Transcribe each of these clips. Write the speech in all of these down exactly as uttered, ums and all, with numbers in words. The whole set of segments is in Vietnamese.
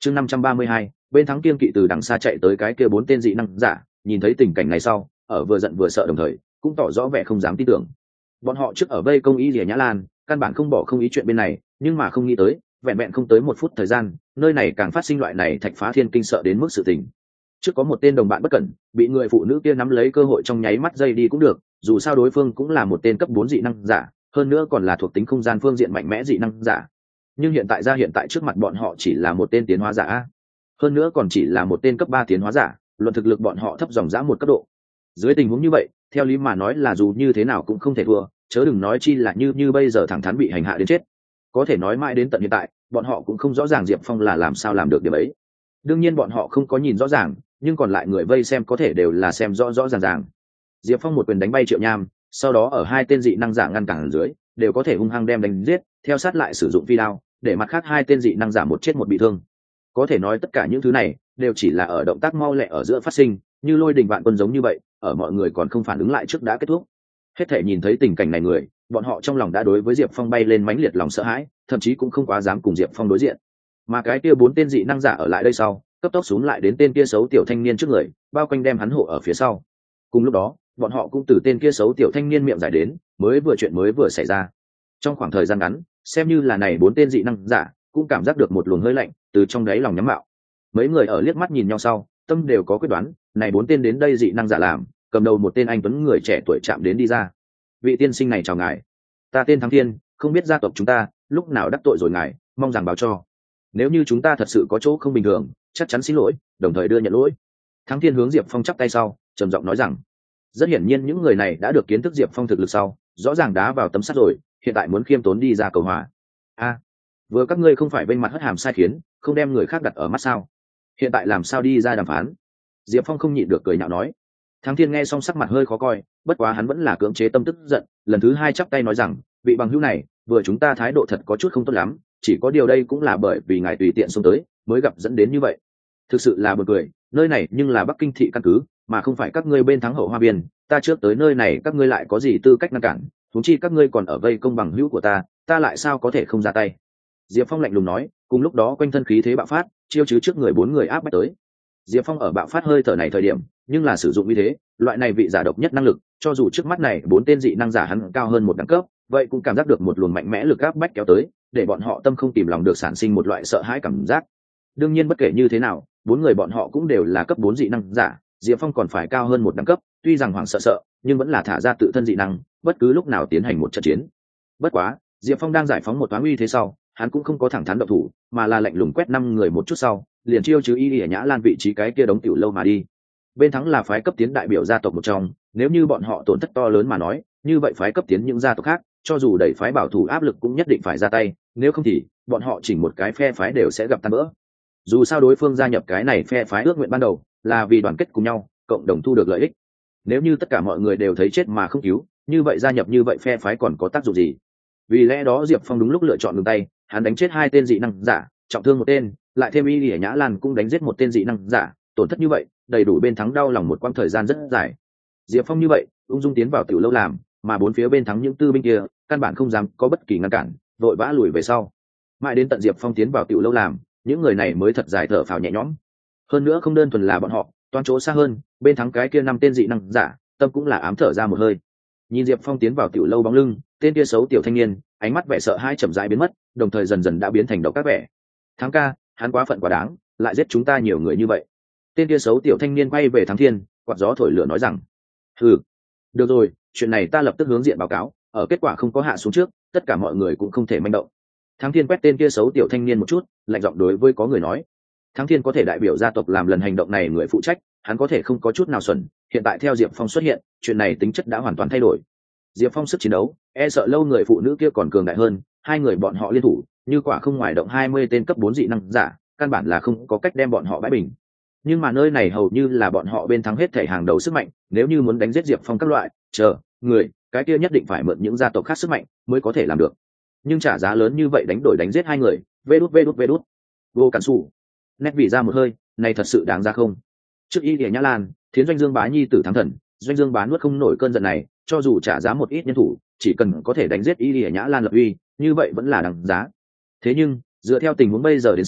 chương năm trăm ba mươi hai, bên thắng kiên kỵ từ đằng xa chạy tới cái kia bốn tên dị năng giả, nhìn thấy tình cảnh này sau, ở vừa giận vừa sợ đồng thời cũng tỏ rõ vẻ không dám tin tưởng. Bọn họ trước ở vây công Y Lìa Nhã Lan, căn bản không bỏ không ý chuyện bên này, nhưng mà không nghĩ tới vẹn vẹn không tới một phút thời gian, nơi này càng phát sinh loại này thạch phá thiên kinh sợ đến mức sự tình. Trước có một tên đồng bạn bất cẩn, bị người phụ nữ kia nắm lấy cơ hội trong nháy mắt dây đi cũng được, dù sao đối phương cũng là một tên cấp bốn dị năng giả, hơn nữa còn là thuộc tính không gian phương diện mạnh mẽ dị năng giả. Nhưng hiện tại ra hiện tại trước mặt bọn họ chỉ là một tên tiến hóa giả, hơn nữa còn chỉ là một tên cấp ba tiến hóa giả, luận thực lực bọn họ thấp dòng dã một cấp độ. Dưới tình huống như vậy, theo lý mà nói là dù như thế nào cũng không thể thua, chớ đừng nói chi là như như bây giờ thẳng thắn bị hành hạ đến chết. Có thể nói mãi đến tận hiện tại, bọn họ cũng không rõ ràng Diệp Phong là làm sao làm được điểm ấy. Đương nhiên bọn họ không có nhìn rõ ràng, nhưng còn lại người vây xem có thể đều là xem rõ rõ ràng ràng. Diệp Phong một quyền đánh bay Triệu Nham, sau đó ở hai tên dị năng giả ngăn cản ở dưới, đều có thể hung hăng đem đánh giết, theo sát lại sử dụng phi đao, để mặt khác hai tên dị năng giả một chết một bị thương. Có thể nói tất cả những thứ này đều chỉ là ở động tác mau lẹ ở giữa phát sinh, như lôi đình vạn quân giống như vậy, ở mọi người còn không phản ứng lại trước đã kết thúc. Hết thể nhìn thấy tình cảnh này người, bọn họ trong lòng đã đối với Diệp Phong bay lên mãnh liệt lòng sợ hãi, thậm chí cũng không quá dám cùng Diệp Phong đối diện. Mà cái kia bốn tên dị năng giả ở lại đây sau, cấp tốc xuống lại đến tên kia xấu tiểu thanh niên trước người, bao quanh đem hắn hộ ở phía sau. Cùng lúc đó, bọn họ cũng từ tên kia xấu tiểu thanh niên miệng giải đến, mới vừa chuyện mới vừa xảy ra. Trong khoảng thời gian ngắn, xem như là này bốn tên dị năng giả cũng cảm giác được một luồng hơi lạnh từ trong đáy lòng nhắm mạo. Mấy người ở liếc mắt nhìn nhau sau, tâm đều có quyết đoán, này bốn tên đến đây dị năng giả làm, cầm đầu một tên anh tuấn người trẻ tuổi chạm đến đi ra. Vị tiên sinh này chào ngài, ta tên Thắng Thiên, không biết gia tộc chúng ta lúc nào đắc tội rồi ngài, mong rằng báo cho. Nếu như chúng ta thật sự có chỗ không bình thường, chắc chắn xin lỗi, đồng thời đưa nhận lỗi. Thắng Thiên hướng Diệp Phong chắp tay sau, trầm giọng nói rằng, rất hiển nhiên những người này đã được kiến thức Diệp Phong thực lực sau, rõ ràng đá vào tấm sắt rồi, hiện tại muốn khiêm tốn đi ra cầu hòa. A, vừa các ngươi không phải bên mặt hất hàm sai khiến, không đem người khác đặt ở mắt sao? Hiện tại làm sao đi ra đàm phán? Diệp Phong không nhịn được cười nhạo nói. Thắng Thiên nghe xong sắc mặt hơi khó coi, bất quá hắn vẫn là cưỡng chế tâm tức giận, lần thứ hai chắp tay nói rằng, vị bằng hữu này, vừa chúng ta thái độ thật có chút không tốt lắm, chỉ có điều đây cũng là bởi vì ngài tùy tiện xông tới, mới gặp dẫn đến như vậy. Thực sự là buồn cười, nơi này nhưng là Bắc Kinh thị căn cứ, mà không phải các ngươi bên thắng hậu hoa biên, ta trước tới nơi này các ngươi lại có gì tư cách ngăn cản, huống chi các ngươi còn ở vây công bằng hữu của ta, ta lại sao có thể không ra tay. Diệp Phong lạnh lùng nói, cùng lúc đó quanh thân khí thế bạo phát, chiêu chứ trước người bốn người áp bách tới. Diệp Phong ở bạo phát hơi thở này thời điểm, nhưng là sử dụng như thế, loại này vị giả độc nhất năng lực, cho dù trước mắt này bốn tên dị năng giả hắn cao hơn một đẳng cấp, vậy cũng cảm giác được một luồng mạnh mẽ lực áp bách kéo tới, để bọn họ tâm không tìm lòng được sản sinh một loại sợ hãi cảm giác. Đương nhiên bất kể như thế nào, bốn người bọn họ cũng đều là cấp bốn dị năng giả, Diệp Phong còn phải cao hơn một đẳng cấp, tuy rằng hoảng sợ sợ, nhưng vẫn là thả ra tự thân dị năng, bất cứ lúc nào tiến hành một trận chiến. Bất quá, Diệp Phong đang giải phóng một toán uy thế sau, hắn cũng không có thẳng thắn động thủ, mà là lạnh lùng quét năm người một chút sau, liền chiêu chứ Y Lìa Nhã Lan vị trí cái kia đống tiểu lâu mà đi. Bên thắng là phái cấp tiến đại biểu gia tộc một trong, nếu như bọn họ tổn thất to lớn mà nói, như vậy phái cấp tiến những gia tộc khác, cho dù đẩy phái bảo thủ áp lực cũng nhất định phải ra tay, nếu không thì bọn họ chỉnh một cái phe phái đều sẽ gặp tan vỡ. Dù sao đối phương gia nhập cái này phe phái ước nguyện ban đầu là vì đoàn kết cùng nhau, cộng đồng thu được lợi ích. Nếu như tất cả mọi người đều thấy chết mà không cứu, như vậy gia nhập như vậy phe phái còn có tác dụng gì? Vì lẽ đó Diệp Phong đúng lúc lựa chọn ngừng tay, hắn đánh chết hai tên dị năng giả, trọng thương một tên, lại thêm Y Lìa Nhã Lan cũng đánh giết một tên dị năng giả, tổn thất như vậy, đầy đủ bên thắng đau lòng một quãng thời gian rất dài. Diệp Phong như vậy, ung dung tiến vào tiểu lâu làm, mà bốn phía bên thắng những tư binh kia, căn bản không dám có bất kỳ ngăn cản, vội vã lùi về sau. Mãi đến tận Diệp Phong tiến vào tiểu lâu làm, những người này mới thật dài thở phào nhẹ nhõm. Hơn nữa không đơn thuần là bọn họ, toan chỗ xa hơn, bên thắng cái kia năm tên dị năng giả, tâm cũng là ám thở ra một hơi. Nhìn Diệp Phong tiến vào tiểu lâu bóng lưng, tên kia xấu tiểu thanh niên, ánh mắt vẻ sợ hãi chậm rãi biến mất, đồng thời dần dần đã biến thành độc các vẻ. Thắng ca, hắn quá phận quá đáng, lại giết chúng ta nhiều người như vậy. Tên kia xấu tiểu thanh niên quay về Thắng Thiên, quạt gió thổi lửa nói rằng, ừ, được rồi, chuyện này ta lập tức hướng diện báo cáo, ở kết quả không có hạ xuống trước, tất cả mọi người cũng không thể manh động. Thắng Thiên quét tên kia xấu tiểu thanh niên một chút, lạnh giọng đối với có người nói, Thắng Thiên có thể đại biểu gia tộc làm lần hành động này người phụ trách, hắn có thể không có chút nào xuẩn, hiện tại theo Diệp Phong xuất hiện, chuyện này tính chất đã hoàn toàn thay đổi. Diệp Phong sức chiến đấu, e sợ lâu người phụ nữ kia còn cường đại hơn, hai người bọn họ liên thủ, như quả không ngoài động hai mươi tên cấp bốn dị năng giả, căn bản là không có cách đem bọn họ bãi bình. Nhưng mà nơi này hầu như là bọn họ bên thắng hết thể hàng đầu sức mạnh, nếu như muốn đánh giết Diệp Phong các loại, chờ, người, cái kia nhất định phải mượn những gia tộc khác sức mạnh mới có thể làm được. Nhưng trả giá lớn như vậy đánh đổi đánh giết hai người, vê đút vê đút vê đút. Vô Cản Sủ, nét vì ra một hơi, này thật sự đáng ra không? Trước Y Lìa Nhã Lan, Thiến Doanh Dương Bá nhi tử thắng thần, Doanh Dương Bá nuốt không nổi cơn giận này, cho dù trả giá một ít nhân thủ, chỉ cần có thể đánh giết Y Lìa Nhã Lan lập uy, như vậy vẫn là đáng giá. Thế nhưng, dựa theo tình huống bây giờ đến xem,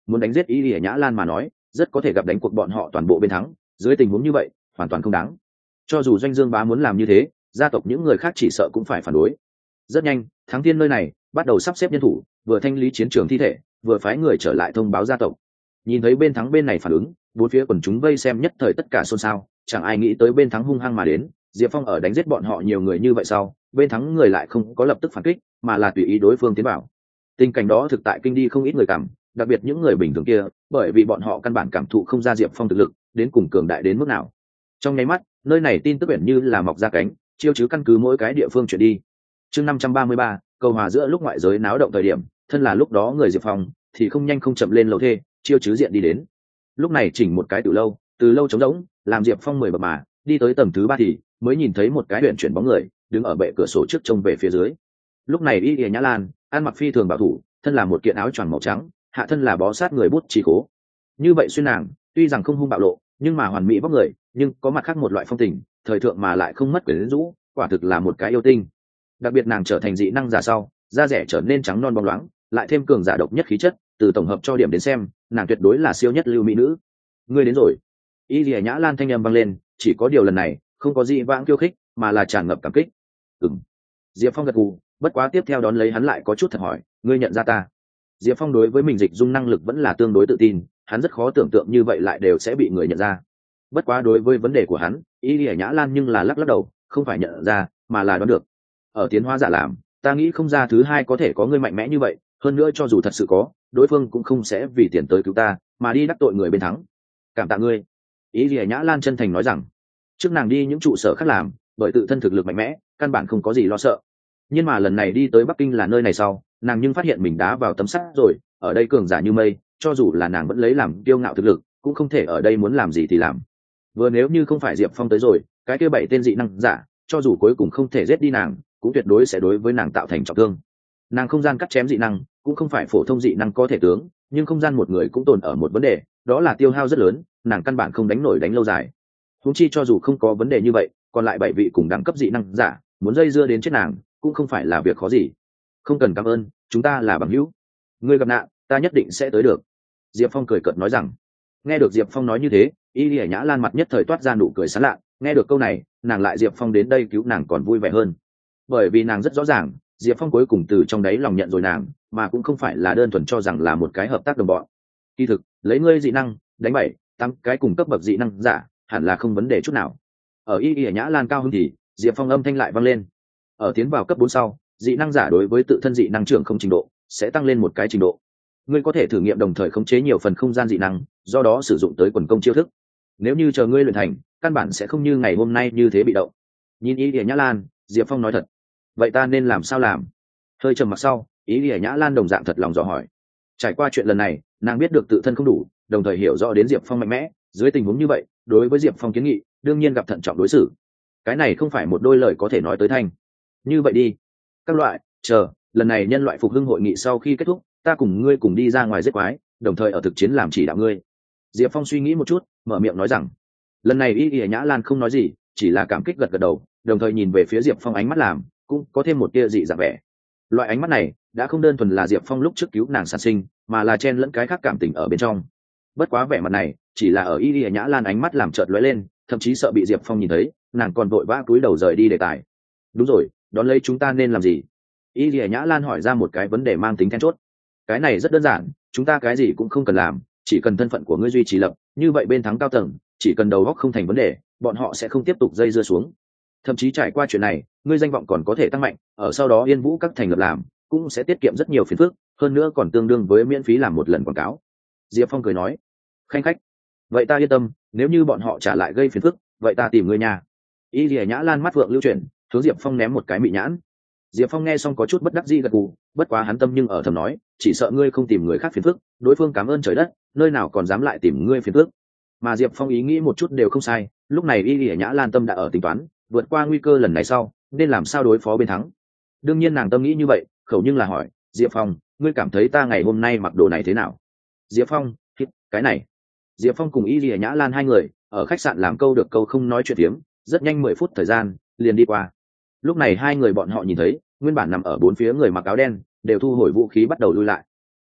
muốn đánh giết Y Lìa Nhã Lan mà nói rất có thể gặp đánh cuộc bọn họ toàn bộ bên thắng, dưới tình huống như vậy hoàn toàn không đáng. Cho dù Doanh Dương Bá muốn làm như thế, gia tộc những người khác chỉ sợ cũng phải phản đối. Rất nhanh, Thắng Thiên nơi này bắt đầu sắp xếp nhân thủ, vừa thanh lý chiến trường thi thể, vừa phái người trở lại thông báo gia tộc. Nhìn thấy bên Thắng bên này phản ứng, bốn phía quần chúng vây xem nhất thời tất cả xôn xao, chẳng ai nghĩ tới bên Thắng hung hăng mà đến. Diệp Phong ở đánh giết bọn họ nhiều người như vậy sau, bên Thắng người lại không có lập tức phản kích, mà là tùy ý đối phương tiến vào. Tình cảnh đó thực tại kinh đi không ít người cảm, đặc biệt những người bình thường kia, bởi vì bọn họ căn bản cảm thụ không ra Diệp Phong thực lực đến cùng cường đại đến mức nào. Trong nháy mắt, nơi này tin tức biển như là mọc ra cánh, chiêu chứ căn cứ mỗi cái địa phương chuyển đi. Chương năm trăm ba mươi ba, cầu hòa giữa lúc ngoại giới náo động thời điểm, thân là lúc đó người Diệp Phong thì không nhanh không chậm lên lầu thê, chiêu chứ diện đi đến. Lúc này chỉnh một cái từ lâu, từ lâu trống rỗng, làm Diệp Phong mười bậc mà, đi tới tầng thứ ba thì mới nhìn thấy một cái huyền chuyển bóng người đứng ở bệ cửa sổ trước trông về phía dưới. Lúc này Y Lìa Nhã Lan ăn mặc phi thường bảo thủ, thân là một kiện áo choàng màu trắng, hạ thân là bó sát người bút chỉ cố. Như vậy xuyên nàng, tuy rằng không hung bạo lộ, nhưng mà hoàn mỹ vóc người, nhưng có mặt khác một loại phong tình, thời thượng mà lại không mất quyến rũ, quả thực là một cái yêu tinh. Đặc biệt nàng trở thành dị năng giả sau, da rẻ trở nên trắng non bóng loáng, lại thêm cường giả độc nhất khí chất, từ tổng hợp cho điểm đến xem, nàng tuyệt đối là siêu nhất lưu mỹ nữ. Ngươi đến rồi. Y Lìa Nhã Lan thanh âm vang lên, chỉ có điều lần này không có gì vãng khiêu khích, mà là tràn ngập cảm kích. Ừm. Diệp Phong gật gù, bất quá tiếp theo đón lấy hắn lại có chút thật hỏi, ngươi nhận ra ta? Diệp Phong đối với mình dịch dung năng lực vẫn là tương đối tự tin, hắn rất khó tưởng tượng như vậy lại đều sẽ bị người nhận ra. Bất quá đối với vấn đề của hắn, Y Lìa Nhã Lan nhưng là lắc lắc đầu, không phải nhận ra, mà là đoán được. Ở tiến hóa giả làm, ta nghĩ không ra thứ hai có thể có ngươi mạnh mẽ như vậy, hơn nữa cho dù thật sự có, đối phương cũng không sẽ vì tiền tới cứu ta, mà đi đắc tội người bên thắng. Cảm tạ ngươi. Y Lìa Nhã Lan chân thành nói rằng, trước nàng đi những trụ sở khác làm, bởi tự thân thực lực mạnh mẽ, căn bản không có gì lo sợ. Nhưng mà lần này đi tới Bắc Kinh là nơi này sau, nàng nhưng phát hiện mình đá vào tấm sắt rồi, ở đây cường giả như mây, cho dù là nàng vẫn lấy làm kiêu ngạo thực lực, cũng không thể ở đây muốn làm gì thì làm. Vừa nếu như không phải Diệp Phong tới rồi, cái kia bảy tên dị năng giả, cho dù cuối cùng không thể giết đi nàng, cũng tuyệt đối sẽ đối với nàng tạo thành trọng thương. Nàng không gian cắt chém dị năng, cũng không phải phổ thông dị năng có thể tướng, nhưng không gian một người cũng tồn ở một vấn đề, đó là tiêu hao rất lớn, nàng căn bản không đánh nổi đánh lâu dài. Huống chi cho dù không có vấn đề như vậy, còn lại bảy vị cùng đẳng cấp dị năng giả, muốn dây dưa đến chết nàng, cũng không phải là việc khó gì. Không cần cảm ơn, chúng ta là bằng hữu. Ngươi gặp nạn, ta nhất định sẽ tới được. Diệp Phong cười cợt nói rằng. Nghe được Diệp Phong nói như thế, Y Lìa Nhã Lan mặt nhất thời toát ra nụ cười sán lạ. Nghe được câu này, nàng lại Diệp Phong đến đây cứu nàng còn vui vẻ hơn, bởi vì nàng rất rõ ràng, Diệp Phong cuối cùng từ trong đáy lòng nhận rồi nàng, mà cũng không phải là đơn thuần cho rằng là một cái hợp tác đồng bọn. Kỳ thực, lấy ngươi dị năng đánh bảy tám cái cùng cấp bậc dị năng giả, hẳn là không vấn đề chút nào. Ở Y Lìa Nhã Lan cao hơn thì Diệp Phong âm thanh lại vang lên. Ở tiến vào cấp bốn sau, dị năng giả đối với tự thân dị năng trưởng không trình độ sẽ tăng lên một cái trình độ. Ngươi có thể thử nghiệm đồng thời khống chế nhiều phần không gian dị năng, do đó sử dụng tới quần công chiêu thức. Nếu như chờ ngươi luyện thành, căn bản sẽ không như ngày hôm nay như thế bị động. Nhìn Y Lìa Nhã Lan, Diệp Phong nói thật. Vậy ta nên làm sao làm? Hơi trầm mặc sau, Y Lìa Nhã Lan đồng dạng thật lòng dò hỏi. Trải qua chuyện lần này, nàng biết được tự thân không đủ, đồng thời hiểu rõ đến Diệp Phong mạnh mẽ, dưới tình huống như vậy, đối với Diệp Phong kiến nghị, đương nhiên gặp thận trọng đối xử. Cái này không phải một đôi lời có thể nói tới thanh. Như vậy đi, các loại, chờ, lần này nhân loại phục hưng hội nghị sau khi kết thúc, ta cùng ngươi cùng đi ra ngoài giết quái, đồng thời ở thực chiến làm chỉ đạo ngươi. Diệp Phong suy nghĩ một chút, mở miệng nói rằng. Lần này Y Lìa Nhã Lan không nói gì, chỉ là cảm kích gật gật đầu, đồng thời nhìn về phía Diệp Phong ánh mắt làm, cũng có thêm một tia dị dạng vẻ. Loại ánh mắt này đã không đơn thuần là Diệp Phong lúc trước cứu nàng sản sinh, mà là chen lẫn cái khác cảm tình ở bên trong. Bất quá vẻ mặt này chỉ là ở Y Lìa Nhã Lan ánh mắt làm chợt lóe lên, thậm chí sợ bị Diệp Phong nhìn thấy, nàng còn vội vã cúi đầu rời đi đề tài. Đúng rồi, đón lấy chúng ta nên làm gì? Y Lìa Nhã Lan hỏi ra một cái vấn đề mang tính then chốt. Cái này rất đơn giản, chúng ta cái gì cũng không cần làm, chỉ cần thân phận của ngươi duy trì lập, như vậy bên thắng cao tầng, chỉ cần đầu óc không thành vấn đề, bọn họ sẽ không tiếp tục dây dưa xuống. Thậm chí trải qua chuyện này, ngươi danh vọng còn có thể tăng mạnh, ở sau đó Yên Vũ các thành lập làm, cũng sẽ tiết kiệm rất nhiều phiền phức, hơn nữa còn tương đương với miễn phí làm một lần quảng cáo. Diệp Phong cười nói, khanh khách, vậy ta yên tâm, nếu như bọn họ trả lại gây phiền phức, vậy ta tìm ngươi nhà. Y Lìa Nhã Lan mắt vượng lưu chuyển, hướng Diệp Phong ném một cái mị nhãn. Diệp Phong nghe xong có chút bất đắc dĩ gật gù, bất quá hắn tâm nhưng ở thầm nói, chỉ sợ ngươi không tìm người khác phiền phức, đối phương cảm ơn trời đất, nơi nào còn dám lại tìm ngươi phiền phức. Mà Diệp Phong ý nghĩ một chút đều không sai, lúc này Y Lìa Nhã Lan tâm đã ở tính toán, vượt qua nguy cơ lần này sau, nên làm sao đối phó bên thắng. Đương nhiên nàng tâm nghĩ như vậy, khẩu nhưng là hỏi, Diệp Phong, ngươi cảm thấy ta ngày hôm nay mặc đồ này thế nào? Diệp Phong, cái này. Diệp Phong cùng Y Lìa Nhã Lan hai người ở khách sạn làm câu được câu không nói chuyện tiếm, rất nhanh mười phút thời gian liền đi qua. Lúc này hai người bọn họ nhìn thấy, nguyên bản nằm ở bốn phía người mặc áo đen đều thu hồi vũ khí bắt đầu lui lại.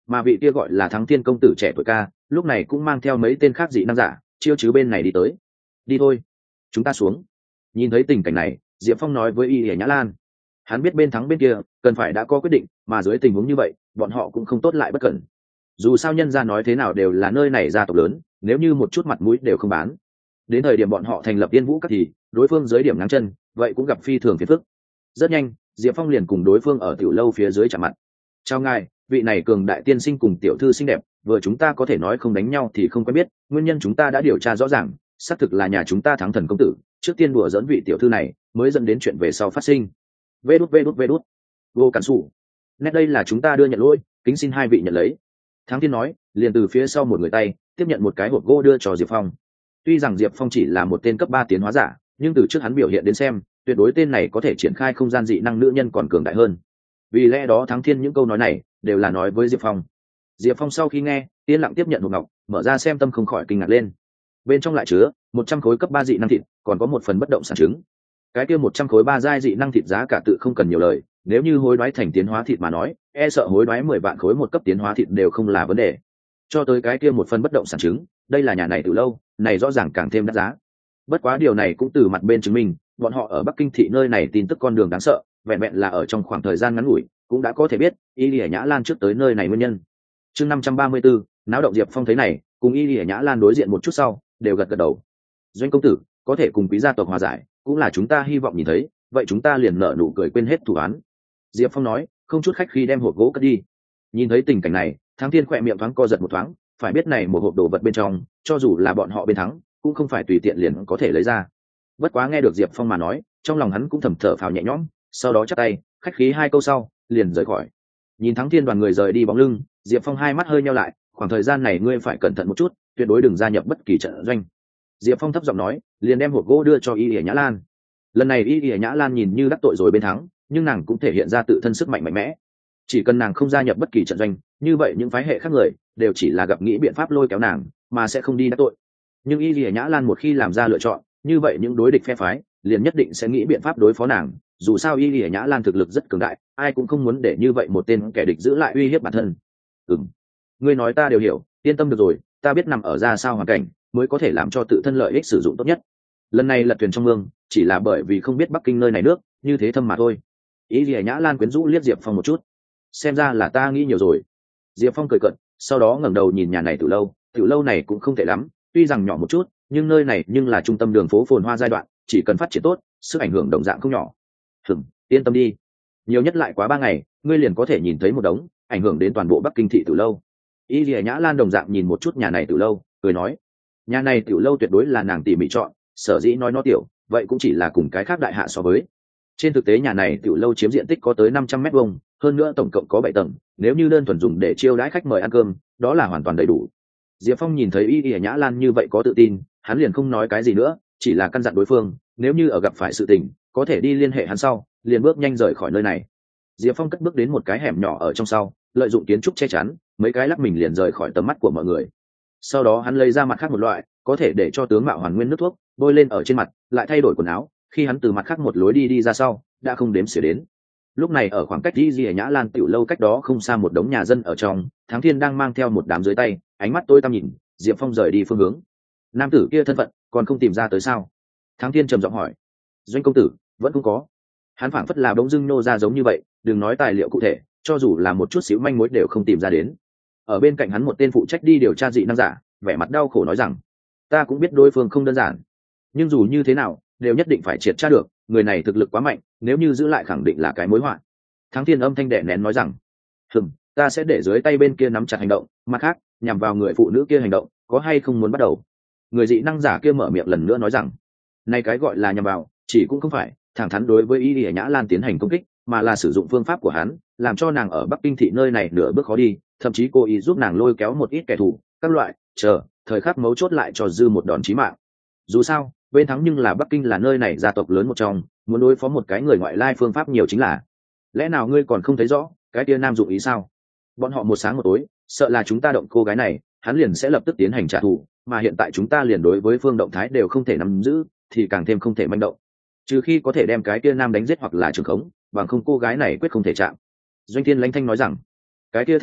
mà vị kia gọi là Thắng Thiên công tử trẻ tuổi ca lúc này cũng mang theo mấy tên khác dị năng giả chiêu chứ bên này đi tới. Đi thôi, chúng ta xuống. Nhìn thấy tình cảnh này, Diệp Phong nói với Y Lìa Nhã Lan, hắn biết bên thắng bên kia cần phải đã có quyết định, mà dưới tình huống như vậy bọn họ cũng không tốt lại bất cẩn. Dù sao nhân gia nói thế nào đều là nơi này gia tộc lớn, nếu như một chút mặt mũi đều không bán, đến thời điểm bọn họ thành lập Yên Vũ Các thì đối phương dưới điểm ngáng chân vậy cũng gặp phi thường phiền phức. Rất nhanh Diệp Phong liền cùng đối phương ở tiểu lâu phía dưới chạm mặt. Chào ngài, vị này cường đại tiên sinh cùng tiểu thư xinh đẹp, vừa chúng ta có thể nói không đánh nhau thì không quen biết, nguyên nhân chúng ta đã điều tra rõ ràng, xác thực là nhà chúng ta Thắng Thần công tử trước tiên đùa dẫn vị tiểu thư này mới dẫn đến chuyện về sau phát sinh. Vê đút vê đút vê đút vô cản sủ, nét đây là chúng ta đưa nhận lỗi, kính xin hai vị nhận lấy. Thắng Thiên nói, liền từ phía sau một người tay tiếp nhận một cái hộp gỗ đưa cho Diệp Phong. Tuy rằng Diệp Phong chỉ là một tên cấp ba tiến hóa giả, nhưng từ trước hắn biểu hiện đến xem, tuyệt đối tên này có thể triển khai không gian dị năng nữ nhân còn cường đại hơn. Vì lẽ đó Thắng Thiên những câu nói này đều là nói với Diệp Phong. Diệp Phong sau khi nghe, yên lặng tiếp nhận hộp ngọc, mở ra xem tâm không khỏi kinh ngạc lên. Bên trong lại chứa một trăm khối cấp ba dị năng thịt, còn có một phần bất động sản trứng. Cái kia một trăm khối ba giai dị năng thịt giá cả tự không cần nhiều lời, nếu như hối đoái thành tiến hóa thịt mà nói, e sợ hối đoái mười vạn khối một cấp tiến hóa thịt đều không là vấn đề. Cho tới cái kia một phần bất động sản trứng, đây là nhà này từ lâu, này rõ ràng càng thêm đắt giá. Bất quá điều này cũng từ mặt bên chứng minh, bọn họ ở Bắc Kinh thị nơi này tin tức con đường đáng sợ, vẹn vẹn là ở trong khoảng thời gian ngắn ngủi, cũng đã có thể biết Y Lìa Nhã Lan trước tới nơi này nguyên nhân. Chương năm trăm ba mươi tư, náo động. Diệp Phong thấy này, cùng Y Lìa Nhã Lan đối diện một chút sau, đều gật gật đầu. Doanh công tử, có thể cùng quý gia tộc hòa giải, cũng là chúng ta hy vọng nhìn thấy, vậy chúng ta liền nở nụ cười quên hết thủ án. Diệp Phong nói, không chút khách khí đem hộp gỗ cất đi. Nhìn thấy tình cảnh này, Thắng Thiên khỏe miệng thoáng co giật một thoáng, phải biết này một hộp đồ vật bên trong, cho dù là bọn họ bên thắng, cũng không phải tùy tiện liền có thể lấy ra. Bất quá nghe được Diệp Phong mà nói, trong lòng hắn cũng thầm thở phào nhẹ nhõm, sau đó chắp tay, khách khí hai câu sau, liền rời khỏi. Nhìn Thắng Thiên đoàn người rời đi bóng lưng, Diệp Phong hai mắt hơi nheo lại, khoảng thời gian này ngươi phải cẩn thận một chút, tuyệt đối đừng gia nhập bất kỳ trận doanh. Diệp Phong thấp giọng nói, liền đem hộp gỗ đưa cho Y Lìa Nhã Lan. Lần này Y Lìa Nhã Lan nhìn như đắc tội rồi bên thắng, nhưng nàng cũng thể hiện ra tự thân sức mạnh mạnh mẽ. Chỉ cần nàng không gia nhập bất kỳ trận doanh, như vậy những phái hệ khác người đều chỉ là gặp nghĩ biện pháp lôi kéo nàng, mà sẽ không đi đắc tội. Nhưng Y Lìa Nhã Lan một khi làm ra lựa chọn, như vậy những đối địch phe phái liền nhất định sẽ nghĩ biện pháp đối phó nàng. Dù sao Y Lìa Nhã Lan thực lực rất cường đại, ai cũng không muốn để như vậy một tên kẻ địch giữ lại uy hiếp bản thân. Ừm, ngươi nói ta đều hiểu, yên tâm được rồi, ta biết nằm ở ra sao hoàn cảnh mới có thể làm cho tự thân lợi ích sử dụng tốt nhất. Lần này lật thuyền trong mương, chỉ là bởi vì không biết Bắc Kinh nơi này nước như thế thâm mà thôi. Y Lìa Nhã Lan quyến rũ liếc Diệp Phong một chút, xem ra là ta nghĩ nhiều rồi. Diệp Phong cười cợt, sau đó ngẩng đầu nhìn nhà này từ lâu, từ lâu này cũng không tệ lắm, tuy rằng nhỏ một chút, nhưng nơi này nhưng là trung tâm đường phố phồn hoa giai đoạn, chỉ cần phát triển tốt, sức ảnh hưởng đồng dạng không nhỏ. Hừm, yên tâm đi, nhiều nhất lại quá ba ngày, ngươi liền có thể nhìn thấy một đống, ảnh hưởng đến toàn bộ Bắc Kinh thị từ lâu. Y Lìa Nhã Lan đồng dạng nhìn một chút nhà này từ lâu, cười nói, nhà này tiểu lâu tuyệt đối là nàng tỉ mỉ chọn, sở dĩ nói nó tiểu, vậy cũng chỉ là cùng cái khác đại hạ so với. Trên thực tế nhà này tiểu lâu chiếm diện tích có tới năm trăm mét vuông, hơn nữa tổng cộng có bảy tầng, nếu như đơn thuần dùng để chiêu đãi khách mời ăn cơm, đó là hoàn toàn đầy đủ. Diệp Phong nhìn thấy Y Y Nhã Lan như vậy có tự tin, hắn liền không nói cái gì nữa, chỉ là căn dặn đối phương, nếu như ở gặp phải sự tình, có thể đi liên hệ hắn sau, liền bước nhanh rời khỏi nơi này. Diệp Phong cất bước đến một cái hẻm nhỏ ở trong sau, lợi dụng kiến trúc che chắn, mấy cái lắc mình liền rời khỏi tầm mắt của mọi người. Sau đó hắn lấy ra mặt khác một loại, có thể để cho tướng mạo hoàn nguyên nước thuốc, bôi lên ở trên mặt, lại thay đổi quần áo, khi hắn từ mặt khác một lối đi đi ra sau, đã không đếm xỉa đến. Lúc này ở khoảng cách Y Y Nhã Lan tiểu lâu cách đó không xa một đống nhà dân ở trong, Thắng Thiên đang mang theo một đám dưới tay, ánh mắt tối tăm nhìn Diệp Phong rời đi phương hướng. Nam tử kia thân phận còn không tìm ra tới sao? Thắng Thiên trầm giọng hỏi. Doanh công tử vẫn không có. Hắn phảng phất là bỗng dưng nô ra giống như vậy, đừng nói tài liệu cụ thể, cho dù là một chút xíu manh mối đều không tìm ra đến. Ở bên cạnh hắn một tên phụ trách đi điều tra dị năng giả, vẻ mặt đau khổ nói rằng, ta cũng biết đối phương không đơn giản, nhưng dù như thế nào đều nhất định phải triệt tra được, người này thực lực quá mạnh, nếu như giữ lại khẳng định là cái mối họa. Thắng Thiên âm thanh đè nén nói rằng, hừm, ta sẽ để dưới tay bên kia nắm chặt hành động, mặt khác nhằm vào người phụ nữ kia hành động, có hay không muốn bắt đầu? Người dị năng giả kia mở miệng lần nữa nói rằng, này cái gọi là nhằm vào, chỉ cũng không phải thẳng thắn đối với Y Y Nhã Lan tiến hành công kích, mà là sử dụng phương pháp của hắn, làm cho nàng ở Bắc Kinh thị nơi này nửa bước khó đi, thậm chí cố ý giúp nàng lôi kéo một ít kẻ thù, các loại, chờ, thời khắc mấu chốt lại cho dư một đòn chí mạng. Dù sao, bên thắng nhưng là Bắc Kinh là nơi này gia tộc lớn một trong, muốn đối phó một cái người ngoại lai phương pháp nhiều chính là. Lẽ nào ngươi còn không thấy rõ, cái kia nam dụng ý sao? Bọn họ một sáng một tối, sợ là chúng ta động cô gái này, hắn liền sẽ lập tức tiến hành trả thù, mà hiện tại chúng ta liền đối với phương động thái đều không thể nắm giữ, thì càng thêm không thể manh động. Trừ khi có thể đem cái kia nam đánh giết hoặc là trường khống, bằng không cô gái này quyết không thể chạm. Doanh Thiên Lãnh Thanh nói rằng, cái kia thắng ít,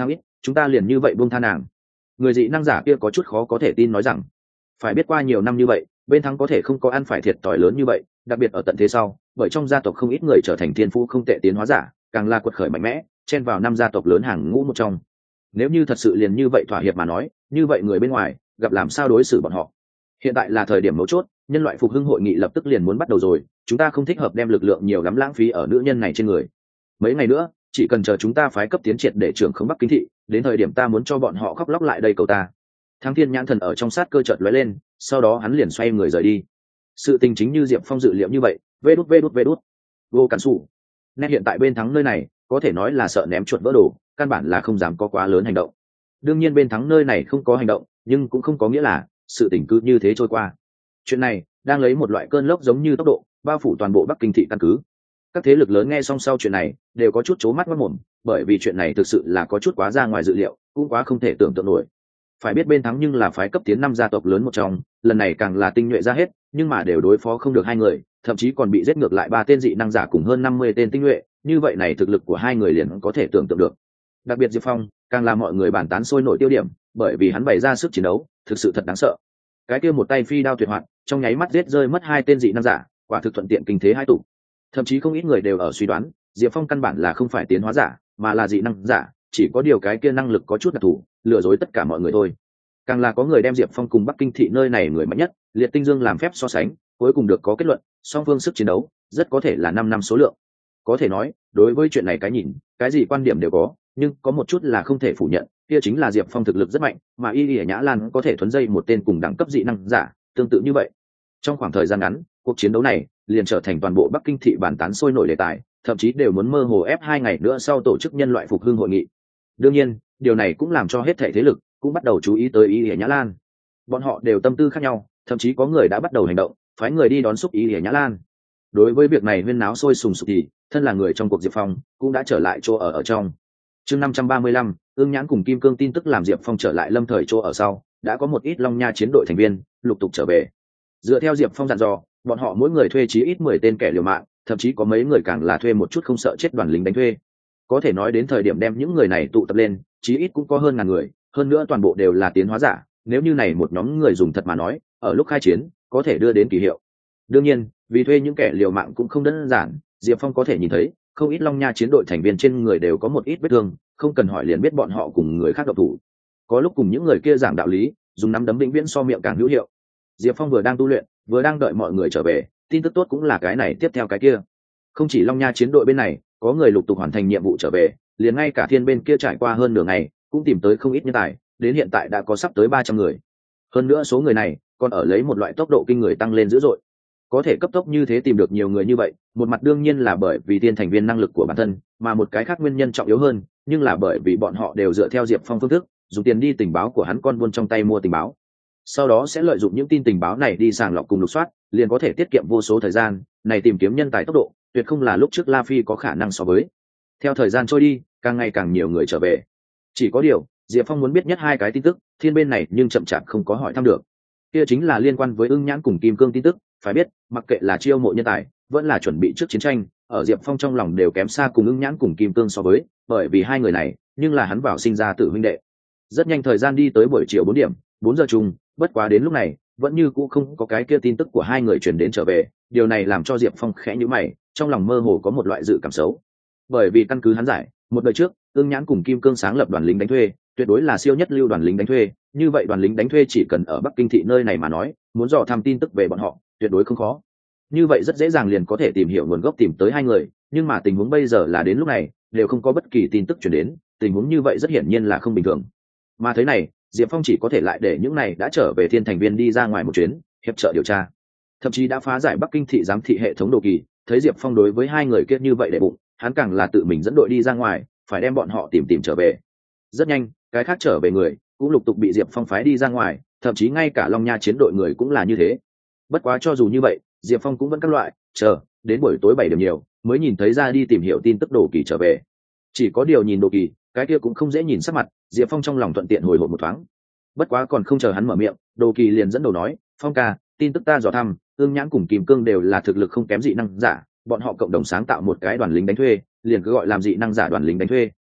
chúng ta liền như vậy buông tha nàng. Người dị năng giả kia có chút khó có thể tin nói rằng, phải biết qua nhiều năm như vậy, bên thắng có thể không có ăn phải thiệt thòi lớn như vậy, đặc biệt ở tận thế sau, bởi trong gia tộc không ít người trở thành thiên phú không tệ tiến hóa giả, càng là quật khởi mạnh mẽ, chen vào năm gia tộc lớn hàng ngũ một trong. Nếu như thật sự liền như vậy thỏa hiệp mà nói, như vậy người bên ngoài gặp làm sao đối xử bọn họ. Hiện tại là thời điểm mấu chốt, nhân loại phục hưng hội nghị lập tức liền muốn bắt đầu rồi, chúng ta không thích hợp đem lực lượng nhiều lắm lãng phí ở nữ nhân này trên người. Mấy ngày nữa, chỉ cần chờ chúng ta phái cấp tiến triệt để trưởng khống Bắc Kinh thị, đến thời điểm ta muốn cho bọn họ khóc lóc lại đây cầu ta. Thắng Thiên nhãn thần ở trong sát cơ chợt lóe lên, sau đó hắn liền xoay người rời đi. Sự tình chính như Diệp Phong dự liệu như vậy, vê đút vê đút vê đút. Vô cản sủ. Nên hiện tại bên thắng nơi này, có thể nói là sợ ném chuột vỡ đồ, căn bản là không dám có quá lớn hành động. Đương nhiên bên thắng nơi này không có hành động, nhưng cũng không có nghĩa là sự tình cứ như thế trôi qua. Chuyện này đang lấy một loại cơn lốc giống như tốc độ bao phủ toàn bộ Bắc Kinh thị căn cứ. Các thế lực lớn nghe xong sau chuyện này đều có chút chố mắt mất mồm, bởi vì chuyện này thực sự là có chút quá ra ngoài dự liệu, cũng quá không thể tưởng tượng nổi. Phải biết bên thắng nhưng là phái cấp tiến năm gia tộc lớn một trong, lần này càng là tinh nhuệ ra hết, nhưng mà đều đối phó không được hai người, thậm chí còn bị giết ngược lại ba tên dị năng giả cùng hơn năm mươi tên tinh nhuệ, như vậy này thực lực của hai người liền có thể tưởng tượng được. Đặc biệt Diệp Phong càng làm mọi người bàn tán sôi nổi tiêu điểm, bởi vì hắn bày ra sức chiến đấu thực sự thật đáng sợ. Cái kia một tay phi đao tuyệt hoạt, trong nháy mắt giết rơi mất hai tên dị năng giả, quả thực thuận tiện kinh thế hai tụ. Thậm chí không ít người đều ở suy đoán, Diệp Phong căn bản là không phải tiến hóa giả, mà là dị năng giả, chỉ có điều cái kia năng lực có chút đặc thù, lừa dối tất cả mọi người thôi. Càng là có người đem Diệp Phong cùng Bắc Kinh thị nơi này người mạnh nhất, Liệt Tinh Dương làm phép so sánh, cuối cùng được có kết luận, song phương sức chiến đấu rất có thể là năm năm số lượng. Có thể nói, đối với chuyện này cái nhìn, cái gì quan điểm đều có, nhưng có một chút là không thể phủ nhận, kia chính là Diệp Phong thực lực rất mạnh, mà Y Lệ Nhã Lan có thể thuấn dây một tên cùng đẳng cấp dị năng giả, tương tự như vậy. Trong khoảng thời gian ngắn, cuộc chiến đấu này liền trở thành toàn bộ Bắc Kinh thị bàn tán sôi nổi đề tài, thậm chí đều muốn mơ hồ ép hai ngày nữa sau tổ chức nhân loại phục hưng hội nghị. Đương nhiên, điều này cũng làm cho hết thảy thế lực cũng bắt đầu chú ý tới Y Lệ Nhã Lan. Bọn họ đều tâm tư khác nhau, thậm chí có người đã bắt đầu hành động, phái người đi đón xúc Y Lệ Nhã Lan. Đối với việc này huyên náo sôi sùng sục thì, thân là người trong cuộc Diệp Phong cũng đã trở lại chỗ ở ở trong. Chương năm trăm ba mươi lăm, Ưng Nhãn cùng Kim Cương tin tức làm Diệp Phong trở lại lâm thời chỗ ở sau, đã có một ít Long Nha chiến đội thành viên lục tục trở về. Dựa theo Diệp Phong dặn dò, bọn họ mỗi người thuê chí ít mười tên kẻ liều mạng, thậm chí có mấy người càng là thuê một chút không sợ chết đoàn lính đánh thuê. Có thể nói đến thời điểm đem những người này tụ tập lên, chí ít cũng có hơn ngàn người, hơn nữa toàn bộ đều là tiến hóa giả, nếu như này một nhóm người dùng thật mà nói, ở lúc khai chiến, có thể đưa đến kỳ hiệu. Đương nhiên, vì thuê những kẻ liều mạng cũng không đơn giản, Diệp Phong có thể nhìn thấy, không ít Long Nha chiến đội thành viên trên người đều có một ít vết thương, không cần hỏi liền biết bọn họ cùng người khác độc thủ. Có lúc cùng những người kia giảng đạo lý, dùng nắm đấm vĩnh viễn so miệng càng hữu hiệu. Diệp Phong vừa đang tu luyện, vừa đang đợi mọi người trở về, tin tức tốt cũng là cái này tiếp theo cái kia. Không chỉ Long Nha chiến đội bên này, có người lục tục hoàn thành nhiệm vụ trở về, liền ngay cả Thiên bên kia trải qua hơn nửa ngày, cũng tìm tới không ít nhân tài, đến hiện tại đã có sắp tới ba trăm người. Hơn nữa số người này còn ở lấy một loại tốc độ kinh người tăng lên dữ dội. Có thể cấp tốc như thế tìm được nhiều người như vậy, một mặt đương nhiên là bởi vì Thiên thành viên năng lực của bản thân, mà một cái khác nguyên nhân trọng yếu hơn, nhưng là bởi vì bọn họ đều dựa theo Diệp Phong phương thức, dùng tiền đi tình báo của hắn con buôn trong tay mua tình báo. Sau đó sẽ lợi dụng những tin tình báo này đi sàng lọc cùng lục soát, liền có thể tiết kiệm vô số thời gian, này tìm kiếm nhân tài tốc độ, tuyệt không là lúc trước La Phi có khả năng so với. Theo thời gian trôi đi, càng ngày càng nhiều người trở về. Chỉ có điều, Diệp Phong muốn biết nhất hai cái tin tức, Thiên bên này nhưng chậm chạp không có hỏi thăm được. Kia chính là liên quan với Ưng Nhãn cùng Kim Cương tin tức, phải biết, mặc kệ là chiêu mộ nhân tài, vẫn là chuẩn bị trước chiến tranh, ở Diệp Phong trong lòng đều kém xa cùng Ưng Nhãn cùng Kim Cương so với, bởi vì hai người này, nhưng là hắn vào sinh ra tử huynh đệ. Rất nhanh thời gian đi tới buổi chiều bốn điểm, bốn giờ chung, bất quá đến lúc này, vẫn như cũ không có cái kia tin tức của hai người truyền đến trở về, điều này làm cho Diệp Phong khẽ nhíu mày, trong lòng mơ hồ có một loại dự cảm xấu. Bởi vì căn cứ hắn giải, một đời trước, Ưng Nhãn cùng Kim Cương sáng lập đoàn lính đánh thuê, tuyệt đối là siêu nhất lưu đoàn lính đánh thuê, như vậy đoàn lính đánh thuê chỉ cần ở Bắc Kinh thị nơi này mà nói, muốn dò thăm tin tức về bọn họ, tuyệt đối không khó. Như vậy rất dễ dàng liền có thể tìm hiểu nguồn gốc tìm tới hai người, nhưng mà tình huống bây giờ là đến lúc này, đều không có bất kỳ tin tức truyền đến, tình huống như vậy rất hiển nhiên là không bình thường. Mà thế này, Diệp Phong chỉ có thể lại để những này đã trở về Thiên thành viên đi ra ngoài một chuyến, hiệp trợ điều tra. Thậm chí đã phá giải Bắc Kinh thị giám thị hệ thống đồ kỳ, thấy Diệp Phong đối với hai người kia như vậy để bụng, hắn càng là tự mình dẫn đội đi ra ngoài, phải đem bọn họ tìm tìm trở về. Rất nhanh, cái khác trở về người cũng lục tục bị Diệp Phong phái đi ra ngoài, thậm chí ngay cả Long Nha chiến đội người cũng là như thế. Bất quá cho dù như vậy, Diệp Phong cũng vẫn các loại chờ đến buổi tối bảy điểm nhiều mới nhìn thấy ra đi tìm hiểu tin tức đồ kỳ trở về. Chỉ có điều nhìn đồ kỳ, cái kia cũng không dễ nhìn sắc mặt, Diệp Phong trong lòng thuận tiện hồi hộp một thoáng. Bất quá còn không chờ hắn mở miệng, đồ kỳ liền dẫn đầu nói, Phong ca, tin tức ta dò thăm, Ưng Nhãn cùng Kim Cương đều là thực lực không kém dị năng giả, bọn họ cộng đồng sáng tạo một cái đoàn lính đánh thuê, liền cứ gọi làm dị năng giả đoàn lính đánh thuê.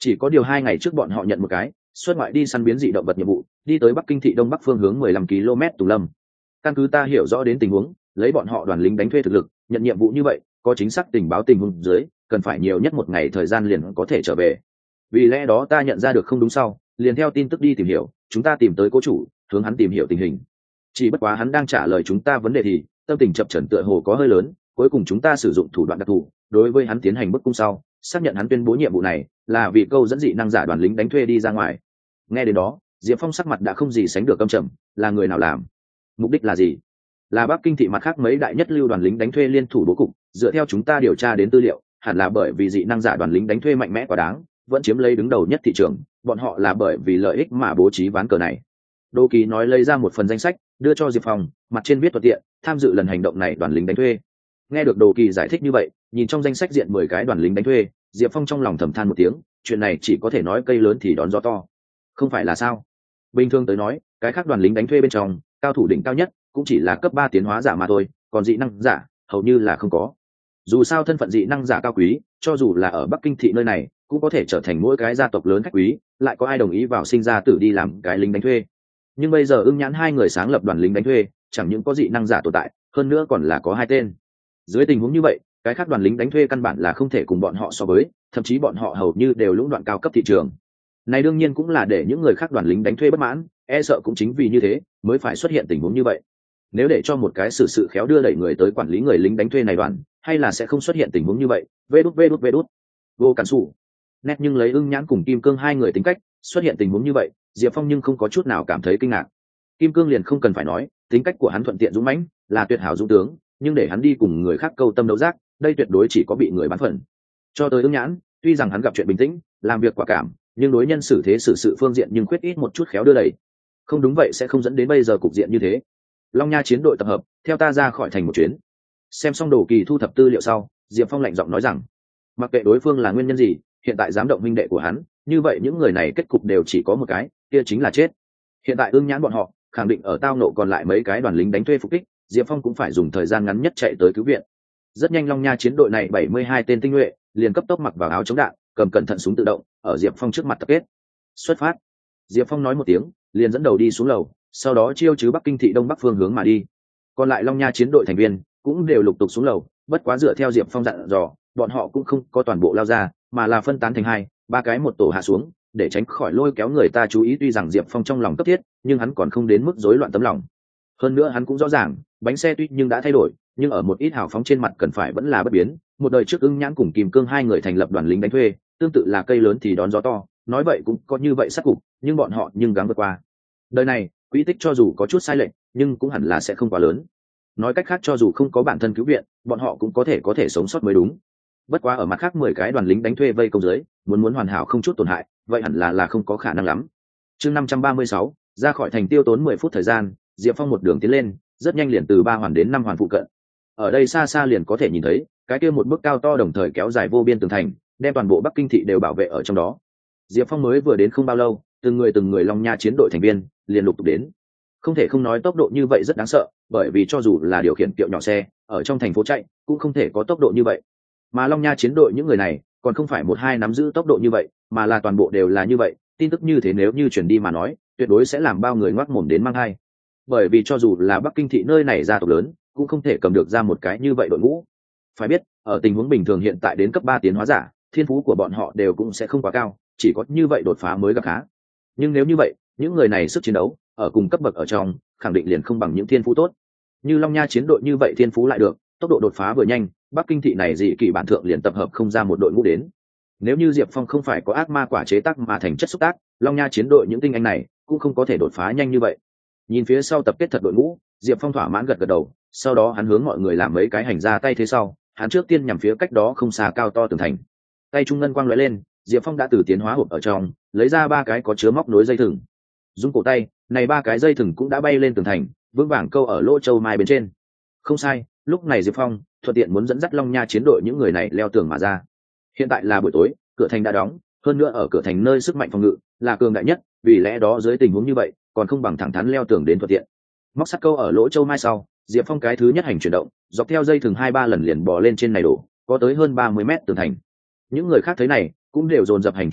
Chỉ có điều hai ngày trước bọn họ nhận một cái xuất ngoại đi săn biến dị động vật nhiệm vụ, đi tới Bắc Kinh thị đông bắc phương hướng mười lăm ki lô mét Tùng Lâm. Căn cứ ta hiểu rõ đến tình huống, lấy bọn họ đoàn lính đánh thuê thực lực, nhận nhiệm vụ như vậy, có chính xác tình báo tình huống dưới, cần phải nhiều nhất một ngày thời gian liền có thể trở về. Vì lẽ đó ta nhận ra được không đúng sau, liền theo tin tức đi tìm hiểu, chúng ta tìm tới cố chủ, hướng hắn tìm hiểu tình hình. Chỉ bất quá hắn đang trả lời chúng ta vấn đề thì tâm tình chập chờn tựa hồ có hơi lớn, cuối cùng chúng ta sử dụng thủ đoạn đặc thù, đối với hắn tiến hành bức cung sau, xác nhận hắn tuyên bố nhiệm vụ này là vì câu dẫn dị năng giả đoàn lính đánh thuê đi ra ngoài. Nghe đến đó, Diệp Phong sắc mặt đã không gì sánh được căm trầm, là người nào làm? Mục đích là gì? Là Bắc Kinh thị mặt khác mấy đại nhất lưu đoàn lính đánh thuê liên thủ bố cục, dựa theo chúng ta điều tra đến tư liệu, hẳn là bởi vì dị năng giả đoàn lính đánh thuê mạnh mẽ quá đáng, vẫn chiếm lấy đứng đầu nhất thị trường, bọn họ là bởi vì lợi ích mà bố trí ván cờ này. Đô Kỳ nói lấy ra một phần danh sách, đưa cho Diệp Phong, mặt trên viết thuận tiện, tham dự lần hành động này đoàn lính đánh thuê. Nghe được Đô Kỳ giải thích như vậy, nhìn trong danh sách diện mười cái đoàn lính đánh thuê, Diệp Phong trong lòng thầm than một tiếng, chuyện này chỉ có thể nói cây lớn thì đón gió to. Không phải là sao? Bình thường tới nói, cái khác đoàn lính đánh thuê bên trong, cao thủ đỉnh cao nhất cũng chỉ là cấp ba tiến hóa giả mà thôi, còn dị năng giả hầu như là không có. Dù sao thân phận dị năng giả cao quý, cho dù là ở Bắc Kinh thị nơi này, cũng có thể trở thành mỗi cái gia tộc lớn khách quý, lại có ai đồng ý vào sinh ra tử đi làm cái lính đánh thuê. Nhưng bây giờ Ưng Nhãn hai người sáng lập đoàn lính đánh thuê, chẳng những có dị năng giả tồn tại, hơn nữa còn là có hai tên. Dưới tình huống như vậy, cái khác đoàn lính đánh thuê căn bản là không thể cùng bọn họ so với, thậm chí bọn họ hầu như đều lũng đoạn cao cấp thị trường. Này đương nhiên cũng là để những người khác đoàn lính đánh thuê bất mãn, e sợ cũng chính vì như thế mới phải xuất hiện tình huống như vậy. Nếu để cho một cái xử sự khéo đưa đẩy người tới quản lý người lính đánh thuê này đoàn, hay là sẽ không xuất hiện tình huống như vậy. Vê đút vê đút vê đút. Vô cản sủ. Nét nhưng lấy Ưng Nhãn cùng Kim Cương hai người tính cách, xuất hiện tình huống như vậy, Diệp Phong nhưng không có chút nào cảm thấy kinh ngạc. Kim Cương liền không cần phải nói, tính cách của hắn thuận tiện dũng mãnh, là tuyệt hảo dũng tướng, nhưng để hắn đi cùng người khác câu tâm đấu giác, đây tuyệt đối chỉ có bị người bán phần. Cho tới Ưng Nhãn, tuy rằng hắn gặp chuyện bình tĩnh, làm việc quả cảm, nhưng đối nhân xử thế xử sự phương diện nhưng khuyết ít một chút khéo đưa đẩy. Không đúng vậy sẽ không dẫn đến bây giờ cục diện như thế. Long Nha chiến đội tập hợp, theo ta ra khỏi thành một chuyến. Xem xong Đồ Kỳ thu thập tư liệu sau, Diệp Phong lạnh giọng nói rằng, mặc kệ đối phương là nguyên nhân gì, hiện tại dám động minh đệ của hắn, như vậy những người này kết cục đều chỉ có một cái, kia chính là chết. Hiện tại Ưng Nhãn bọn họ khẳng định ở tao nộ còn lại mấy cái đoàn lính đánh thuê phục kích, Diệp Phong cũng phải dùng thời gian ngắn nhất chạy tới cứu viện. Rất nhanh Long Nha chiến đội này bảy mươi hai tên tinh nhuệ liền cấp tốc mặc vào áo chống đạn, cầm cẩn thận súng tự động, ở Diệp Phong trước mặt tập kết. Xuất phát. Diệp Phong nói một tiếng, liền dẫn đầu đi xuống lầu, sau đó chiêu chứ Bắc Kinh thị đông bắc phương hướng mà đi. Còn lại Long Nha chiến đội thành viên cũng đều lục tục xuống lầu, bất quá dựa theo Diệp Phong dặn dò, bọn họ cũng không có toàn bộ lao ra, mà là phân tán thành hai, ba cái một tổ hạ xuống, để tránh khỏi lôi kéo người ta chú ý. Tuy rằng Diệp Phong trong lòng cấp thiết, nhưng hắn còn không đến mức rối loạn tấm lòng. Hơn nữa hắn cũng rõ ràng, bánh xe tuy nhưng đã thay đổi, nhưng ở một ít hào phóng trên mặt cần phải vẫn là bất biến. Một đời trước Ưng Nhãn cùng Kim Cương hai người thành lập đoàn lính đánh thuê, tương tự là cây lớn thì đón gió to, nói vậy cũng có như vậy sát cục, nhưng bọn họ nhưng gắng vượt qua. Đời này, quỹ tích cho dù có chút sai lệch, nhưng cũng hẳn là sẽ không quá lớn. Nói cách khác, cho dù không có bản thân cứu viện, bọn họ cũng có thể có thể sống sót mới đúng. Bất quá ở mặt khác mười cái đoàn lính đánh thuê vây công dưới, muốn muốn hoàn hảo không chút tổn hại, vậy hẳn là là không có khả năng lắm. Chương năm trăm ba mươi sáu, ra khỏi thành tiêu tốn mười phút thời gian, Diệp Phong một đường tiến lên, rất nhanh liền từ ba hoàn đến năm hoàn phụ cận. Ở đây xa xa liền có thể nhìn thấy, cái kia một bức cao to đồng thời kéo dài vô biên tường thành, đem toàn bộ Bắc Kinh thị đều bảo vệ ở trong đó. Diệp Phong mới vừa đến không bao lâu, từng người từng người Long Nha chiến đội thành viên liền lục tục đến. Không thể không nói tốc độ như vậy rất đáng sợ, bởi vì cho dù là điều khiển kiệu nhỏ xe ở trong thành phố chạy, cũng không thể có tốc độ như vậy. Mà Long Nha chiến đội những người này còn không phải một hai nắm giữ tốc độ như vậy, mà là toàn bộ đều là như vậy. Tin tức như thế nếu như truyền đi mà nói, tuyệt đối sẽ làm bao người ngoác mồm đến mang hai. Bởi vì cho dù là Bắc Kinh thị nơi này gia tộc lớn, cũng không thể cầm được ra một cái như vậy đội ngũ. Phải biết, ở tình huống bình thường hiện tại đến cấp ba tiến hóa giả, thiên phú của bọn họ đều cũng sẽ không quá cao, chỉ có như vậy đột phá mới gặp khá. Nhưng nếu như vậy, những người này sức chiến đấu ở cùng cấp bậc ở trong, khẳng định liền không bằng những thiên phú tốt. Như Long Nha chiến đội như vậy thiên phú lại được, tốc độ đột phá vừa nhanh, Bắc Kinh thị này dị kỳ bản thượng liền tập hợp không ra một đội ngũ đến. Nếu như Diệp Phong không phải có ác ma quả chế tác mà thành chất xúc tác, Long Nha chiến đội những tinh anh này cũng không có thể đột phá nhanh như vậy. Nhìn phía sau tập kết thật đội ngũ, Diệp Phong thỏa mãn gật gật đầu, sau đó hắn hướng mọi người làm mấy cái hành ra tay thế sau, hắn trước tiên nhằm phía cách đó không xa cao to tường thành. Tay trung ngân quang lóe lên, Diệp Phong đã từ tiến hóa hộp ở trong lấy ra ba cái có chứa móc nối dây thừng. Dùng cổ tay, này ba cái dây thừng cũng đã bay lên tường thành, vững vàng câu ở lỗ châu mai bên trên. Không sai, lúc này Diệp Phong thuận tiện muốn dẫn dắt Long Nha chiến đội những người này leo tường mà ra. Hiện tại là buổi tối, cửa thành đã đóng, hơn nữa ở cửa thành nơi sức mạnh phòng ngự là cường đại nhất, vì lẽ đó dưới tình huống như vậy, còn không bằng thẳng thắn leo tường đến thuận tiện. Móc sắt câu ở lỗ châu mai sau, Diệp Phong cái thứ nhất hành chuyển động, dọc theo dây thừng hai ba lần liền bò lên trên này đổ, có tới hơn ba mươi mét tường thành. Những người khác thấy này, cũng đều dồn dập hành chuyển động,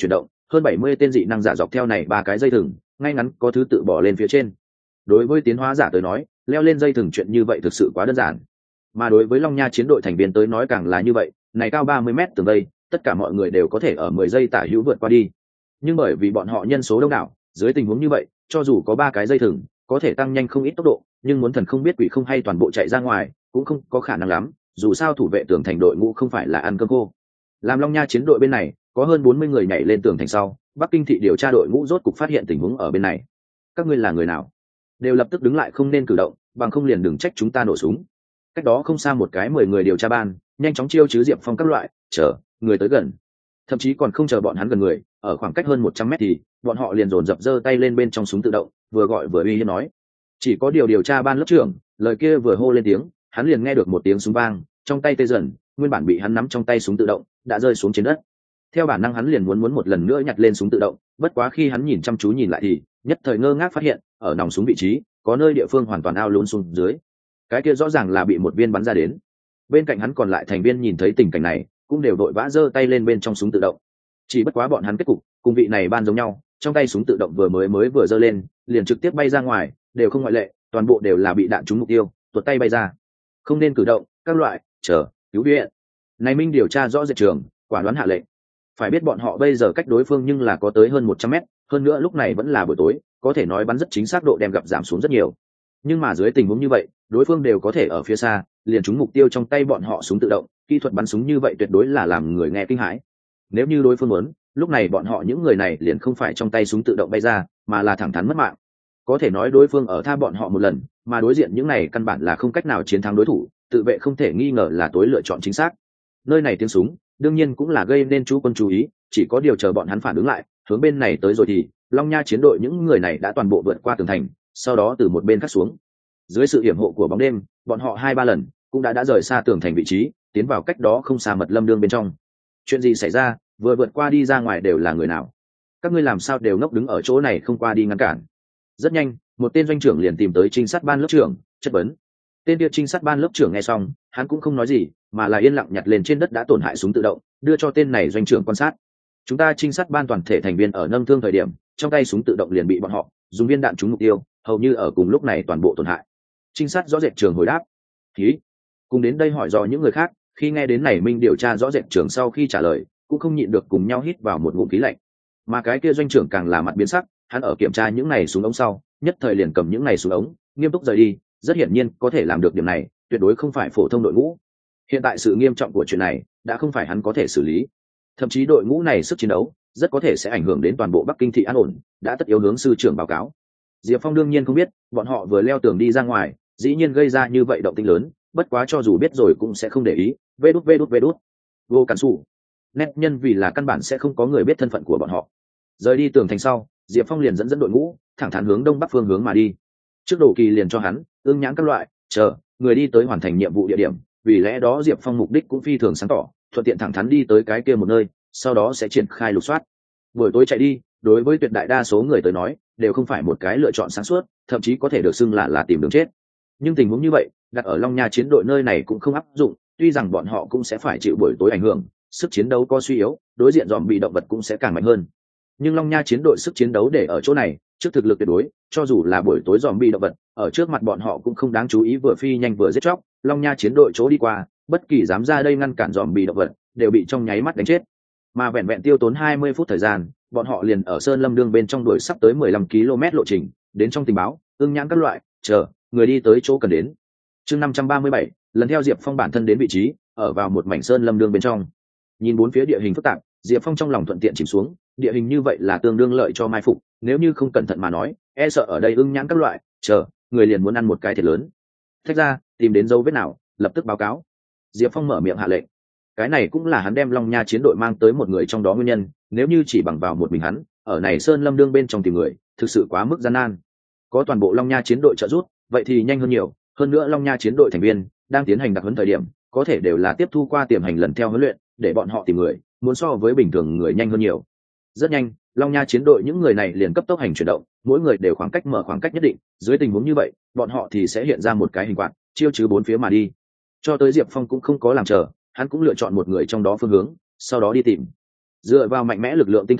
hơn bảy mươi tên dị năng giả dọc theo này ba cái dây thừng ngay ngắn có thứ tự bỏ lên phía trên. Đối với tiến hóa giả tới nói, leo lên dây thừng chuyện như vậy thực sự quá đơn giản, mà đối với Long Nha chiến đội thành viên tới nói càng là như vậy. Này cao ba mươi mét tường vây, tất cả mọi người đều có thể ở mười giây tả hữu vượt qua đi, nhưng bởi vì bọn họ nhân số đông đảo, dưới tình huống như vậy cho dù có ba cái dây thừng có thể tăng nhanh không ít tốc độ, nhưng muốn thần không biết quỷ không hay toàn bộ chạy ra ngoài cũng không có khả năng lắm, dù sao thủ vệ tường thành đội ngũ không phải là ăn cơm khô. Làm Long Nha chiến đội bên này có hơn bốn mươi người nhảy lên tường thành sau, Bắc Kinh thị điều tra đội ngũ rốt cục phát hiện tình huống ở bên này. Các ngươi là người nào? Đều lập tức đứng lại, không nên cử động, bằng không liền đừng trách chúng ta nổ súng. Cách đó không xa một cái mười người điều tra ban nhanh chóng chiêu chứ Diệp Phong các loại, chờ người tới gần. Thậm chí còn không chờ bọn hắn gần người, ở khoảng cách hơn một trăm mét thì bọn họ liền dồn dập giơ tay lên bên trong súng tự động, vừa gọi vừa uy hiếp nói. Chỉ có điều điều tra ban lớp trưởng, lời kia vừa hô lên tiếng, hắn liền nghe được một tiếng súng vang, trong tay tê dần, nguyên bản bị hắn nắm trong tay súng tự động đã rơi xuống trên đất. Theo bản năng hắn liền muốn muốn một lần nữa nhặt lên súng tự động, bất quá khi hắn nhìn chăm chú nhìn lại thì nhất thời ngơ ngác phát hiện, ở nòng súng vị trí có nơi địa phương hoàn toàn ao lún xuống dưới. Cái kia rõ ràng là bị một viên bắn ra đến. Bên cạnh hắn còn lại thành viên nhìn thấy tình cảnh này, cũng đều đội vã giơ tay lên bên trong súng tự động. Chỉ bất quá bọn hắn kết cục cùng vị này ban giống nhau, trong tay súng tự động vừa mới mới vừa giơ lên, liền trực tiếp bay ra ngoài, đều không ngoại lệ, toàn bộ đều là bị đạn trúng mục tiêu, tuột tay bay ra. Không nên cử động, các loại, chờ, cứu viện. Này Minh điều tra rõ rệt trường, quả đoán hạ lệnh. Phải biết bọn họ bây giờ cách đối phương nhưng là có tới hơn một trăm mét, hơn nữa lúc này vẫn là buổi tối, có thể nói bắn rất chính xác độ đem gặp giảm xuống rất nhiều. Nhưng mà dưới tình huống như vậy, đối phương đều có thể ở phía xa liền trúng mục tiêu trong tay bọn họ súng tự động, kỹ thuật bắn súng như vậy tuyệt đối là làm người nghe kinh hãi. Nếu như đối phương muốn, lúc này bọn họ những người này liền không phải trong tay súng tự động bay ra, mà là thẳng thắn mất mạng. Có thể nói đối phương ở tha bọn họ một lần, mà đối diện những này căn bản là không cách nào chiến thắng đối thủ, tự vệ không thể nghi ngờ là tối lựa chọn chính xác. Nơi này tiếng súng đương nhiên cũng là gây nên chú quân chú ý, chỉ có điều chờ bọn hắn phản ứng lại hướng bên này tới rồi thì Long Nha chiến đội những người này đã toàn bộ vượt qua tường thành, sau đó từ một bên cắt xuống. Dưới sự hiểm hộ của bóng đêm, bọn họ hai ba lần cũng đã đã rời xa tường thành vị trí, tiến vào cách đó không xa mật lâm đương bên trong. Chuyện gì xảy ra? Vừa vượt qua đi ra ngoài đều là người nào? Các ngươi làm sao đều ngốc đứng ở chỗ này không qua đi ngăn cản? Rất nhanh, một tên doanh trưởng liền tìm tới trinh sát ban lớp trưởng, chất vấn. Tên kia trinh sát ban lớp trưởng nghe xong, hắn cũng không nói gì, mà là yên lặng nhặt lên trên đất đã tổn hại súng tự động, đưa cho tên này doanh trưởng quan sát. Chúng ta trinh sát ban toàn thể thành viên ở nâng thương thời điểm, trong tay súng tự động liền bị bọn họ dùng viên đạn trúng mục tiêu, hầu như ở cùng lúc này toàn bộ tổn hại. Trinh sát rõ rệt trường hồi đáp. Khí. Cùng đến đây hỏi dò những người khác, khi nghe đến này Minh điều tra rõ rệt trường sau khi trả lời, cũng không nhịn được cùng nhau hít vào một ngụm khí lạnh. Mà cái kia doanh trưởng càng là mặt biến sắc, hắn ở kiểm tra những này súng ống sau, nhất thời liền cầm những này súng ống, nghiêm túc rời đi, rất hiển nhiên có thể làm được điểm này, tuyệt đối không phải phổ thông đội ngũ. Hiện tại sự nghiêm trọng của chuyện này đã không phải hắn có thể xử lý, thậm chí đội ngũ này sức chiến đấu rất có thể sẽ ảnh hưởng đến toàn bộ Bắc Kinh thị an ổn, đã tất yếu hướng sư trưởng báo cáo. Diệp Phong đương nhiên không biết, bọn họ vừa leo tường đi ra ngoài, dĩ nhiên gây ra như vậy động tĩnh lớn, bất quá cho dù biết rồi cũng sẽ không để ý. Vê đút vê đút vê đút. Vô cản sủ. Nét nhân vì là căn bản sẽ không có người biết thân phận của bọn họ. Rời đi tường thành sau, Diệp Phong liền dẫn dẫn đội ngũ, thẳng thắn hướng đông bắc phương hướng mà đi. Trước đầu kỳ liền cho hắn, ương nhãn các loại, chờ người đi tới hoàn thành nhiệm vụ địa điểm, vì lẽ đó Diệp Phong mục đích cũng phi thường sáng tỏ, thuận tiện thẳng thắn đi tới cái kia một nơi, sau đó sẽ triển khai lục soát. Buổi tối chạy đi, đối với tuyệt đại đa số người tới nói, đều không phải một cái lựa chọn sáng suốt, thậm chí có thể được xưng là là tìm đường chết. Nhưng tình huống như vậy, đặt ở Long Nha chiến đội nơi này cũng không áp dụng, tuy rằng bọn họ cũng sẽ phải chịu buổi tối ảnh hưởng, sức chiến đấu có suy yếu, đối diện dòm bị động vật cũng sẽ càng mạnh hơn. Nhưng Long Nha chiến đội sức chiến đấu để ở chỗ này, trước thực lực tuyệt đối, cho dù là buổi tối dòm bị động vật, ở trước mặt bọn họ cũng không đáng chú ý, vừa phi nhanh vừa giết chóc, Long Nha chiến đội chỗ đi qua, bất kỳ dám ra đây ngăn cản dòm bị động vật, đều bị trong nháy mắt đánh chết. Mà vẹn vẹn tiêu tốn hai mươi phút thời gian, bọn họ liền ở Sơn Lâm Đương bên trong đuổi sắp tới mười lăm ki lô mét lộ trình, đến trong tình báo, ương nhãn các loại, chờ người đi tới chỗ cần đến. Chương năm trăm ba mươi bảy, lần theo Diệp Phong bản thân đến vị trí, ở vào một mảnh Sơn Lâm Đương bên trong. Nhìn bốn phía địa hình phức tạp, Diệp Phong trong lòng thuận tiện chìm xuống, địa hình như vậy là tương đương lợi cho mai phục, nếu như không cẩn thận mà nói, e sợ ở đây ương nhãn các loại, chờ người liền muốn ăn một cái thiệt lớn. Thách ra, tìm đến dấu vết nào, lập tức báo cáo. Diệp Phong mở miệng hạ lệnh. Cái này cũng là hắn đem Long Nha chiến đội mang tới một người trong đó nguyên nhân, nếu như chỉ bằng vào một mình hắn, ở này Sơn Lâm Đương bên trong tìm người, thực sự quá mức gian nan. Có toàn bộ Long Nha chiến đội trợ giúp, vậy thì nhanh hơn nhiều, hơn nữa Long Nha chiến đội thành viên đang tiến hành đặc huấn thời điểm, có thể đều là tiếp thu qua tiềm hành lần theo huấn luyện, để bọn họ tìm người, muốn so với bình thường người nhanh hơn nhiều. Rất nhanh, Long Nha chiến đội những người này liền cấp tốc hành chuyển động, mỗi người đều khoảng cách mở khoảng cách nhất định, dưới tình huống như vậy, bọn họ thì sẽ hiện ra một cái hình quạt, chiêu chứ bốn phía mà đi. Cho tới Diệp Phong cũng không có làm chờ, hắn cũng lựa chọn một người trong đó phương hướng, sau đó đi tìm. Dựa vào mạnh mẽ lực lượng tinh thần,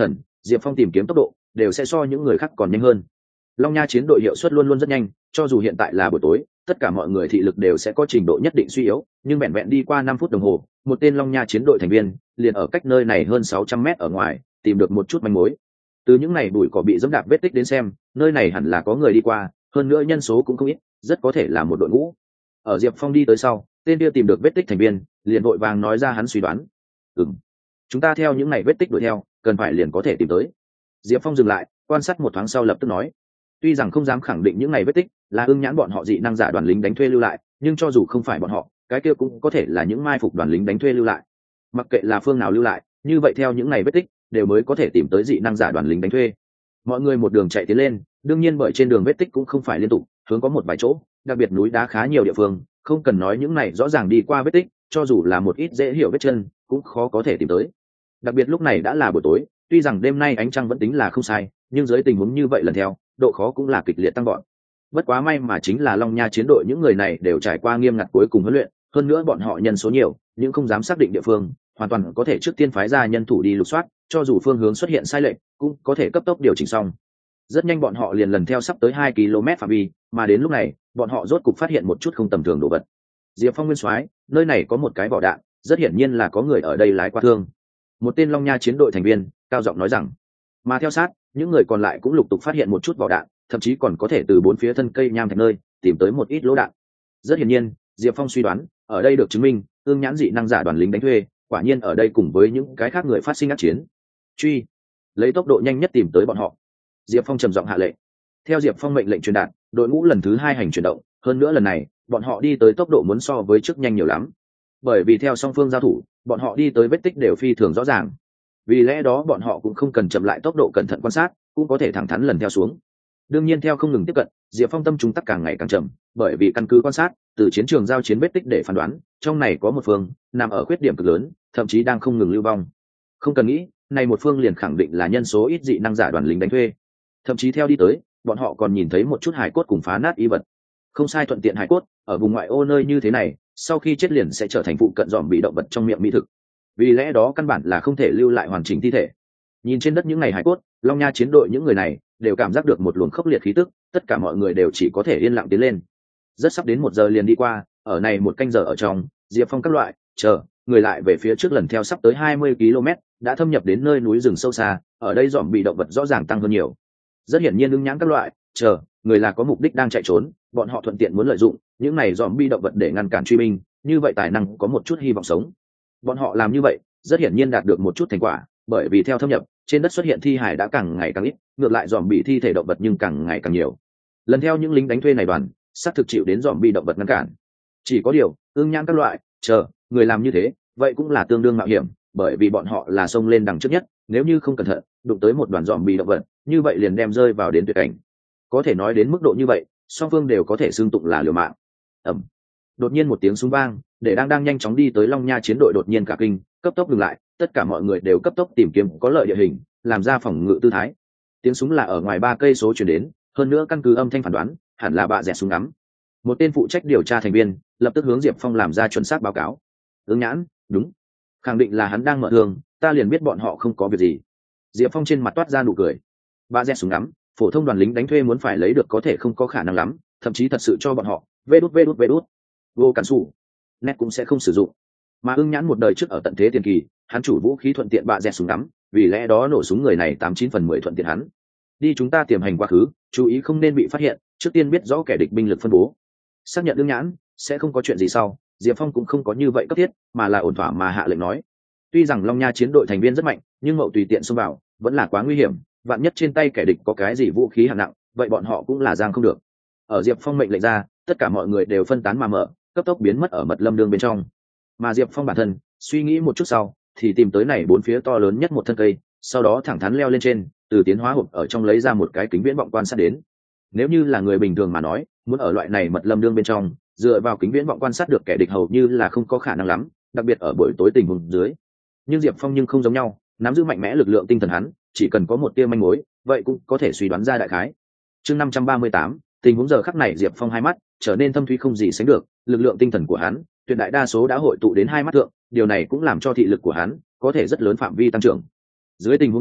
Diệp Phong tìm kiếm tốc độ đều sẽ so những người khác còn nhanh hơn. Long Nha chiến đội hiệu suất luôn luôn rất nhanh, cho dù hiện tại là buổi tối, tất cả mọi người thị lực đều sẽ có trình độ nhất định suy yếu, nhưng vẹn vẹn đi qua năm phút đồng hồ, một tên Long Nha chiến đội thành viên liền ở cách nơi này hơn sáu trăm mét ở ngoài tìm được một chút manh mối. Từ những này bụi cỏ bị dẫm đạp vết tích đến xem, nơi này hẳn là có người đi qua, hơn nữa nhân số cũng không ít, rất có thể là một đội ngũ. Ở Diệp Phong đi tới sau, tên kia tìm được vết tích thành viên, liền vội vàng nói ra hắn suy đoán. "Ừm, chúng ta theo những này vết tích đuổi theo, cần phải liền có thể tìm tới." Diệp Phong dừng lại, quan sát một thoáng sau lập tức nói. Tuy rằng không dám khẳng định những này vết tích là ưng nhãn bọn họ dị năng giả đoàn lính đánh thuê lưu lại, nhưng cho dù không phải bọn họ, cái kia cũng có thể là những mai phục đoàn lính đánh thuê lưu lại. Mặc kệ là phương nào lưu lại, như vậy theo những này vết tích đều mới có thể tìm tới dị năng giả đoàn lính đánh thuê. Mọi người một đường chạy tiến lên, đương nhiên bởi trên đường vết tích cũng không phải liên tục, hướng có một vài chỗ, đặc biệt núi đá khá nhiều địa phương, không cần nói những này rõ ràng đi qua vết tích, cho dù là một ít dễ hiểu vết chân, cũng khó có thể tìm tới. Đặc biệt lúc này đã là buổi tối, tuy rằng đêm nay ánh trăng vẫn tính là không sai, nhưng dưới tình huống như vậy lần theo, độ khó cũng là kịch liệt tăng gọn. Bất quá may mà chính là Long Nha chiến đội những người này đều trải qua nghiêm ngặt cuối cùng huấn luyện, hơn nữa bọn họ nhân số nhiều, nhưng không dám xác định địa phương, hoàn toàn có thể trước tiên phái ra nhân thủ đi lục soát, cho dù phương hướng xuất hiện sai lệch, cũng có thể cấp tốc điều chỉnh xong. Rất nhanh bọn họ liền lần theo sắp tới hai ki lô mét phạm vi, mà đến lúc này, bọn họ rốt cục phát hiện một chút không tầm thường đồ vật. Diệp Phong nguyên soái, nơi này có một cái vỏ đạn, rất hiển nhiên là có người ở đây lái qua thương. Một tên Long Nha chiến đội thành viên cao giọng nói rằng, mà theo sát, những người còn lại cũng lục tục phát hiện một chút vỏ đạn, thậm chí còn có thể từ bốn phía thân cây nham thạch nơi tìm tới một ít lỗ đạn. Rất hiển nhiên, Diệp Phong suy đoán, ở đây được chứng minh, ương nhãn dị năng giả đoàn lính đánh thuê, quả nhiên ở đây cùng với những cái khác người phát sinh ác chiến. Truy, lấy tốc độ nhanh nhất tìm tới bọn họ. Diệp Phong trầm giọng hạ lệnh. Theo Diệp Phong mệnh lệnh truyền đạt, đội ngũ lần thứ hai hành chuyển động, hơn nữa lần này, bọn họ đi tới tốc độ muốn so với trước nhanh nhiều lắm. Bởi vì theo song phương giao thủ, bọn họ đi tới vết tích đều phi thường rõ ràng. Vì lẽ đó bọn họ cũng không cần chậm lại tốc độ cẩn thận quan sát, cũng có thể thẳng thắn lần theo xuống. Đương nhiên theo không ngừng tiếp cận, Diệp Phong tâm chúng tắc càng ngày càng chậm, bởi vì căn cứ quan sát, từ chiến trường giao chiến vết tích để phán đoán, trong này có một phương nằm ở khuyết điểm cực lớn, thậm chí đang không ngừng lưu vong. Không cần nghĩ, này một phương liền khẳng định là nhân số ít dị năng giả đoàn lính đánh thuê. Thậm chí theo đi tới, bọn họ còn nhìn thấy một chút hài cốt cùng phá nát y vật. Không sai, thuận tiện hài cốt, ở vùng ngoại ô nơi như thế này, sau khi chết liền sẽ trở thành phụ cận dòm bị động vật trong miệng mỹ thực. Vì lẽ đó căn bản là không thể lưu lại hoàn chỉnh thi thể. Nhìn trên đất những ngày hài cốt, Long Nha chiến đội những người này đều cảm giác được một luồng khốc liệt khí tức, tất cả mọi người đều chỉ có thể yên lặng tiến lên. Rất sắp đến một giờ liền đi qua, ở này một canh giờ ở trong, Diệp Phong các loại chờ người lại về phía trước lần theo sắp tới hai mươi ki lô mét, đã thâm nhập đến nơi núi rừng sâu xa, ở đây dòm bị động vật rõ ràng tăng hơn nhiều. Rất hiển nhiên ưng nhãn các loại chờ người là có mục đích đang chạy trốn, bọn họ thuận tiện muốn lợi dụng những này dòm bi động vật để ngăn cản truy binh, như vậy tài năng có một chút hy vọng sống. Bọn họ làm như vậy rất hiển nhiên đạt được một chút thành quả, bởi vì theo thâm nhập, trên đất xuất hiện thi hải đã càng ngày càng ít, ngược lại dòm bị thi thể động vật nhưng càng ngày càng nhiều. Lần theo những lính đánh thuê này đoàn xác thực chịu đến dòm bi động vật ngăn cản. Chỉ có điều ương nhãn các loại chờ người làm như thế vậy cũng là tương đương mạo hiểm, bởi vì bọn họ là xông lên đằng trước nhất, nếu như không cẩn thận đụng tới một đoàn dòm bi động vật, như vậy liền đem rơi vào đến tuyệt cảnh. Có thể nói đến mức độ như vậy, song phương đều có thể xưng tụng là liều mạng. Ẩm. Đột nhiên một tiếng súng vang, để đang đang nhanh chóng đi tới Long Nha chiến đội đột nhiên cả kinh, cấp tốc dừng lại, tất cả mọi người đều cấp tốc tìm kiếm có lợi địa hình, làm ra phòng ngự tư thái. Tiếng súng là ở ngoài ba cây số truyền đến, hơn nữa căn cứ âm thanh phán đoán, hẳn là bạ rẻ súng ngắm. Một tên phụ trách điều tra thành viên lập tức hướng Diệp Phong làm ra chuẩn xác báo cáo. Ứng nhãn, đúng, khẳng định là hắn đang mở thương, ta liền biết bọn họ không có việc gì. Diệp Phong trên mặt toát ra nụ cười. Bạ rẻ súng ngắm, phổ thông đoàn lính đánh thuê muốn phải lấy được có thể không có khả năng lắm, thậm chí thật sự cho bọn họ vê đút vê đút vê đút vô cản sủ nét cũng sẽ không sử dụng. Mà ưng nhãn một đời trước ở tận thế tiền kỳ, hắn chủ vũ khí thuận tiện bạ dẹt súng ngắm, vì lẽ đó nổ súng người này tám chín phần mười thuận tiện hắn. Đi, chúng ta tiềm hành quá khứ, chú ý không nên bị phát hiện, trước tiên biết rõ kẻ địch binh lực phân bố. Xác nhận ưng nhãn sẽ không có chuyện gì sau, Diệp Phong cũng không có như vậy cấp thiết, mà là ổn thỏa mà hạ lệnh nói. Tuy rằng Long Nha chiến đội thành viên rất mạnh, nhưng mậu tùy tiện xông vào vẫn là quá nguy hiểm, vạn nhất trên tay kẻ địch có cái gì vũ khí hạng nặng, vậy bọn họ cũng là giang không được. Ở Diệp Phong mệnh lệnh ra, tất cả mọi người đều phân tán mà mở, cấp tốc biến mất ở mật lâm đường bên trong. Mà Diệp Phong bản thân suy nghĩ một chút sau, thì tìm tới này bốn phía to lớn nhất một thân cây, sau đó thẳng thắn leo lên trên, từ tiến hóa hộp ở trong lấy ra một cái kính viễn vọng quan sát đến. Nếu như là người bình thường mà nói, muốn ở loại này mật lâm đường bên trong, dựa vào kính viễn vọng quan sát được kẻ địch hầu như là không có khả năng lắm, đặc biệt ở buổi tối tình huống dưới. Nhưng Diệp Phong nhưng không giống nhau, nắm giữ mạnh mẽ lực lượng tinh thần hắn, chỉ cần có một tia manh mối, vậy cũng có thể suy đoán ra đại khái. Chương năm trăm ba mươi tám, tình huống giờ khắc này Diệp Phong hai mắt trở nên thâm thúy không gì sánh được, lực lượng tinh thần của hắn tuyệt đại đa số đã hội tụ đến hai mắt thượng, điều này cũng làm cho thị lực của hắn có thể rất lớn phạm vi tăng trưởng. Dưới tình huống như vậy,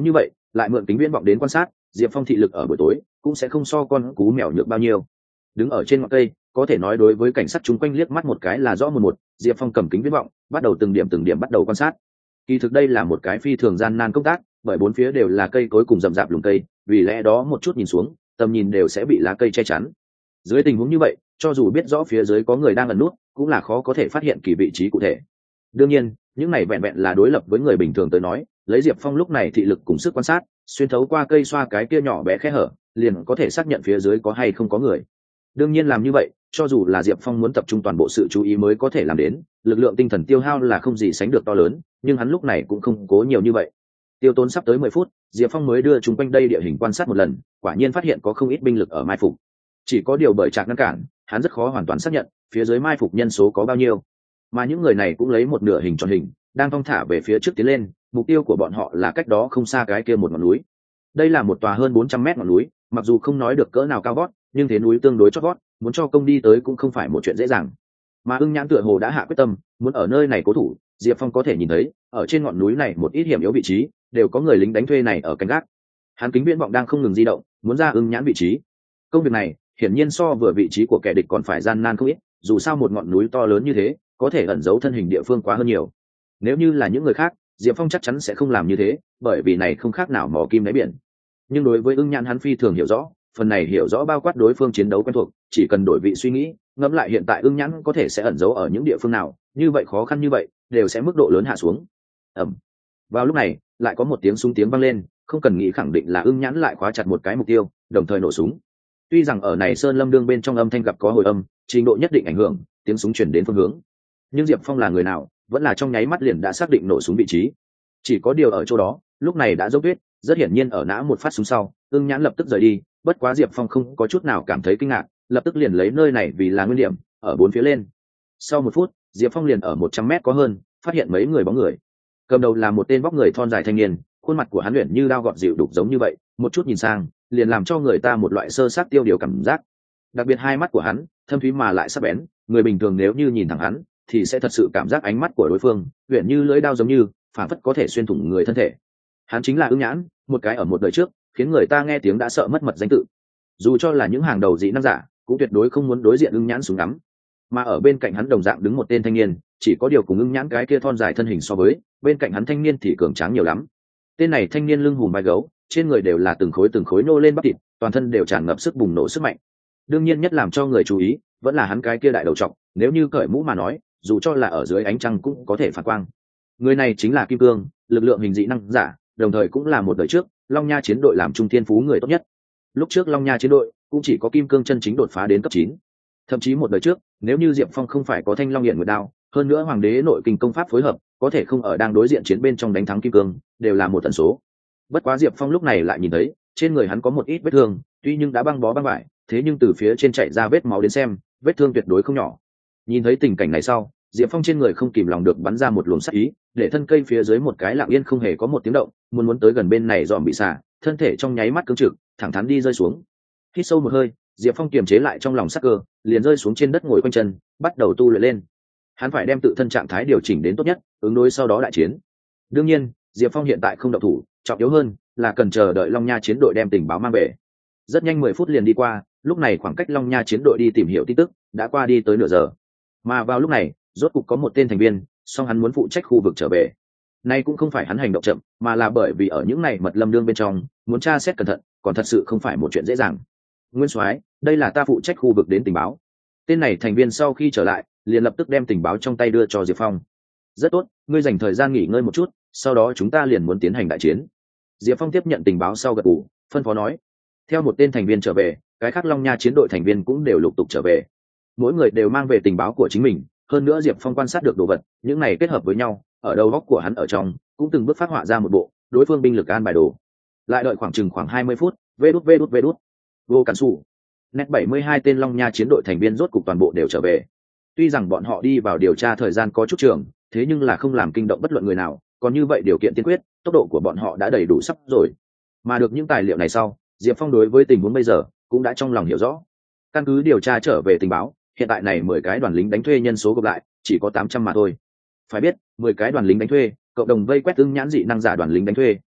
lại mượn kính viễn vọng đến quan sát, Diệp Phong thị lực ở buổi tối cũng sẽ không so con cú mèo nhược bao nhiêu. Đứng ở trên ngọn cây, có thể nói đối với cảnh sát chúng quanh liếc mắt một cái là rõ một một. Diệp Phong cầm kính viễn vọng, bắt đầu từng điểm từng điểm bắt đầu quan sát. Kỳ thực đây là một cái phi thường gian nan công tác, bởi bốn phía đều là cây cối cùng rậm rạp lùm cây, vì lẽ đó một chút nhìn xuống, tầm nhìn đều sẽ bị lá cây che chắn. Dưới tình huống như vậy, cho dù biết rõ phía dưới có người đang ẩn nút, cũng là khó có thể phát hiện kỳ vị trí cụ thể. Đương nhiên, những này vẹn vẹn là đối lập với người bình thường tới nói, lấy Diệp Phong lúc này thị lực cùng sức quan sát, xuyên thấu qua cây xoa cái kia nhỏ bé khe hở, liền có thể xác nhận phía dưới có hay không có người. Đương nhiên làm như vậy, cho dù là Diệp Phong muốn tập trung toàn bộ sự chú ý mới có thể làm đến, lực lượng tinh thần tiêu hao là không gì sánh được to lớn, nhưng hắn lúc này cũng không cố nhiều như vậy. Tiêu tốn sắp tới mười phút, Diệp Phong mới đưa chúng quanh đây địa hình quan sát một lần, quả nhiên phát hiện có không ít binh lực ở mai phục. Chỉ có điều bởi trạc ngăn cản, hắn rất khó hoàn toàn xác nhận phía dưới mai phục nhân số có bao nhiêu. Mà những người này cũng lấy một nửa hình tròn hình, đang thong thả về phía trước tiến lên, mục tiêu của bọn họ là cách đó không xa cái kia một ngọn núi. Đây là một tòa hơn bốn trăm mét ngọn núi, mặc dù không nói được cỡ nào cao vót, nhưng thế núi tương đối chót vót, muốn cho công đi tới cũng không phải một chuyện dễ dàng. Mà Ưng Nhãn tựa hồ đã hạ quyết tâm, muốn ở nơi này cố thủ. Diệp Phong có thể nhìn thấy, ở trên ngọn núi này một ít hiểm yếu vị trí, đều có người lính đánh thuê này ở canh gác. Hắn kính viễn vọng đang không ngừng di động, muốn ra Ưng Nhãn vị trí. Công việc này, hiển nhiên so vừa vị trí của kẻ địch còn phải gian nan không ít, dù sao một ngọn núi to lớn như thế, có thể ẩn giấu thân hình địa phương quá hơn nhiều. Nếu như là những người khác, Diệp Phong chắc chắn sẽ không làm như thế, bởi vì này không khác nào mò kim đáy biển. Nhưng đối với Ưng Nhãn hắn phi thường hiểu rõ, phần này hiểu rõ bao quát đối phương chiến đấu quen thuộc, chỉ cần đổi vị suy nghĩ, ngẫm lại hiện tại Ưng Nhãn có thể sẽ ẩn giấu ở những địa phương nào, như vậy khó khăn như vậy, đều sẽ mức độ lớn hạ xuống. Ầm. Vào lúc này, lại có một tiếng súng tiếng vang lên, không cần nghĩ khẳng định là Ưng Nhãn lại khóa chặt một cái mục tiêu, đồng thời nổ súng. Tuy rằng ở này sơn lâm đương bên trong âm thanh gặp có hồi âm, trình độ nhất định ảnh hưởng, tiếng súng truyền đến phương hướng. Nhưng Diệp Phong là người nào, vẫn là trong nháy mắt liền đã xác định nổ súng vị trí. Chỉ có điều ở chỗ đó, lúc này đã dốc tuyết, rất hiển nhiên ở nã một phát súng sau, Ưng Nhãn lập tức rời đi, bất quá Diệp Phong không có chút nào cảm thấy kinh ngạc, lập tức liền lấy nơi này vì là nguyên điểm, ở bốn phía lên. Sau một phút, Diệp Phong liền ở một trăm mét có hơn, phát hiện mấy người bóng người. Cầm đầu là một tên vóc người thon dài thanh niên, khuôn mặt của hắn luyện như đao gọt dịu đục giống như vậy, một chút nhìn sang, liền làm cho người ta một loại sơ sát tiêu điều cảm giác. Đặc biệt hai mắt của hắn, thâm thúy mà lại sắc bén, người bình thường nếu như nhìn thẳng hắn, thì sẽ thật sự cảm giác ánh mắt của đối phương luyện như lưỡi đao giống như, phản phất có thể xuyên thủng người thân thể. Hắn chính là Ưng Nhãn, một cái ở một đời trước, khiến người ta nghe tiếng đã sợ mất mật danh tự. Dù cho là những hàng đầu dị năng giả, cũng tuyệt đối không muốn đối diện Ưng Nhãn súng ngắm. Mà ở bên cạnh hắn đồng dạng đứng một tên thanh niên, chỉ có điều cùng Ưng Nhãn cái kia thon dài thân hình so với, bên cạnh hắn thanh niên thì cường tráng nhiều lắm. Tên này thanh niên lưng hùm vai gấu, trên người đều là từng khối từng khối nô lên bắp thịt, toàn thân đều tràn ngập sức bùng nổ sức mạnh. Đương nhiên nhất làm cho người chú ý, vẫn là hắn cái kia đại đầu trọc, nếu như cởi mũ mà nói, dù cho là ở dưới ánh trăng cũng có thể phản quang. Người này chính là Kim Cương, lực lượng hình dị năng giả, đồng thời cũng là một đời trước Long Nha chiến đội làm trung thiên phú người tốt nhất. Lúc trước Long Nha chiến đội cũng chỉ có Kim Cương chân chính đột phá đến cấp chín. Thậm chí một đời trước, nếu như Diệp Phong không phải có Thanh Long Hiển Nguyệt Đao, hơn nữa Hoàng đế nội kinh công pháp phối hợp, có thể không ở đang đối diện chiến bên trong đánh thắng Kim Cương, đều là một tần số. Bất quá Diệp Phong lúc này lại nhìn thấy, trên người hắn có một ít vết thương, tuy nhưng đã băng bó băng vải, thế nhưng từ phía trên chảy ra vết máu đến xem, vết thương tuyệt đối không nhỏ. Nhìn thấy tình cảnh này sau, Diệp Phong trên người không kìm lòng được bắn ra một luồng sát ý, để thân cây phía dưới một cái lặng yên không hề có một tiếng động, muốn muốn tới gần bên này dòm bị xả, thân thể trong nháy mắt cứng trực, thẳng thắn đi rơi xuống. Hít sâu một hơi, Diệp Phong kiềm chế lại trong lòng sắc cơ, liền rơi xuống trên đất ngồi quanh chân, bắt đầu tu luyện lên. Hắn phải đem tự thân trạng thái điều chỉnh đến tốt nhất, ứng đối sau đó đại chiến. Đương nhiên, Diệp Phong hiện tại không động thủ, trọng yếu hơn là cần chờ đợi Long Nha chiến đội đem tình báo mang về. Rất nhanh mười phút liền đi qua, lúc này khoảng cách Long Nha chiến đội đi tìm hiểu tin tức đã qua đi tới nửa giờ. Mà vào lúc này, rốt cục có một tên thành viên, song hắn muốn phụ trách khu vực trở về. Nay cũng không phải hắn hành động chậm, mà là bởi vì ở những này mật lâm đương bên trong, muốn tra xét cẩn thận, còn thật sự không phải một chuyện dễ dàng. Nguyên soái, đây là ta phụ trách khu vực đến tình báo. Tên này thành viên sau khi trở lại, liền lập tức đem tình báo trong tay đưa cho Diệp Phong. Rất tốt, ngươi dành thời gian nghỉ ngơi một chút, sau đó chúng ta liền muốn tiến hành đại chiến. Diệp Phong tiếp nhận tình báo sau gật gù, phân phó nói. Theo một tên thành viên trở về, cái khác Long Nha chiến đội thành viên cũng đều lục tục trở về. Mỗi người đều mang về tình báo của chính mình, hơn nữa Diệp Phong quan sát được đồ vật, những này kết hợp với nhau, ở đầu góc của hắn ở trong, cũng từng bước phát họa ra một bộ đối phương binh lực an bài đồ. Lại đợi khoảng chừng khoảng hai mươi phút, vê đút vê đút vê đút. Vô cản sủ. Nét bảy mươi hai tên Long Nha chiến đội thành viên rốt cục toàn bộ đều trở về. Tuy rằng bọn họ đi vào điều tra thời gian có chút trường, thế nhưng là không làm kinh động bất luận người nào, còn như vậy điều kiện tiên quyết, tốc độ của bọn họ đã đầy đủ sắp rồi. Mà được những tài liệu này sau, Diệp Phong đối với tình huống bây giờ cũng đã trong lòng hiểu rõ. Căn cứ điều tra trở về tình báo, hiện tại này mười cái đoàn lính đánh thuê nhân số gộp lại chỉ có tám trăm mà thôi. Phải biết, mười cái đoàn lính đánh thuê, cộng đồng vây quét Ưng Nhãn dị năng giả đoàn lính đánh thuê,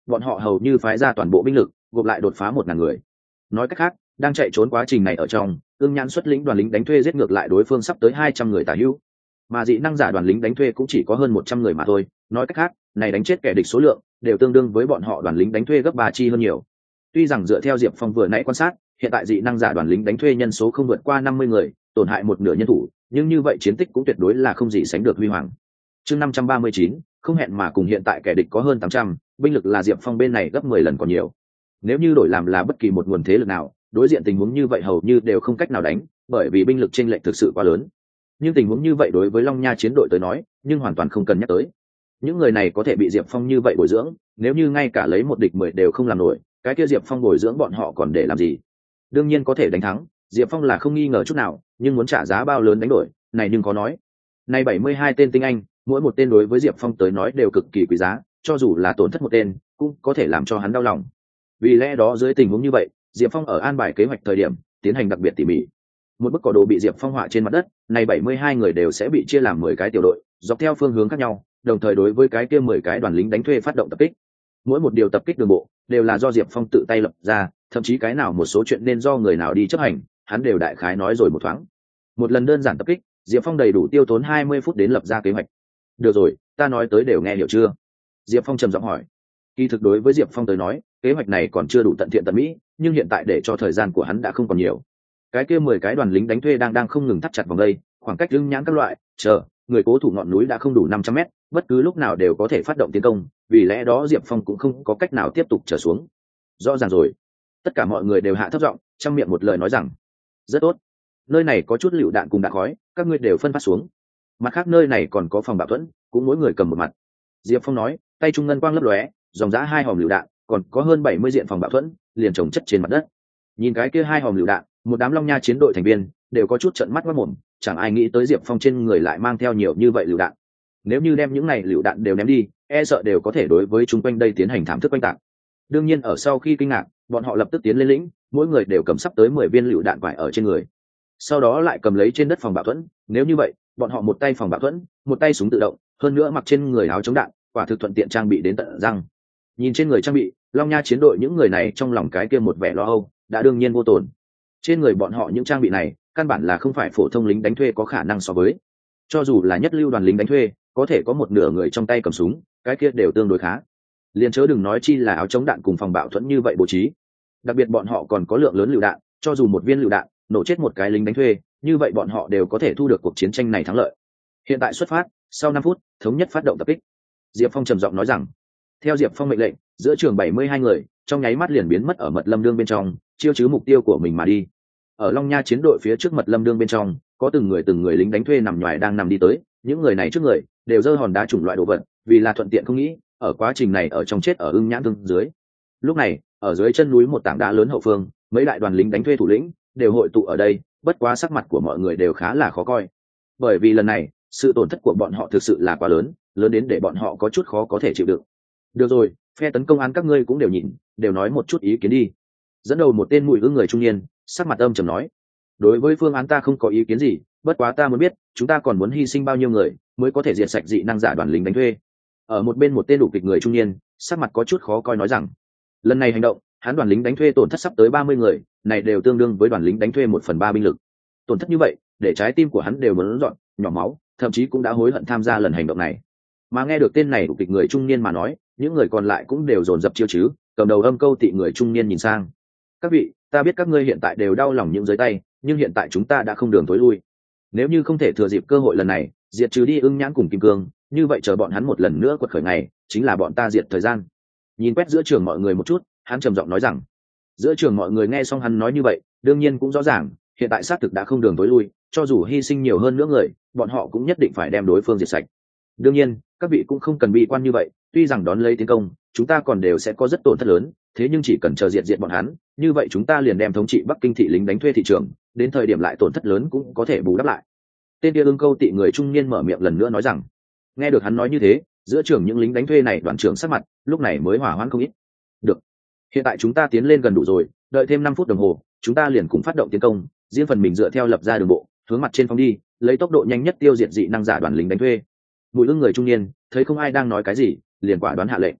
bọn họ hầu như phái ra toàn bộ binh lực gộp lại đột phá một ngàn người. Nói cách khác, đang chạy trốn quá trình này ở trong, ương nhãn xuất lĩnh đoàn lính đánh thuê giết ngược lại đối phương sắp tới hai trăm người tả hữu, mà dị năng giả đoàn lính đánh thuê cũng chỉ có hơn một trăm người mà thôi. Nói cách khác, này đánh chết kẻ địch số lượng đều tương đương với bọn họ đoàn lính đánh thuê gấp ba chi hơn nhiều. Tuy rằng dựa theo Diệp Phong vừa nãy quan sát, hiện tại dị năng giả đoàn lính đánh thuê nhân số không vượt qua năm mươi người, tổn hại một nửa nhân thủ, nhưng như vậy chiến tích cũng tuyệt đối là không gì sánh được huy hoàng. Chương năm trăm ba mươi chín, không hẹn mà cùng hiện tại kẻ địch có hơn tám trăm, binh lực là Diệp Phong bên này gấp mười lần còn nhiều. Nếu như đổi làm là bất kỳ một nguồn thế lực nào, đối diện tình huống như vậy hầu như đều không cách nào đánh, bởi vì binh lực chênh lệch thực sự quá lớn. Nhưng tình huống như vậy đối với Long Nha chiến đội tới nói, nhưng hoàn toàn không cần nhắc tới. Những người này có thể bị Diệp Phong như vậy bồi dưỡng, nếu như ngay cả lấy một địch mười đều không làm nổi, cái kia Diệp Phong bồi dưỡng bọn họ còn để làm gì? Đương nhiên có thể đánh thắng, Diệp Phong là không nghi ngờ chút nào, nhưng muốn trả giá bao lớn đánh đổi, này nhưng có nói. Này bảy mươi hai tên tinh anh, mỗi một tên đối với Diệp Phong tới nói đều cực kỳ quý giá, cho dù là tổn thất một tên, cũng có thể làm cho hắn đau lòng. Vì lẽ đó dưới tình huống như vậy, Diệp Phong ở an bài kế hoạch thời điểm, tiến hành đặc biệt tỉ mỉ. Một bức cỏ đồ bị Diệp Phong họa trên mặt đất, này bảy mươi hai người đều sẽ bị chia làm mười cái tiểu đội, dọc theo phương hướng khác nhau, đồng thời đối với cái kia mười cái đoàn lính đánh thuê phát động tập kích. Mỗi một điều tập kích đường bộ đều là do Diệp Phong tự tay lập ra, thậm chí cái nào một số chuyện nên do người nào đi chấp hành, hắn đều đại khái nói rồi một thoáng. Một lần đơn giản tập kích, Diệp Phong đầy đủ tiêu tốn hai mươi phút đến lập ra kế hoạch. Được rồi, ta nói tới đều nghe hiểu chưa? Diệp Phong trầm giọng hỏi. Kỳ thực đối với Diệp Phong tới nói, kế hoạch này còn chưa đủ tận thiện tận mỹ, nhưng hiện tại để cho thời gian của hắn đã không còn nhiều. Cái kia mười cái đoàn lính đánh thuê đang đang không ngừng thắt chặt vòng đây, khoảng cách lưng nhãn các loại, chờ, người cố thủ ngọn núi đã không đủ năm trăm mét, bất cứ lúc nào đều có thể phát động tiến công, vì lẽ đó Diệp Phong cũng không có cách nào tiếp tục trở xuống. Rõ ràng rồi. Tất cả mọi người đều hạ thấp giọng, trong miệng một lời nói rằng: "Rất tốt. Nơi này có chút lựu đạn cùng đạn khói, các ngươi đều phân phát xuống. Mặt khác nơi này còn có phòng bảo thuẫn, cũng mỗi người cầm một mặt." Diệp Phong nói, tay trung ngân quang lấp lóe, dòng dã hai hòm lựu đạn, còn có hơn bảy mươi diện phòng bảo thuẫn, liền chồng chất trên mặt đất. Nhìn cái kia hai hòm lựu đạn, một đám Long Nha chiến đội thành viên đều có chút trợn mắt mắt mồm, chẳng ai nghĩ tới Diệp Phong trên người lại mang theo nhiều như vậy lựu đạn. Nếu như đem những này lựu đạn đều ném đi, e sợ đều có thể đối với chúng quanh đây tiến hành thảm thức oanh tạc. Đương nhiên ở sau khi kinh ngạc, bọn họ lập tức tiến lên lĩnh, mỗi người đều cầm sắp tới mười viên lựu đạn quải ở trên người. Sau đó lại cầm lấy trên đất phòng bảo thuẫn, nếu như vậy, bọn họ một tay phòng bảo thuẫn, một tay súng tự động, hơn nữa mặc trên người áo chống đạn, quả thực thuận tiện trang bị đến tận răng. Nhìn trên người trang bị, Long Nha chiến đội những người này trong lòng cái kia một vẻ lo âu, đã đương nhiên vô tổn. Trên người bọn họ những trang bị này, căn bản là không phải phổ thông lính đánh thuê có khả năng so với. Cho dù là nhất lưu đoàn lính đánh thuê, có thể có một nửa người trong tay cầm súng, cái kia đều tương đối khá. Liền chớ đừng nói chi là áo chống đạn cùng phòng bảo thuẫn như vậy bố trí. Đặc biệt bọn họ còn có lượng lớn lựu đạn, cho dù một viên lựu đạn nổ chết một cái lính đánh thuê, như vậy bọn họ đều có thể thu được cuộc chiến tranh này thắng lợi. Hiện tại xuất phát, sau năm phút, thống nhất phát động tập kích. Diệp Phong trầm giọng nói rằng. Theo Diệp Phong mệnh lệnh, giữa trường bảy mươi hai người trong nháy mắt liền biến mất ở mật lâm đương bên trong, chiêu chứ mục tiêu của mình mà đi. Ở Long Nha chiến đội phía trước mật lâm đương bên trong, có từng người từng người lính đánh thuê nằm nhoài đang nằm đi tới, những người này trước người đều giơ hòn đá chủng loại đồ vật, vì là thuận tiện không nghĩ, ở quá trình này ở trong chết ở ưng nhãn tương dưới. Lúc này, ở dưới chân núi một tảng đá lớn hậu phương, mấy đại đoàn lính đánh thuê thủ lĩnh đều hội tụ ở đây, bất quá sắc mặt của mọi người đều khá là khó coi. Bởi vì lần này, sự tổn thất của bọn họ thực sự là quá lớn, lớn đến để bọn họ có chút khó có thể chịu đựng. Được rồi, phe tấn công án các ngươi cũng đều nhìn, đều nói một chút ý kiến đi. Dẫn đầu một tên mùi ưng người trung niên, sắc mặt âm trầm nói: đối với phương án ta không có ý kiến gì, bất quá ta muốn biết chúng ta còn muốn hy sinh bao nhiêu người mới có thể diệt sạch dị năng giả đoàn lính đánh thuê. Ở một bên một tên đủ kịch người trung niên, sắc mặt có chút khó coi nói rằng: lần này hành động, hắn đoàn lính đánh thuê tổn thất sắp tới ba mươi người, này đều tương đương với đoàn lính đánh thuê một phần ba binh lực. Tổn thất như vậy, để trái tim của hắn đều muốn dọn nhỏ máu, thậm chí cũng đã hối hận tham gia lần hành động này. Mà nghe được tên này đủ kịch người trung niên mà nói, những người còn lại cũng đều dồn dập chiêu chứ, cầm đầu âm câu tị người trung niên nhìn sang: các vị, ta biết các ngươi hiện tại đều đau lòng những dưới tay, nhưng hiện tại chúng ta đã không đường tối lui. Nếu như không thể thừa dịp cơ hội lần này diệt trừ đi ưng nhãn cùng kim cương, như vậy chờ bọn hắn một lần nữa quật khởi ngày, chính là bọn ta diệt thời gian. Nhìn quét giữa trường mọi người một chút, hắn trầm giọng nói rằng. Giữa trường mọi người nghe xong hắn nói như vậy, đương nhiên cũng rõ ràng, hiện tại xác thực đã không đường tối lui, cho dù hy sinh nhiều hơn nữa người, bọn họ cũng nhất định phải đem đối phương diệt sạch. Đương nhiên, các vị cũng không cần bi quan như vậy, tuy rằng đón lấy tiến công, chúng ta còn đều sẽ có rất tổn thất lớn, thế nhưng chỉ cần chờ diệt diệt bọn hắn, như vậy chúng ta liền đem thống trị Bắc Kinh thị lính đánh thuê thị trường, đến thời điểm lại tổn thất lớn cũng có thể bù đắp lại. Tên kia ưng câu tị người trung niên mở miệng lần nữa nói rằng. Nghe được hắn nói như thế, giữa trường những lính đánh thuê này đoàn trưởng sắc mặt lúc này mới hỏa hoãn không ít. Được, hiện tại chúng ta tiến lên gần đủ rồi, đợi thêm năm phút đồng hồ, chúng ta liền cùng phát động tiến công, riêng phần mình dựa theo lập ra đường bộ, hướng mặt trên phóng đi, lấy tốc độ nhanh nhất tiêu diệt dị năng giả đoàn lính đánh thuê. Bùi ưng người trung niên thấy không ai đang nói cái gì, liền quả đoán hạ lệnh.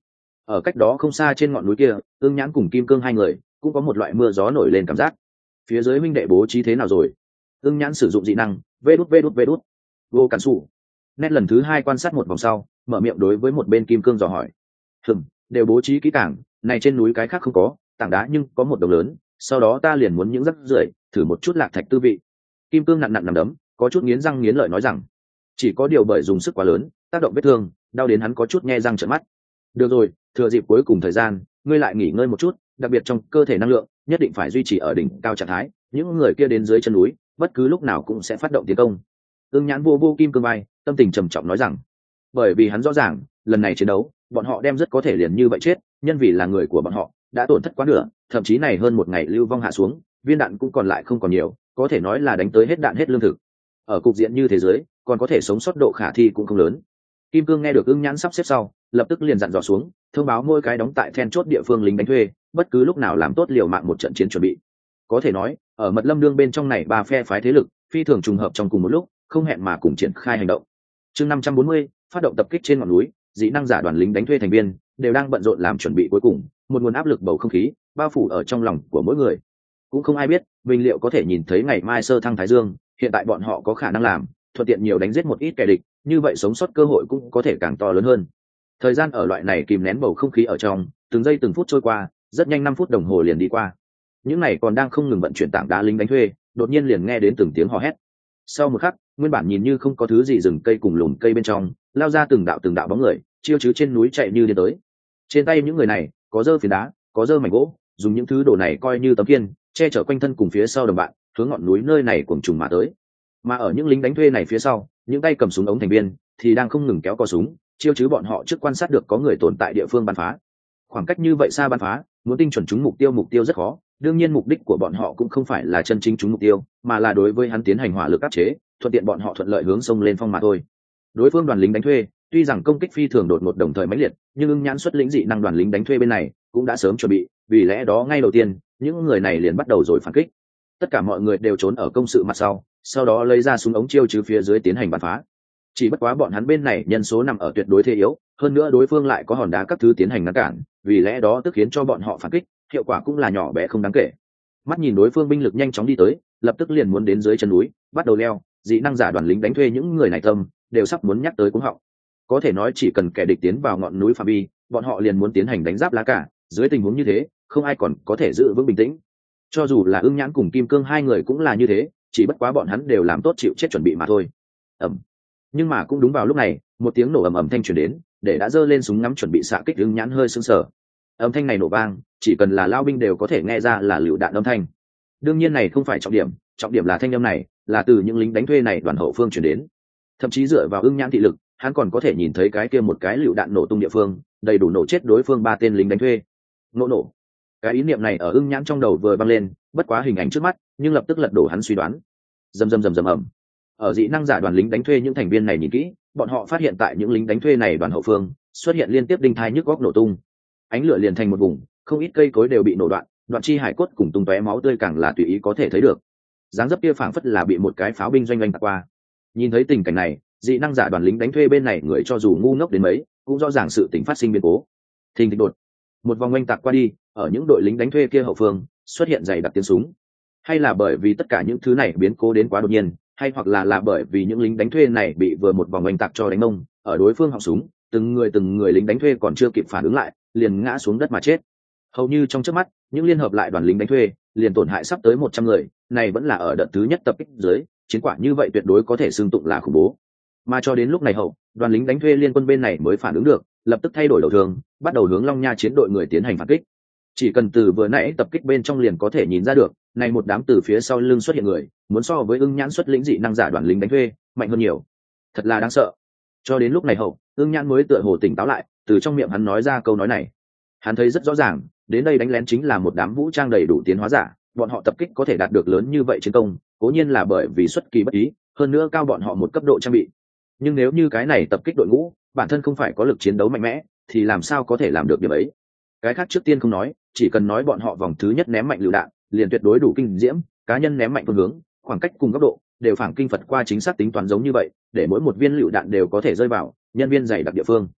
Ở cách đó không xa trên ngọn núi kia, ương nhãn cùng kim cương hai người cũng có một loại mưa gió nổi lên cảm giác. Phía dưới huynh đệ bố trí thế nào rồi? Ương nhãn sử dụng dị năng vê đút vê đút vê đút vô cản sủ. Nét lần thứ hai quan sát một vòng sau, mở miệng đối với một bên kim cương dò hỏi. Hừm, đều bố trí kỹ càng, này trên núi cái khác không có, tảng đá nhưng có một đồng lớn, sau đó ta liền muốn những rắc rưởi thử một chút lạc thạch tư vị. Kim cương nặn nặn nằm đấm, có chút nghiến răng nghiến lợi nói rằng, chỉ có điều bởi dùng sức quá lớn, tác động vết thương, đau đến hắn có chút nhe răng trợn mắt. Được rồi, thừa dịp cuối cùng thời gian, ngươi lại nghỉ ngơi một chút, đặc biệt trong cơ thể năng lượng nhất định phải duy trì ở đỉnh cao trạng thái, những người kia đến dưới chân núi bất cứ lúc nào cũng sẽ phát động tiến công. Ưng nhãn vô vô kim cương vai, tâm tình trầm trọng nói rằng, bởi vì hắn rõ ràng lần này chiến đấu bọn họ đem rất có thể liền như vậy chết, nhân vì là người của bọn họ đã tổn thất quá nửa, thậm chí này hơn một ngày lưu vong hạ xuống, viên đạn cũng còn lại không còn nhiều, có thể nói là đánh tới hết đạn hết lương thực. Ở cục diện như thế giới còn có thể sống sót độ khả thi cũng không lớn. Kim cương nghe được Ưng nhãn sắp xếp sau, lập tức liền dặn dò xuống, thông báo mỗi cái đóng tại then chốt địa phương lính đánh thuê bất cứ lúc nào làm tốt liều mạng một trận chiến chuẩn bị. Có thể nói ở mật lâm đương bên trong này ba phe phái thế lực phi thường trùng hợp trong cùng một lúc, không hẹn mà cùng triển khai hành động. Chương năm trăm bốn mươi, phát động tập kích trên ngọn núi, dị năng giả đoàn lính đánh thuê thành viên đều đang bận rộn làm chuẩn bị cuối cùng, một nguồn áp lực bầu không khí bao phủ ở trong lòng của mỗi người. Cũng không ai biết mình liệu có thể nhìn thấy ngày mai sơ thăng thái dương, hiện tại bọn họ có khả năng làm thuận tiện nhiều đánh giết một ít kẻ địch, như vậy sống sót cơ hội cũng có thể càng to lớn hơn. Thời gian ở loại này kìm nén bầu không khí ở trong, từng giây từng phút trôi qua, rất nhanh năm phút đồng hồ liền đi qua. Những này còn đang không ngừng vận chuyển tảng đá lính đánh thuê, đột nhiên liền nghe đến từng tiếng hò hét. Sau một khắc, nguyên bản nhìn như không có thứ gì rừng cây cùng lùm cây bên trong, lao ra từng đạo từng đạo bóng người, chiêu chứ trên núi chạy như điên tới. Trên tay những người này, có giơ phiến đá, có giơ mảnh gỗ, dùng những thứ đồ này coi như tấm kiên, che chở quanh thân cùng phía sau đồng bạn, hướng ngọn núi nơi này cuồng trùng mà tới. Mà ở những lính đánh thuê này phía sau, những tay cầm súng ống thành viên thì đang không ngừng kéo cò súng, chiêu chứ bọn họ trước quan sát được có người tồn tại địa phương bắn phá. Khoảng cách như vậy xa bắn phá, muốn tinh chuẩn trúng mục tiêu mục tiêu rất khó, đương nhiên mục đích của bọn họ cũng không phải là chân chính trúng mục tiêu, mà là đối với hắn tiến hành hỏa lực áp chế, thuận tiện bọn họ thuận lợi hướng sông lên phong mà thôi. Đối phương đoàn lính đánh thuê tuy rằng công kích phi thường đột ngột đồng thời mãnh liệt, nhưng Ưng nhãn xuất lĩnh dị năng đoàn lính đánh thuê bên này cũng đã sớm chuẩn bị, vì lẽ đó ngay đầu tiên những người này liền bắt đầu rồi phản kích. Tất cả mọi người đều trốn ở công sự mặt sau, sau đó lấy ra súng ống chiêu chứ phía dưới tiến hành bắn phá. Chỉ bất quá bọn hắn bên này nhân số nằm ở tuyệt đối thế yếu, hơn nữa đối phương lại có hòn đá các thứ tiến hành ngăn cản, vì lẽ đó tức khiến cho bọn họ phản kích hiệu quả cũng là nhỏ bé không đáng kể. Mắt nhìn đối phương binh lực nhanh chóng đi tới, lập tức liền muốn đến dưới chân núi bắt đầu leo, dị năng giả đoàn lính đánh thuê những người này tâm đều sắp muốn nhắc tới cuống họng. Có thể nói chỉ cần kẻ địch tiến vào ngọn núi phạm vi, bọn họ liền muốn tiến hành đánh giáp lá cả. Dưới tình huống như thế, không ai còn có thể giữ vững bình tĩnh. Cho dù là Ưng nhãn cùng kim cương hai người cũng là như thế, chỉ bất quá bọn hắn đều làm tốt chịu chết chuẩn bị mà thôi. Ầm. Nhưng mà cũng đúng vào lúc này, một tiếng nổ ầm ầm thanh truyền đến, để đã giơ lên súng ngắm chuẩn bị xạ kích Ưng nhãn hơi sững sờ. Âm thanh này nổ vang, chỉ cần là lao binh đều có thể nghe ra là lựu đạn âm thanh. Đương nhiên này không phải trọng điểm, trọng điểm là thanh âm này là từ những lính đánh thuê này đoàn hậu phương truyền đến. Thậm chí dựa vào Ưng nhãn thị lực, hắn còn có thể nhìn thấy cái kia một cái lựu đạn nổ tung địa phương, đầy đủ nổ chết đối phương ba tên lính đánh thuê. Nổ nổ. Cái ý niệm này ở Ưng nhãn trong đầu vừa vang lên, bất quá hình ảnh trước mắt, nhưng lập tức lật đổ hắn suy đoán. Rầm rầm rầm rầm ầm. Ở dị năng giả đoàn lính đánh thuê những thành viên này nhìn kỹ, bọn họ phát hiện tại những lính đánh thuê này đoàn hậu phương xuất hiện liên tiếp đinh thai nhức góc nổ tung. Ánh lửa liền thành một vùng, không ít cây cối đều bị nổ đoạn, đoạn chi hải cốt cùng tung tóe máu tươi càng là tùy ý có thể thấy được. Dáng dấp kia phảng phất là bị một cái pháo binh doanh doanh tạt qua. Nhìn thấy tình cảnh này, dị năng giả đoàn lính đánh thuê bên này người cho dù ngu ngốc đến mấy, cũng rõ ràng sự tình phát sinh biến cố. Thình thịch đột, một vòng oanh tạc qua đi, ở những đội lính đánh thuê kia hậu phương xuất hiện dày đặc tiếng súng. Hay là bởi vì tất cả những thứ này biến cố đến quá đột nhiên, hay hoặc là là bởi vì những lính đánh thuê này bị vừa một vòng oanh tạc cho đánh mông, ở đối phương họng súng, từng người từng người lính đánh thuê còn chưa kịp phản ứng lại, liền ngã xuống đất mà chết. Hầu như trong chớp mắt, những liên hợp lại đoàn lính đánh thuê liền tổn hại sắp tới một trăm người, này vẫn là ở đợt thứ nhất tập kích dưới, chiến quả như vậy tuyệt đối có thể xưng tụng là khủng bố. Mà cho đến lúc này hậu, đoàn lính đánh thuê liên quân bên này mới phản ứng được, lập tức thay đổi đầu thường, bắt đầu hướng Long Nha chiến đội người tiến hành phản kích. Chỉ cần từ vừa nãy tập kích bên trong liền có thể nhìn ra được, này một đám từ phía sau lưng xuất hiện người, muốn so với Ưng nhãn xuất lĩnh dị năng giả đoàn lính đánh thuê mạnh hơn nhiều, thật là đáng sợ. Cho đến lúc này hậu, Ưng nhãn mới tựa hồ tỉnh táo lại, từ trong miệng hắn nói ra câu nói này. Hắn thấy rất rõ ràng, đến đây đánh lén chính là một đám vũ trang đầy đủ tiến hóa giả, bọn họ tập kích có thể đạt được lớn như vậy chiến công, cố nhiên là bởi vì xuất kỳ bất ý, hơn nữa cao bọn họ một cấp độ trang bị. Nhưng nếu như cái này tập kích đội ngũ, bản thân không phải có lực chiến đấu mạnh mẽ, thì làm sao có thể làm được điều ấy? Cái khác trước tiên không nói, chỉ cần nói bọn họ vòng thứ nhất ném mạnh lựu đạn, liền tuyệt đối đủ kinh diễm, cá nhân ném mạnh phương hướng, khoảng cách cùng góc độ đều phản kinh Phật qua chính xác tính toán giống như vậy, để mỗi một viên lựu đạn đều có thể rơi vào nhân viên dày đặc địa phương.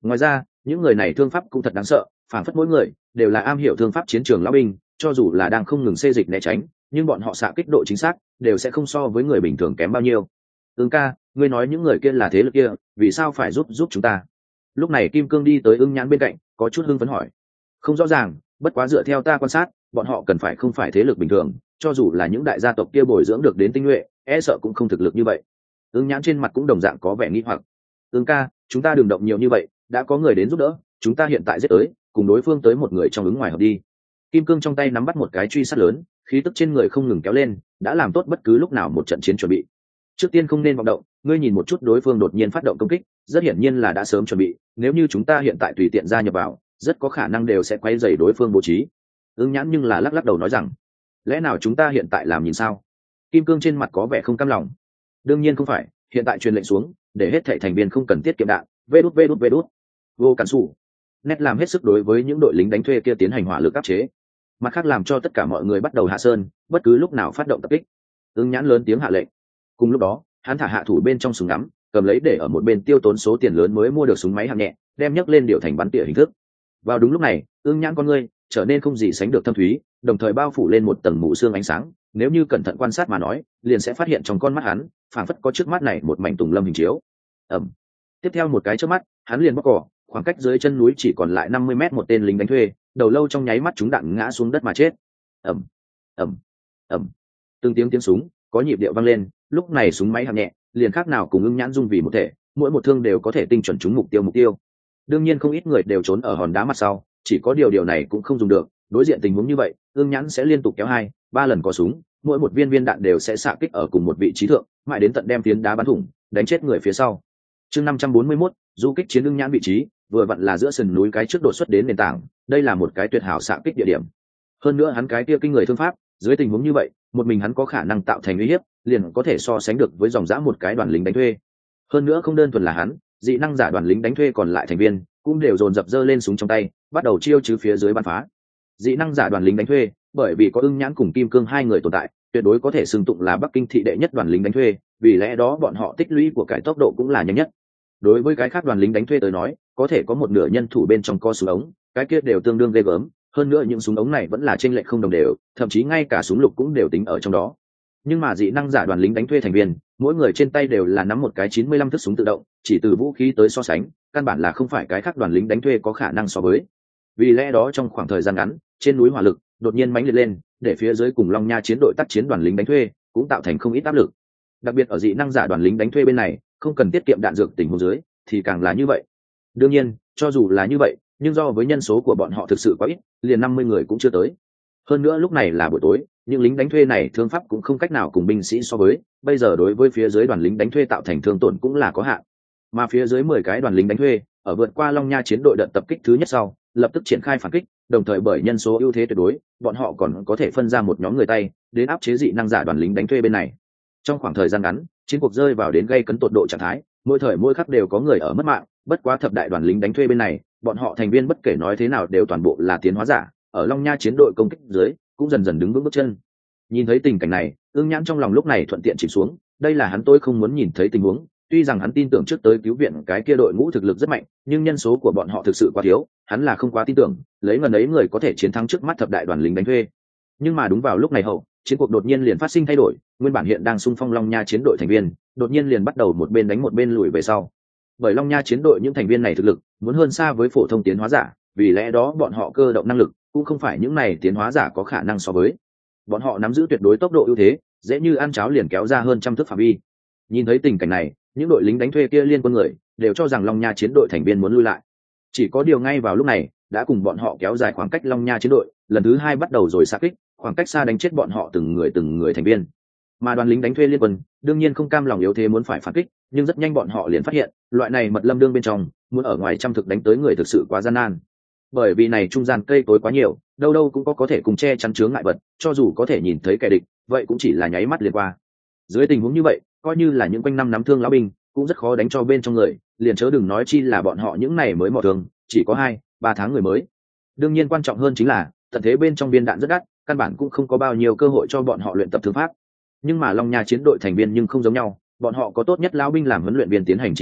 Ngoài ra những người này thương pháp cũng thật đáng sợ, phản phất mỗi người đều là am hiểu thương pháp chiến trường lão binh, cho dù là đang không ngừng xê dịch né tránh, nhưng bọn họ xạ kích độ chính xác đều sẽ không so với người bình thường kém bao nhiêu. Ưng ca, ngươi nói những người kia là thế lực kia, vì sao phải giúp giúp chúng ta? Lúc này Kim Cương đi tới Ưng Nhãn bên cạnh, có chút hưng phấn hỏi. Không rõ ràng, bất quá dựa theo ta quan sát, bọn họ cần phải không phải thế lực bình thường, cho dù là những đại gia tộc kia bồi dưỡng được đến tinh nhuệ, e sợ cũng không thực lực như vậy. Ưng Nhãn trên mặt cũng đồng dạng có vẻ nghi hoặc. Ưng ca, chúng ta đừng động nhiều như vậy, đã có người đến giúp đỡ, chúng ta hiện tại giết tới, cùng đối phương tới một người trong ứng ngoài hợp đi. Kim Cương trong tay nắm bắt một cái truy sát lớn, khí tức trên người không ngừng kéo lên, đã làm tốt bất cứ lúc nào một trận chiến chuẩn bị. Trước tiên không nên vọng động, ngươi nhìn một chút đối phương đột nhiên phát động công kích, rất hiển nhiên là đã sớm chuẩn bị, nếu như chúng ta hiện tại tùy tiện gia nhập vào, rất có khả năng đều sẽ quay rầy đối phương bố trí. Ứng Nhãn nhưng là lắc lắc đầu nói rằng, lẽ nào chúng ta hiện tại làm nhìn sao? Kim Cương trên mặt có vẻ không cam lòng. Đương nhiên không phải, hiện tại truyền lệnh xuống, để hết thảy thành viên không cần tiết kiệm đạn, vê đút vê đút vê đút. Vô cản sủ. Nét làm hết sức đối với những đội lính đánh thuê kia tiến hành hỏa lực áp chế. Mặt khác làm cho tất cả mọi người bắt đầu hạ sơn, bất cứ lúc nào phát động tập kích. Ứng Nhãn lớn tiếng hạ lệnh. Cùng lúc đó, hắn thả hạ thủ bên trong súng ngắm, cầm lấy để ở một bên tiêu tốn số tiền lớn mới mua được súng máy hạng nhẹ, đem nhấc lên điều thành bắn tỉa hình thức. Vào đúng lúc này, Ưng Nhãn con ngươi trở nên không gì sánh được thâm thúy, đồng thời bao phủ lên một tầng mù sương ánh sáng, nếu như cẩn thận quan sát mà nói, liền sẽ phát hiện trong con mắt hắn, phảng phất có trước mắt này một mảnh tùng lâm hình chiếu. Ầm. Tiếp theo một cái chớp mắt, hắn liền bóc cỏ, khoảng cách dưới chân núi chỉ còn lại năm mươi mét một tên lính đánh thuê, đầu lâu trong nháy mắt chúng đạn ngã xuống đất mà chết. Ầm. Ầm. Ầm. Từng tiếng tiếng súng, có nhịp điệu vang lên, lúc này súng máy hạng nhẹ, liền khác nào cùng Ưng Nhãn dung vì một thể, mỗi một thương đều có thể tinh chuẩn trúng mục tiêu mục tiêu. Đương nhiên không ít người đều trốn ở hòn đá mặt sau, chỉ có điều điều này cũng không dùng được, đối diện tình huống như vậy, Ưng Nhãn sẽ liên tục kéo hai ba lần có súng, mỗi một viên viên đạn đều sẽ xạ kích ở cùng một vị trí thượng, mãi đến tận đem phiến đá bắn thủng, đánh chết người phía sau. Chương năm trăm bốn mươi mốt, du kích chiến Ưng Nhãn vị trí, vừa vặn là giữa sườn núi cái trước đột xuất đến nền tảng, đây là một cái tuyệt hảo xạ kích địa điểm. Hơn nữa hắn cái kia kinh người thương pháp, dưới tình huống như vậy, một mình hắn có khả năng tạo thành uy hiếp, liền có thể so sánh được với dòng dã một cái đoàn lính đánh thuê. Hơn nữa không đơn thuần là hắn, dị năng giả đoàn lính đánh thuê còn lại thành viên cũng đều dồn dập giơ lên súng trong tay, bắt đầu chiêu chứ phía dưới bắn phá. Dị năng giả đoàn lính đánh thuê, bởi vì có Ưng Nhãn cùng Kim Cương hai người tồn tại, tuyệt đối có thể xưng tụng là Bắc Kinh thị đệ nhất đoàn lính đánh thuê, vì lẽ đó bọn họ tích lũy của cái tốc độ cũng là nhanh nhất. Đối với cái khác đoàn lính đánh thuê tới nói, có thể có một nửa nhân thủ bên trong co súng ống, cái kia đều tương đương ghê gớm, hơn nữa những súng ống này vẫn là chênh lệch không đồng đều, thậm chí ngay cả súng lục cũng đều tính ở trong đó. Nhưng mà dị năng giả đoàn lính đánh thuê thành viên, mỗi người trên tay đều là nắm một cái chín mươi lăm thước súng tự động, chỉ từ vũ khí tới so sánh, căn bản là không phải cái khác đoàn lính đánh thuê có khả năng so với. Vì lẽ đó trong khoảng thời gian ngắn, trên núi hỏa lực đột nhiên mãnh liệt lên, để phía dưới cùng Long Nha chiến đội tác chiến đoàn lính đánh thuê cũng tạo thành không ít áp lực. Đặc biệt ở dị năng giả đoàn lính đánh thuê bên này, không cần tiết kiệm đạn dược tình huống dưới, thì càng là như vậy. Đương nhiên, cho dù là như vậy, nhưng do với nhân số của bọn họ thực sự quá ít, liền năm mươi người cũng chưa tới. Hơn nữa lúc này là buổi tối, những lính đánh thuê này thương pháp cũng không cách nào cùng binh sĩ so với, bây giờ đối với phía dưới đoàn lính đánh thuê tạo thành thương tổn cũng là có hạn. Mà phía dưới mười cái đoàn lính đánh thuê, ở vượt qua Long Nha chiến đội đợt tập kích thứ nhất sau, lập tức triển khai phản kích, đồng thời bởi nhân số ưu thế tuyệt đối, bọn họ còn có thể phân ra một nhóm người tay, đến áp chế dị năng giả đoàn lính đánh thuê bên này. Trong khoảng thời gian ngắn, chiến cuộc rơi vào đến gây cấn tột độ trạng thái, mỗi thời mỗi khắc đều có người ở mất mạng, bất quá thập đại đoàn lính đánh thuê bên này, bọn họ thành viên bất kể nói thế nào đều toàn bộ là tiến hóa giả, ở Long Nha chiến đội công kích dưới, cũng dần dần đứng vững bước chân. Nhìn thấy tình cảnh này, Ưng Nhãn trong lòng lúc này thuận tiện chìm xuống, đây là hắn tôi không muốn nhìn thấy tình huống, tuy rằng hắn tin tưởng trước tới cứu viện cái kia đội ngũ thực lực rất mạnh, nhưng nhân số của bọn họ thực sự quá thiếu, hắn là không quá tin tưởng lấy ngần ấy người có thể chiến thắng trước mắt thập đại đoàn lính đánh thuê. Nhưng mà đúng vào lúc này hậu, chiến cuộc đột nhiên liền phát sinh thay đổi, nguyên bản hiện đang xung phong Long Nha chiến đội thành viên, đột nhiên liền bắt đầu một bên đánh một bên lùi về sau. Bởi Long Nha chiến đội những thành viên này thực lực muốn hơn xa với phổ thông tiến hóa giả, vì lẽ đó bọn họ cơ động năng lực cũng không phải những này tiến hóa giả có khả năng so với. Bọn họ nắm giữ tuyệt đối tốc độ ưu thế, dễ như ăn cháo liền kéo ra hơn trăm thước phạm vi. Nhìn thấy tình cảnh này, những đội lính đánh thuê kia liên quân người đều cho rằng Long Nha chiến đội thành viên muốn lui lại. Chỉ có điều ngay vào lúc này, đã cùng bọn họ kéo dài khoảng cách Long Nha chiến đội, lần thứ hai bắt đầu rồi xạ kích, khoảng cách xa đánh chết bọn họ từng người từng người thành viên. Mà đoàn lính đánh thuê liên quân đương nhiên không cam lòng yếu thế muốn phải phản kích, nhưng rất nhanh bọn họ liền phát hiện, loại này mật lâm đương bên trong, muốn ở ngoài trăm thực đánh tới người thực sự quá gian nan. Bởi vì này trung gian cây cối quá nhiều, đâu đâu cũng có có thể cùng che chắn chướng ngại vật, cho dù có thể nhìn thấy kẻ địch, vậy cũng chỉ là nháy mắt liền qua. Dưới tình huống như vậy, coi như là những quanh năm nắm thương lão binh, cũng rất khó đánh cho bên trong người, liền chớ đừng nói chi là bọn họ những này mới mò thường, chỉ có hai ba tháng người mới. Đương nhiên quan trọng hơn chính là tận thế bên trong viên đạn rất đắt, căn bản cũng không có bao nhiêu cơ hội cho bọn họ luyện tập thương pháp. Nhưng mà Long Nha chiến đội thành viên nhưng không giống nhau, bọn họ có tốt nhất lão binh làm huấn luyện viên tiến hành chỉ đạo,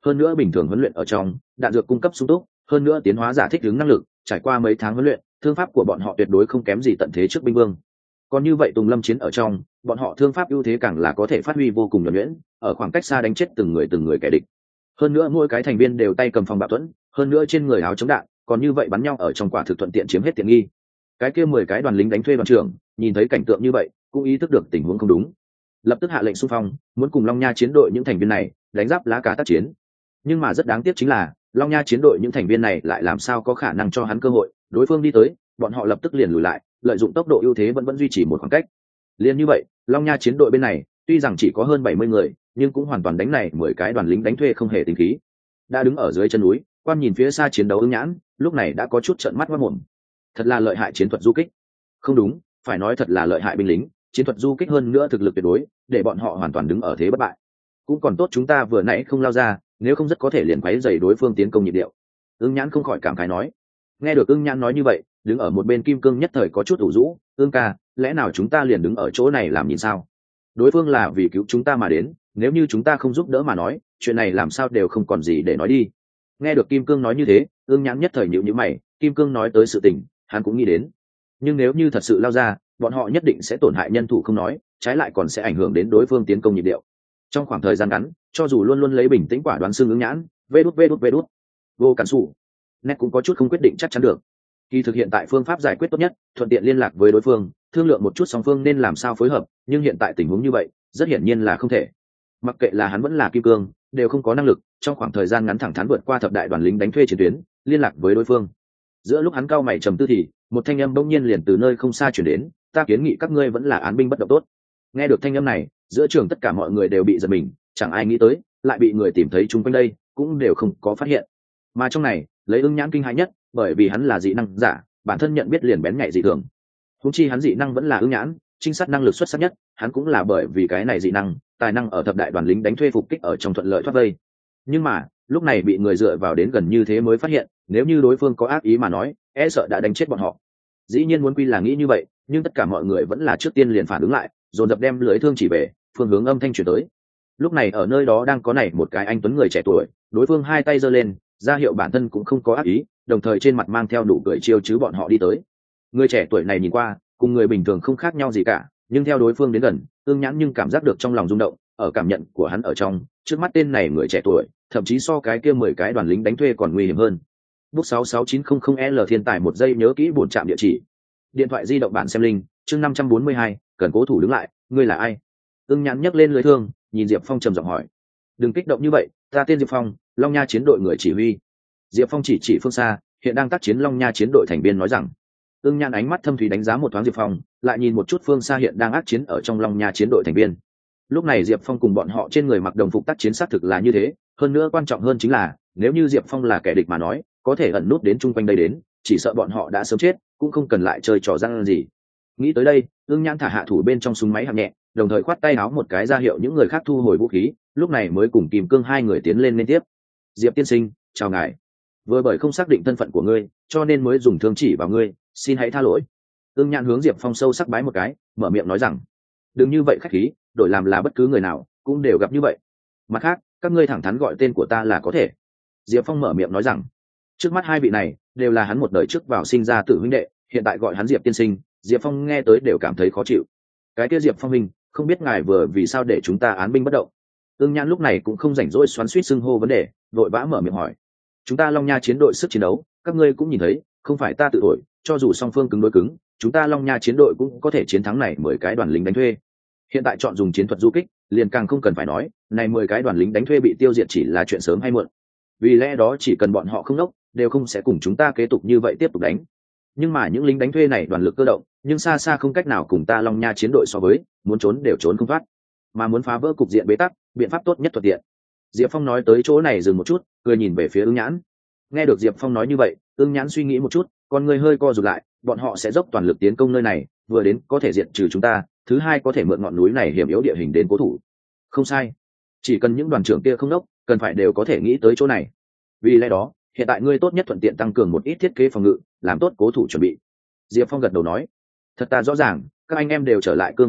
hơn nữa bình thường huấn luyện ở trong đạn dược cung cấp sung túc, hơn nữa tiến hóa giả thích ứng năng lực, trải qua mấy tháng huấn luyện thương pháp của bọn họ tuyệt đối không kém gì tận thế trước binh vương. Còn như vậy tùng lâm chiến ở trong, bọn họ thương pháp ưu thế càng là có thể phát huy vô cùng nhuần nhuyễn, ở khoảng cách xa đánh chết từng người từng người kẻ địch. Hơn nữa mỗi cái thành viên đều tay cầm phòng bạo thuẫn, hơn nữa trên người áo chống đạn, còn như vậy bắn nhau ở trong quả thực thuận tiện chiếm hết tiện nghi. Cái kia mười cái đoàn lính đánh thuê đoàn trưởng nhìn thấy cảnh tượng như vậy cũng ý thức được tình huống không đúng, lập tức hạ lệnh xung phong, muốn cùng Long Nha chiến đội những thành viên này đánh giáp lá cả tác chiến. Nhưng mà rất đáng tiếc chính là Long Nha chiến đội những thành viên này lại làm sao có khả năng cho hắn cơ hội, đối phương đi tới bọn họ lập tức liền lùi lại, lợi dụng tốc độ ưu thế vẫn vẫn duy trì một khoảng cách. Liên như vậy Long Nha chiến đội bên này tuy rằng chỉ có hơn bảy mươi người nhưng cũng hoàn toàn đánh này mười cái đoàn lính đánh thuê không hề tính khí. Đã đứng ở dưới chân núi quan nhìn phía xa chiến đấu Ưng Nhãn lúc này đã có chút trợn mắt mất mồm. Thật là lợi hại chiến thuật du kích, không đúng, phải nói thật là lợi hại binh lính chiến thuật du kích, hơn nữa thực lực tuyệt đối để bọn họ hoàn toàn đứng ở thế bất bại. Cũng còn tốt chúng ta vừa nãy không lao ra, nếu không rất có thể liền quấy dày đối phương tiến công nhịp điệu. Ưng Nhãn không khỏi cảm khái nói. Nghe được Ưng Nhãn nói như vậy, đứng ở một bên Kim Cương nhất thời có chút ủ rũ. Ưng ca, lẽ nào chúng ta liền đứng ở chỗ này làm nhìn sao? Đối phương là vì cứu chúng ta mà đến, nếu như chúng ta không giúp đỡ mà nói, chuyện này làm sao đều không còn gì để nói đi. Nghe được Kim Cương nói như thế, Ưng Nhãn nhất thời nhíu nhíu mày. Kim Cương nói tới sự tình hắn cũng nghĩ đến, nhưng nếu như thật sự lao ra, bọn họ nhất định sẽ tổn hại nhân thủ không nói, trái lại còn sẽ ảnh hưởng đến đối phương tiến công nhịp điệu. Trong khoảng thời gian ngắn, cho dù luôn luôn lấy bình tĩnh quả đoán xương Ưng Nhãn, vê đút vê đút vê đút vô cản sủ nét cũng có chút không quyết định chắc chắn được. Khi thực hiện tại phương pháp giải quyết tốt nhất, thuận tiện liên lạc với đối phương, thương lượng một chút song phương nên làm sao phối hợp, nhưng hiện tại tình huống như vậy rất hiển nhiên là không thể. Mặc kệ là hắn vẫn là Kim Cương đều không có năng lực trong khoảng thời gian ngắn thẳng thắn vượt qua thập đại đoàn lính đánh thuê chiến tuyến liên lạc với đối phương. Giữa lúc hắn cao mày trầm tư thì một thanh âm bỗng nhiên liền từ nơi không xa chuyển đến. Ta kiến nghị các ngươi vẫn là án binh bất động tốt. Nghe được thanh âm này, giữa trường tất cả mọi người đều bị giật mình, chẳng ai nghĩ tới lại bị người tìm thấy chung quanh đây cũng đều không có phát hiện. Mà trong này lấy Ưng Nhãn kinh hãi nhất, bởi vì hắn là dị năng giả, bản thân nhận biết liền bén nhạy dị thường. Húng chi hắn dị năng vẫn là Ưng Nhãn, trinh sát năng lực xuất sắc nhất, hắn cũng là bởi vì cái này dị năng tài năng ở thập đại đoàn lính đánh thuê phục kích ở trong thuận lợi thoát vây. Nhưng mà lúc này bị người dựa vào đến gần như thế mới phát hiện, nếu như đối phương có ác ý mà nói, e sợ đã đánh chết bọn họ. Dĩ nhiên muốn quy là nghĩ như vậy, nhưng tất cả mọi người vẫn là trước tiên liền phản ứng lại, dồn dập đem lưới thương chỉ về phương hướng âm thanh chuyển tới. Lúc này ở nơi đó đang có này một cái anh tuấn người trẻ tuổi, đối phương hai tay giơ lên ra hiệu bản thân cũng không có ác ý, đồng thời trên mặt mang theo nụ cười chiêu chứ bọn họ đi tới. Người trẻ tuổi này nhìn qua cùng người bình thường không khác nhau gì cả, nhưng theo đối phương đến gần, Ưng Nhãn nhưng cảm giác được trong lòng rung động. Ở cảm nhận của hắn ở trong, trước mắt tên này người trẻ tuổi thậm chí so cái kia mười cái đoàn lính đánh thuê còn nguy hiểm hơn. Book sáu sáu chín không không L thiên tài một giây nhớ kỹ bổn trạm địa chỉ. Điện thoại di động bản xem linh, chương năm trăm bốn mươi hai, cần cố thủ đứng lại, ngươi là ai? Ưng Nhãn nhấc lên lưỡi thương, nhìn Diệp Phong trầm giọng hỏi. Đừng kích động như vậy, ta tên Diệp Phong, Long Nha chiến đội người chỉ huy. Diệp Phong chỉ chỉ phương xa, hiện đang tác chiến Long Nha chiến đội thành viên nói rằng. Ưng Nhãn ánh mắt thâm thúy đánh giá một thoáng Diệp Phong, lại nhìn một chút phương xa hiện đang ác chiến ở trong Long Nha chiến đội thành viên. Lúc này Diệp Phong cùng bọn họ trên người mặc đồng phục tác chiến xác thực là như thế, hơn nữa quan trọng hơn chính là nếu như Diệp Phong là kẻ địch mà nói, có thể ẩn nút đến chung quanh đây đến, chỉ sợ bọn họ đã sớm chết, cũng không cần lại chơi trò răng gì. Nghĩ tới đây, Ưng Nhãn thả hạ thủ bên trong súng máy hạng nhẹ, đồng thời khoát tay áo một cái ra hiệu những người khác thu hồi vũ khí, lúc này mới cùng Kim Cương hai người tiến lên liên tiếp. Diệp tiên sinh, chào ngài. Vừa bởi không xác định thân phận của ngươi, cho nên mới dùng thương chỉ vào ngươi, xin hãy tha lỗi. Ưng Nhãn hướng Diệp Phong sâu sắc bái một cái, mở miệng nói rằng, đừng như vậy khách khí, đổi làm là bất cứ người nào cũng đều gặp như vậy. Mặt khác, các ngươi thẳng thắn gọi tên của ta là có thể. Diệp Phong mở miệng nói rằng, trước mắt hai vị này đều là hắn một đời trước vào sinh ra tử huynh đệ, hiện tại gọi hắn Diệp tiên sinh, Diệp Phong nghe tới đều cảm thấy khó chịu. Cái kia Diệp Phong minh, không biết ngài vừa vì sao để chúng ta án binh bất động? Ưng Nhãn lúc này cũng không rảnh rỗi xoắn xuýt xưng hô vấn đề, vội vã mở miệng hỏi. Chúng ta Long Nha chiến đội sức chiến đấu, các ngươi cũng nhìn thấy, không phải ta tự thổi, cho dù song phương cứng đối cứng, chúng ta Long Nha chiến đội cũng có thể chiến thắng này mười cái đoàn lính đánh thuê. Hiện tại chọn dùng chiến thuật du kích, liền càng không cần phải nói, này mười cái đoàn lính đánh thuê bị tiêu diệt chỉ là chuyện sớm hay muộn. Vì lẽ đó chỉ cần bọn họ không nốc, đều không sẽ cùng chúng ta kế tục như vậy tiếp tục đánh. Nhưng mà những lính đánh thuê này đoàn lực cơ động, nhưng xa xa không cách nào cùng ta Long Nha chiến đội so với, muốn trốn đều trốn không thoát, mà muốn phá vỡ cục diện bế tắc, biện pháp tốt nhất thuận tiện. Diệp Phong nói tới chỗ này dừng một chút, cười nhìn về phía Ưng Nhãn. Nghe được Diệp Phong nói như vậy, Ưng Nhãn suy nghĩ một chút, con người hơi co rụt lại, bọn họ sẽ dốc toàn lực tiến công nơi này, vừa đến có thể diệt trừ chúng ta, thứ hai có thể mượn ngọn núi này hiểm yếu địa hình đến cố thủ. Không sai, chỉ cần những đoàn trưởng kia không đốc, cần phải đều có thể nghĩ tới chỗ này. Vì lẽ đó, hiện tại ngươi tốt nhất thuận tiện tăng cường một ít thiết kế phòng ngự, làm tốt cố thủ chuẩn bị. Diệp Phong gật đầu nói, thật ta rõ ràng, các anh em đều trở lại cương vị thượng,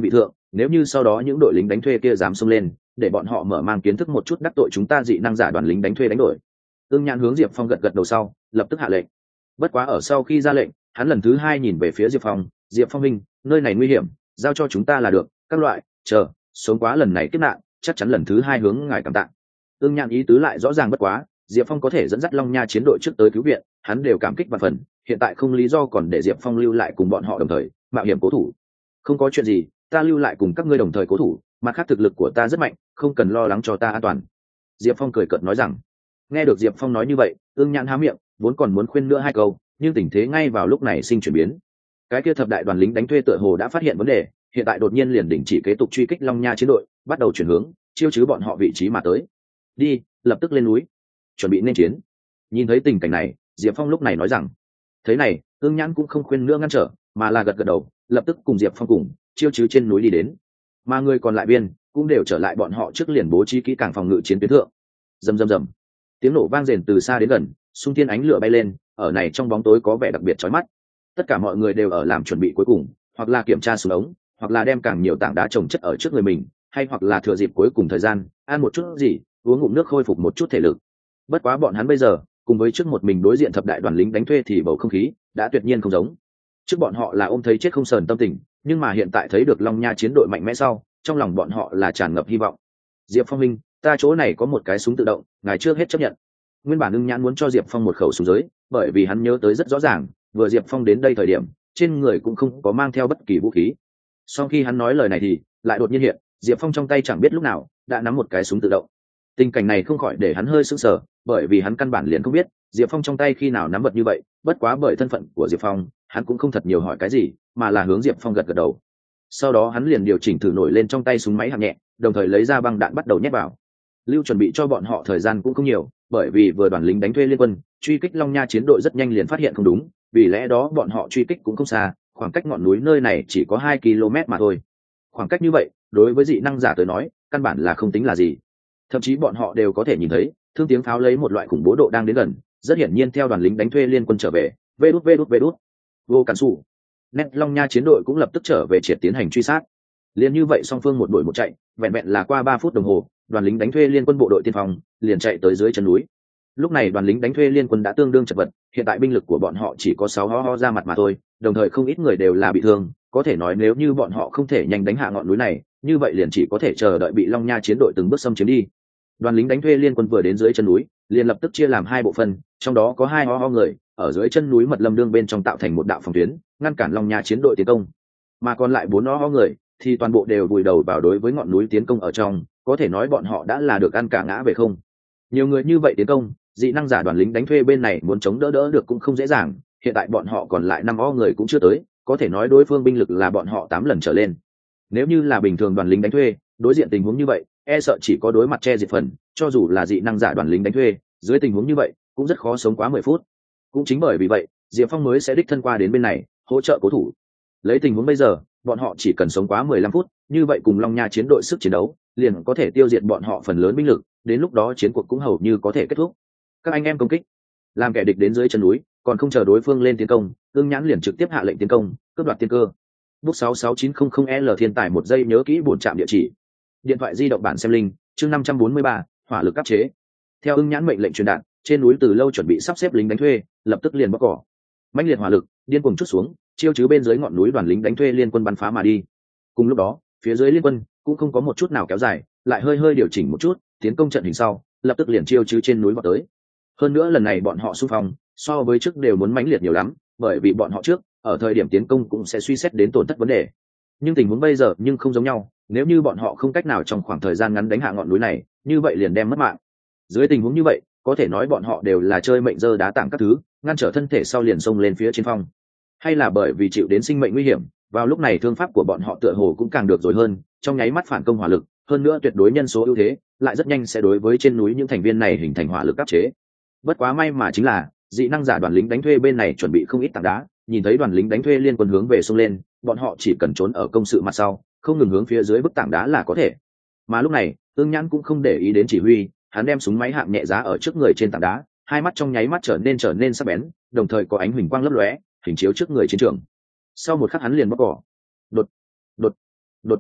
nếu như sau đó những đội lính đánh thuê kia dám xông lên để bọn họ mở mang kiến thức một chút đắc tội chúng ta dị năng giả đoàn lính đánh thuê đánh đổi. Ưng Nhãn hướng Diệp Phong gật gật đầu sau lập tức hạ lệnh. Bất quá ở sau khi ra lệnh, hắn lần thứ hai nhìn về phía Diệp Phong. Diệp Phong minh, nơi này nguy hiểm, giao cho chúng ta là được. Các loại, chờ, sống quá lần này kiếp nạn, chắc chắn lần thứ hai hướng ngài cảm tạ. Ưng Nhãn ý tứ lại rõ ràng bất quá, Diệp Phong có thể dẫn dắt Long Nha chiến đội trước tới cứu viện, hắn đều cảm kích và phần. Hiện tại không lý do còn để Diệp Phong lưu lại cùng bọn họ đồng thời mạo hiểm cố thủ. Không có chuyện gì, ta lưu lại cùng các ngươi đồng thời cố thủ, mặt khác thực lực của ta rất mạnh, không cần lo lắng cho ta an toàn. Diệp Phong cười cợt nói rằng. Nghe được Diệp Phong nói như vậy, Ưng Nhãn há miệng, vốn còn muốn khuyên nữa hai câu, nhưng tình thế ngay vào lúc này sinh chuyển biến. Cái kia thập đại đoàn lính đánh thuê tựa hồ đã phát hiện vấn đề, hiện tại đột nhiên liền đình chỉ kế tục truy kích Long Nha chiến đội, bắt đầu chuyển hướng chiêu chứ bọn họ vị trí mà tới. Đi, lập tức lên núi, chuẩn bị nên chiến. Nhìn thấy tình cảnh này, Diệp Phong lúc này nói rằng. Thế này, Ưng Nhãn cũng không khuyên nữa ngăn trở, mà là gật gật đầu, lập tức cùng Diệp Phong cùng chiêu chứ trên núi đi đến. Mà người còn lại biên cũng đều trở lại bọn họ trước liền bố trí kỹ càng phòng ngự chiến tuyến thượng. Rầm rầm rầm, tiếng nổ vang rền từ xa đến gần, xung thiên ánh lửa bay lên, ở này trong bóng tối có vẻ đặc biệt chói mắt. Tất cả mọi người đều ở làm chuẩn bị cuối cùng, hoặc là kiểm tra súng ống, hoặc là đem càng nhiều tảng đá chồng chất ở trước người mình, hay hoặc là thừa dịp cuối cùng thời gian ăn một chút gì, uống ngụm nước khôi phục một chút thể lực. Bất quá bọn hắn bây giờ cùng với trước một mình đối diện thập đại đoàn lính đánh thuê thì bầu không khí đã tuyệt nhiên không giống. Trước bọn họ là ôm thấy chết không sờn tâm tình, nhưng mà hiện tại thấy được Long Nha chiến đội mạnh mẽ sau, trong lòng bọn họ là tràn ngập hy vọng. Diệp Phong minh, ta chỗ này có một cái súng tự động, ngài trước hết chấp nhận. Nguyên bản Ưng Nhãn muốn cho Diệp Phong một khẩu súng giới, bởi vì hắn nhớ tới rất rõ ràng, vừa Diệp Phong đến đây thời điểm, trên người cũng không có mang theo bất kỳ vũ khí. Sau khi hắn nói lời này thì lại đột nhiên hiện, Diệp Phong trong tay chẳng biết lúc nào đã nắm một cái súng tự động. Tình cảnh này không khỏi để hắn hơi sững sờ, bởi vì hắn căn bản liền không biết Diệp Phong trong tay khi nào nắm vật như vậy. Bất quá bởi thân phận của Diệp Phong, hắn cũng không thật nhiều hỏi cái gì, mà là hướng Diệp Phong gật gật đầu. Sau đó hắn liền điều chỉnh thử nổi lên trong tay súng máy hạng nhẹ, đồng thời lấy ra băng đạn bắt đầu nhét vào. Lưu chuẩn bị cho bọn họ thời gian cũng không nhiều, bởi vì vừa đoàn lính đánh thuê liên quân truy kích Long Nha chiến đội rất nhanh liền phát hiện không đúng, vì lẽ đó bọn họ truy kích cũng không xa, khoảng cách ngọn núi nơi này chỉ có hai ki lô mét mà thôi. Khoảng cách như vậy, đối với dị năng giả tới nói, căn bản là không tính là gì. Thậm chí bọn họ đều có thể nhìn thấy, thương tiếng pháo lấy một loại khủng bố độ đang đến gần, rất hiển nhiên theo đoàn lính đánh thuê liên quân trở về. Vê đút vê đút vê đút. Vô cản sủ. Nét Long Nha chiến đội cũng lập tức trở về triệt tiến hành truy sát. Liên như vậy song phương một đuổi một chạy, vẹn vẹn là qua ba phút đồng hồ, đoàn lính đánh thuê liên quân bộ đội tiên phong liền chạy tới dưới chân núi. Lúc này đoàn lính đánh thuê liên quân đã tương đương chật vật, hiện tại binh lực của bọn họ chỉ có sáu ho ho ra mặt mà thôi, đồng thời không ít người đều là bị thương, có thể nói nếu như bọn họ không thể nhanh đánh hạ ngọn núi này, như vậy liền chỉ có thể chờ đợi bị Long Nha chiến đội từng bước xâm chiếm đi. Đoàn lính đánh thuê liên quân vừa đến dưới chân núi, liền lập tức chia làm hai bộ phận, trong đó có hai ho ho người ở dưới chân núi mật lâm đương bên trong tạo thành một đạo phòng tuyến, ngăn cản Long Nha chiến đội tiến công, mà còn lại bốn ho ho người thì toàn bộ đều vùi đầu vào đối với ngọn núi tiến công ở trong, có thể nói bọn họ đã là được ăn cả ngã về không. Nhiều người như vậy tiến công, dị năng giả đoàn lính đánh thuê bên này muốn chống đỡ đỡ được cũng không dễ dàng, hiện tại bọn họ còn lại năm ho người cũng chưa tới, có thể nói đối phương binh lực là bọn họ tám lần trở lên. Nếu như là bình thường đoàn lính đánh thuê, đối diện tình huống như vậy, e sợ chỉ có đối mặt che diệt phần, cho dù là dị năng giả đoàn lính đánh thuê, dưới tình huống như vậy, cũng rất khó sống quá mười phút. Cũng chính bởi vì vậy, Diệp Phong mới sẽ đích thân qua đến bên này, hỗ trợ cố thủ. Lấy tình huống bây giờ, bọn họ chỉ cần sống quá mười lăm phút, như vậy cùng Long Nha chiến đội sức chiến đấu, liền có thể tiêu diệt bọn họ phần lớn binh lực, đến lúc đó chiến cuộc cũng hầu như có thể kết thúc. Các anh em công kích, làm kẻ địch đến dưới chân núi, còn không chờ đối phương lên tiến công, Ưng Nhãn liền trực tiếp hạ lệnh tiến công, cướp đoạt tiên cơ. Book sáu sáu chín không không L thiên tài một giây nhớ kỹ bổn trạm địa chỉ. Điện thoại di động bản xem linh, chương năm trăm bốn mươi ba, hỏa lực áp chế. Theo Ưng Nhãn mệnh lệnh truyền đạt, trên núi từ lâu chuẩn bị sắp xếp lính đánh thuê, lập tức liền bóc cỏ. Mãnh liệt hỏa lực, điên cuồng chút xuống, chiêu chứ bên dưới ngọn núi đoàn lính đánh thuê liên quân bắn phá mà đi. Cùng lúc đó, phía dưới liên quân cũng không có một chút nào kéo dài, lại hơi hơi điều chỉnh một chút, tiến công trận hình sau, lập tức liền chiêu chứ trên núi vọt tới. Hơn nữa lần này bọn họ xung phong, so với trước đều muốn mãnh liệt nhiều lắm, bởi vì bọn họ trước, ở thời điểm tiến công cũng sẽ suy xét đến tổn thất vấn đề. Nhưng tình huống bây giờ nhưng không giống nhau, nếu như bọn họ không cách nào trong khoảng thời gian ngắn đánh hạ ngọn núi này, như vậy liền đem mất mạng. Dưới tình huống như vậy, có thể nói bọn họ đều là chơi mệnh dơ đá tảng các thứ, ngăn trở thân thể sau liền xông lên phía trên phong. Hay là bởi vì chịu đến sinh mệnh nguy hiểm, vào lúc này thương pháp của bọn họ tựa hồ cũng càng được rồi hơn, trong nháy mắt phản công hỏa lực, hơn nữa tuyệt đối nhân số ưu thế, lại rất nhanh sẽ đối với trên núi những thành viên này hình thành hỏa lực áp chế. Bất quá may mà chính là, dị năng giả đoàn lính đánh thuê bên này chuẩn bị không ít tảng đá, nhìn thấy đoàn lính đánh thuê liên quân hướng về xông lên, bọn họ chỉ cần trốn ở công sự mặt sau, không ngừng hướng phía dưới bức tảng đá là có thể. Mà lúc này, Ưng Nhãn cũng không để ý đến chỉ huy, hắn đem súng máy hạng nhẹ giá ở trước người trên tảng đá, hai mắt trong nháy mắt trở nên trở nên sắc bén, đồng thời có ánh huỳnh quang lấp lóe, hình chiếu trước người chiến trường. Sau một khắc hắn liền bóc cỏ. Đột, đột, đột.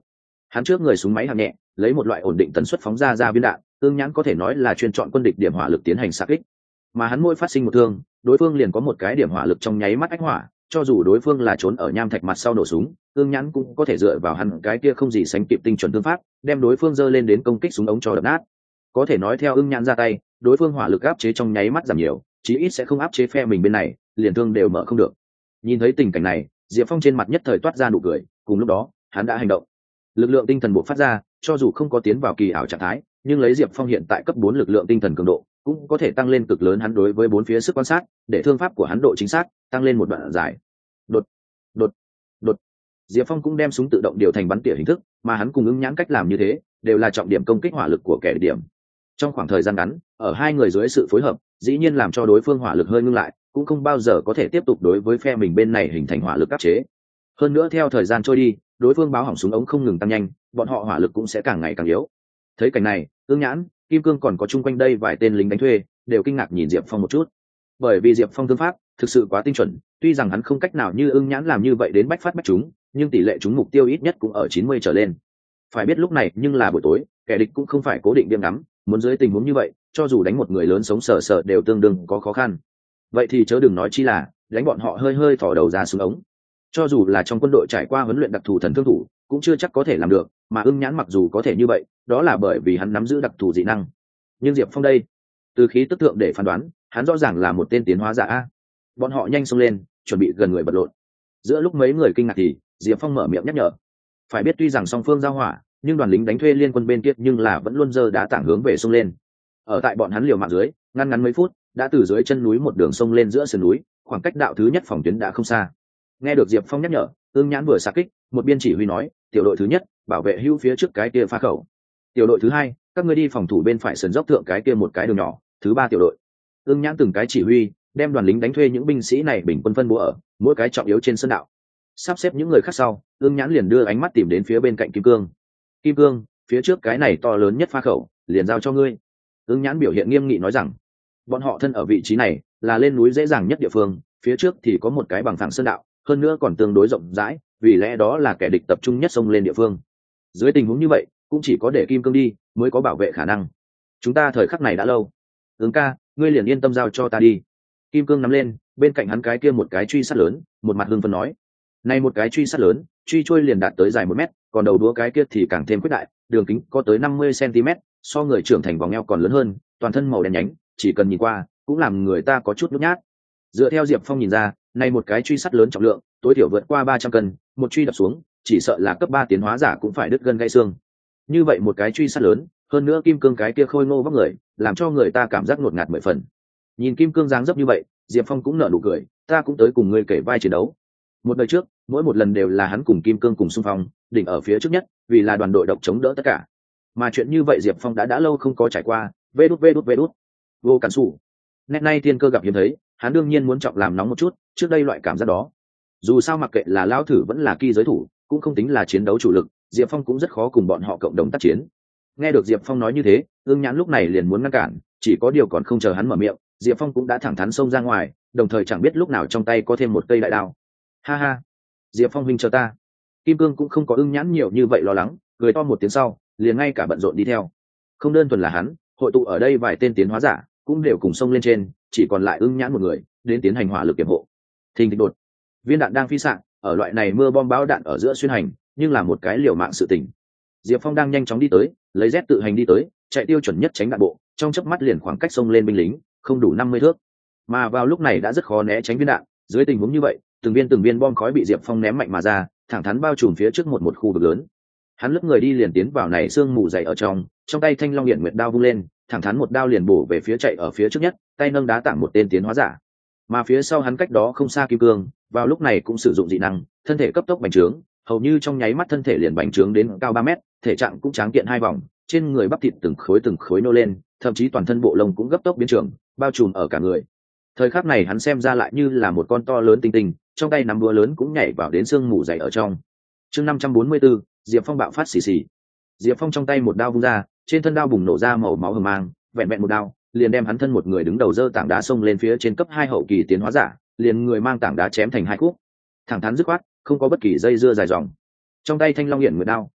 Hắn trước người súng máy hạng nhẹ lấy một loại ổn định tần suất phóng ra ra viên đạn, ương nhãn có thể nói là chuyên chọn quân địch điểm hỏa lực tiến hành xạ kích, mà hắn mỗi phát sinh một thương đối phương liền có một cái điểm hỏa lực trong nháy mắt ách hỏa, cho dù đối phương là trốn ở nham thạch mặt sau nổ súng, ương nhãn cũng có thể dựa vào hắn cái kia không gì sánh kịp tinh chuẩn tương pháp đem đối phương dơ lên đến công kích súng ống cho đập nát. Có thể nói theo ương nhãn ra tay, đối phương hỏa lực áp chế trong nháy mắt giảm nhiều, chí ít sẽ không áp chế phe mình bên này, liền thương đều mở không được. Nhìn thấy tình cảnh này, Diệp Phong trên mặt nhất thời toát ra nụ cười, cùng lúc đó hắn đã hành động. Lực lượng tinh thần bộc phát ra, cho dù không có tiến vào kỳ ảo trạng thái, nhưng lấy Diệp Phong hiện tại cấp bốn lực lượng tinh thần cường độ, cũng có thể tăng lên cực lớn hắn đối với bốn phía sức quan sát, để thương pháp của hắn độ chính xác tăng lên một đoạn dài. Đột, đột, đột. Diệp Phong cũng đem súng tự động điều thành bắn tỉa hình thức, mà hắn cùng ứng nhãn cách làm như thế, đều là trọng điểm công kích hỏa lực của kẻ địch điểm. Trong khoảng thời gian ngắn, ở hai người dưới sự phối hợp, dĩ nhiên làm cho đối phương hỏa lực hơi ngưng lại, cũng không bao giờ có thể tiếp tục đối với phe mình bên này hình thành hỏa lực áp chế. Hơn nữa theo thời gian trôi đi, đối phương báo hỏng súng ống không ngừng tăng nhanh, bọn họ hỏa lực cũng sẽ càng ngày càng yếu. Thấy cảnh này, ương nhãn, kim cương còn có chung quanh đây vài tên lính đánh thuê đều kinh ngạc nhìn Diệp Phong một chút, bởi vì Diệp Phong thương pháp thực sự quá tinh chuẩn, tuy rằng hắn không cách nào như ương nhãn làm như vậy đến bách phát bách trúng, nhưng tỷ lệ trúng mục tiêu ít nhất cũng ở chín mươi trở lên. Phải biết lúc này nhưng là buổi tối, kẻ địch cũng không phải cố định điểm ngắm, muốn dưới tình huống như vậy, cho dù đánh một người lớn sống sờ sờ đều tương đương có khó khăn. Vậy thì chớ đừng nói chi là đánh bọn họ hơi hơi thò đầu ra xuống ống. Cho dù là trong quân đội trải qua huấn luyện đặc thù thần thương thủ, cũng chưa chắc có thể làm được, mà ưng nhãn mặc dù có thể như vậy, đó là bởi vì hắn nắm giữ đặc thù dị năng. Nhưng Diệp Phong đây, từ khí tức thượng để phán đoán, hắn rõ ràng là một tên tiến hóa giả a. Bọn họ nhanh xông lên, chuẩn bị gần người bật lộn. Giữa lúc mấy người kinh ngạc thì Diệp Phong mở miệng nhắc nhở. Phải biết tuy rằng song phương giao hỏa, nhưng đoàn lính đánh thuê liên quân bên kia nhưng là vẫn luôn giơ đá tảng hướng về sông lên. Ở tại bọn hắn liều mạng dưới, ngăn ngắn mấy phút, đã từ dưới chân núi một đường sông lên giữa sườn núi, khoảng cách đạo thứ nhất phòng tuyến đã không xa. Nghe được Diệp Phong nhắc nhở, ương nhãn vừa xạ kích, một biên chỉ huy nói, tiểu đội thứ nhất bảo vệ hữu phía trước cái kia phá khẩu, tiểu đội thứ hai các ngươi đi phòng thủ bên phải sườn dốc thượng cái kia một cái đường nhỏ, thứ ba tiểu đội. Ương nhãn từng cái chỉ huy, đem đoàn lính đánh thuê những binh sĩ này bình quân phân bố ở mỗi cái trọng yếu trên sân đạo. Sắp xếp những người khác sau, ương nhãn liền đưa ánh mắt tìm đến phía bên cạnh kim cương. Kim cương, phía trước cái này to lớn nhất phá khẩu, liền giao cho ngươi. Ương nhãn biểu hiện nghiêm nghị nói rằng, bọn họ thân ở vị trí này là lên núi dễ dàng nhất địa phương, phía trước thì có một cái bằng phẳng sơn đạo, hơn nữa còn tương đối rộng rãi, vì lẽ đó là kẻ địch tập trung nhất xông lên địa phương. Dưới tình huống như vậy, cũng chỉ có để kim cương đi mới có bảo vệ khả năng. Chúng ta thời khắc này đã lâu. Ứng ca, ngươi liền yên tâm giao cho ta đi. Kim cương nắm lên bên cạnh hắn cái kia một cái truy sát lớn, một mặt hưng phấn nói, này một cái truy sát lớn, truy trôi liền đạt tới dài một mét, còn đầu đũa cái kia thì càng thêm quyết đại, đường kính có tới năm mươi xăng-ti-mét, so người trưởng thành vòng eo còn lớn hơn, toàn thân màu đen nhánh, chỉ cần nhìn qua cũng làm người ta có chút nhút nhát. Dựa theo Diệp Phong nhìn ra, này một cái truy sát lớn trọng lượng tối thiểu vượt qua ba trăm cân, một truy đập xuống, chỉ sợ là cấp ba tiến hóa giả cũng phải đứt gân gãy xương. Như vậy một cái truy sát lớn, hơn nữa kim cương cái kia khôi ngô vóc người, làm cho người ta cảm giác ngột ngạt mười phần. Nhìn kim cương dáng dấp như vậy, Diệp Phong cũng nở nụ cười, ta cũng tới cùng ngươi kể vai chiến đấu. Một đời trước, mỗi một lần đều là hắn cùng kim cương cùng xung phong, đỉnh ở phía trước nhất, vì là đoàn đội độc chống đỡ tất cả. Mà chuyện như vậy Diệp Phong đã đã lâu không có trải qua, vê đút vê đút vê đút. Vô cản sủ. Nét nay thiên cơ gặp hiếm thấy, hắn đương nhiên muốn trọng làm nóng một chút, trước đây loại cảm giác đó. Dù sao mặc kệ là lao thử vẫn là kỳ giới thủ, cũng không tính là chiến đấu chủ lực, Diệp Phong cũng rất khó cùng bọn họ cộng đồng tác chiến. Nghe được Diệp Phong nói như thế, ương nhãn lúc này liền muốn ngăn cản, chỉ có điều còn không chờ hắn mở miệng, Diệp Phong cũng đã thẳng thắn xông ra ngoài, đồng thời chẳng biết lúc nào trong tay có thêm một cây đại đao. Ha ha, Diệp Phong huynh chờ ta. Kim cương cũng không có ưng nhãn nhiều như vậy lo lắng, cười to một tiếng sau, liền ngay cả bận rộn đi theo. Không đơn thuần là hắn, hội tụ ở đây vài tên tiến hóa giả cũng đều cùng xông lên trên, chỉ còn lại ưng nhãn một người đến tiến hành hỏa lực kiểm hộ. Thình thịch đột, viên đạn đang phi xạ, ở loại này mưa bom bão đạn ở giữa xuyên hành, nhưng là một cái liều mạng sự tình. Diệp Phong đang nhanh chóng đi tới, lấy Z tự hành đi tới, chạy tiêu chuẩn nhất tránh đạn bộ, trong chớp mắt liền khoảng cách xông lên binh lính không đủ năm mươi thước, mà vào lúc này đã rất khó né tránh viên đạn. Dưới tình huống như vậy, từng viên từng viên bom khói bị Diệp Phong ném mạnh mà ra, thẳng thắn bao trùm phía trước một một khu vực lớn. Hắn lướt người đi liền tiến vào này sương mù dày ở trong, trong tay Thanh Long Hiển Nguyệt đao vung lên, thẳng thắn một đao liền bổ về phía chạy ở phía trước nhất, tay nâng đá tảng một tên tiến hóa giả. Mà phía sau hắn cách đó không xa kim cương, vào lúc này cũng sử dụng dị năng, thân thể cấp tốc bành trướng, hầu như trong nháy mắt thân thể liền bành trướng đến cao ba mét, thể trạng cũng tráng kiện hai vòng, trên người bắp thịt từng khối từng khối nô lên, thậm chí toàn thân bộ lông cũng gấp tốc biến trưởng, bao trùm ở cả người. Thời khắc này hắn xem ra lại như là một con to lớn tinh tinh, trong tay nắm búa lớn cũng nhảy vào đến sương mù dày ở trong. Chương năm trăm bốn mươi tư, Diệp Phong bạo phát xì xì. Diệp Phong trong tay một đao vung ra, trên thân đao bùng nổ ra màu máu hừng mang, vẹn vẹn một đao, liền đem hắn thân một người đứng đầu dơ tảng đá xông lên phía trên cấp hai hậu kỳ tiến hóa giả, liền người mang tảng đá chém thành hai khúc. Thẳng thắn dứt khoát, không có bất kỳ dây dưa dài dòng. Trong tay Thanh Long Hiển Nguyệt đao,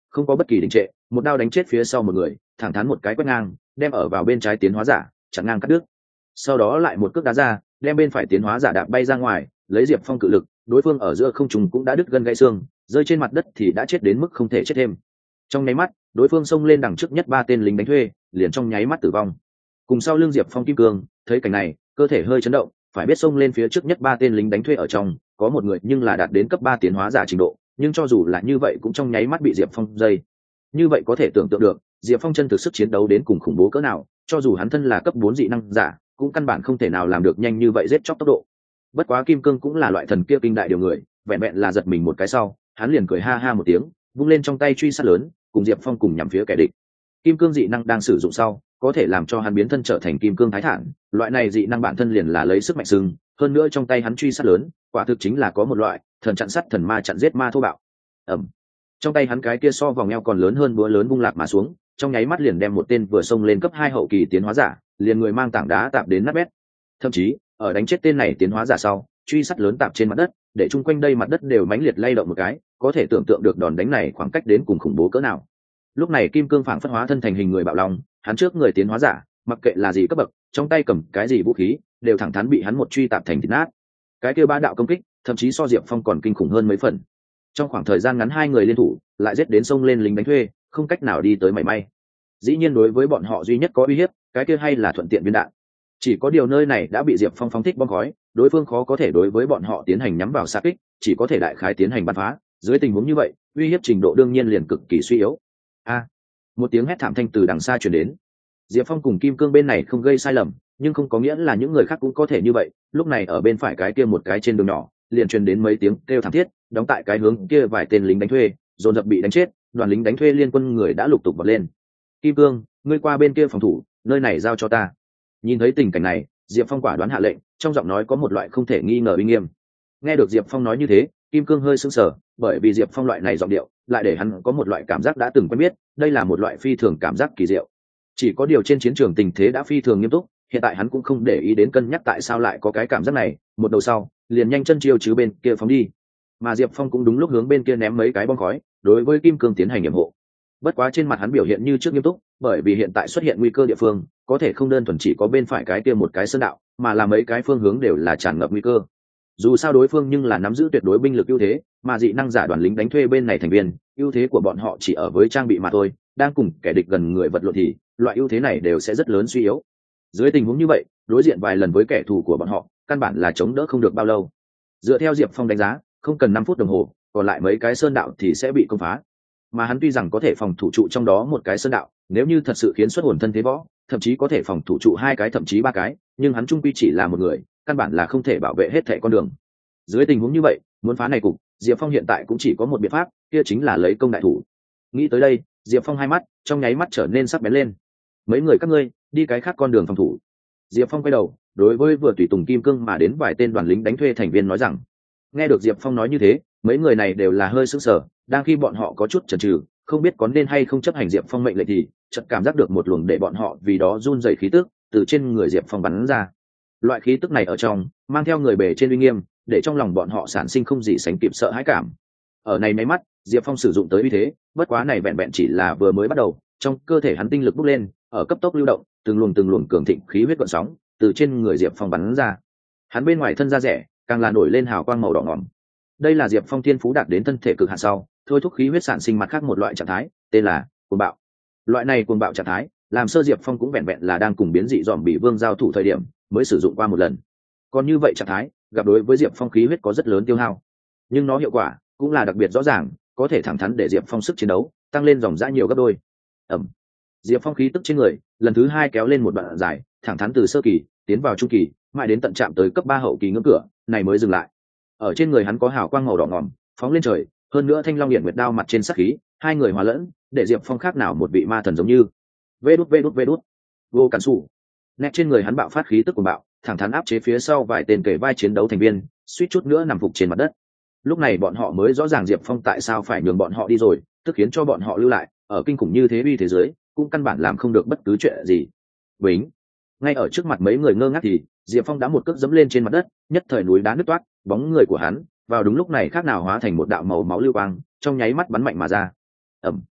không có bất kỳ đình trệ, một đao đánh chết phía sau một người, thẳng thắn một cái quét ngang, đem ở vào bên trái tiến hóa giả chặn ngang cắt đứt. Sau đó lại một cước đá ra, đem bên phải tiến hóa giả đạp bay ra ngoài, lấy Diệp Phong cự lực, đối phương ở giữa không trung cũng đã đứt gân gãy xương, rơi trên mặt đất thì đã chết đến mức không thể chết thêm. Trong nháy mắt, đối phương xông lên đằng trước nhất ba tên lính đánh thuê, liền trong nháy mắt tử vong. Cùng sau lưng Diệp Phong kim cương, thấy cảnh này, cơ thể hơi chấn động, phải biết xông lên phía trước nhất ba tên lính đánh thuê ở trong, có một người nhưng là đạt đến cấp ba tiến hóa giả trình độ, nhưng cho dù là như vậy cũng trong nháy mắt bị Diệp Phong dây. Như vậy có thể tưởng tượng được, Diệp Phong chân thực sức chiến đấu đến cùng khủng bố cỡ nào, cho dù hắn thân là cấp bốn dị năng giả, cũng căn bản không thể nào làm được nhanh như vậy giết chóc tốc độ. Bất quá kim cương cũng là loại thần kia kinh đại điều người, vẹn vẹn là giật mình một cái sau, hắn liền cười ha ha một tiếng, vung lên trong tay truy sát lớn, cùng Diệp Phong cùng nhắm phía kẻ địch. Kim cương dị năng đang sử dụng sau, có thể làm cho hắn biến thân trở thành kim cương thái thản, loại này dị năng bản thân liền là lấy sức mạnh sừng, hơn nữa trong tay hắn truy sát lớn, quả thực chính là có một loại thần chặn sắt thần ma chặn giết ma thô bạo. Ầm. Trong tay hắn cái kia so vòng eo còn lớn hơn búa lớn vung lạc mà xuống, trong nháy mắt liền đem một tên vừa xông lên cấp hai hậu kỳ tiến hóa giả, liền người mang tảng đá tạp đến nát bét. Thậm chí, ở đánh chết tên này tiến hóa giả sau, truy sát lớn tạp trên mặt đất, để chung quanh đây mặt đất đều mãnh liệt lay động một cái, có thể tưởng tượng được đòn đánh này khoảng cách đến cùng khủng bố cỡ nào. Lúc này kim cương phảng phất hóa thân thành hình người bạo long, hắn trước người tiến hóa giả, mặc kệ là gì cấp bậc, trong tay cầm cái gì vũ khí, đều thẳng thắn bị hắn một truy tạp thành thịt nát. Cái kia ba đạo công kích, thậm chí so Diệp Phong còn kinh khủng hơn mấy phần. Trong khoảng thời gian ngắn hai người liên thủ, lại giết đến sông lên lính đánh thuê, không cách nào đi tới mảy may. Dĩ nhiên đối với bọn họ duy nhất có uy hiếp, cái kia hay là thuận tiện viên đạn. Chỉ có điều nơi này đã bị Diệp Phong phóng thích bom khói, đối phương khó có thể đối với bọn họ tiến hành nhắm vào xạ kích, chỉ có thể đại khái tiến hành bắn phá. Dưới tình huống như vậy, uy hiếp trình độ đương nhiên liền cực kỳ suy yếu. A! Một tiếng hét thảm thanh từ đằng xa truyền đến. Diệp Phong cùng kim cương bên này không gây sai lầm, nhưng không có nghĩa là những người khác cũng có thể như vậy. Lúc này ở bên phải cái kia một cái trên đường nhỏ, liền truyền đến mấy tiếng kêu thảm thiết, đóng tại cái hướng kia vài tên lính đánh thuê, dồn dập bị đánh chết, đoàn lính đánh thuê liên quân người đã lục tục vọt lên. Kim cương, ngươi qua bên kia phòng thủ, nơi này giao cho ta. Nhìn thấy tình cảnh này, Diệp Phong quả đoán hạ lệnh, trong giọng nói có một loại không thể nghi ngờ uy nghiêm. Nghe được Diệp Phong nói như thế, kim cương hơi sững sờ, bởi vì Diệp Phong loại này giọng điệu, lại để hắn có một loại cảm giác đã từng quen biết, đây là một loại phi thường cảm giác kỳ diệu. Chỉ có điều trên chiến trường tình thế đã phi thường nghiêm túc, hiện tại hắn cũng không để ý đến cân nhắc tại sao lại có cái cảm giác này, một đầu sau, liền nhanh chân chiêu chứ bên kia phóng đi. Mà Diệp Phong cũng đúng lúc hướng bên kia ném mấy cái bom khói, đối với kim cương tiến hành nhiệm hộ. Bất quá trên mặt hắn biểu hiện như trước nghiêm túc, bởi vì hiện tại xuất hiện nguy cơ địa phương, có thể không đơn thuần chỉ có bên phải cái kia một cái sơn đạo, mà là mấy cái phương hướng đều là tràn ngập nguy cơ. Dù sao đối phương nhưng là nắm giữ tuyệt đối binh lực ưu thế, mà dị năng giả đoàn lính đánh thuê bên này thành viên, ưu thế của bọn họ chỉ ở với trang bị mà thôi, đang cùng kẻ địch gần người vật lộn thì loại ưu thế này đều sẽ rất lớn suy yếu. Dưới tình huống như vậy, đối diện vài lần với kẻ thù của bọn họ, căn bản là chống đỡ không được bao lâu. Dựa theo Diệp Phong đánh giá, không cần năm phút đồng hồ, còn lại mấy cái sơn đạo thì sẽ bị công phá. Mà hắn tuy rằng có thể phòng thủ trụ trong đó một cái sơn đạo, nếu như thật sự khiến xuất hồn thân thế võ, thậm chí có thể phòng thủ trụ hai cái thậm chí ba cái, nhưng hắn trung quy chỉ là một người, căn bản là không thể bảo vệ hết thảy con đường. Dưới tình huống như vậy, muốn phá này cục, Diệp Phong hiện tại cũng chỉ có một biện pháp, kia chính là lấy công đại thủ. Nghĩ tới đây, Diệp Phong hai mắt trong nháy mắt trở nên sắc bén lên. Mấy người các ngươi, đi cái khác con đường phòng thủ. Diệp Phong quay đầu, đối với vừa tùy tùng kim cương mà đến vài tên đoàn lính đánh thuê thành viên nói rằng. Nghe được Diệp Phong nói như thế, mấy người này đều là hơi sững sờ, đang khi bọn họ có chút chần chừ, không biết có nên hay không chấp hành Diệp Phong mệnh lệnh thì, chợt cảm giác được một luồng để bọn họ vì đó run rẩy khí tức từ trên người Diệp Phong bắn ra. Loại khí tức này ở trong, mang theo người bề trên uy nghiêm, để trong lòng bọn họ sản sinh không gì sánh kịp sợ hãi cảm. Ở này mấy mắt, Diệp Phong sử dụng tới uy thế, bất quá này vẹn vẹn chỉ là vừa mới bắt đầu, trong cơ thể hắn tinh lực bốc lên, ở cấp tốc lưu động, từng luồng từng luồng cường thịnh khí huyết gợn sóng từ trên người Diệp Phong bắn ra. Hắn bên ngoài thân da rẻ, càng là nổi lên hào quang màu đỏ ngòm. Đây là Diệp Phong thiên phú đạt đến thân thể cực hạn sau, thôi thúc khí huyết sản sinh mặt khác một loại trạng thái, tên là cuồng bạo. Loại này cuồng bạo trạng thái, làm sơ Diệp Phong cũng vẹn vẹn là đang cùng biến dị dòm bị vương giao thủ thời điểm mới sử dụng qua một lần. Còn như vậy trạng thái, gặp đối với Diệp Phong khí huyết có rất lớn tiêu hao, nhưng nó hiệu quả cũng là đặc biệt rõ ràng, có thể thẳng thắn để Diệp Phong sức chiến đấu tăng lên dòng dã nhiều gấp đôi. Ẩm. Diệp Phong khí tức trên người lần thứ hai kéo lên một đoạn dài, thẳng thắn từ sơ kỳ tiến vào trung kỳ, mãi đến tận chạm tới cấp ba hậu kỳ ngưỡng cửa, này mới dừng lại. Ở trên người hắn có hào quang màu đỏ ngòm, phóng lên trời, hơn nữa thanh long hiển nguyệt đao mặt trên sắc khí, hai người hòa lẫn, để Diệp Phong khác nào một vị ma thần giống như. Vê đút vê đút vê đút. Vô cản sủ. Nét trên người hắn bạo phát khí tức cuồng bạo, thẳng thắn áp chế phía sau vài tên kể vai chiến đấu thành viên, suýt chút nữa nằm phục trên mặt đất. Lúc này bọn họ mới rõ ràng Diệp Phong tại sao phải nhường bọn họ đi rồi, tức khiến cho bọn họ lưu lại, ở kinh khủng như thế uy thế giới, cũng căn bản làm không được bất cứ chuyện gì. Bính. Ngay ở trước mặt mấy người ngơ ngác thì, Diệp Phong đã một cước dẫm lên trên mặt đất, nhất thời núi đá nứt toát, bóng người của hắn vào đúng lúc này khác nào hóa thành một đạo màu máu lưu quang, trong nháy mắt bắn mạnh mà ra. Ầm.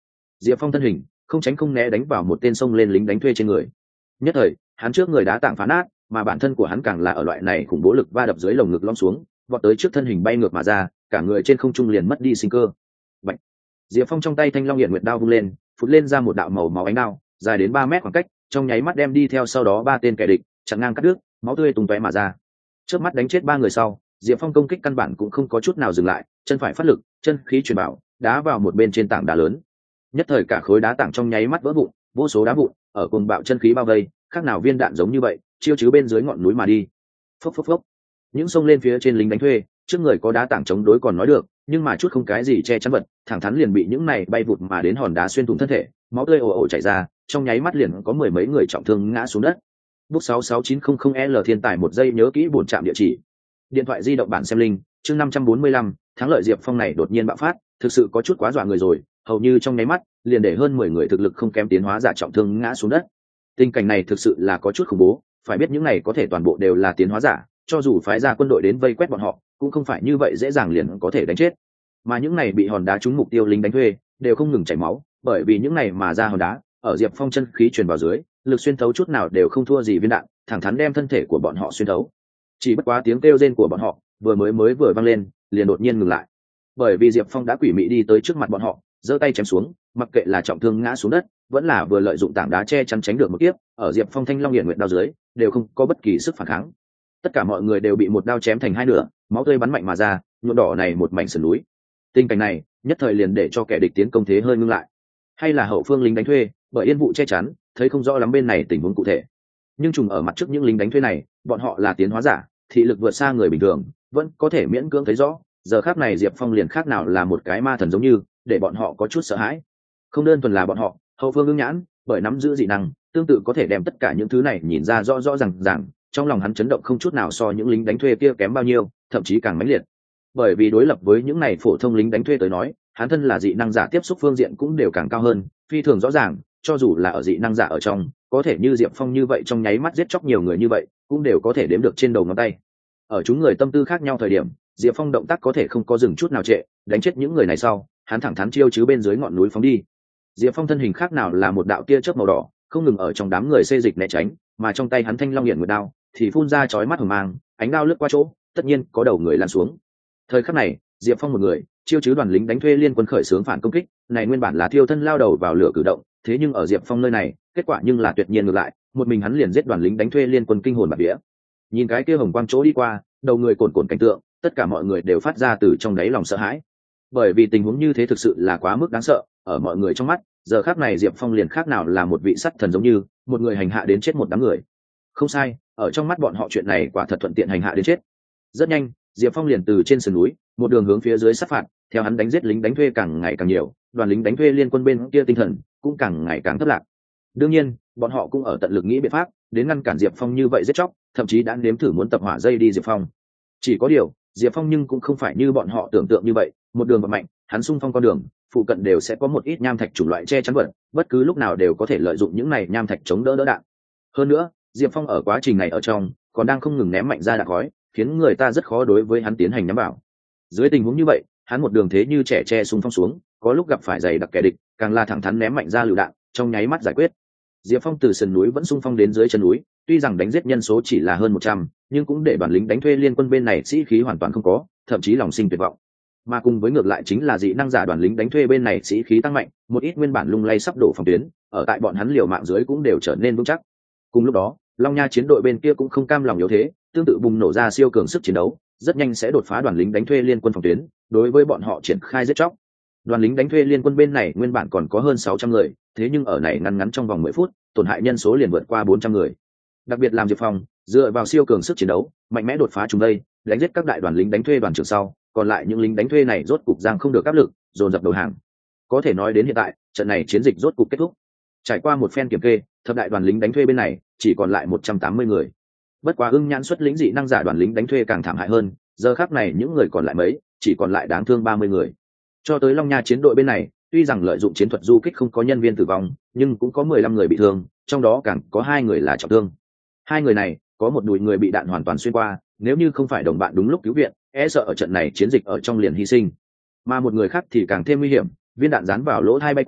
Diệp Phong thân hình không tránh không né đánh vào một tên xông lên lính đánh thuê trên người. Nhất thời hắn trước người đá tảng phá nát, mà bản thân của hắn càng là ở loại này khủng bố lực va đập dưới lồng ngực lõm xuống, vọt tới trước thân hình bay ngược mà ra, cả người trên không trung liền mất đi sinh cơ. Bạch. Diệp Phong trong tay thanh long hiển nguyệt đao vung lên, phụt lên ra một đạo màu máu ánh đao, dài đến ba mét khoảng cách, trong nháy mắt đem đi theo sau đó ba tên kẻ địch, chặn ngang cắt đứt, máu tươi tung tóe mà ra. Trước mắt đánh chết ba người sau, Diệp Phong công kích căn bản cũng không có chút nào dừng lại, chân phải phát lực, chân khí truyền bảo, đá vào một bên trên tảng đá lớn. Nhất thời cả khối đá tảng trong nháy mắt vỡ vụn, vô số đá vụn ở cuồng bạo chân khí bao vây, khác nào viên đạn giống như vậy, chiêu chứ bên dưới ngọn núi mà đi. Phốc phốc phốc. Những sông lên phía trên lính đánh thuê, trước người có đá tảng chống đối còn nói được, nhưng mà chút không cái gì che chắn vật, thẳng thắn liền bị những này bay vụt mà đến hòn đá xuyên thủng thân thể, máu tươi ồ ồ chảy ra, trong nháy mắt liền có mười mấy người trọng thương ngã xuống đất. Book sáu sáu chín không không L thiên tài một giây nhớ kỹ bổn trạm địa chỉ. Điện thoại di động bản xem linh, chương năm trăm bốn mươi lăm, thắng lợi Diệp Phong này đột nhiên bạo phát, thực sự có chút quá dọa người rồi, hầu như trong nháy mắt, liền để hơn mười người thực lực không kém tiến hóa giả trọng thương ngã xuống đất. Tình cảnh này thực sự là có chút khủng bố, phải biết những này có thể toàn bộ đều là tiến hóa giả, cho dù phái ra quân đội đến vây quét bọn họ, cũng không phải như vậy dễ dàng liền có thể đánh chết. Mà những này bị hòn đá trúng mục tiêu lính đánh thuê, đều không ngừng chảy máu, bởi vì những này mà ra hòn đá, ở Diệp Phong chân khí truyền vào dưới, lực xuyên thấu chút nào đều không thua gì viên đạn, thẳng thắn đem thân thể của bọn họ xuyên thấu. Chỉ bất quá tiếng kêu rên của bọn họ, vừa mới mới vừa vang lên, liền đột nhiên ngừng lại. Bởi vì Diệp Phong đã quỷ mị đi tới trước mặt bọn họ, giơ tay chém xuống, mặc kệ là trọng thương ngã xuống đất, vẫn là vừa lợi dụng tảng đá che chắn tránh được một kiếp, ở Diệp Phong thanh long hiển nguyệt đao dưới, đều không có bất kỳ sức phản kháng. Tất cả mọi người đều bị một đao chém thành hai nửa, máu tươi bắn mạnh mà ra, nhuộm đỏ này một mảnh sườn núi. Tình cảnh này, nhất thời liền để cho kẻ địch tiến công thế hơi ngưng lại. Hay là hậu phương lính đánh thuê, bởi yên vụ che chắn, thấy không rõ lắm bên này tình huống cụ thể. Nhưng trùng ở mặt trước những lính đánh thuê này, bọn họ là tiến hóa giả, thị lực vượt xa người bình thường, vẫn có thể miễn cưỡng thấy rõ. Giờ khắc này Diệp Phong liền khác nào là một cái ma thần giống như, để bọn họ có chút sợ hãi. Không đơn thuần là bọn họ, hậu phương ưng nhãn, bởi nắm giữ dị năng, tương tự có thể đem tất cả những thứ này nhìn ra rõ rõ ràng ràng. Trong lòng hắn chấn động không chút nào so những lính đánh thuê kia kém bao nhiêu, thậm chí càng mãnh liệt. Bởi vì đối lập với những này phổ thông lính đánh thuê tới nói, hắn thân là dị năng giả tiếp xúc phương diện cũng đều càng cao hơn, phi thường rõ ràng, cho dù là ở dị năng giả ở trong, có thể như Diệp Phong như vậy trong nháy mắt giết chóc nhiều người như vậy, cũng đều có thể đếm được trên đầu ngón tay. Ở chúng người tâm tư khác nhau thời điểm, Diệp Phong động tác có thể không có dừng chút nào trệ, đánh chết những người này sau, hắn thẳng thắn chiêu chứ bên dưới ngọn núi phóng đi. Diệp Phong thân hình khác nào là một đạo tia chớp màu đỏ, không ngừng ở trong đám người xê dịch né tránh, mà trong tay hắn thanh long hiển nguyệt đao thì phun ra chói mắt hồng mang, ánh đao lướt qua chỗ, tất nhiên có đầu người lăn xuống. Thời khắc này, Diệp Phong một người, chiêu chứ đoàn lính đánh thuê liên quân khởi xướng phản công kích, này nguyên bản là thiêu thân lao đầu vào lửa cử động, thế nhưng ở Diệp Phong nơi này, kết quả nhưng là tuyệt nhiên ngược lại, một mình hắn liền giết đoàn lính đánh thuê liên quân kinh hồn bạt vía. Nhìn cái kia hồng quang chỗ đi qua, đầu người cồn cồn cảnh tượng, tất cả mọi người đều phát ra từ trong đáy lòng sợ hãi. Bởi vì tình huống như thế thực sự là quá mức đáng sợ, ở mọi người trong mắt, giờ khắc này Diệp Phong liền khác nào là một vị sắt thần giống như, một người hành hạ đến chết một đám người. Không sai, ở trong mắt bọn họ chuyện này quả thật thuận tiện hành hạ đến chết. Rất nhanh, Diệp Phong liền từ trên sườn núi, một đường hướng phía dưới sát phạt, theo hắn đánh giết lính đánh thuê càng ngày càng nhiều, đoàn lính đánh thuê liên quân bên kia tinh thần cũng càng ngày càng thất lạc. Đương nhiên, bọn họ cũng ở tận lực nghĩ biện pháp đến ngăn cản Diệp Phong như vậy giết chóc, thậm chí đã nếm thử muốn tập hỏa dây đi Diệp Phong. Chỉ có điều, Diệp Phong nhưng cũng không phải như bọn họ tưởng tượng như vậy, một đường vận mạnh, hắn xung phong con đường, phụ cận đều sẽ có một ít nham thạch chủng loại che chắn vật, bất cứ lúc nào đều có thể lợi dụng những này nham thạch chống đỡ đỡ đạn. Hơn nữa, Diệp Phong ở quá trình này ở trong, còn đang không ngừng ném mạnh ra đạn khói, khiến người ta rất khó đối với hắn tiến hành nhắm vào. Dưới tình huống như vậy, hắn một đường thế như trẻ tre xung phong xuống, có lúc gặp phải dày đặc kẻ địch, càng là thẳng thắn ném mạnh ra lựu đạn, trong nháy mắt giải quyết. Diệp Phong từ sườn núi vẫn xung phong đến dưới chân núi, tuy rằng đánh giết nhân số chỉ là hơn một trăm, nhưng cũng để đoàn lính đánh thuê liên quân bên này sĩ khí hoàn toàn không có, thậm chí lòng sinh tuyệt vọng. Mà cùng với ngược lại chính là dị năng giả đoàn lính đánh thuê bên này sĩ khí tăng mạnh, một ít nguyên bản lung lay sắp đổ phòng tuyến, ở tại bọn hắn liều mạng dưới cũng đều trở nên vững chắc. Cùng lúc đó, Long Nha chiến đội bên kia cũng không cam lòng yếu thế, tương tự bùng nổ ra siêu cường sức chiến đấu, rất nhanh sẽ đột phá đoàn lính đánh thuê liên quân phòng tuyến, đối với bọn họ triển khai giết chóc. Đoàn lính đánh thuê liên quân bên này nguyên bản còn có hơn sáu trăm người, thế nhưng ở này ngắn ngắn trong vòng mười phút, tổn hại nhân số liền vượt qua bốn trăm người. Đặc biệt làm Diệp Phong, dựa vào siêu cường sức chiến đấu, mạnh mẽ đột phá chúng đây, đánh giết các đại đoàn lính đánh thuê đoàn trưởng sau, còn lại những lính đánh thuê này rốt cục giang không được áp lực, dồn dập đầu hàng. Có thể nói đến hiện tại, trận này chiến dịch rốt cục kết thúc. Trải qua một phen kiểm kê, thập đại đoàn lính đánh thuê bên này chỉ còn lại một trăm tám mươi người. Bất quá ưng nhãn xuất lĩnh dị năng giả đoàn lính đánh thuê càng thảm hại hơn, giờ khắc này những người còn lại mấy, chỉ còn lại đáng thương ba mươi người. Cho tới Long Nha chiến đội bên này, tuy rằng lợi dụng chiến thuật du kích không có nhân viên tử vong, nhưng cũng có mười lăm người bị thương, trong đó càng có hai người là trọng thương. Hai người này, có một đùi người bị đạn hoàn toàn xuyên qua, nếu như không phải đồng bạn đúng lúc cứu viện, e sợ ở trận này chiến dịch ở trong liền hy sinh. Mà một người khác thì càng thêm nguy hiểm, viên đạn dán vào lỗ tai bay qua,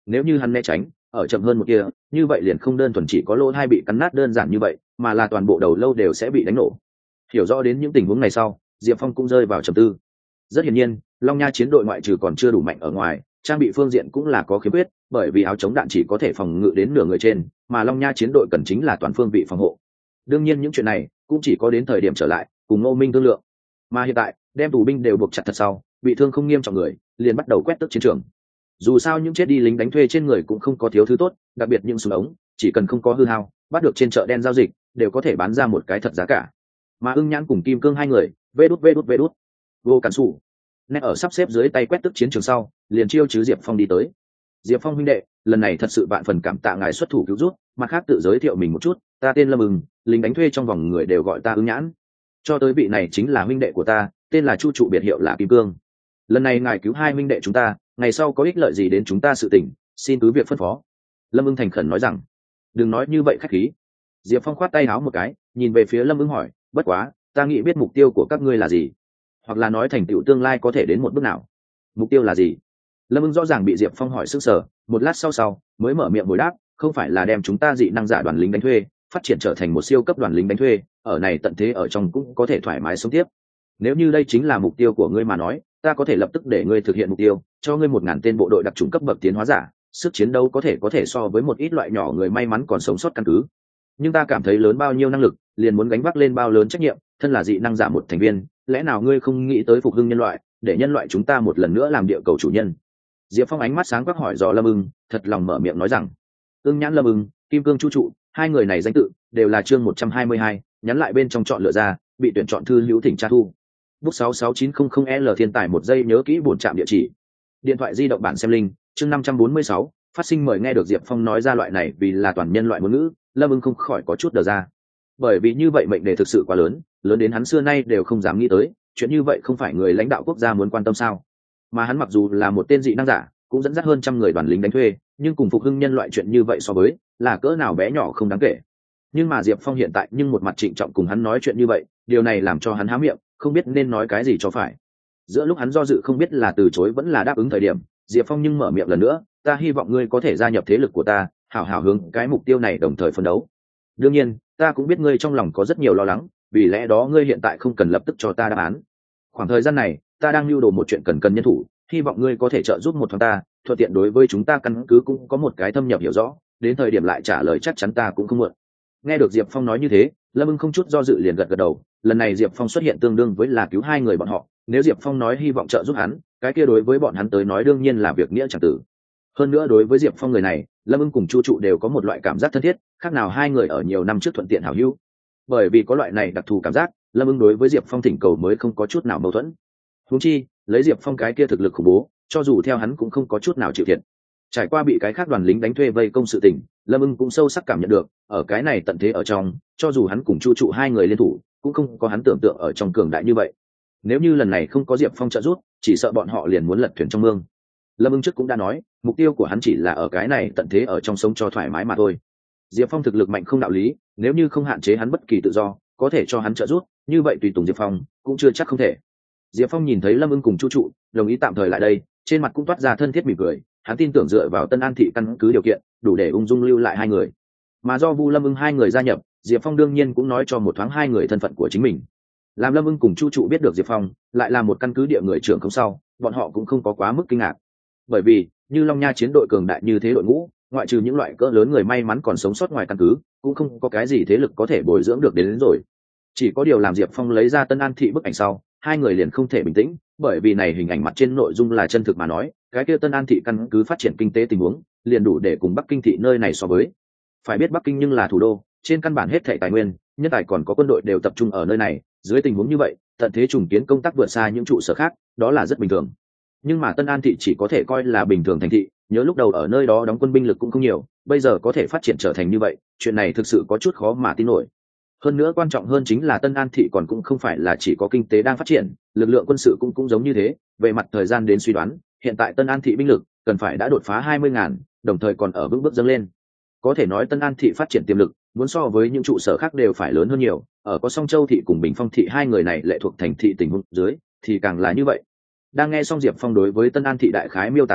nếu như hắn né tránh ở chậm hơn một kia, như vậy liền không đơn thuần chỉ có lỗ hai bị cắn nát đơn giản như vậy, mà là toàn bộ đầu lâu đều sẽ bị đánh nổ. Hiểu rõ đến những tình huống này sau, Diệp Phong cũng rơi vào trầm tư. Rất hiển nhiên, Long Nha chiến đội ngoại trừ còn chưa đủ mạnh ở ngoài, trang bị phương diện cũng là có khiếm khuyết, bởi vì áo chống đạn chỉ có thể phòng ngự đến nửa người trên, mà Long Nha chiến đội cần chính là toàn phương vị phòng hộ. Đương nhiên những chuyện này cũng chỉ có đến thời điểm trở lại cùng Ngô Minh thương lượng. Mà hiện tại, đem tù binh đều buộc chặt thật sau, bị thương không nghiêm trọng người, liền bắt đầu quét tước chiến trường. Dù sao những chết đi lính đánh thuê trên người cũng không có thiếu thứ tốt, đặc biệt những súng ống, chỉ cần không có hư hao, bắt được trên chợ đen giao dịch, đều có thể bán ra một cái thật giá cả. Mà Ưng Nhãn cùng Kim Cương hai người, vê đút vê đút vê đút, vô cản sủ. Nét ở sắp xếp dưới tay quét tức chiến trường sau, liền chiêu chứ Diệp Phong đi tới. Diệp Phong huynh đệ, lần này thật sự bạn phần cảm tạ ngài xuất thủ cứu rút, mặt khác tự giới thiệu mình một chút, ta tên Lâm Ưng, lính đánh thuê trong vòng người đều gọi ta Ưng Nhãn. Cho tới vị này chính là huynh đệ của ta, tên là Chu trụ biệt hiệu là Kim Cương. Lần này ngài cứu hai huynh đệ chúng ta, ngày sau có ích lợi gì đến chúng ta sự tình, xin cứ việc phân phó. Lâm Ưng thành khẩn nói rằng, đừng nói như vậy khách khí. Diệp Phong khoát tay áo một cái, nhìn về phía Lâm Ưng hỏi, bất quá, ta nghĩ biết mục tiêu của các ngươi là gì, hoặc là nói thành tựu tương lai có thể đến một bước nào. Mục tiêu là gì? Lâm Ưng rõ ràng bị Diệp Phong hỏi sức sở, một lát sau sau mới mở miệng hồi đáp, không phải là đem chúng ta dị năng giả đoàn lính đánh thuê phát triển trở thành một siêu cấp đoàn lính đánh thuê, ở này tận thế ở trong cũng có thể thoải mái sống tiếp. Nếu như đây chính là mục tiêu của ngươi mà nói, ta có thể lập tức để ngươi thực hiện mục tiêu, cho ngươi một ngàn tên bộ đội đặc trùng cấp bậc tiến hóa giả, sức chiến đấu có thể có thể so với một ít loại nhỏ người may mắn còn sống sót căn cứ. Nhưng ta cảm thấy lớn bao nhiêu năng lực, liền muốn gánh vác lên bao lớn trách nhiệm, thân là dị năng giả một thành viên, lẽ nào ngươi không nghĩ tới phục hưng nhân loại, để nhân loại chúng ta một lần nữa làm địa cầu chủ nhân? Diệp Phong ánh mắt sáng quắc hỏi dò Lâm Ưng, thật lòng mở miệng nói rằng, Ưng Nhãn Lâm Ưng, Kim Cương Chu trụ, hai người này danh tự đều là chương một trăm hai mươi hai, nhắn lại bên trong chọn lựa ra, bị tuyển chọn thư hữu thỉnh tra thu. Book sáu sáu chín không không L thiên tài một giây nhớ kỹ bổn trạm địa chỉ. Điện thoại di động bản xem linh, chương năm trăm bốn mươi sáu, phát sinh mời nghe được Diệp Phong nói ra loại này vì là toàn nhân loại ngôn ngữ, Lâm Ưng không khỏi có chút đờ ra. Bởi vì như vậy mệnh đề thực sự quá lớn, lớn đến hắn xưa nay đều không dám nghĩ tới, chuyện như vậy không phải người lãnh đạo quốc gia muốn quan tâm sao? Mà hắn mặc dù là một tên dị năng giả, cũng dẫn dắt hơn trăm người đoàn lính đánh thuê, nhưng cùng phục hưng nhân loại chuyện như vậy so với, là cỡ nào bé nhỏ không đáng kể. Nhưng mà Diệp Phong hiện tại nhưng một mặt trịnh trọng cùng hắn nói chuyện như vậy, điều này làm cho hắn há miệng, không biết nên nói cái gì cho phải. Giữa lúc hắn do dự không biết là từ chối vẫn là đáp ứng thời điểm, Diệp Phong nhưng mở miệng lần nữa, ta hy vọng ngươi có thể gia nhập thế lực của ta, hảo hảo hướng cái mục tiêu này đồng thời phấn đấu. Đương nhiên, ta cũng biết ngươi trong lòng có rất nhiều lo lắng, vì lẽ đó ngươi hiện tại không cần lập tức cho ta đáp án. Khoảng thời gian này, ta đang lưu đồ một chuyện cần cần nhân thủ, hy vọng ngươi có thể trợ giúp một thoáng ta, thuận tiện đối với chúng ta căn cứ cũng có một cái thâm nhập hiểu rõ, đến thời điểm lại trả lời chắc chắn ta cũng không muộn. Nghe được Diệp Phong nói như thế, Lâm Ưng không chút do dự liền gật gật đầu, lần này Diệp Phong xuất hiện tương đương với là cứu hai người bọn họ, nếu Diệp Phong nói hy vọng trợ giúp hắn, cái kia đối với bọn hắn tới nói đương nhiên là việc nghĩa chẳng tử. Hơn nữa đối với Diệp Phong người này, Lâm Ưng cùng Chu trụ đều có một loại cảm giác thân thiết, khác nào hai người ở nhiều năm trước thuận tiện hảo hữu. Bởi vì có loại này đặc thù cảm giác, Lâm Ưng đối với Diệp Phong thỉnh cầu mới không có chút nào mâu thuẫn. Huống chi, lấy Diệp Phong cái kia thực lực khủng bố, cho dù theo hắn cũng không có chút nào chịu thiệt. Trải qua bị cái khác đoàn lính đánh thuê vây công sự tình, Lâm Ưng cũng sâu sắc cảm nhận được, ở cái này tận thế ở trong, cho dù hắn cùng Chu trụ hai người liên thủ, cũng không có hắn tưởng tượng ở trong cường đại như vậy. Nếu như lần này không có Diệp Phong trợ giúp, chỉ sợ bọn họ liền muốn lật thuyền trong mương. Lâm Ưng trước cũng đã nói, mục tiêu của hắn chỉ là ở cái này tận thế ở trong sống cho thoải mái mà thôi. Diệp Phong thực lực mạnh không đạo lý, nếu như không hạn chế hắn bất kỳ tự do, có thể cho hắn trợ giúp, như vậy tùy tùng Diệp Phong cũng chưa chắc không thể. Diệp Phong nhìn thấy Lâm Ưng cùng Chu trụ đồng ý tạm thời lại đây, trên mặt cũng toát ra thân thiết mỉm cười, hắn tin tưởng dựa vào Tân An thị căn cứ điều kiện, đủ để ung dung lưu lại hai người. Mà do Vu Lâm Ưng hai người gia nhập, Diệp Phong đương nhiên cũng nói cho một thoáng hai người thân phận của chính mình. Làm Lâm Ưng cùng Chu trụ biết được Diệp Phong lại là một căn cứ địa người trưởng không sau, bọn họ cũng không có quá mức kinh ngạc. Bởi vì, như Long Nha chiến đội cường đại như thế đội ngũ, ngoại trừ những loại cỡ lớn người may mắn còn sống sót ngoài căn cứ, cũng không có cái gì thế lực có thể bồi dưỡng được đến, đến rồi. Chỉ có điều làm Diệp Phong lấy ra Tân An thị bức ảnh sau, hai người liền không thể bình tĩnh, bởi vì này hình ảnh mặt trên nội dung là chân thực mà nói, cái kia Tân An thị căn cứ phát triển kinh tế tình huống, liền đủ để cùng Bắc Kinh thị nơi này so với. Phải biết Bắc Kinh nhưng là thủ đô, trên căn bản hết thảy tài nguyên, nhân tài còn có quân đội đều tập trung ở nơi này, dưới tình huống như vậy, tận thế trùng kiến công tác vượt xa những trụ sở khác, đó là rất bình thường. Nhưng mà Tân An thị chỉ có thể coi là bình thường thành thị, nhớ lúc đầu ở nơi đó đóng quân binh lực cũng không nhiều, bây giờ có thể phát triển trở thành như vậy, chuyện này thực sự có chút khó mà tin nổi. Hơn nữa quan trọng hơn chính là Tân An thị còn cũng không phải là chỉ có kinh tế đang phát triển, lực lượng quân sự cũng cũng giống như thế. Về mặt thời gian đến suy đoán, hiện tại Tân An thị binh lực cần phải đã đột phá hai mươi ngàn, đồng thời còn ở vững bước dâng lên. Có thể nói Tân An thị phát triển tiềm lực muốn so với những trụ sở khác đều phải lớn hơn nhiều, ở có Song Châu thị cùng Bình Phong thị hai người này lệ thuộc thành thị tình huống dưới thì càng là như vậy. Đang nghe xong Diệp Phong đối với Tân An thị đại khái miêu tả sau,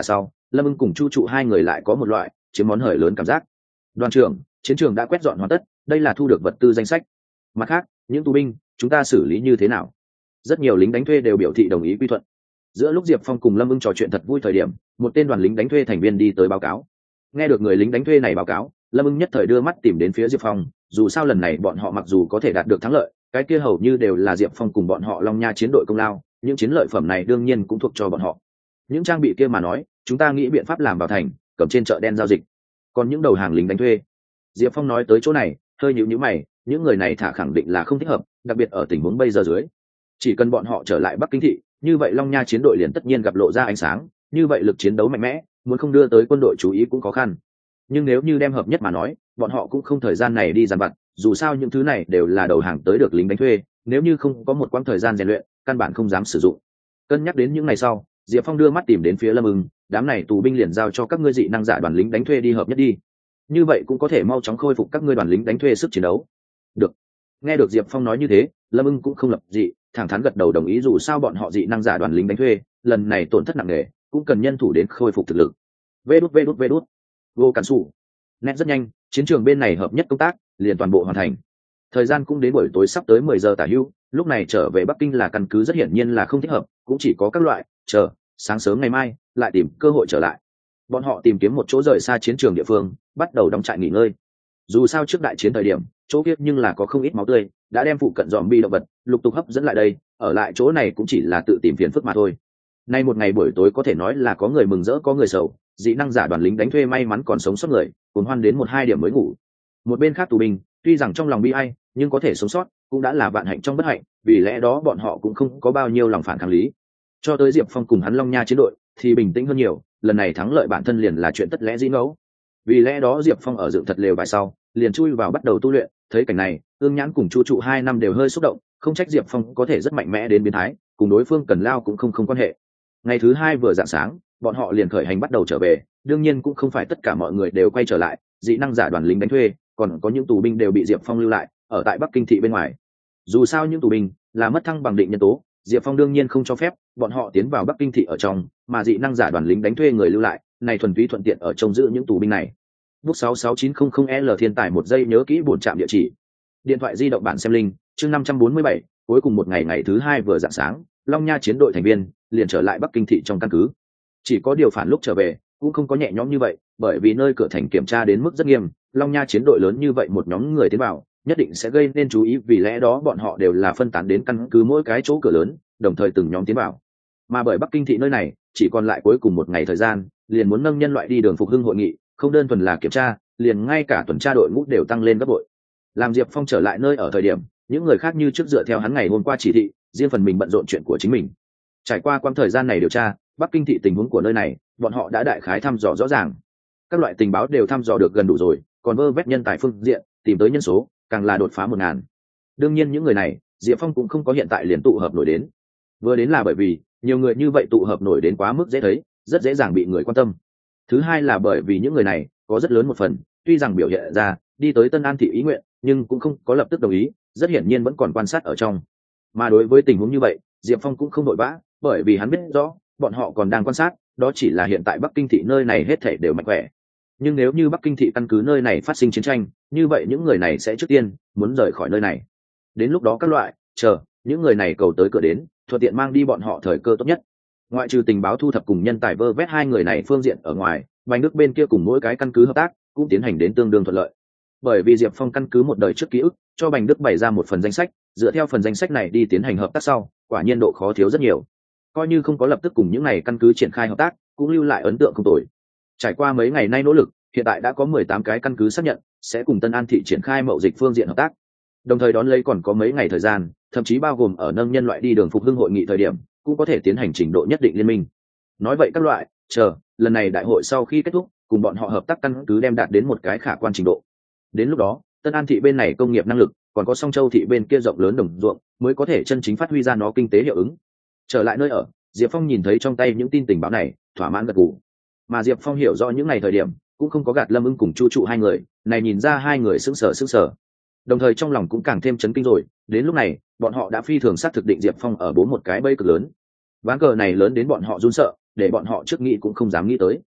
Lâm ưng cùng chu trụ hai người lại có một loại chiếm món hời lớn cảm giác. Đoàn trưởng, chiến trường đã quét dọn hoàn tất, đây là thu được vật tư danh sách. Mặt khác, những tù binh chúng ta xử lý như thế nào? Rất nhiều lính đánh thuê đều biểu thị đồng ý quy thuận. Giữa lúc Diệp Phong cùng Lâm ưng trò chuyện thật vui thời điểm, một tên đoàn lính đánh thuê thành viên đi tới báo cáo. Nghe được người lính đánh thuê này báo cáo, Lâm ưng nhất thời đưa mắt tìm đến phía Diệp Phong. Dù sao lần này bọn họ mặc dù có thể đạt được thắng lợi, cái kia hầu như đều là Diệp Phong cùng bọn họ Long Nha chiến đội công lao, những chiến lợi phẩm này đương nhiên cũng thuộc cho bọn họ. Những trang bị kia mà nói, chúng ta nghĩ biện pháp làm vào thành, cầm trên chợ đen giao dịch. Còn những đầu hàng lính đánh thuê, Diệp Phong nói tới chỗ này, hơi nhíu nhíu mày, những người này thả khẳng định là không thích hợp, đặc biệt ở tình huống bây giờ dưới. Chỉ cần bọn họ trở lại Bắc Kinh thị, như vậy Long Nha chiến đội liền tất nhiên gặp lộ ra ánh sáng, như vậy lực chiến đấu mạnh mẽ, muốn không đưa tới quân đội chú ý cũng khó khăn. Nhưng nếu như đem hợp nhất mà nói, bọn họ cũng không thời gian này đi dàn vặt, dù sao những thứ này đều là đầu hàng tới được lính đánh thuê, nếu như không có một quãng thời gian rèn luyện, căn bản không dám sử dụng. Cân nhắc đến những ngày sau, Diệp Phong đưa mắt tìm đến phía Lâm ưng, đám này tù binh liền giao cho các ngươi dị năng giả đoàn lính đánh thuê đi hợp nhất đi, như vậy cũng có thể mau chóng khôi phục các ngươi đoàn lính đánh thuê sức chiến đấu. Được. Nghe được Diệp Phong nói như thế, Lâm ưng cũng không lập dị, thẳng thắn gật đầu đồng ý, dù sao bọn họ dị năng giả đoàn lính đánh thuê lần này tổn thất nặng nề, cũng cần nhân thủ đến khôi phục thực lực. Vê đút vê đút vê đút. Vô cản sủ. Nét rất nhanh, chiến trường bên này hợp nhất công tác liền toàn bộ hoàn thành. Thời gian cũng đến buổi tối sắp tới mười giờ tả hữu, lúc này trở về Bắc Kinh là căn cứ rất hiển nhiên là không thích hợp, cũng chỉ có các loại chờ sáng sớm ngày mai lại tìm cơ hội trở lại. Bọn họ tìm kiếm một chỗ rời xa chiến trường địa phương, bắt đầu đóng trại nghỉ ngơi. Dù sao trước đại chiến thời điểm, chỗ kia nhưng là có không ít máu tươi, đã đem phụ cận zombie động vật lục tục hấp dẫn lại đây, ở lại chỗ này cũng chỉ là tự tìm phiền phức mà thôi. Nay một ngày buổi tối có thể nói là có người mừng rỡ có người sầu, dị năng giả đoàn lính đánh thuê may mắn còn sống sót người, cuồng hoan đến một hai điểm mới ngủ. Một bên khác tù binh, tuy rằng trong lòng bi ai, nhưng có thể sống sót cũng đã là vạn hạnh trong bất hạnh, vì lẽ đó bọn họ cũng không có bao nhiêu lòng phản kháng lý. Cho tới Diệp Phong cùng hắn Long Nha chiến đội thì bình tĩnh hơn nhiều, lần này thắng lợi bản thân liền là chuyện tất lẽ dĩ ngẫu. Vì lẽ đó Diệp Phong ở dựng thật lều vài sau, liền chui vào bắt đầu tu luyện. Thấy cảnh này, Ương Nhãn cùng Chu Trụ hai năm đều hơi xúc động, không trách Diệp Phong có thể rất mạnh mẽ đến biến thái, cùng đối phương cần lao cũng không không quan hệ. Ngày thứ hai vừa rạng sáng, bọn họ liền khởi hành bắt đầu trở về, đương nhiên cũng không phải tất cả mọi người đều quay trở lại, dị năng giả đoàn lính đánh thuê, còn có những tù binh đều bị Diệp Phong lưu lại ở tại Bắc Kinh thị bên ngoài. Dù sao những tù binh là mất thăng bằng định nhân tố, Diệp Phong đương nhiên không cho phép bọn họ tiến vào Bắc Kinh thị ở trong, mà dị năng giả đoàn lính đánh thuê người lưu lại, này thuần túy thuận tiện ở trông giữ những tù binh này. Book sáu sáu chín không không L thiên tài một giây nhớ kỹ buồn trạm địa chỉ. Điện thoại di động bản xem link, chương năm trăm bốn mươi bảy, cuối cùng một ngày ngày thứ hai vừa rạng sáng, Long Nha chiến đội thành viên liền trở lại Bắc Kinh thị trong căn cứ. Chỉ có điều phản lúc trở về, cũng không có nhẹ nhõm như vậy, bởi vì nơi cửa thành kiểm tra đến mức rất nghiêm, Long Nha chiến đội lớn như vậy một nhóm người tiến vào, nhất định sẽ gây nên chú ý, vì lẽ đó bọn họ đều là phân tán đến căn cứ mỗi cái chỗ cửa lớn, đồng thời từng nhóm tiến vào. Mà bởi Bắc Kinh thị nơi này chỉ còn lại cuối cùng một ngày thời gian, liền muốn nâng nhân loại đi đường phục hưng hội nghị, không đơn thuần là kiểm tra, liền ngay cả tuần tra đội ngũ đều tăng lên gấp bội. Làm Diệp Phong trở lại nơi ở thời điểm, những người khác như trước dựa theo hắn ngày hôm qua chỉ thị, riêng phần mình bận rộn chuyện của chính mình. Trải qua quãng thời gian này điều tra, Bắc Kinh thị tình huống của nơi này, bọn họ đã đại khái thăm dò rõ ràng. Các loại tình báo đều thăm dò được gần đủ rồi, còn vơ vét nhân tài phương diện, tìm tới nhân số, càng là đột phá một ngàn. Đương nhiên những người này, Diệp Phong cũng không có hiện tại liền tụ hợp nổi đến. Vừa đến là bởi vì, nhiều người như vậy tụ hợp nổi đến quá mức dễ thấy, rất dễ dàng bị người quan tâm. Thứ hai là bởi vì những người này, có rất lớn một phần, tuy rằng biểu hiện ra, đi tới Tân An thị ý nguyện, nhưng cũng không có lập tức đồng ý, rất hiển nhiên vẫn còn quan sát ở trong. Mà đối với tình huống như vậy, Diệp Phong cũng không vội vã, bởi vì hắn biết rõ, bọn họ còn đang quan sát, đó chỉ là hiện tại Bắc Kinh thị nơi này hết thảy đều mạnh khỏe. Nhưng nếu như Bắc Kinh thị căn cứ nơi này phát sinh chiến tranh, như vậy những người này sẽ trước tiên muốn rời khỏi nơi này. Đến lúc đó các loại, chờ, những người này cầu tới cửa đến, thuận tiện mang đi bọn họ thời cơ tốt nhất. Ngoại trừ tình báo thu thập cùng nhân tài vơ vét hai người này phương diện ở ngoài, Bành Đức bên kia cùng mỗi cái căn cứ hợp tác cũng tiến hành đến tương đương thuận lợi. Bởi vì Diệp Phong căn cứ một đời trước ký ức, cho Bành Đức bày ra một phần danh sách, dựa theo phần danh sách này đi tiến hành hợp tác sau, quả nhiên độ khó thiếu rất nhiều. Coi như không có lập tức cùng những này căn cứ triển khai hợp tác, cũng lưu lại ấn tượng không tồi. Trải qua mấy ngày nay nỗ lực, hiện tại đã có mười tám cái căn cứ xác nhận sẽ cùng Tân An thị triển khai mậu dịch phương diện hợp tác. Đồng thời đón lấy còn có mấy ngày thời gian, thậm chí bao gồm ở nâng nhân loại đi đường phục hưng hội nghị thời điểm, cũng có thể tiến hành trình độ nhất định liên minh. Nói vậy các loại, chờ, lần này đại hội sau khi kết thúc, cùng bọn họ hợp tác căn cứ đem đạt đến một cái khả quan trình độ. Đến lúc đó, Tân An thị bên này công nghiệp năng lực, còn có Song Châu thị bên kia rộng lớn đồng ruộng, mới có thể chân chính phát huy ra nó kinh tế hiệu ứng. Trở lại nơi ở, Diệp Phong nhìn thấy trong tay những tin tình báo này, thỏa mãn gật gù. Mà Diệp Phong hiểu rõ những ngày thời điểm, cũng không có gạt Lâm Ưng cùng Chu Trụ hai người, này nhìn ra hai người sững sờ sững sờ. Đồng thời trong lòng cũng càng thêm chấn kinh rồi, đến lúc này, bọn họ đã phi thường xác thực định Diệp Phong ở bố một cái bẫy cực lớn. Ván cờ này lớn đến bọn họ run sợ, để bọn họ trước nghĩ cũng không dám nghĩ tới.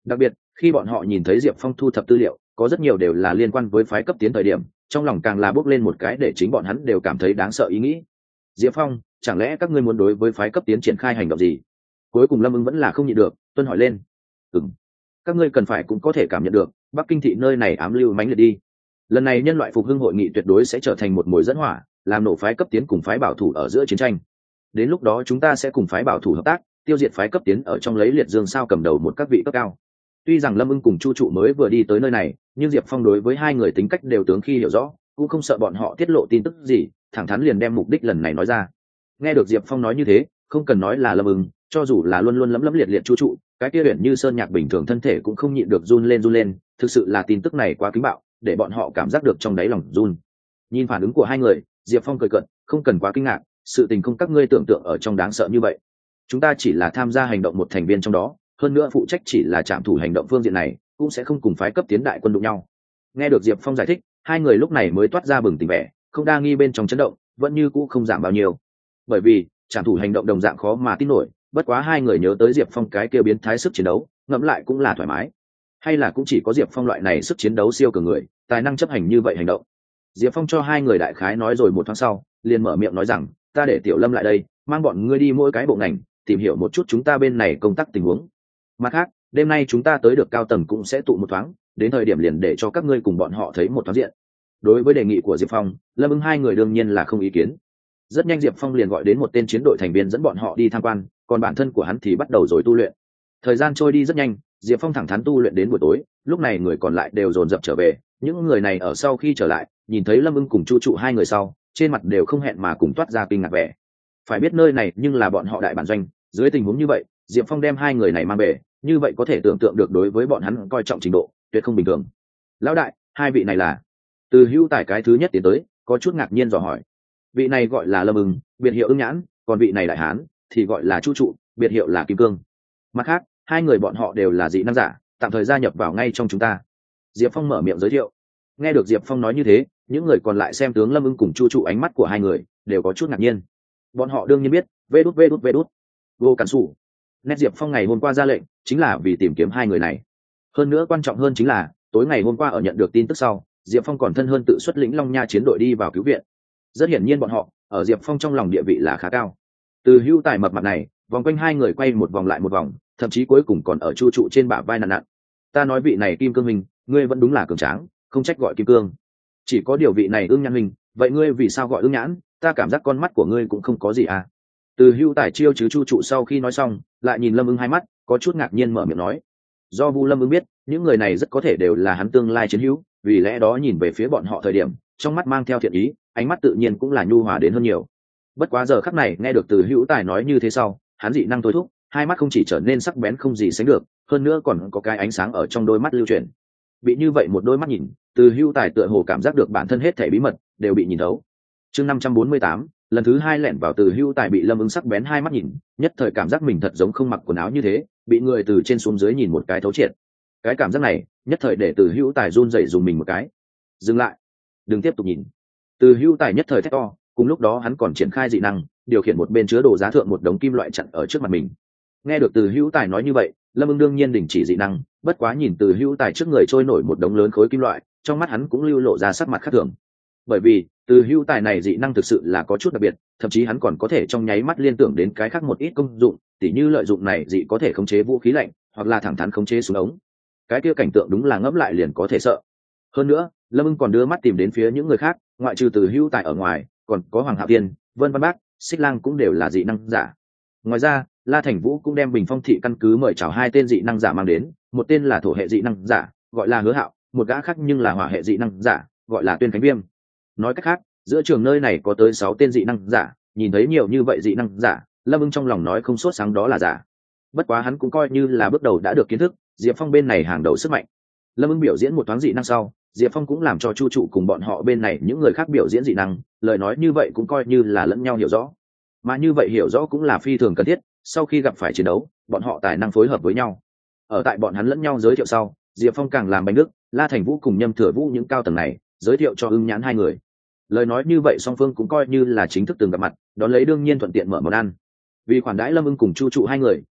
Đặc biệt khi bọn họ nhìn thấy Diệp Phong thu thập tư liệu có rất nhiều đều là liên quan với phái cấp tiến thời điểm, trong lòng càng là bốc lên một cái để chính bọn hắn đều cảm thấy đáng sợ ý nghĩ. Diệp Phong, chẳng lẽ các ngươi muốn đối với phái cấp tiến triển khai hành động gì? Cuối cùng Lâm Ưng vẫn là không nhịn được tuân hỏi lên. Ừm, các ngươi cần phải cũng có thể cảm nhận được Bắc Kinh thị nơi này ám lưu mãnh liệt đi. Lần này nhân loại phục hưng hội nghị tuyệt đối sẽ trở thành một mồi dẫn hỏa, làm nổ phái cấp tiến cùng phái bảo thủ ở giữa chiến tranh. Đến lúc đó chúng ta sẽ cùng phái bảo thủ hợp tác, tiêu diệt phái cấp tiến ở trong lấy liệt dương sao cầm đầu một các vị cấp cao. Tuy rằng Lâm Ưng cùng Chu Trụ mới vừa đi tới nơi này, nhưng Diệp Phong đối với hai người tính cách đều tướng khi hiểu rõ, cũng không sợ bọn họ tiết lộ tin tức gì, thẳng thắn liền đem mục đích lần này nói ra. Nghe được Diệp Phong nói như thế, không cần nói là Lâm Ưng, cho dù là luôn luôn lấm lấm liệt liệt Chu Trụ, cái kia huyền như sơn nhạc bình thường thân thể cũng không nhịn được run lên run lên, thực sự là tin tức này quá kính bạo, để bọn họ cảm giác được trong đáy lòng run. Nhìn phản ứng của hai người, Diệp Phong cười cợt, không cần quá kinh ngạc, sự tình không các ngươi tưởng tượng ở trong đáng sợ như vậy. Chúng ta chỉ là tham gia hành động một thành viên trong đó, hơn nữa phụ trách chỉ là trạm thủ hành động phương diện này, cũng sẽ không cùng phái cấp tiến đại quân đụng nhau. Nghe được Diệp Phong giải thích, hai người lúc này mới toát ra bừng tỉnh vẻ, không đa nghi bên trong chấn động, vẫn như cũ không giảm bao nhiêu. Bởi vì trạm thủ hành động đồng dạng khó mà tin nổi, bất quá hai người nhớ tới Diệp Phong cái kia biến thái sức chiến đấu, ngẫm lại cũng là thoải mái. Hay là cũng chỉ có Diệp Phong loại này sức chiến đấu siêu cường người, tài năng chấp hành như vậy hành động. Diệp Phong cho hai người đại khái nói rồi một tháng sau, liền mở miệng nói rằng, ta để Tiểu Lâm lại đây, mang bọn ngươi đi mỗi cái bộ ngành, tìm hiểu một chút chúng ta bên này công tác tình huống. Mặt khác, đêm nay chúng ta tới được cao tầng cũng sẽ tụ một thoáng, đến thời điểm liền để cho các ngươi cùng bọn họ thấy một thoáng diện. Đối với đề nghị của Diệp Phong, Lâm Ưng hai người đương nhiên là không ý kiến. Rất nhanh Diệp Phong liền gọi đến một tên chiến đội thành viên dẫn bọn họ đi tham quan, còn bản thân của hắn thì bắt đầu rồi tu luyện. Thời gian trôi đi rất nhanh, Diệp Phong thẳng thắn tu luyện đến buổi tối, lúc này người còn lại đều dồn dập trở về. Những người này ở sau khi trở lại, nhìn thấy Lâm Ưng cùng Chu Trụ hai người sau, trên mặt đều không hẹn mà cùng toát ra kinh ngạc vẻ. Phải biết nơi này nhưng là bọn họ đại bản doanh, dưới tình huống như vậy, Diệp Phong đem hai người này mang về, như vậy có thể tưởng tượng được đối với bọn hắn coi trọng trình độ tuyệt không bình thường. Lão đại, hai vị này là? Từ Hưu Tài cái thứ nhất tiến tới, có chút ngạc nhiên dò hỏi. Vị này gọi là Lâm Ưng, biệt hiệu Ưng Nhãn, còn vị này đại hán thì gọi là Chu Trụ, biệt hiệu là Kim Cương. Mặt khác, hai người bọn họ đều là dị năng giả, tạm thời gia nhập vào ngay trong chúng ta. Diệp Phong mở miệng giới thiệu. Nghe được Diệp Phong nói như thế, những người còn lại xem tướng Lâm Ưng cùng Chu Trụ ánh mắt của hai người đều có chút ngạc nhiên. Bọn họ đương nhiên biết, vê đút vê đút vê đút, vô cản sủ. Nét Diệp Phong ngày hôm qua ra lệnh, chính là vì tìm kiếm hai người này. Hơn nữa quan trọng hơn chính là, tối ngày hôm qua ở nhận được tin tức sau, Diệp Phong còn thân hơn tự xuất lĩnh Long Nha chiến đội đi vào cứu viện. Rất hiển nhiên bọn họ, ở Diệp Phong trong lòng địa vị là khá cao. Từ Hưu Tài mập mặt này, vòng quanh hai người quay một vòng lại một vòng, thậm chí cuối cùng còn ở Chu Trụ trên bả vai nặng nặng. Ta nói vị này Kim Cương mình, ngươi vẫn đúng là cường tráng, không trách gọi Kim Cương. Chỉ có điều vị này Ưng Nhãn mình, vậy ngươi vì sao gọi Ưng Nhãn? Ta cảm giác con mắt của ngươi cũng không có gì à? Từ Hưu Tài chiêu chứ Chu Trụ sau khi nói xong, lại nhìn Lâm Ưng hai mắt, có chút ngạc nhiên mở miệng nói. Do Vu Lâm Ưng biết, những người này rất có thể đều là hắn tương lai chiến hữu, vì lẽ đó nhìn về phía bọn họ thời điểm, trong mắt mang theo thiện ý, ánh mắt tự nhiên cũng là nhu hòa đến hơn nhiều. Bất quá giờ khắc này nghe được Từ Hữu Tài nói như thế sau, hắn dị năng thôi thúc, hai mắt không chỉ trở nên sắc bén không gì sánh được, hơn nữa còn có cái ánh sáng ở trong đôi mắt lưu chuyển. Bị như vậy một đôi mắt nhìn, Từ Hữu Tài tựa hồ cảm giác được bản thân hết thảy bí mật đều bị nhìn thấu. Chương năm trăm bốn mươi tám, lần thứ hai lẻn vào Từ Hữu Tài bị Lâm Ưng sắc bén hai mắt nhìn, nhất thời cảm giác mình thật giống không mặc quần áo như thế, bị người từ trên xuống dưới nhìn một cái thấu triệt. Cái cảm giác này, nhất thời để Từ Hữu Tài run rẩy dùng mình một cái. Dừng lại, đừng tiếp tục nhìn. Từ Hữu Tài nhất thời thét to, cùng lúc đó hắn còn triển khai dị năng, điều khiển một bên chứa đồ giá thượng một đống kim loại chặn ở trước mặt mình. Nghe được Từ Hữu Tài nói như vậy, Lâm Ưng đương nhiên đình chỉ dị năng, bất quá nhìn Từ Hữu Tài trước người trôi nổi một đống lớn khối kim loại, trong mắt hắn cũng lưu lộ ra sắc mặt khác thường. Bởi vì, Từ Hữu Tài này dị năng thực sự là có chút đặc biệt, thậm chí hắn còn có thể trong nháy mắt liên tưởng đến cái khác một ít công dụng, tỉ như lợi dụng này dị có thể khống chế vũ khí lạnh, hoặc là thẳng thắn khống chế súng ống. Cái kia cảnh tượng đúng là ngẫm lại liền có thể sợ. Hơn nữa, Lâm Ưng còn đưa mắt tìm đến phía những người khác, ngoại trừ Từ Hữu Tài ở ngoài, còn có Hoàng Hạo Tiên, Vân Văn Bác, Xích Lang cũng đều là dị năng giả. Ngoài ra, La Thành Vũ cũng đem Bình Phong thị căn cứ mời chào hai tên dị năng giả mang đến, một tên là thổ hệ dị năng giả, gọi là Hứa Hạo, một gã khác nhưng là hỏa hệ dị năng giả, gọi là Tuyên Khánh Viêm. Nói cách khác, giữa trường nơi này có tới sáu tên dị năng giả, nhìn thấy nhiều như vậy dị năng giả, Lâm Ưng trong lòng nói không sốt sáng đó là giả. Bất quá hắn cũng coi như là bước đầu đã được kiến thức, Diệp Phong bên này hàng đầu sức mạnh. Lâm Ưng biểu diễn một thoáng dị năng sau, Diệp Phong cũng làm cho Chu Trụ cùng bọn họ bên này những người khác biểu diễn dị năng, lời nói như vậy cũng coi như là lẫn nhau hiểu rõ. Mà như vậy hiểu rõ cũng là phi thường cần thiết, sau khi gặp phải chiến đấu, bọn họ tài năng phối hợp với nhau. Ở tại bọn hắn lẫn nhau giới thiệu sau, Diệp Phong càng làm bánh đức, La Thành Vũ cùng Nhâm Thừa Vũ những cao tầng này, giới thiệu cho Ưng Nhãn hai người. Lời nói như vậy song phương cũng coi như là chính thức từng gặp mặt, đón lấy đương nhiên thuận tiện mở món ăn. Vì khoản đãi Lâm Ưng cùng Chu Trụ hai người,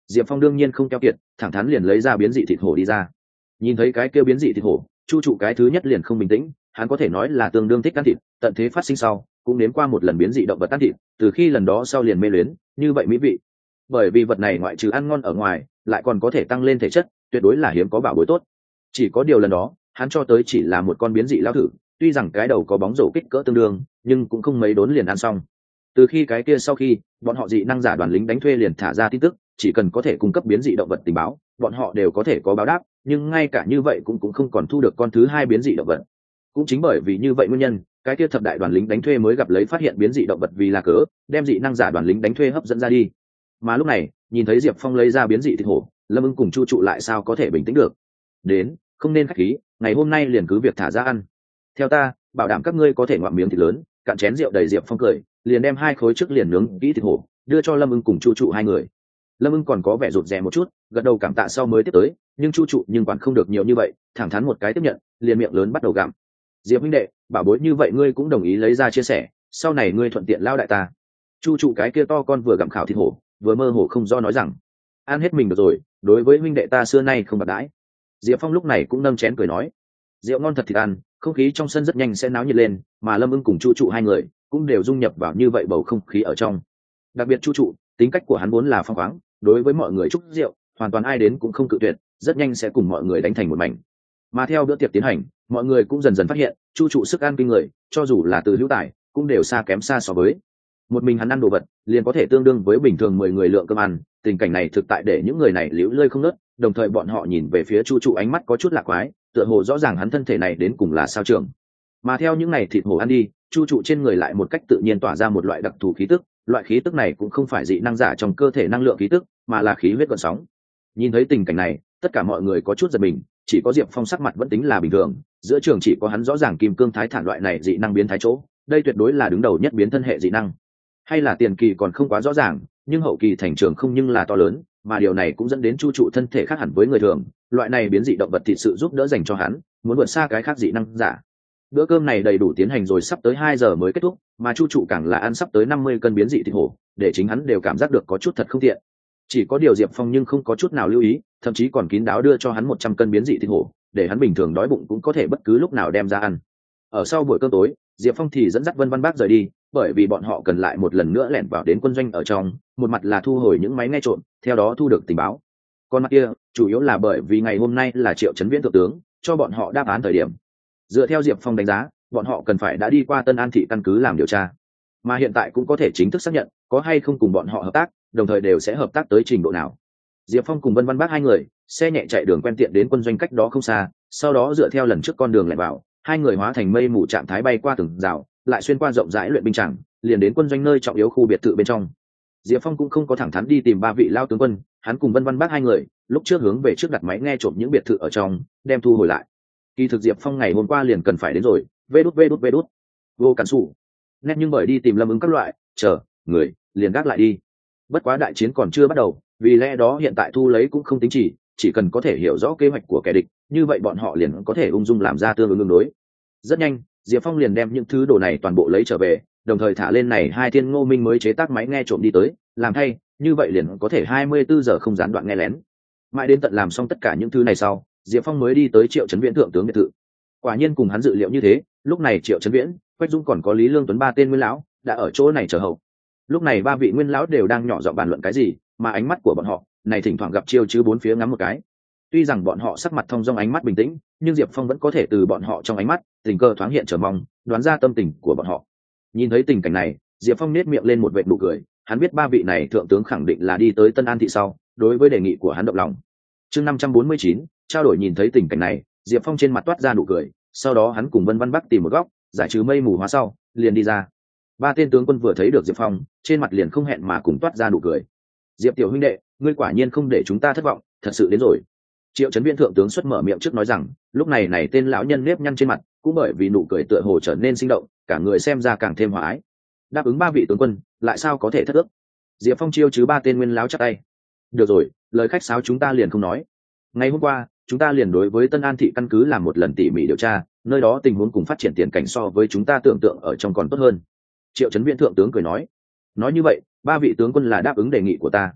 Diệp Phong đương nhiên không keo kiệt, thẳng thắn liền lấy ra biến dị thịt hổ đi ra. Nhìn thấy cái kia biến dị thịt hổ, chu trụ cái thứ nhất liền không bình tĩnh, hắn có thể nói là tương đương thích ăn thịt, tận thế phát sinh sau cũng nếm qua một lần biến dị động vật ăn thịt, từ khi lần đó sau liền mê luyến như vậy mỹ vị. Bởi vì vật này ngoại trừ ăn ngon ở ngoài lại còn có thể tăng lên thể chất, tuyệt đối là hiếm có bảo bối tốt. Chỉ có điều lần đó hắn cho tới chỉ là một con biến dị lao thử, tuy rằng cái đầu có bóng rổ kích cỡ tương đương nhưng cũng không mấy đốn liền ăn xong. Từ khi cái kia sau khi bọn họ dị năng giả đoàn lính đánh thuê liền thả ra tin tức, chỉ cần có thể cung cấp biến dị động vật tình báo bọn họ đều có thể có báo đáp, nhưng ngay cả như vậy cũng cũng không còn thu được con thứ hai biến dị động vật. Cũng chính bởi vì như vậy nguyên nhân, cái kia thập đại đoàn lính đánh thuê mới gặp lấy phát hiện biến dị động vật vì là cớ đem dị năng giả đoàn lính đánh thuê hấp dẫn ra đi. Mà lúc này nhìn thấy Diệp Phong lấy ra biến dị thịt hổ, Lâm Ưng cùng Chu Trụ lại sao có thể bình tĩnh được. Đến, không nên khách khí, ngày hôm nay liền cứ việc thả ra ăn. Theo ta, bảo đảm các ngươi có thể ngoạm miếng thịt lớn. Cạn chén rượu đầy, Diệp Phong cười, liền đem hai khối trước liền nướng kỹ thịt hổ đưa cho Lâm Ưng cùng Chu Trụ hai người. Lâm Ưng còn có vẻ rụt rè một chút, gật đầu cảm tạ sau mới tiếp tới, nhưng Chu Trụ nhưng quản không được nhiều như vậy, thẳng thắn một cái tiếp nhận, liền miệng lớn bắt đầu gặm. Diệp huynh đệ, bảo bối như vậy ngươi cũng đồng ý lấy ra chia sẻ, sau này ngươi thuận tiện lao đại ta. Chu Trụ cái kia to con vừa gặm khảo thịt hổ vừa mơ hồ không do nói rằng, ăn hết mình được rồi, đối với huynh đệ ta xưa nay không bạc đãi. Diệp Phong lúc này cũng nâng chén cười nói, rượu ngon thật thịt ăn, không khí trong sân rất nhanh sẽ náo nhiệt lên, mà Lâm Ưng cùng Chu Trụ hai người cũng đều dung nhập vào như vậy bầu không khí ở trong. Đặc biệt Chu Trụ, tính cách của hắn vốn là phóng khoáng, đối với mọi người chúc rượu hoàn toàn ai đến cũng không cự tuyệt, rất nhanh sẽ cùng mọi người đánh thành một mảnh. Mà theo bữa tiệc tiến hành, mọi người cũng dần dần phát hiện Chu Trụ sức ăn kinh người, cho dù là từ hữu tài cũng đều xa kém xa so với một mình hắn ăn đồ vật liền có thể tương đương với bình thường mười người lượng cơm ăn. Tình cảnh này thực tại để những người này liễu lơi không nớt, đồng thời bọn họ nhìn về phía Chu Trụ ánh mắt có chút lạ quái, tựa hồ rõ ràng hắn thân thể này đến cùng là sao trường. Mà theo những này thịt hổ ăn đi, Chu Trụ trên người lại một cách tự nhiên tỏa ra một loại đặc thù khí tức, loại khí tức này cũng không phải dị năng giả trong cơ thể năng lượng khí tức, mà là khí huyết gợn sóng. Nhìn thấy tình cảnh này, tất cả mọi người có chút giật mình, chỉ có Diệp Phong sắc mặt vẫn tính là bình thường, giữa trường chỉ có hắn rõ ràng kim cương thái thản loại này dị năng biến thái chỗ, đây tuyệt đối là đứng đầu nhất biến thân hệ dị năng. Hay là tiền kỳ còn không quá rõ ràng, nhưng hậu kỳ thành trường không nhưng là to lớn, mà điều này cũng dẫn đến Chu Trụ thân thể khác hẳn với người thường, loại này biến dị động vật thị sự giúp đỡ dành cho hắn, muốn vượt xa cái khác dị năng giả. Bữa cơm này đầy đủ tiến hành rồi sắp tới hai giờ mới kết thúc, mà Chu Trụ càng là ăn sắp tới năm mươi cân biến dị thịt hổ, để chính hắn đều cảm giác được có chút thật không tiện. Chỉ có điều Diệp Phong nhưng không có chút nào lưu ý, thậm chí còn kín đáo đưa cho hắn một trăm cân biến dị thịt hổ, để hắn bình thường đói bụng cũng có thể bất cứ lúc nào đem ra ăn. Ở sau buổi cơm tối, Diệp Phong thì dẫn dắt Vân Văn Bác rời đi, bởi vì bọn họ cần lại một lần nữa lẻn vào đến quân doanh ở trong, một mặt là thu hồi những máy nghe trộm, theo đó thu được tình báo. Còn mặt kia, chủ yếu là bởi vì ngày hôm nay là Triệu Chấn Viễn thượng tướng cho bọn họ đáp án thời điểm. Dựa theo Diệp Phong đánh giá, bọn họ cần phải đã đi qua Tân An thị căn cứ làm điều tra, mà hiện tại cũng có thể chính thức xác nhận có hay không cùng bọn họ hợp tác, đồng thời đều sẽ hợp tác tới trình độ nào. Diệp Phong cùng Vân Văn Bác hai người xe nhẹ chạy đường quen tiện đến quân doanh cách đó không xa, sau đó dựa theo lần trước con đường lại vào, hai người hóa thành mây mù trạng thái bay qua từng rào, lại xuyên qua rộng rãi luyện binh tràng, liền đến quân doanh nơi trọng yếu khu biệt thự bên trong. Diệp Phong cũng không có thẳng thắn đi tìm ba vị lao tướng quân, hắn cùng Vân Văn Bác hai người lúc trước hướng về trước đặt máy nghe trộm những biệt thự ở trong, đem thu hồi lại. Kỳ thực Diệp Phong ngày hôm qua liền cần phải đến rồi, vê đút vê đút vê đút vô cản sủ nét, nhưng bởi đi tìm Lâm Ứng các loại chờ người liền gác lại đi. Bất quá đại chiến còn chưa bắt đầu, vì lẽ đó hiện tại thu lấy cũng không tính chỉ chỉ cần có thể hiểu rõ kế hoạch của kẻ địch, như vậy bọn họ liền có thể ung dung làm ra tương ứng ứng đối. Rất nhanh Diệp Phong liền đem những thứ đồ này toàn bộ lấy trở về, đồng thời thả lên này hai thiên ngô minh mới chế tác máy nghe trộm đi tới làm thay, như vậy liền có thể hai mươi bốn giờ không gián đoạn nghe lén. Mãi đến tận làm xong tất cả những thứ này sau, Diệp Phong mới đi tới Triệu Chấn Viễn thượng tướng biệt thự. Quả nhiên cùng hắn dự liệu như thế, lúc này Triệu Chấn Viễn, Quách Dung còn có Lý Lương Tuấn ba tên nguyên lão đã ở chỗ này chờ hậu. Lúc này ba vị nguyên lão đều đang nhỏ giọng bàn luận cái gì, mà ánh mắt của bọn họ này thỉnh thoảng gặp chiêu chứ bốn phía ngắm một cái. Tuy rằng bọn họ sắc mặt thông dong, ánh mắt bình tĩnh, nhưng Diệp Phong vẫn có thể từ bọn họ trong ánh mắt tình cờ thoáng hiện chờ mong, đoán ra tâm tình của bọn họ. Nhìn thấy tình cảnh này, Diệp Phong nét miệng lên một vệt nụ cười, hắn biết ba vị này thượng tướng khẳng định là đi tới Tân An thị sau, đối với đề nghị của hắn động lòng. Chương năm trăm bốn mươi chín, trao đổi. Nhìn thấy tình cảnh này, Diệp Phong trên mặt toát ra nụ cười, sau đó hắn cùng Vân Văn Bắc tìm một góc, giải trừ mây mù hóa sau, liền đi ra. Ba tên tướng quân vừa thấy được Diệp Phong, trên mặt liền không hẹn mà cùng toát ra nụ cười. Diệp tiểu huynh đệ, ngươi quả nhiên không để chúng ta thất vọng, thật sự đến rồi. Triệu Chấn Viễn thượng tướng xuất mở miệng trước nói rằng, lúc này này tên lão nhân nếp nhăn trên mặt, cũng bởi vì nụ cười tựa hồ trở nên sinh động, cả người xem ra càng thêm hòa ái. Đáp ứng ba vị tướng quân, lại sao có thể thất ước? Diệp Phong chiêu chứ ba tên nguyên lão chắp tay. Được rồi, lời khách sáo chúng ta liền không nói. Ngày hôm qua, chúng ta liền đối với Tân An thị căn cứ làm một lần tỉ mỉ điều tra, nơi đó tình huống cùng phát triển tiền cảnh so với chúng ta tưởng tượng ở trong còn tốt hơn. Triệu Chấn Viễn thượng tướng cười nói. Nói như vậy, ba vị tướng quân là đáp ứng đề nghị của ta.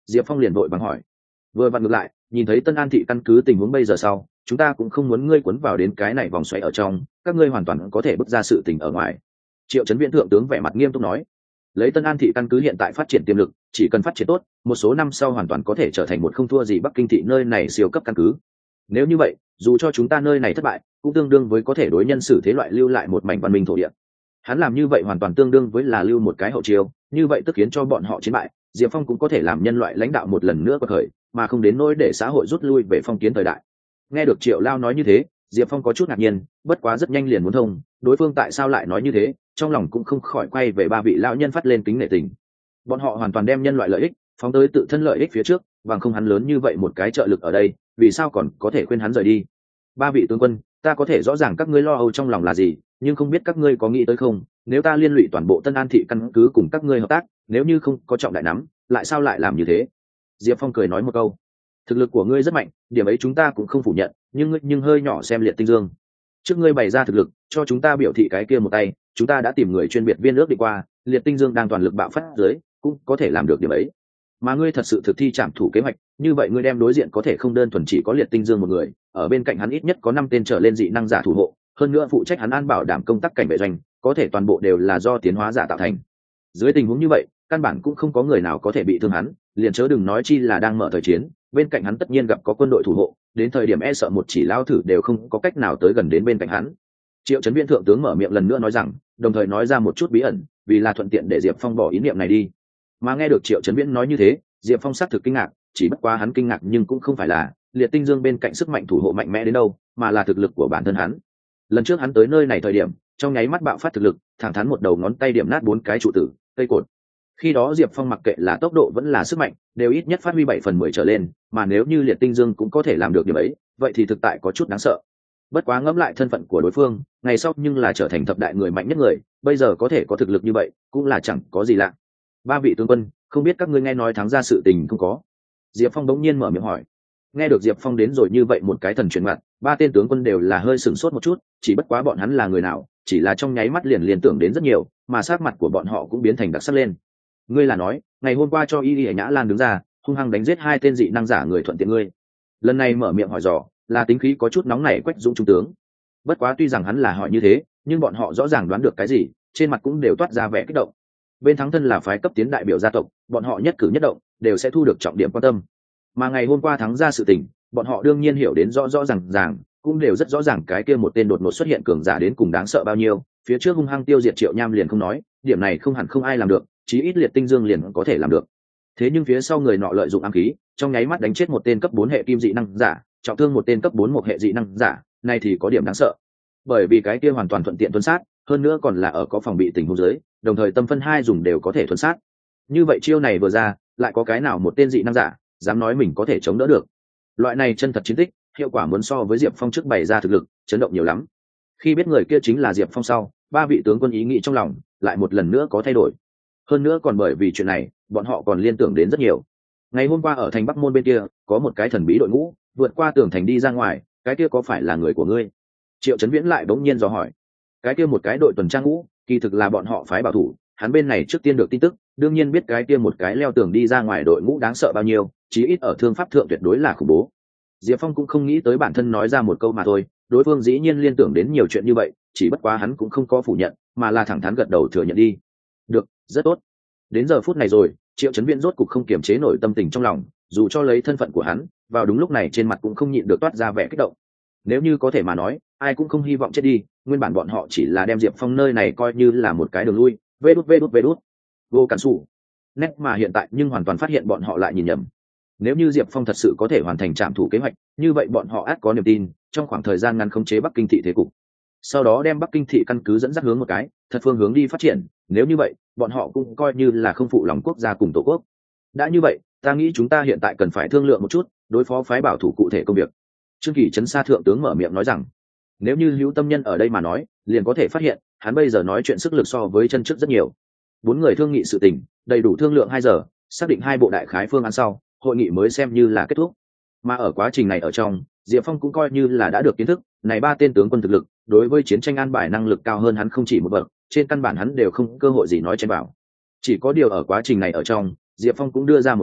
Diệp Phong liền vội vàng hỏi. Vừa vặn ngược lại, nhìn thấy Tân An thị căn cứ tình huống bây giờ sau, chúng ta cũng không muốn ngươi cuốn vào đến cái này vòng xoáy ở trong, các ngươi hoàn toàn có thể bước ra sự tình ở ngoài. Triệu Chấn Viễn thượng tướng vẻ mặt nghiêm túc nói. Lấy Tân An thị căn cứ hiện tại phát triển tiềm lực, chỉ cần phát triển tốt, một số năm sau hoàn toàn có thể trở thành một không thua gì Bắc Kinh thị nơi này siêu cấp căn cứ. Nếu như vậy, dù cho chúng ta nơi này thất bại, cũng tương đương với có thể đối nhân xử thế loại lưu lại một mảnh văn minh thổ địa. Hắn làm như vậy hoàn toàn tương đương với là lưu một cái hậu chiêu, như vậy tức khiến cho bọn họ chiến bại, Diệp Phong cũng có thể làm nhân loại lãnh đạo một lần nữa quật khởi, mà không đến nỗi để xã hội rút lui về phong kiến thời đại. Nghe được Triệu Lao nói như thế, Diệp Phong có chút ngạc nhiên, bất quá rất nhanh liền muốn thông, đối phương tại sao lại nói như thế, trong lòng cũng không khỏi quay về ba vị lão nhân phát lên kính nể tình. Bọn họ hoàn toàn đem nhân loại lợi ích phóng tới tự thân lợi ích phía trước, bằng không hắn lớn như vậy một cái trợ lực ở đây, vì sao còn có thể khuyên hắn rời đi. Ba vị tướng quân, ta có thể rõ ràng các ngươi lo âu trong lòng là gì, nhưng không biết các ngươi có nghĩ tới không, nếu ta liên lụy toàn bộ Tân An thị căn cứ cùng các ngươi hợp tác, nếu như không có trọng đại nắm, lại sao lại làm như thế? Diệp Phong cười nói một câu. Thực lực của ngươi rất mạnh, điểm ấy chúng ta cũng không phủ nhận, nhưng ngươi nhưng hơi nhỏ xem Liệt Tinh Dương. Trước ngươi bày ra thực lực, cho chúng ta biểu thị cái kia một tay, chúng ta đã tìm người chuyên biệt viên ước đi qua, Liệt Tinh Dương đang toàn lực bạo phát dưới, cũng có thể làm được điểm ấy. Mà ngươi thật sự thực thi trảm thủ kế hoạch, như vậy ngươi đem đối diện có thể không đơn thuần chỉ có Liệt Tinh Dương một người, ở bên cạnh hắn ít nhất có năm tên trở lên dị năng giả thủ hộ, hơn nữa phụ trách hắn an bảo đảm công tác cảnh vệ doanh, có thể toàn bộ đều là do tiến hóa giả tạo thành. Dưới tình huống như vậy, căn bản cũng không có người nào có thể bị thương hắn, liền chớ đừng nói chi là đang mở thời chiến, bên cạnh hắn tất nhiên gặp có quân đội thủ hộ, đến thời điểm e sợ một chỉ lao thử đều không có cách nào tới gần đến bên cạnh hắn. Triệu Chấn Viễn thượng tướng mở miệng lần nữa nói rằng, đồng thời nói ra một chút bí ẩn, vì là thuận tiện để Diệp Phong bỏ ý niệm này đi. Mà nghe được Triệu Chấn Viễn nói như thế, Diệp Phong xác thực kinh ngạc, chỉ bất quá hắn kinh ngạc nhưng cũng không phải là Liệt Tinh Dương bên cạnh sức mạnh thủ hộ mạnh mẽ đến đâu, mà là thực lực của bản thân hắn. Lần trước hắn tới nơi này thời điểm, trong nháy mắt bạo phát thực lực, thẳng thắn một đầu ngón tay điểm nát bốn cái trụ tử, cây cột. Khi đó Diệp Phong mặc kệ là tốc độ vẫn là sức mạnh, đều ít nhất phát huy bảy phần mười trở lên, mà nếu như Liệt Tinh Dương cũng có thể làm được điểm ấy, vậy thì thực tại có chút đáng sợ. Bất quá ngẫm lại thân phận của đối phương, ngày sau nhưng là trở thành thập đại người mạnh nhất người, bây giờ có thể có thực lực như vậy, cũng là chẳng có gì lạ. Ba vị tướng quân, không biết các ngươi nghe nói thắng ra sự tình không có? Diệp Phong bỗng nhiên mở miệng hỏi. Nghe được Diệp Phong đến rồi như vậy một cái thần truyền mặt, ba tên tướng quân đều là hơi sửng sốt một chút, chỉ bất quá bọn hắn là người nào, chỉ là trong nháy mắt liền liên tưởng đến rất nhiều, mà sắc mặt của bọn họ cũng biến thành đặc sắc lên. Ngươi là nói, ngày hôm qua cho Y Y Nhã Lan đứng ra, hung hăng đánh giết hai tên dị năng giả người thuận tiện ngươi. Lần này mở miệng hỏi dò, là tính khí có chút nóng nảy Quách Dũng trung tướng. Bất quá tuy rằng hắn là hỏi như thế, nhưng bọn họ rõ ràng đoán được cái gì, trên mặt cũng đều toát ra vẻ kích động. Bên thắng thân là phái cấp tiến đại biểu gia tộc, bọn họ nhất cử nhất động đều sẽ thu được trọng điểm quan tâm. Mà ngày hôm qua thắng ra sự tình, bọn họ đương nhiên hiểu đến rõ rõ ràng ràng, cũng đều rất rõ ràng cái kia một tên đột ngột xuất hiện cường giả đến cùng đáng sợ bao nhiêu. Phía trước hung hăng tiêu diệt Triệu Nham liền không nói, điểm này không hẳn không ai làm được, chí ít Liệt Tinh Dương liền có thể làm được. Thế nhưng phía sau người nọ lợi dụng ám khí, trong nháy mắt đánh chết một tên cấp bốn hệ kim dị năng giả, trọng thương một tên cấp bốn một hệ dị năng giả, này thì có điểm đáng sợ. Bởi vì cái kia hoàn toàn thuận tiện tuân sát, hơn nữa còn là ở có phòng bị tình huống dưới, đồng thời tâm phân hai dùng đều có thể thuần sát. Như vậy chiêu này vừa ra, lại có cái nào một tên dị năng giả dám nói mình có thể chống đỡ được? Loại này chân thật chiến tích, hiệu quả muốn so với Diệp Phong trước bày ra thực lực, chấn động nhiều lắm. Khi biết người kia chính là Diệp Phong sau, ba vị tướng quân ý nghĩ trong lòng lại một lần nữa có thay đổi. Hơn nữa còn bởi vì chuyện này, bọn họ còn liên tưởng đến rất nhiều. Ngày hôm qua ở thành Bắc Môn bên kia, có một cái thần bí đội ngũ vượt qua tường thành đi ra ngoài, cái kia có phải là người của ngươi? Triệu Chấn Viễn lại bỗng nhiên dò hỏi. Cái kia một cái đội tuần tra ngũ, kỳ thực là bọn họ phái bảo thủ, hắn bên này trước tiên được tin tức, đương nhiên biết cái kia một cái leo tường đi ra ngoài đội ngũ đáng sợ bao nhiêu, chí ít ở thương pháp thượng tuyệt đối là khủng bố. Diệp Phong cũng không nghĩ tới bản thân nói ra một câu mà thôi, đối phương dĩ nhiên liên tưởng đến nhiều chuyện như vậy, chỉ bất quá hắn cũng không có phủ nhận, mà là thẳng thắn gật đầu thừa nhận đi. Được, rất tốt. Đến giờ phút này rồi, Triệu Chấn Viễn rốt cục không kiềm chế nổi tâm tình trong lòng, dù cho lấy thân phận của hắn, vào đúng lúc này trên mặt cũng không nhịn được toát ra vẻ kích động. Nếu như có thể mà nói, ai cũng không hy vọng chết đi, nguyên bản bọn họ chỉ là đem Diệp Phong nơi này coi như là một cái đường lui, vê đút vê đút vê đút. Vô cản sủ. Nét mà hiện tại nhưng hoàn toàn phát hiện bọn họ lại nhìn nhầm. Nếu như Diệp Phong thật sự có thể hoàn thành trảm thủ kế hoạch, như vậy bọn họ ắt có niềm tin, trong khoảng thời gian ngắn khống chế Bắc Kinh thị thế cục. Sau đó đem Bắc Kinh thị căn cứ dẫn dắt hướng một cái, thật phương hướng đi phát triển, nếu như vậy, bọn họ cũng coi như là không phụ lòng quốc gia cùng tổ quốc. Đã như vậy, ta nghĩ chúng ta hiện tại cần phải thương lượng một chút, đối phó phái bảo thủ cụ thể công việc. Trương Kỳ Trấn Sa thượng tướng mở miệng nói rằng, nếu như hữu tâm nhân ở đây mà nói, liền có thể phát hiện, hắn bây giờ nói chuyện sức lực so với chân trước rất nhiều. Bốn người thương nghị sự tình, đầy đủ thương lượng hai giờ, xác định hai bộ đại khái phương án sau, hội nghị mới xem như là kết thúc. Mà ở quá trình này ở trong, Diệp Phong cũng coi như là đã được kiến thức, này ba tên tướng quân thực lực, đối với chiến tranh an bài năng lực cao hơn hắn không chỉ một bậc, trên căn bản hắn đều không cơ hội gì nói trên bảo. Chỉ có điều ở quá trình này ở trong, Diệp Phong cũng đưa ra một chuyện,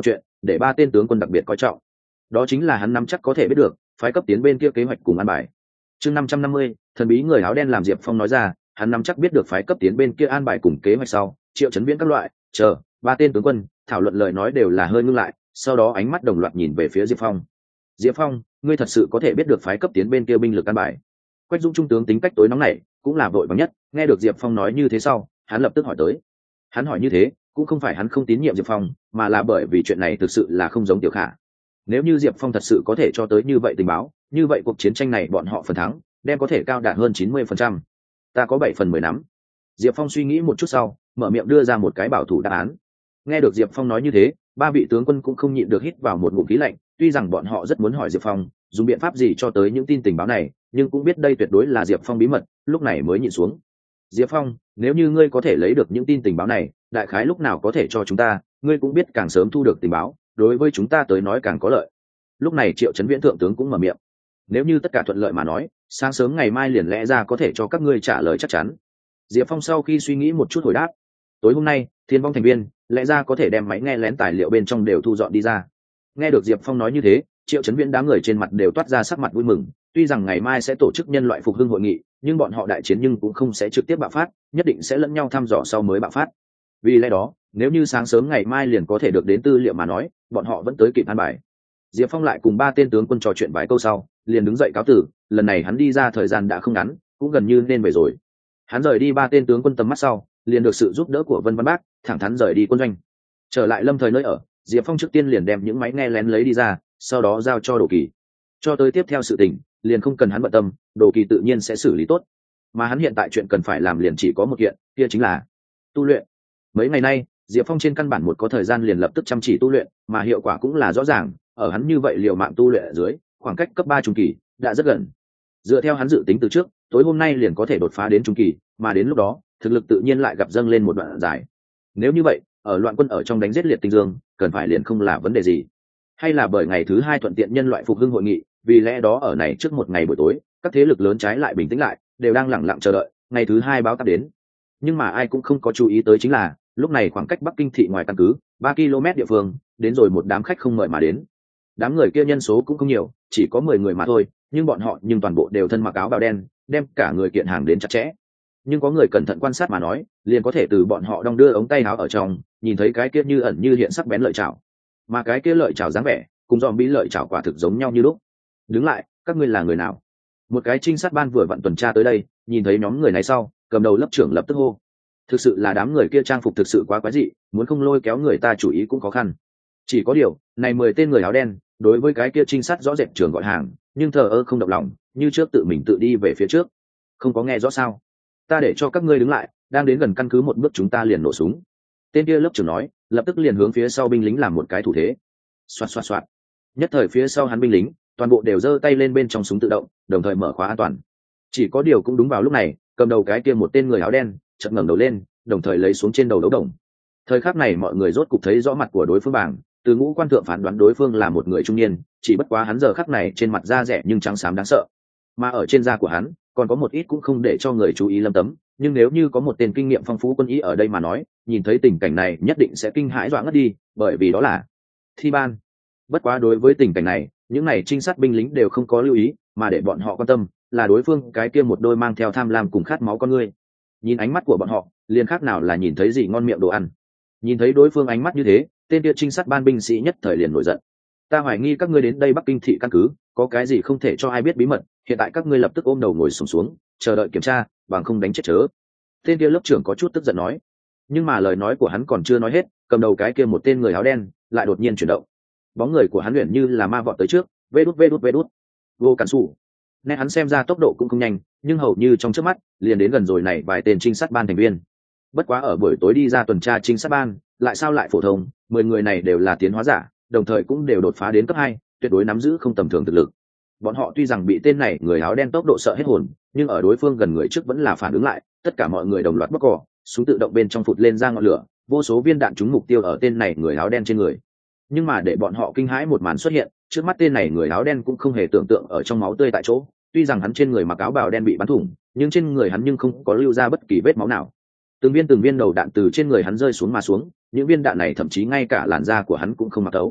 để ba tên tướng quân đặc biệt coi trọng. Đó chính là hắn nắm chắc có thể biết được phái cấp tiến bên kia kế hoạch cùng an bài. Chương năm trăm năm mươi, thần bí người áo đen làm Diệp Phong nói ra, hắn nắm chắc biết được phái cấp tiến bên kia an bài cùng kế hoạch sau, Triệu Chấn Viễn các loại, chờ, ba tên tướng quân thảo luận lời nói đều là hơi ngưng lại, sau đó ánh mắt đồng loạt nhìn về phía Diệp Phong. Diệp Phong, ngươi thật sự có thể biết được phái cấp tiến bên kia binh lực an bài? Quách Dũng trung tướng tính cách tối nóng nảy, cũng là vội vàng nhất, nghe được Diệp Phong nói như thế sau, hắn lập tức hỏi tới. Hắn hỏi như thế, cũng không phải hắn không tín nhiệm Diệp Phong, mà là bởi vì chuyện này thực sự là không giống Tiểu Khả. Nếu như Diệp Phong thật sự có thể cho tới như vậy tình báo, như vậy cuộc chiến tranh này bọn họ phần thắng đem có thể cao đạt hơn chín mươi phần trăm. Ta có bảy phần mười nắm. Diệp Phong suy nghĩ một chút sau, mở miệng đưa ra một cái bảo thủ đáp án. Nghe được Diệp Phong nói như thế, ba vị tướng quân cũng không nhịn được hít vào một ngụm khí lạnh, tuy rằng bọn họ rất muốn hỏi Diệp Phong dùng biện pháp gì cho tới những tin tình báo này, nhưng cũng biết đây tuyệt đối là Diệp Phong bí mật, lúc này mới nhịn xuống. Diệp Phong, nếu như ngươi có thể lấy được những tin tình báo này, đại khái lúc nào có thể cho chúng ta, ngươi cũng biết càng sớm thu được tình báo, đối với chúng ta tới nói càng có lợi. Lúc này Triệu Chấn Viễn thượng tướng cũng mở miệng. Nếu như tất cả thuận lợi mà nói, sáng sớm ngày mai liền lẽ ra có thể cho các ngươi trả lời chắc chắn. Diệp Phong sau khi suy nghĩ một chút hồi đáp. Tối hôm nay, Thiên Vong thành viên lẽ ra có thể đem máy nghe lén tài liệu bên trong đều thu dọn đi ra. Nghe được Diệp Phong nói như thế, Triệu Chấn Viễn đám người trên mặt đều toát ra sắc mặt vui mừng. Tuy rằng ngày mai sẽ tổ chức nhân loại phục hưng hội nghị, nhưng bọn họ đại chiến nhưng cũng không sẽ trực tiếp bạo phát, nhất định sẽ lẫn nhau thăm dò sau mới bạo phát. Vì lẽ đó, nếu như sáng sớm ngày mai liền có thể được đến tư liệu mà nói, bọn họ vẫn tới kịp an bài. Diệp Phong lại cùng ba tên tướng quân trò chuyện vài câu sau, liền đứng dậy cáo tử. Lần này hắn đi ra thời gian đã không ngắn, cũng gần như nên về rồi. Hắn rời đi ba tên tướng quân tầm mắt sau, liền được sự giúp đỡ của Vân Văn Bác, thẳng thắn rời đi quân doanh. Trở lại Lâm Thời nơi ở, Diệp Phong trước tiên liền đem những máy nghe lén lấy đi ra, sau đó giao cho Đồ Kỳ. Cho tới tiếp theo sự tình, liền không cần hắn bận tâm, Đồ Kỳ tự nhiên sẽ xử lý tốt. Mà hắn hiện tại chuyện cần phải làm liền chỉ có một kiện, kia chính là tu luyện. Mấy ngày nay, Diệp Phong trên căn bản một có thời gian liền lập tức chăm chỉ tu luyện, mà hiệu quả cũng là rõ ràng, ở hắn như vậy liều mạng tu luyện ở dưới, khoảng cách cấp ba trung kỳ đã rất gần. Dựa theo hắn dự tính từ trước, tối hôm nay liền có thể đột phá đến trung kỳ, mà đến lúc đó, thực lực tự nhiên lại gặp dâng lên một đoạn dài. Nếu như vậy, ở loạn quân ở trong đánh giết liệt tinh dương, cần phải liền không là vấn đề gì. Hay là bởi ngày thứ hai thuận tiện nhân loại phục hưng hội nghị, vì lẽ đó ở này trước một ngày buổi tối, các thế lực lớn trái lại bình tĩnh lại, đều đang lặng lặng chờ đợi ngày thứ hai báo táp đến. Nhưng mà ai cũng không có chú ý tới chính là, lúc này khoảng cách Bắc Kinh thị ngoài căn cứ ba ki lô mét địa phương, đến rồi một đám khách không mời mà đến. Đám người kia nhân số cũng không nhiều, chỉ có mười người mà thôi, nhưng bọn họ nhưng toàn bộ đều thân mặc áo bào đen, đem cả người kiện hàng đến chặt chẽ. Nhưng có người cẩn thận quan sát mà nói, liền có thể từ bọn họ đong đưa ống tay áo ở trong, nhìn thấy cái kia như ẩn như hiện sắc bén lợi chảo. Mà cái kia lợi chảo dáng vẻ, cùng dòm bí lợi chảo quả thực giống nhau như lúc. Đứng lại, các ngươi là người nào? Một cái trinh sát ban vừa vặn tuần tra tới đây, nhìn thấy nhóm người này sau, cầm đầu lớp trưởng lập tức hô. Thực sự là đám người kia trang phục thực sự quá quái dị, muốn không lôi kéo người ta chủ ý cũng khó khăn. Chỉ có điều, này mười tên người áo đen, đối với cái kia trinh sát rõ rệt trường gọi hàng, nhưng thờ ơ không động lòng, như trước tự mình tự đi về phía trước. Không có nghe rõ sao? Ta để cho các ngươi đứng lại, đang đến gần căn cứ một bước chúng ta liền nổ súng. Tên kia lớp trưởng nói, lập tức liền hướng phía sau binh lính làm một cái thủ thế. Xoạt xoạt xoạt. Nhất thời phía sau hắn binh lính, toàn bộ đều giơ tay lên bên trong súng tự động, đồng thời mở khóa an toàn. Chỉ có điều cũng đúng vào lúc này, cầm đầu cái kia một tên người áo đen, chợt ngẩng đầu lên, đồng thời lấy xuống trên đầu đấu đồng. Thời khắc này mọi người rốt cục thấy rõ mặt của đối phương bảng, từ ngũ quan thượng phán đoán đối phương là một người trung niên, chỉ bất quá hắn giờ khắc này trên mặt da rẻ nhưng trắng xám đáng sợ, mà ở trên da của hắn còn có một ít cũng không để cho người chú ý lâm tấm, nhưng nếu như có một tên kinh nghiệm phong phú quân ý ở đây mà nói, nhìn thấy tình cảnh này nhất định sẽ kinh hãi dọa ngất đi, bởi vì đó là Thi Ban. Bất quá đối với tình cảnh này, những này trinh sát binh lính đều không có lưu ý, mà để bọn họ quan tâm là đối phương cái kia một đôi mang theo tham lam cùng khát máu con ngươi. Nhìn ánh mắt của bọn họ, liền khác nào là nhìn thấy gì ngon miệng đồ ăn. Nhìn thấy đối phương ánh mắt như thế, tên kia trinh sát ban binh sĩ nhất thời liền nổi giận. Ta hoài nghi các ngươi đến đây Bắc Kinh thị căn cứ, có cái gì không thể cho ai biết bí mật, hiện tại các ngươi lập tức ôm đầu ngồi xổm xuống, chờ đợi kiểm tra, bằng không đánh chết chớ. Tên kia lớp trưởng có chút tức giận nói. Nhưng mà lời nói của hắn còn chưa nói hết, cầm đầu cái kia một tên người áo đen lại đột nhiên chuyển động. Bóng người của hắn luyện như là ma vọt tới trước, vê đút vê đút vê đút. Vô cản sủ. Nét hắn xem ra tốc độ cũng không nhanh, nhưng hầu như trong chớp mắt, liền đến gần rồi này vài tên trinh sát ban thành viên. Bất quá ở buổi tối đi ra tuần tra trinh sát ban, lại sao lại phổ thông, mười người này đều là tiến hóa giả, đồng thời cũng đều đột phá đến cấp hai, tuyệt đối nắm giữ không tầm thường thực lực. Bọn họ tuy rằng bị tên này người áo đen tốc độ sợ hết hồn, nhưng ở đối phương gần người trước vẫn là phản ứng lại, tất cả mọi người đồng loạt bóc cỏ, súng tự động bên trong phụt lên ra ngọn lửa, vô số viên đạn trúng mục tiêu ở tên này người áo đen trên người. Nhưng mà để bọn họ kinh hãi một màn xuất hiện, trước mắt tên này người áo đen cũng không hề tưởng tượng ở trong máu tươi tại chỗ, tuy rằng hắn trên người mặc áo bào đen bị bắn thủng, nhưng trên người hắn nhưng không có lưu ra bất kỳ vết máu nào. Từng viên từng viên đầu đạn từ trên người hắn rơi xuống mà xuống, những viên đạn này thậm chí ngay cả làn da của hắn cũng không mặc thấu.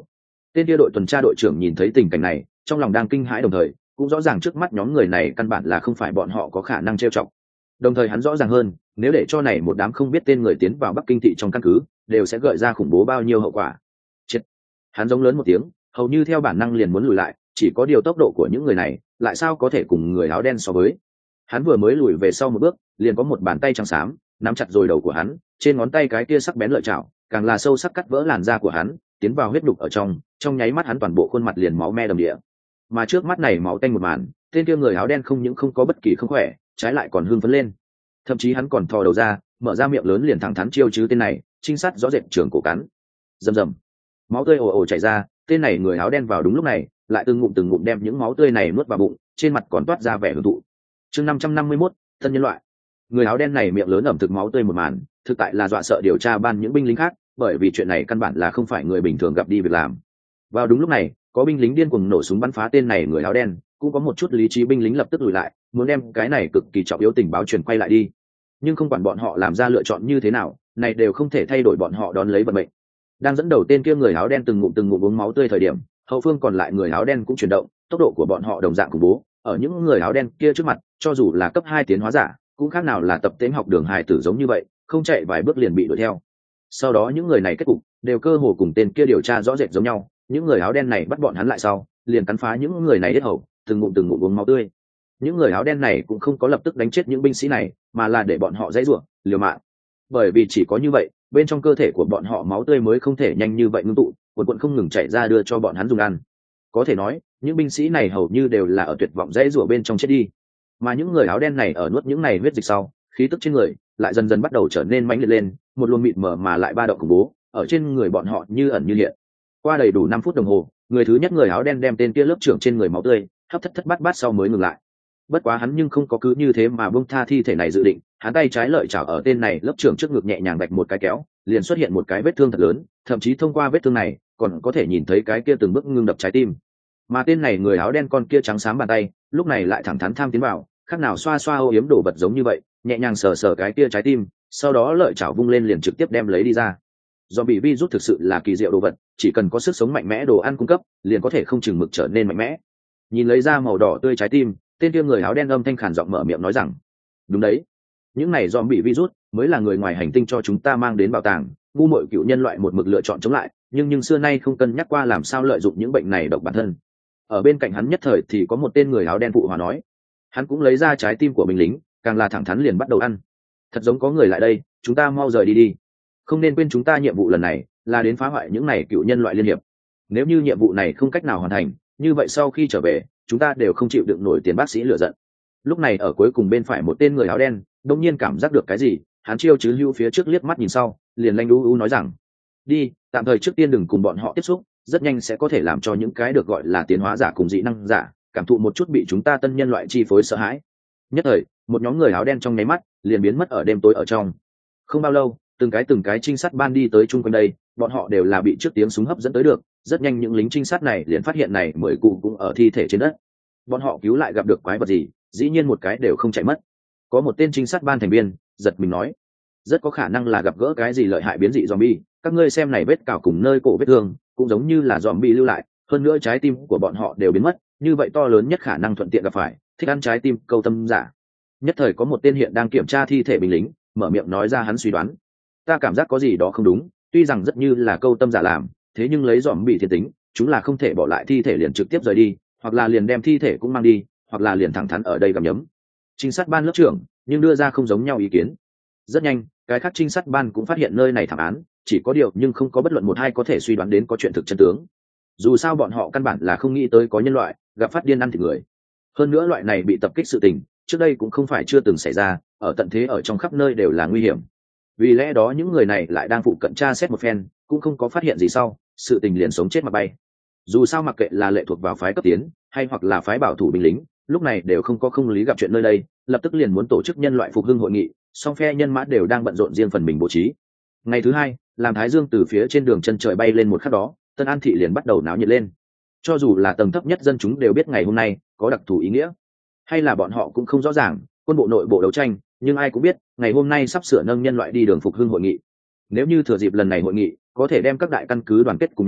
Tên kia đội tuần tra đội trưởng nhìn thấy tình cảnh này, trong lòng đang kinh hãi đồng thời cũng rõ ràng trước mắt nhóm người này căn bản là không phải bọn họ có khả năng trêu chọc. Đồng thời hắn rõ ràng hơn, nếu để cho này một đám không biết tên người tiến vào Bắc Kinh thị trong căn cứ, đều sẽ gợi ra khủng bố bao nhiêu hậu quả. Chết! Hắn giống lớn một tiếng, hầu như theo bản năng liền muốn lùi lại, chỉ có điều tốc độ của những người này, lại sao có thể cùng người áo đen so với. Hắn vừa mới lùi về sau một bước, liền có một bàn tay trắng xám nắm chặt rồi đầu của hắn, trên ngón tay cái kia sắc bén lợi chảo, càng là sâu sắc cắt vỡ làn da của hắn, tiến vào huyết đục ở trong, trong nháy mắt hắn toàn bộ khuôn mặt liền máu me đầm địa. Mà trước mắt này máu tanh một màn, tên kia người áo đen không những không có bất kỳ không khỏe, trái lại còn hưng phấn lên. Thậm chí hắn còn thò đầu ra, mở ra miệng lớn liền thẳng thắn chiêu chứ tên này, trinh sát rõ rệt trường cổ cắn. Rầm rầm, máu tươi ồ ồ chảy ra, tên này người áo đen vào đúng lúc này, lại từng ngụm từng ngụm đem những máu tươi này nuốt vào bụng, trên mặt còn toát ra vẻ hưởng thụ. Chương năm trăm năm mươi mốt, thân nhân loại. Người áo đen này miệng lớn ẩm thực máu tươi một màn, thực tại là dọa sợ điều tra ban những binh lính khác, bởi vì chuyện này căn bản là không phải người bình thường gặp đi việc làm. Vào đúng lúc này, có binh lính điên cuồng nổ súng bắn phá tên này người áo đen, cũng có một chút lý trí binh lính lập tức lùi lại, muốn đem cái này cực kỳ trọng yếu tình báo truyền quay lại đi. Nhưng không quản bọn họ làm ra lựa chọn như thế nào, này đều không thể thay đổi bọn họ đón lấy vận mệnh. Đang dẫn đầu tên kia người áo đen từng ngụm từng ngụm uống máu tươi thời điểm, hậu phương còn lại người áo đen cũng chuyển động, tốc độ của bọn họ đồng dạng khủng bố, ở những người áo đen kia trước mặt, cho dù là cấp hai tiến hóa giả, cũng khác nào là tập tễnh học đường hài tử giống như vậy, không chạy vài bước liền bị đuổi theo. Sau đó những người này kết cục đều cơ hồ cùng tên kia điều tra rõ rệt giống nhau, những người áo đen này bắt bọn hắn lại sau, liền cắn phá những người này hết hầu, từng ngụm từng ngụm uống máu tươi. Những người áo đen này cũng không có lập tức đánh chết những binh sĩ này, mà là để bọn họ dãy rủa, liều mạng. Bởi vì chỉ có như vậy, bên trong cơ thể của bọn họ máu tươi mới không thể nhanh như vậy ngưng tụ, cuồn cuộn không ngừng chảy ra đưa cho bọn hắn dùng ăn. Có thể nói, những binh sĩ này hầu như đều là ở tuyệt vọng dãy rủa bên trong chết đi. Mà những người áo đen này ở nuốt những này huyết dịch sau, khí tức trên người lại dần dần bắt đầu trở nên mãnh liệt lên, một luồng mịt mờ mà lại ba động khủng bố, ở trên người bọn họ như ẩn như hiện. Qua đầy đủ năm phút đồng hồ, người thứ nhất người áo đen đem tên kia lớp trưởng trên người máu tươi hấp thất thất bát bát sau mới ngừng lại. Bất quá hắn nhưng không có cứ như thế mà buông tha thi thể này dự định, hắn tay trái lợi chảo ở tên này lớp trưởng trước ngực nhẹ nhàng đạch một cái kéo, liền xuất hiện một cái vết thương thật lớn, thậm chí thông qua vết thương này còn có thể nhìn thấy cái kia từng bước ngưng đập trái tim. Mà tên này người áo đen con kia trắng xám bàn tay, lúc này lại thẳng thắn tham tiến vào, khác nào xoa xoa ô yếm đổ vật giống như vậy, nhẹ nhàng sờ sờ cái kia trái tim, sau đó lợi chảo vung lên liền trực tiếp đem lấy đi ra. Do bị virus thực sự là kỳ diệu đồ vật, chỉ cần có sức sống mạnh mẽ đồ ăn cung cấp, liền có thể không chừng mực trở nên mạnh mẽ. Nhìn lấy ra màu đỏ tươi trái tim, tên kia người áo đen âm thanh khàn giọng mở miệng nói rằng: đúng đấy, những này do bị virus mới là người ngoài hành tinh cho chúng ta mang đến bảo tàng, ngu muội cựu nhân loại một mực lựa chọn chống lại, nhưng nhưng xưa nay không cân nhắc qua làm sao lợi dụng những bệnh này độc bản thân. Ở bên cạnh hắn nhất thời thì có một tên người áo đen phụ hòa nói, hắn cũng lấy ra trái tim của binh lính, càng là thẳng thắn liền bắt đầu ăn. Thật giống có người lại đây, chúng ta mau rời đi đi, không nên quên chúng ta nhiệm vụ lần này là đến phá hoại những này cựu nhân loại liên hiệp. Nếu như nhiệm vụ này không cách nào hoàn thành, như vậy sau khi trở về chúng ta đều không chịu đựng nổi tiền bác sĩ lựa giận. Lúc này ở cuối cùng bên phải một tên người áo đen đông nhiên cảm giác được cái gì, hắn chiêu chứ hưu phía trước liếc mắt nhìn sau, liền lanh u u nói rằng: đi, tạm thời trước tiên đừng cùng bọn họ tiếp xúc, rất nhanh sẽ có thể làm cho những cái được gọi là tiến hóa giả cùng dị năng giả cảm thụ một chút bị chúng ta tân nhân loại chi phối sợ hãi. Nhất thời một nhóm người áo đen trong nháy mắt liền biến mất ở đêm tối ở trong. Không bao lâu, từng cái từng cái trinh sát ban đi tới chung quanh đây, bọn họ đều là bị trước tiếng súng hấp dẫn tới được. Rất nhanh những lính trinh sát này liền phát hiện này mười cụ cũng ở thi thể trên đất. Bọn họ cứu lại gặp được quái vật gì, dĩ nhiên một cái đều không chạy mất. Có một tên trinh sát ban thành viên giật mình nói, rất có khả năng là gặp gỡ cái gì lợi hại biến dị zombie, các ngươi xem này vết cào cùng nơi cổ vết thương cũng giống như là zombie lưu lại, hơn nữa trái tim của bọn họ đều biến mất, như vậy to lớn nhất khả năng thuận tiện gặp phải thích ăn trái tim câu tâm giả. Nhất thời có một tên hiện đang kiểm tra thi thể binh lính mở miệng nói ra hắn suy đoán, ta cảm giác có gì đó không đúng, tuy rằng rất như là câu tâm giả làm, thế nhưng lấy zombie thiên tính, chúng là không thể bỏ lại thi thể liền trực tiếp rời đi, hoặc là liền đem thi thể cũng mang đi, hoặc là liền thẳng thắn ở đây gặm nhấm. Trinh sát ban lớp trưởng nhưng đưa ra không giống nhau ý kiến. Rất nhanh cái khác trinh sát ban cũng phát hiện nơi này thảm án, chỉ có điều nhưng không có bất luận một hai có thể suy đoán đến có chuyện thực chân tướng. Dù sao bọn họ căn bản là không nghĩ tới có nhân loại gặp phát điên ăn thịt người. Hơn nữa loại này bị tập kích sự tình trước đây cũng không phải chưa từng xảy ra, ở tận thế ở trong khắp nơi đều là nguy hiểm. Vì lẽ đó những người này lại đang phụ cận tra xét một phen, cũng không có phát hiện gì sau, sự tình liền sống chết mà bay. Dù sao mặc kệ là lệ thuộc vào phái cấp tiến hay hoặc là phái bảo thủ binh lính, lúc này đều không có không lý gặp chuyện nơi đây, lập tức liền muốn tổ chức nhân loại phục hưng hội nghị, song phe nhân mã đều đang bận rộn riêng phần mình bố trí. Ngày thứ hai, làm thái dương từ phía trên đường chân trời bay lên một khắc đó, Tân An thị liền bắt đầu náo nhiệt lên. Cho dù là tầng thấp nhất dân chúng đều biết ngày hôm nay có đặc thù ý nghĩa, hay là bọn họ cũng không rõ ràng quân bộ nội bộ đấu tranh, nhưng ai cũng biết ngày hôm nay sắp sửa nâng nhân loại đi đường phục hưng hội nghị. Nếu như thừa dịp lần này hội nghị có thể đem các đại căn cứ đoàn kết cùng nhau,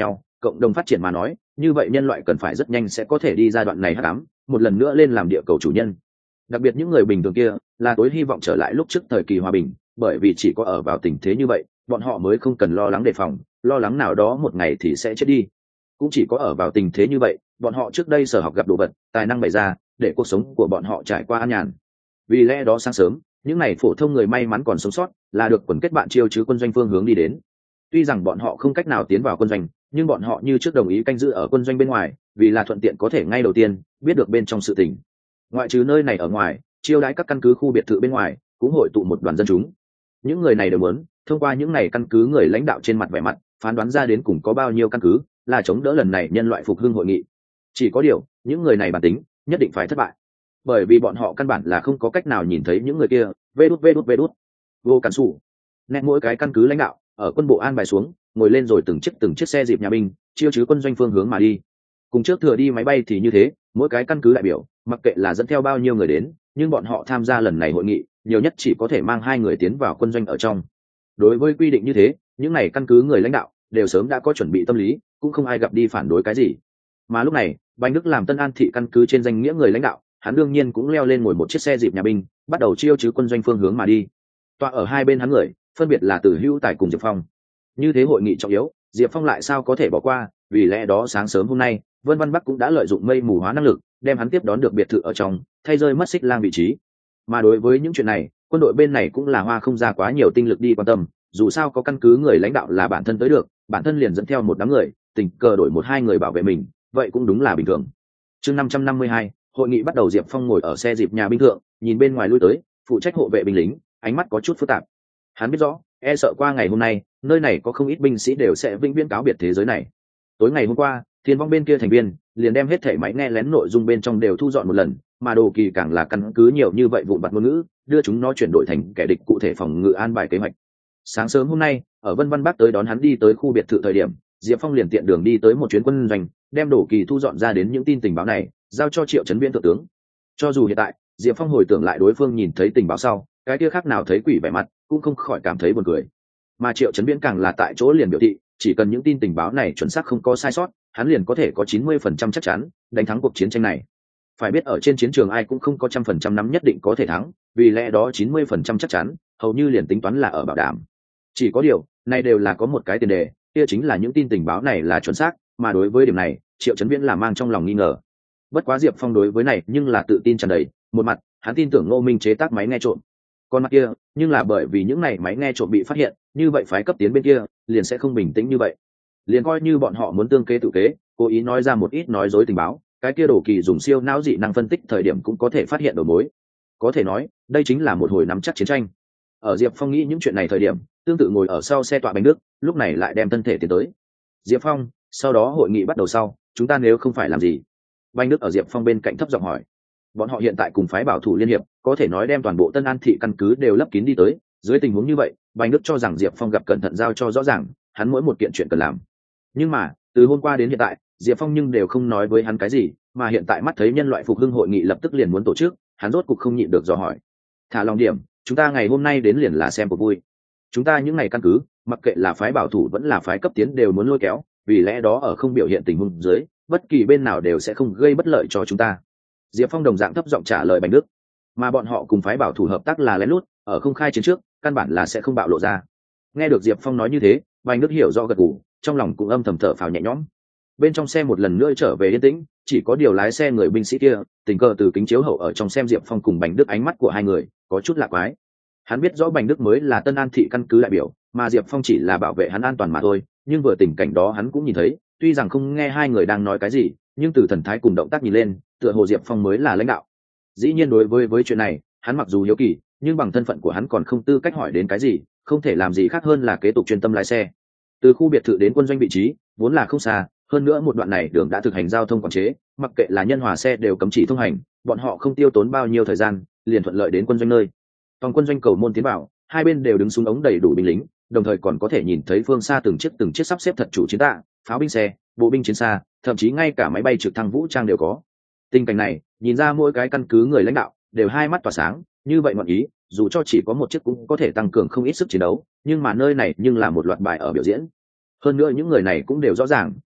cộng đồng phát triển mà nói, như vậy nhân loại cần phải rất nhanh sẽ có thể đi ra đoạn này hắc ám, một lần nữa lên làm địa cầu chủ nhân. Đặc biệt những người bình thường kia là tối hy vọng trở lại lúc trước thời kỳ hòa bình, bởi vì chỉ có ở vào tình thế như vậy, bọn họ mới không cần lo lắng đề phòng, lo lắng nào đó một ngày thì sẽ chết đi. Cũng chỉ có ở vào tình thế như vậy, bọn họ trước đây sở học gặp đồ vật, tài năng bày ra, để cuộc sống của bọn họ trải qua an nhàn. Vì lẽ đó sáng sớm, những này phổ thông người may mắn còn sống sót, là được quần kết bạn chiêu chứ quân doanh phương hướng đi đến. Tuy rằng bọn họ không cách nào tiến vào quân doanh, nhưng bọn họ như trước đồng ý canh giữ ở quân doanh bên ngoài, vì là thuận tiện có thể ngay đầu tiên biết được bên trong sự tình. Ngoại trừ nơi này ở ngoài, chiêu đãi các căn cứ khu biệt thự bên ngoài, cũng hội tụ một đoàn dân chúng. Những người này đều muốn thông qua những này căn cứ người lãnh đạo trên mặt vẻ mặt, phán đoán ra đến cùng có bao nhiêu căn cứ là chống đỡ lần này nhân loại phục hưng hội nghị. Chỉ có điều, những người này bản tính nhất định phải thất bại, bởi vì bọn họ căn bản là không có cách nào nhìn thấy những người kia. Vê đút vê đút vê đút. Vô cản sủ. Nét mỗi cái căn cứ lãnh đạo ở quân bộ an bài xuống, ngồi lên rồi từng chiếc từng chiếc xe dịp nhà binh, chiêu chứ quân doanh phương hướng mà đi. Cùng trước thừa đi máy bay thì như thế, mỗi cái căn cứ đại biểu, mặc kệ là dẫn theo bao nhiêu người đến, nhưng bọn họ tham gia lần này hội nghị, nhiều nhất chỉ có thể mang hai người tiến vào quân doanh ở trong. Đối với quy định như thế, những này căn cứ người lãnh đạo đều sớm đã có chuẩn bị tâm lý, cũng không ai gặp đi phản đối cái gì. Mà lúc này, Bành Đức làm Tân An thị căn cứ trên danh nghĩa người lãnh đạo, hắn đương nhiên cũng leo lên ngồi một chiếc xe dịp nhà binh, bắt đầu chiêu chứ quân doanh phương hướng mà đi. Tọa ở hai bên hắn người, phân biệt là Từ Hữu Tài cùng Diệp Phong. Như thế hội nghị trọng yếu, Diệp Phong lại sao có thể bỏ qua, vì lẽ đó sáng sớm hôm nay, Vân Văn Bắc cũng đã lợi dụng mây mù hóa năng lực, đem hắn tiếp đón được biệt thự ở trong, thay rơi mất Xích Lang vị trí. Mà đối với những chuyện này, quân đội bên này cũng là hoa không ra quá nhiều tinh lực đi quan tâm, dù sao có căn cứ người lãnh đạo là bản thân tới được, bản thân liền dẫn theo một đám người, tình cờ đổi một hai người bảo vệ mình, vậy cũng đúng là bình thường. Chương năm trăm năm mươi hai, hội nghị bắt đầu. Diệp Phong ngồi ở xe dịp nhà binh thượng, nhìn bên ngoài lui tới, phụ trách hộ vệ binh lính, ánh mắt có chút phức tạp. Hắn biết rõ, e sợ qua ngày hôm nay, nơi này có không ít binh sĩ đều sẽ vĩnh viễn cáo biệt thế giới này. Tối ngày hôm qua, Thiên Vong bên kia thành viên liền đem hết thảy máy nghe lén nội dung bên trong đều thu dọn một lần, mà Đồ Kỳ càng là căn cứ nhiều như vậy vụn vặt ngôn ngữ, đưa chúng nó chuyển đổi thành kẻ địch cụ thể phòng ngự an bài kế hoạch. Sáng sớm hôm nay, ở Vân Văn Bắc tới đón hắn đi tới khu biệt thự thời điểm, Diệp Phong liền tiện đường đi tới một chuyến quân doanh, đem Đồ Kỳ thu dọn ra đến những tin tình báo này, giao cho Triệu Chấn Viễn thượng tướng. Cho dù hiện tại, Diệp Phong hồi tưởng lại đối phương nhìn thấy tình báo sau, cái kia khác nào thấy quỷ vẻ mặt, cũng không khỏi cảm thấy buồn cười. Mà Triệu Chấn Viễn càng là tại chỗ liền biểu thị, chỉ cần những tin tình báo này chuẩn xác không có sai sót, hắn liền có thể có chín mươi phần trăm chắc chắn đánh thắng cuộc chiến tranh này. Phải biết ở trên chiến trường ai cũng không có trăm phần trăm nắm nhất định có thể thắng, vì lẽ đó chín mươi phần trăm chắc chắn hầu như liền tính toán là ở bảo đảm. Chỉ có điều này đều là có một cái tiền đề, kia chính là những tin tình báo này là chuẩn xác, mà đối với điểm này Triệu Chấn Viễn là mang trong lòng nghi ngờ. Bất quá Diệp Phong đối với này nhưng là tự tin tràn đầy, một mặt hắn tin tưởng Ngô Minh chế tác máy nghe trộm, còn mặt kia nhưng là bởi vì những này máy nghe trộm bị phát hiện, như vậy phái cấp tiến bên kia liền sẽ không bình tĩnh như vậy, liền coi như bọn họ muốn tương kế tự kế, cố ý nói ra một ít nói dối tình báo, cái kia Đồ Kỳ dùng siêu não dị năng phân tích thời điểm cũng có thể phát hiện đầu mối. Có thể nói đây chính là một hồi nắm chắc chiến tranh. Ở Diệp Phong nghĩ những chuyện này thời điểm, tương tự ngồi ở sau xe tọa Bành Đức lúc này lại đem thân thể tiến tới. Diệp Phong, sau đó hội nghị bắt đầu sau, chúng ta nếu không phải làm gì? Bành Đức ở Diệp Phong bên cạnh thấp giọng hỏi. Bọn họ hiện tại cùng phái bảo thủ liên hiệp, có thể nói đem toàn bộ Tân An thị căn cứ đều lấp kín đi tới. Dưới tình huống như vậy, Bành Đức cho rằng Diệp Phong gặp cẩn thận giao cho rõ ràng, hắn mỗi một kiện chuyện cần làm. Nhưng mà từ hôm qua đến hiện tại, Diệp Phong nhưng đều không nói với hắn cái gì, mà hiện tại mắt thấy nhân loại phục hưng hội nghị lập tức liền muốn tổ chức, hắn rốt cục không nhịn được dò hỏi. Thả lòng điểm, chúng ta ngày hôm nay đến liền là xem cuộc vui. Chúng ta những ngày căn cứ, mặc kệ là phái bảo thủ vẫn là phái cấp tiến đều muốn lôi kéo, vì lẽ đó ở không biểu hiện tình huống dưới, bất kỳ bên nào đều sẽ không gây bất lợi cho chúng ta. Diệp Phong đồng dạng thấp giọng trả lời Bành Đức, mà bọn họ cùng phái bảo thủ hợp tác là lén lút, ở không khai chiến trước, căn bản là sẽ không bạo lộ ra. Nghe được Diệp Phong nói như thế, Bành Đức hiểu rõ gật gù, trong lòng cũng âm thầm thở phào nhẹ nhõm. Bên trong xe một lần nữa trở về yên tĩnh, chỉ có điều lái xe người binh sĩ kia tình cờ từ kính chiếu hậu ở trong xem Diệp Phong cùng Bành Đức, ánh mắt của hai người có chút lạ quái. Hắn biết rõ Bành Đức mới là Tân An thị căn cứ đại biểu, mà Diệp Phong chỉ là bảo vệ hắn an toàn mà thôi, nhưng vừa tình cảnh đó hắn cũng nhìn thấy, tuy rằng không nghe hai người đang nói cái gì, nhưng từ thần thái cùng động tác nhìn lên, tựa hồ Diệp Phong mới là lãnh đạo. Dĩ nhiên đối với với chuyện này, hắn mặc dù hiếu kỳ, nhưng bằng thân phận của hắn còn không tư cách hỏi đến cái gì, không thể làm gì khác hơn là kế tục chuyên tâm lái xe. Từ khu biệt thự đến quân doanh vị trí vốn là không xa, hơn nữa một đoạn này đường đã thực hành giao thông quản chế, mặc kệ là nhân hòa xe đều cấm chỉ thông hành, bọn họ không tiêu tốn bao nhiêu thời gian liền thuận lợi đến quân doanh nơi. Toàn quân doanh cầu môn tiến vào, hai bên đều đứng súng ống đầy đủ binh lính, đồng thời còn có thể nhìn thấy phương xa từng chiếc từng chiếc sắp xếp thật chủ chiến tạ, pháo binh xe, bộ binh chiến xa, thậm chí ngay cả máy bay trực thăng vũ trang đều có. Tình cảnh này nhìn ra mỗi cái căn cứ người lãnh đạo đều hai mắt tỏa sáng, như vậy ngọn ý dù cho chỉ có một chiếc cũng có thể tăng cường không ít sức chiến đấu, nhưng mà nơi này nhưng là một loạt bài ở biểu diễn. Hơn nữa những người này cũng đều rõ ràng,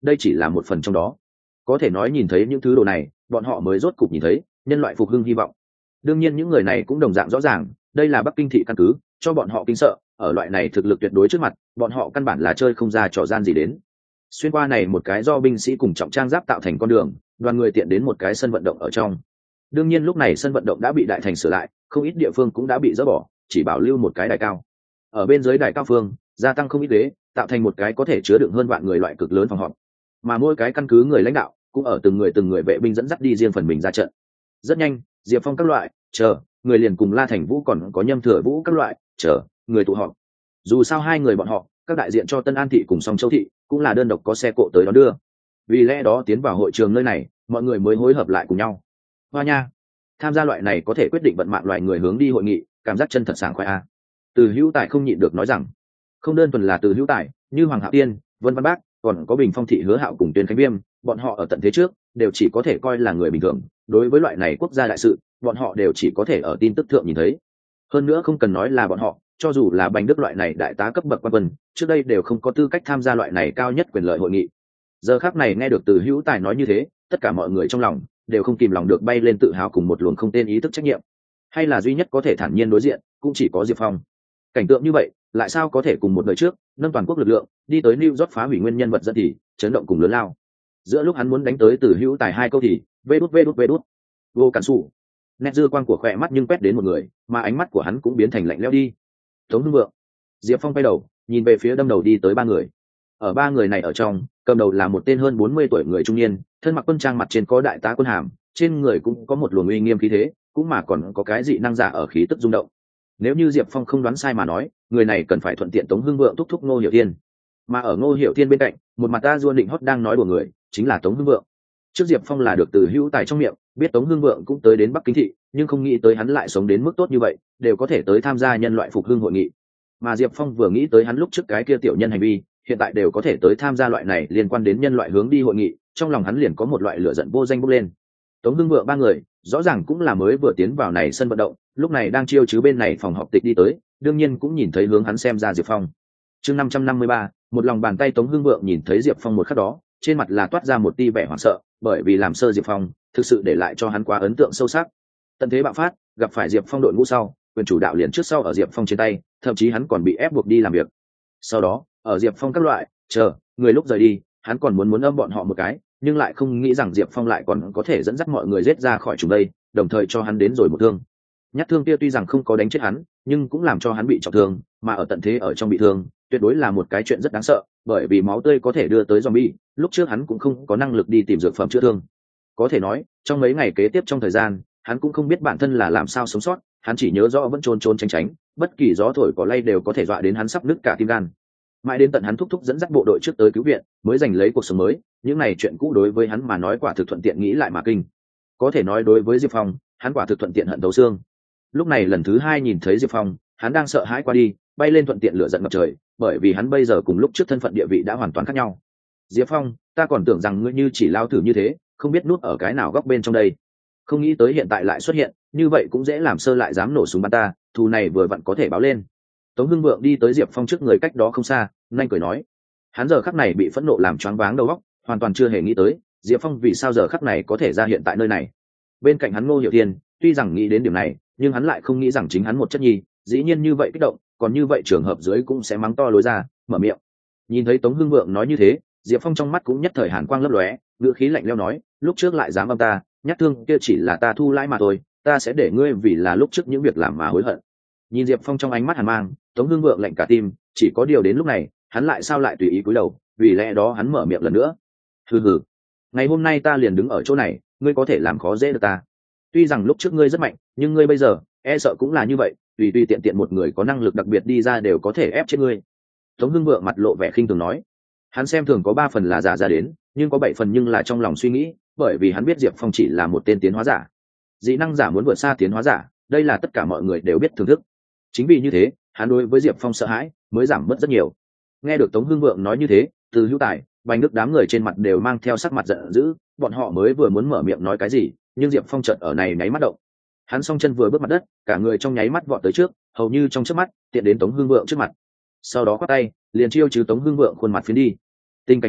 đây chỉ là một phần trong đó. Có thể nói nhìn thấy những thứ đồ này, bọn họ mới rốt cục nhìn thấy nhân loại phục hưng hy vọng. Đương nhiên những người này cũng đồng dạng rõ ràng, đây là Bắc Kinh thị căn cứ, cho bọn họ kinh sợ, ở loại này thực lực tuyệt đối trước mặt, bọn họ căn bản là chơi không ra trò gian gì đến. Xuyên qua này một cái do binh sĩ cùng trọng trang giáp tạo thành con đường, đoàn người tiện đến một cái sân vận động ở trong. Đương nhiên lúc này sân vận động đã bị đại thành sửa lại, không ít địa phương cũng đã bị dỡ bỏ, chỉ bảo lưu một cái đài cao. Ở bên dưới đài cao phương, gia tăng không ít ghế, tạo thành một cái có thể chứa đựng hơn vạn người loại cực lớn phòng họp. Mà mỗi cái căn cứ người lãnh đạo cũng ở từng người từng người vệ binh dẫn dắt đi riêng phần mình ra trận. Rất nhanh, Diệp Phong các loại, chờ, người liền cùng La Thành Vũ còn có Nhâm Thừa Vũ các loại, chờ, người tụ họp. Dù sao hai người bọn họ, các đại diện cho Tân An thị cùng Song Châu thị, cũng là đơn độc có xe cộ tới đón đưa. Vì lẽ đó tiến vào hội trường nơi này, mọi người mới hối hợp lại cùng nhau. Hoa nha, tham gia loại này có thể quyết định vận mạng loài người hướng đi hội nghị, cảm giác chân thật sảng khoái a. Từ Hữu Tài không nhịn được nói rằng, không đơn thuần là Từ Hữu Tài, như Hoàng Hạo Tiên, Vân Văn Bác, còn có Bình Phong thị Hứa Hạo cùng Tuyên Khánh Viêm, bọn họ ở tận thế trước đều chỉ có thể coi là người bình thường, đối với loại này quốc gia đại sự, bọn họ đều chỉ có thể ở tin tức thượng nhìn thấy. Hơn nữa không cần nói là bọn họ, cho dù là Bành Đức loại này đại tá cấp bậc quan quân, trước đây đều không có tư cách tham gia loại này cao nhất quyền lợi hội nghị. Giờ khắc này nghe được Từ Hữu Tài nói như thế, tất cả mọi người trong lòng đều không kìm lòng được bay lên tự hào cùng một luồng không tên ý thức trách nhiệm. Hay là duy nhất có thể thản nhiên đối diện, cũng chỉ có Diệp Phong. Cảnh tượng như vậy, lại sao có thể cùng một đời trước, nâng toàn quốc lực lượng, đi tới New York phá hủy nguyên nhân vật dẫn thì, chấn động cùng lớn lao. Giữa lúc hắn muốn đánh tới Từ Hữu Tài hai câu thì, vê đút vê đút vê đút. Vô cản sủ. Nét dư quang của khỏe mắt nhưng quét đến một người, mà ánh mắt của hắn cũng biến thành lạnh lẽo đi. Tống Hưng Vượng. Diệp Phong quay đầu, nhìn về phía đâm đầu đi tới ba người. Ở ba người này ở trong, cầm đầu là một tên hơn bốn mươi tuổi người trung niên, thân mặc quân trang, mặt trên có đại tá quân hàm, trên người cũng có một luồng uy nghiêm khí thế, cũng mà còn có cái dị năng giả ở khí tức rung động. Nếu như Diệp Phong không đoán sai mà nói, người này cần phải thuận tiện Tống Hưng Vượng thúc thúc Ngô Hiểu Thiên. Mà ở Ngô Hiểu Thiên bên cạnh, một mặt ta duôn định hót đang nói đùa người, chính là Tống Hưng Vượng. Trước Diệp Phong là được Từ Hữu Tài trong miệng biết Tống Hưng Vượng cũng tới đến Bắc Kinh thị, nhưng không nghĩ tới hắn lại sống đến mức tốt như vậy, đều có thể tới tham gia nhân loại phục hưng hội nghị. Mà Diệp Phong vừa nghĩ tới hắn lúc trước cái kia tiểu nhân hành vi, hiện tại đều có thể tới tham gia loại này liên quan đến nhân loại hướng đi hội nghị, trong lòng hắn liền có một loại lửa giận vô danh bốc lên. Tống Hưng Vượng ba người, rõ ràng cũng là mới vừa tiến vào này sân vận động, lúc này đang chiêu chứ bên này phòng họp tịch đi tới, đương nhiên cũng nhìn thấy hướng hắn xem ra Diệp Phong. Chương năm trăm năm mươi ba, một lòng bàn tay. Tống Hưng Vượng nhìn thấy Diệp Phong một khắc đó, trên mặt là toát ra một tia vẻ hoảng sợ, bởi vì làm sơ Diệp Phong, thực sự để lại cho hắn quá ấn tượng sâu sắc. Tận thế bạo phát, gặp phải Diệp Phong đội ngũ sau, quyền chủ đạo liền trước sau ở Diệp Phong trên tay, thậm chí hắn còn bị ép buộc đi làm việc. Sau đó, ở Diệp Phong các loại, chờ, người lúc rời đi, hắn còn muốn muốn âm bọn họ một cái, nhưng lại không nghĩ rằng Diệp Phong lại còn có thể dẫn dắt mọi người giết ra khỏi chúng đây, đồng thời cho hắn đến rồi một thương. Nhát thương kia tuy rằng không có đánh chết hắn, nhưng cũng làm cho hắn bị trọng thương, mà ở tận thế ở trong bị thương, tuyệt đối là một cái chuyện rất đáng sợ, bởi vì máu tươi có thể đưa tới zombie, lúc trước hắn cũng không có năng lực đi tìm dược phẩm chữa thương. Có thể nói, trong mấy ngày kế tiếp trong thời gian, hắn cũng không biết bản thân là làm sao sống sót, hắn chỉ nhớ rõ vẫn trốn trốn tránh tránh, bất kỳ gió thổi cỏ lay đều có thể dọa đến hắn sắp nứt cả tim gan. Mãi đến tận hắn thúc thúc dẫn dắt bộ đội trước tới cứu viện, mới giành lấy cuộc sống mới, những này chuyện cũ đối với hắn mà nói quả thực thuận tiện nghĩ lại mà kinh. Có thể nói đối với Diệp Phong, hắn quả thực thuận tiện hận thấu xương. Lúc này lần thứ hai nhìn thấy Diệp Phong, hắn đang sợ hãi qua đi, bay lên thuận tiện lửa giận ngập trời, bởi vì hắn bây giờ cùng lúc trước thân phận địa vị đã hoàn toàn khác nhau. Diệp Phong, ta còn tưởng rằng ngươi như chỉ lao thử như thế, không biết núp ở cái nào góc bên trong đây, không nghĩ tới hiện tại lại xuất hiện, như vậy cũng dễ làm sơ lại dám nổ súng bắn ta, thù này vừa vặn có thể báo lên. Tống Hưng Vượng đi tới Diệp Phong trước người cách đó không xa, nhanh cười nói. Hắn giờ khắc này bị phẫn nộ làm choáng váng đầu óc, hoàn toàn chưa hề nghĩ tới Diệp Phong vì sao giờ khắc này có thể ra hiện tại nơi này. Bên cạnh hắn Ngô Hiểu Thiên, tuy rằng nghĩ đến điểm này, nhưng hắn lại không nghĩ rằng chính hắn một chất nhi, dĩ nhiên như vậy kích động, còn như vậy trường hợp dưới cũng sẽ mắng to lối ra, mở miệng. Nhìn thấy Tống Hưng Vượng nói như thế, Diệp Phong trong mắt cũng nhất thời hàn quang lấp lóe, ngữ khí lạnh lẽo nói, lúc trước lại dám âm ta, nhát thương kia chỉ là ta thu lãi mà thôi, ta sẽ để ngươi vì là lúc trước những việc làm mà hối hận. Nhìn Diệp Phong trong ánh mắt hàn mang, Tống Hưng Vượng lạnh cả tim, chỉ có điều đến lúc này, hắn lại sao lại tùy ý cúi đầu, vì lẽ đó hắn mở miệng lần nữa. Hừ hừ, ngày hôm nay ta liền đứng ở chỗ này, ngươi có thể làm khó dễ được ta. Tuy rằng lúc trước ngươi rất mạnh, nhưng ngươi bây giờ, e sợ cũng là như vậy, tùy tùy tiện tiện một người có năng lực đặc biệt đi ra đều có thể ép chết ngươi. Tống Hưng Vượng mặt lộ vẻ khinh thường nói. Hắn xem thường có ba phần là giả ra đến, nhưng có bảy phần nhưng là trong lòng suy nghĩ, bởi vì hắn biết Diệp Phong chỉ là một tên tiến hóa giả. Dị năng giả muốn vượt xa tiến hóa giả, đây là tất cả mọi người đều biết thưởng thức. Chính vì như thế, hắn đối với Diệp Phong sợ hãi mới giảm bớt rất nhiều. Nghe được Tống Hưng Vượng nói như thế, Từ Hữu Tài, Bành Đức đám người trên mặt đều mang theo sắc mặt giận dữ, bọn họ mới vừa muốn mở miệng nói cái gì, nhưng Diệp Phong chợt ở này nháy mắt động. Hắn song chân vừa bước mặt đất, cả người trong nháy mắt vọt tới trước, hầu như trong chớp mắt, tiện đến Tống Hưng Vượng trước mặt. Sau đó quát tay, liền chiêu chứ Tống Hưng Vượng khuôn mặt phiến đi. Tình cảnh này,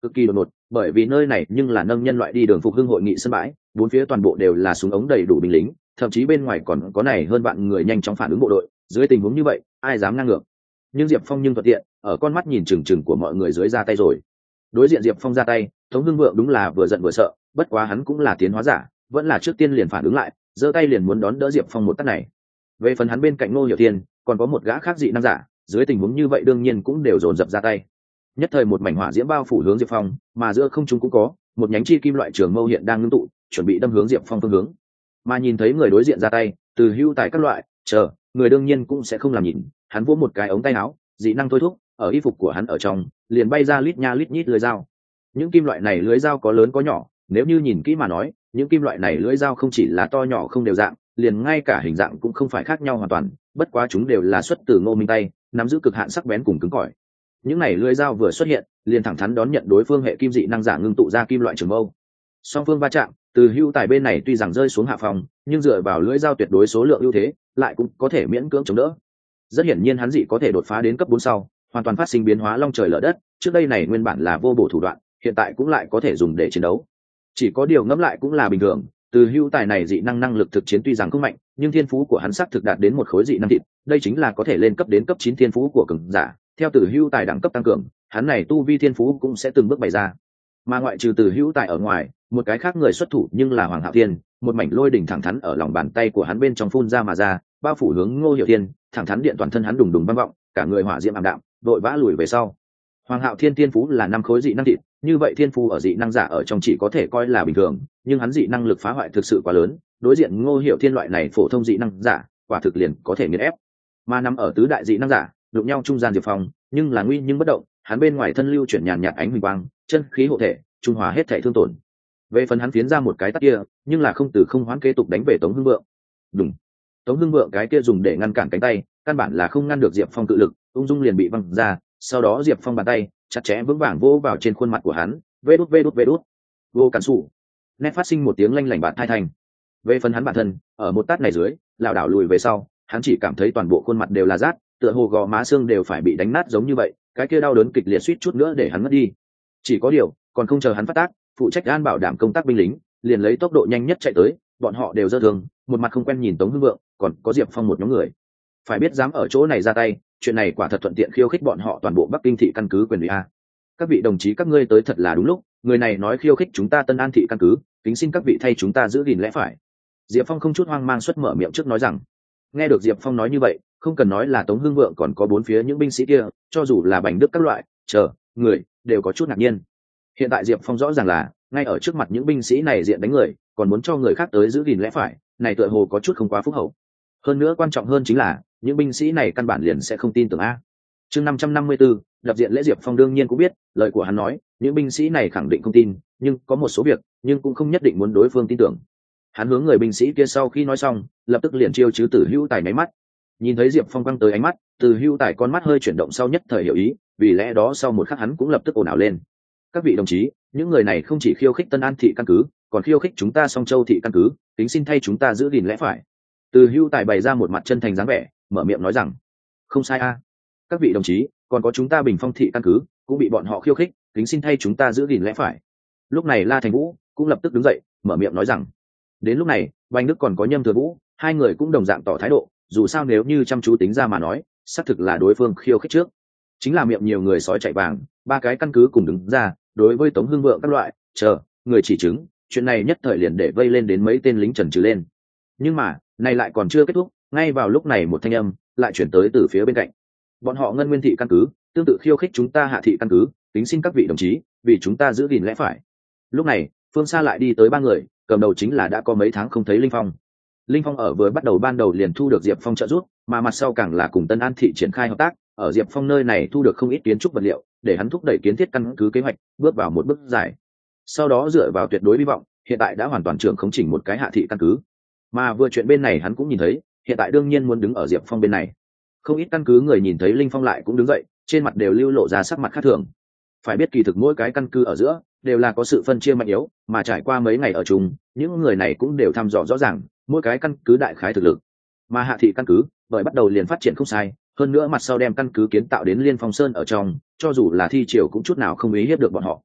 cực kỳ đột ngột, bởi vì nơi này nhưng là nâng nhân loại đi đường phục hưng hội nghị sân bãi, bốn phía toàn bộ đều là súng ống đầy đủ binh lính, thậm chí bên ngoài còn có này hơn bạn người nhanh chóng phản ứng bộ đội, dưới tình huống như vậy ai dám ngang ngược. Nhưng Diệp Phong nhưng thuận tiện ở con mắt nhìn chừng chừng của mọi người dưới ra tay rồi. Đối diện Diệp Phong ra tay, Tống Hưng Vượng đúng là vừa giận vừa sợ, bất quá hắn cũng là tiến hóa giả, vẫn là trước tiên liền phản ứng lại, giơ tay liền muốn đón đỡ Diệp Phong một tát này. Về phần hắn bên cạnh Ngô Hiểu Thiên, còn có một gã khác dị năng giả, dưới tình huống như vậy đương nhiên cũng đều dồn dập ra tay. Nhất thời một mảnh hỏa diễm bao phủ hướng Diệp Phong, mà giữa không trung cũng có một nhánh chi kim loại trường mâu hiện đang ngưng tụ, chuẩn bị đâm hướng Diệp Phong phương hướng. Mà nhìn thấy người đối diện ra tay, từ hưu tài các loại, chờ, người đương nhiên cũng sẽ không làm nhìn, hắn vỗ một cái ống tay áo, dị năng thôi thúc, ở y phục của hắn ở trong, liền bay ra lít nha lít nhít lưới dao. Những kim loại này lưới dao có lớn có nhỏ, nếu như nhìn kỹ mà nói, những kim loại này lưới dao không chỉ là to nhỏ không đều dạng, liền ngay cả hình dạng cũng không phải khác nhau hoàn toàn, bất quá chúng đều là xuất từ Ngô Minh tay, nắm giữ cực hạn sắc bén cùng cứng cỏi. Những này lưỡi dao vừa xuất hiện, liền thẳng thắn đón nhận đối phương hệ kim dị năng giả ngưng tụ ra kim loại trường mâu. Song phương va chạm, từ hưu tài bên này tuy rằng rơi xuống hạ phòng, nhưng dựa vào lưỡi dao tuyệt đối số lượng ưu thế, lại cũng có thể miễn cưỡng chống đỡ. Rất hiển nhiên hắn dị có thể đột phá đến cấp bốn sau, hoàn toàn phát sinh biến hóa long trời lở đất, trước đây này nguyên bản là vô bổ thủ đoạn, hiện tại cũng lại có thể dùng để chiến đấu. Chỉ có điều ngẫm lại cũng là bình thường, từ hưu tài này dị năng năng lực thực chiến tuy rằng không mạnh, nhưng thiên phú của hắn sắc thực đạt đến một khối dị năng thịt, đây chính là có thể lên cấp đến cấp chín thiên phú của cường giả. Theo từ hưu tài đẳng cấp tăng cường, hắn này tu vi thiên phú cũng sẽ từng bước bày ra. Mà ngoại trừ từ hưu tài ở ngoài, một cái khác người xuất thủ nhưng là Hoàng Hạo Thiên, một mảnh lôi đỉnh thẳng thắn ở lòng bàn tay của hắn bên trong phun ra mà ra, bao phủ hướng Ngô Hiểu Thiên, thẳng thắn điện toàn thân hắn đùng đùng vang vọng, cả người hỏa diễm ảm đạm, vội vã lùi về sau. Hoàng Hạo Thiên thiên phú là năm khối dị năng thịt, như vậy thiên phú ở dị năng giả ở trong chỉ có thể coi là bình thường, nhưng hắn dị năng lực phá hoại thực sự quá lớn, đối diện Ngô Hiểu Thiên loại này phổ thông dị năng giả, quả thực liền có thể nghiền ép. Mà nằm ở tứ đại dị năng giả, đụng nhau trung gian Diệp Phong, nhưng là nguy nhưng bất động, hắn bên ngoài thân lưu chuyển nhàn nhạt ánh huỳnh quang, chân khí hộ thể, trung hòa hết thể thương tổn. Về phần hắn phiến ra một cái tát kia, nhưng là không từ không hoán kế tục đánh về Tống Hưng Vượng. Đùng. Tống Hưng Vượng cái kia dùng để ngăn cản cánh tay, căn bản là không ngăn được Diệp Phong cự lực, ung dung liền bị văng ra, sau đó Diệp Phong bàn tay chặt chẽ vững vàng vỗ vào trên khuôn mặt của hắn, vê đút vê đút vê đút. Vô cản sủ. Nét phát sinh một tiếng lanh lảnh bạt thai thành. Về phần hắn bản thân, ở một tát này dưới, lảo đảo lùi về sau, hắn chỉ cảm thấy toàn bộ khuôn mặt đều là rát, tựa hồ gò má xương đều phải bị đánh nát giống như vậy, cái kia đau đớn kịch liệt suýt chút nữa để hắn mất đi. Chỉ có điều, còn không chờ hắn phát tác, phụ trách an bảo đảm công tác binh lính liền lấy tốc độ nhanh nhất chạy tới, bọn họ đều dơ thương, một mặt không quen nhìn Tống Hưng Vượng, còn có Diệp Phong một nhóm người. Phải biết dám ở chỗ này ra tay, chuyện này quả thật thuận tiện khiêu khích bọn họ toàn bộ Bắc Kinh thị căn cứ quyền ủy a. Các vị đồng chí các ngươi tới thật là đúng lúc, người này nói khiêu khích chúng ta Tân An thị căn cứ, kính xin các vị thay chúng ta giữ gìn lẽ phải. Diệp Phong không chút hoang mang xuất mở miệng trước nói rằng. Nghe được Diệp Phong nói như vậy, không cần nói là Tống Hưng Vượng còn có bốn phía những binh sĩ kia, cho dù là Bành Đức các loại, chờ, người, đều có chút ngạc nhiên. Hiện tại Diệp Phong rõ ràng là, ngay ở trước mặt những binh sĩ này diện đánh người, còn muốn cho người khác tới giữ gìn lẽ phải, này tựa hồ có chút không quá phúc hậu. Hơn nữa quan trọng hơn chính là, những binh sĩ này căn bản liền sẽ không tin tưởng a. Chương năm trăm năm mươi tư, lập diện lễ Diệp Phong đương nhiên cũng biết, lời của hắn nói, những binh sĩ này khẳng định không tin, nhưng có một số việc, nhưng cũng không nhất định muốn đối phương tin tưởng. Hắn hướng người binh sĩ kia sau khi nói xong, lập tức liền chiêu chứ Tử Hữu Tài nháy mắt. Nhìn thấy Diệp Phong quăng tới ánh mắt, Tử Hữu Tài con mắt hơi chuyển động sau nhất thời hiểu ý, vì lẽ đó sau một khắc hắn cũng lập tức ồn ào lên. Các vị đồng chí, những người này không chỉ khiêu khích Tân An thị căn cứ, còn khiêu khích chúng ta Song Châu thị căn cứ, tính xin thay chúng ta giữ gìn lẽ phải. Tử Hữu Tài bày ra một mặt chân thành dáng vẻ, mở miệng nói rằng, không sai a. Các vị đồng chí, còn có chúng ta Bình Phong thị căn cứ, cũng bị bọn họ khiêu khích, tính xin thay chúng ta giữ gìn lẽ phải. Lúc này La Thành Vũ cũng lập tức đứng dậy, mở miệng nói rằng. Đến lúc này, Bành Đức còn có Nhâm Thừa Vũ, hai người cũng đồng dạng tỏ thái độ, dù sao nếu như chăm chú tính ra mà nói, xác thực là đối phương khiêu khích trước. Chính là miệng nhiều người sói chạy vàng, ba cái căn cứ cùng đứng ra, đối với Tống Hưng Vượng các loại, chờ, người chỉ chứng, chuyện này nhất thời liền để vây lên đến mấy tên lính trần trừ lên. Nhưng mà, này lại còn chưa kết thúc, ngay vào lúc này một thanh âm lại chuyển tới từ phía bên cạnh. Bọn họ Ngân Nguyên thị căn cứ, tương tự khiêu khích chúng ta Hạ thị căn cứ, tính xin các vị đồng chí, vì chúng ta giữ gìn lẽ phải. Lúc này, phương xa lại đi tới ba người, cầm đầu chính là đã có mấy tháng không thấy Linh Phong. Linh Phong ở vừa bắt đầu ban đầu liền thu được Diệp Phong trợ giúp, mà mặt sau càng là cùng Tân An thị triển khai hợp tác, ở Diệp Phong nơi này thu được không ít kiến trúc vật liệu, để hắn thúc đẩy kiến thiết căn cứ kế hoạch, bước vào một bước dài. Sau đó dựa vào tuyệt đối hy vọng, hiện tại đã hoàn toàn trưởng khống chỉnh một cái Hạ thị căn cứ. Mà vừa chuyện bên này hắn cũng nhìn thấy, hiện tại đương nhiên muốn đứng ở Diệp Phong bên này. Không ít căn cứ người nhìn thấy Linh Phong lại cũng đứng dậy, trên mặt đều lưu lộ ra sắc mặt khác thường. Phải biết kỳ thực mỗi cái căn cứ ở giữa đều là có sự phân chia mạnh yếu, mà trải qua mấy ngày ở chung, những người này cũng đều thăm dò rõ ràng mỗi cái căn cứ đại khái thực lực. Mà Hạ thị căn cứ bởi bắt đầu liền phát triển không sai, hơn nữa mặt sau đem căn cứ kiến tạo đến Liên Phong Sơn ở trong, cho dù là thi triều cũng chút nào không ý hiếp được bọn họ.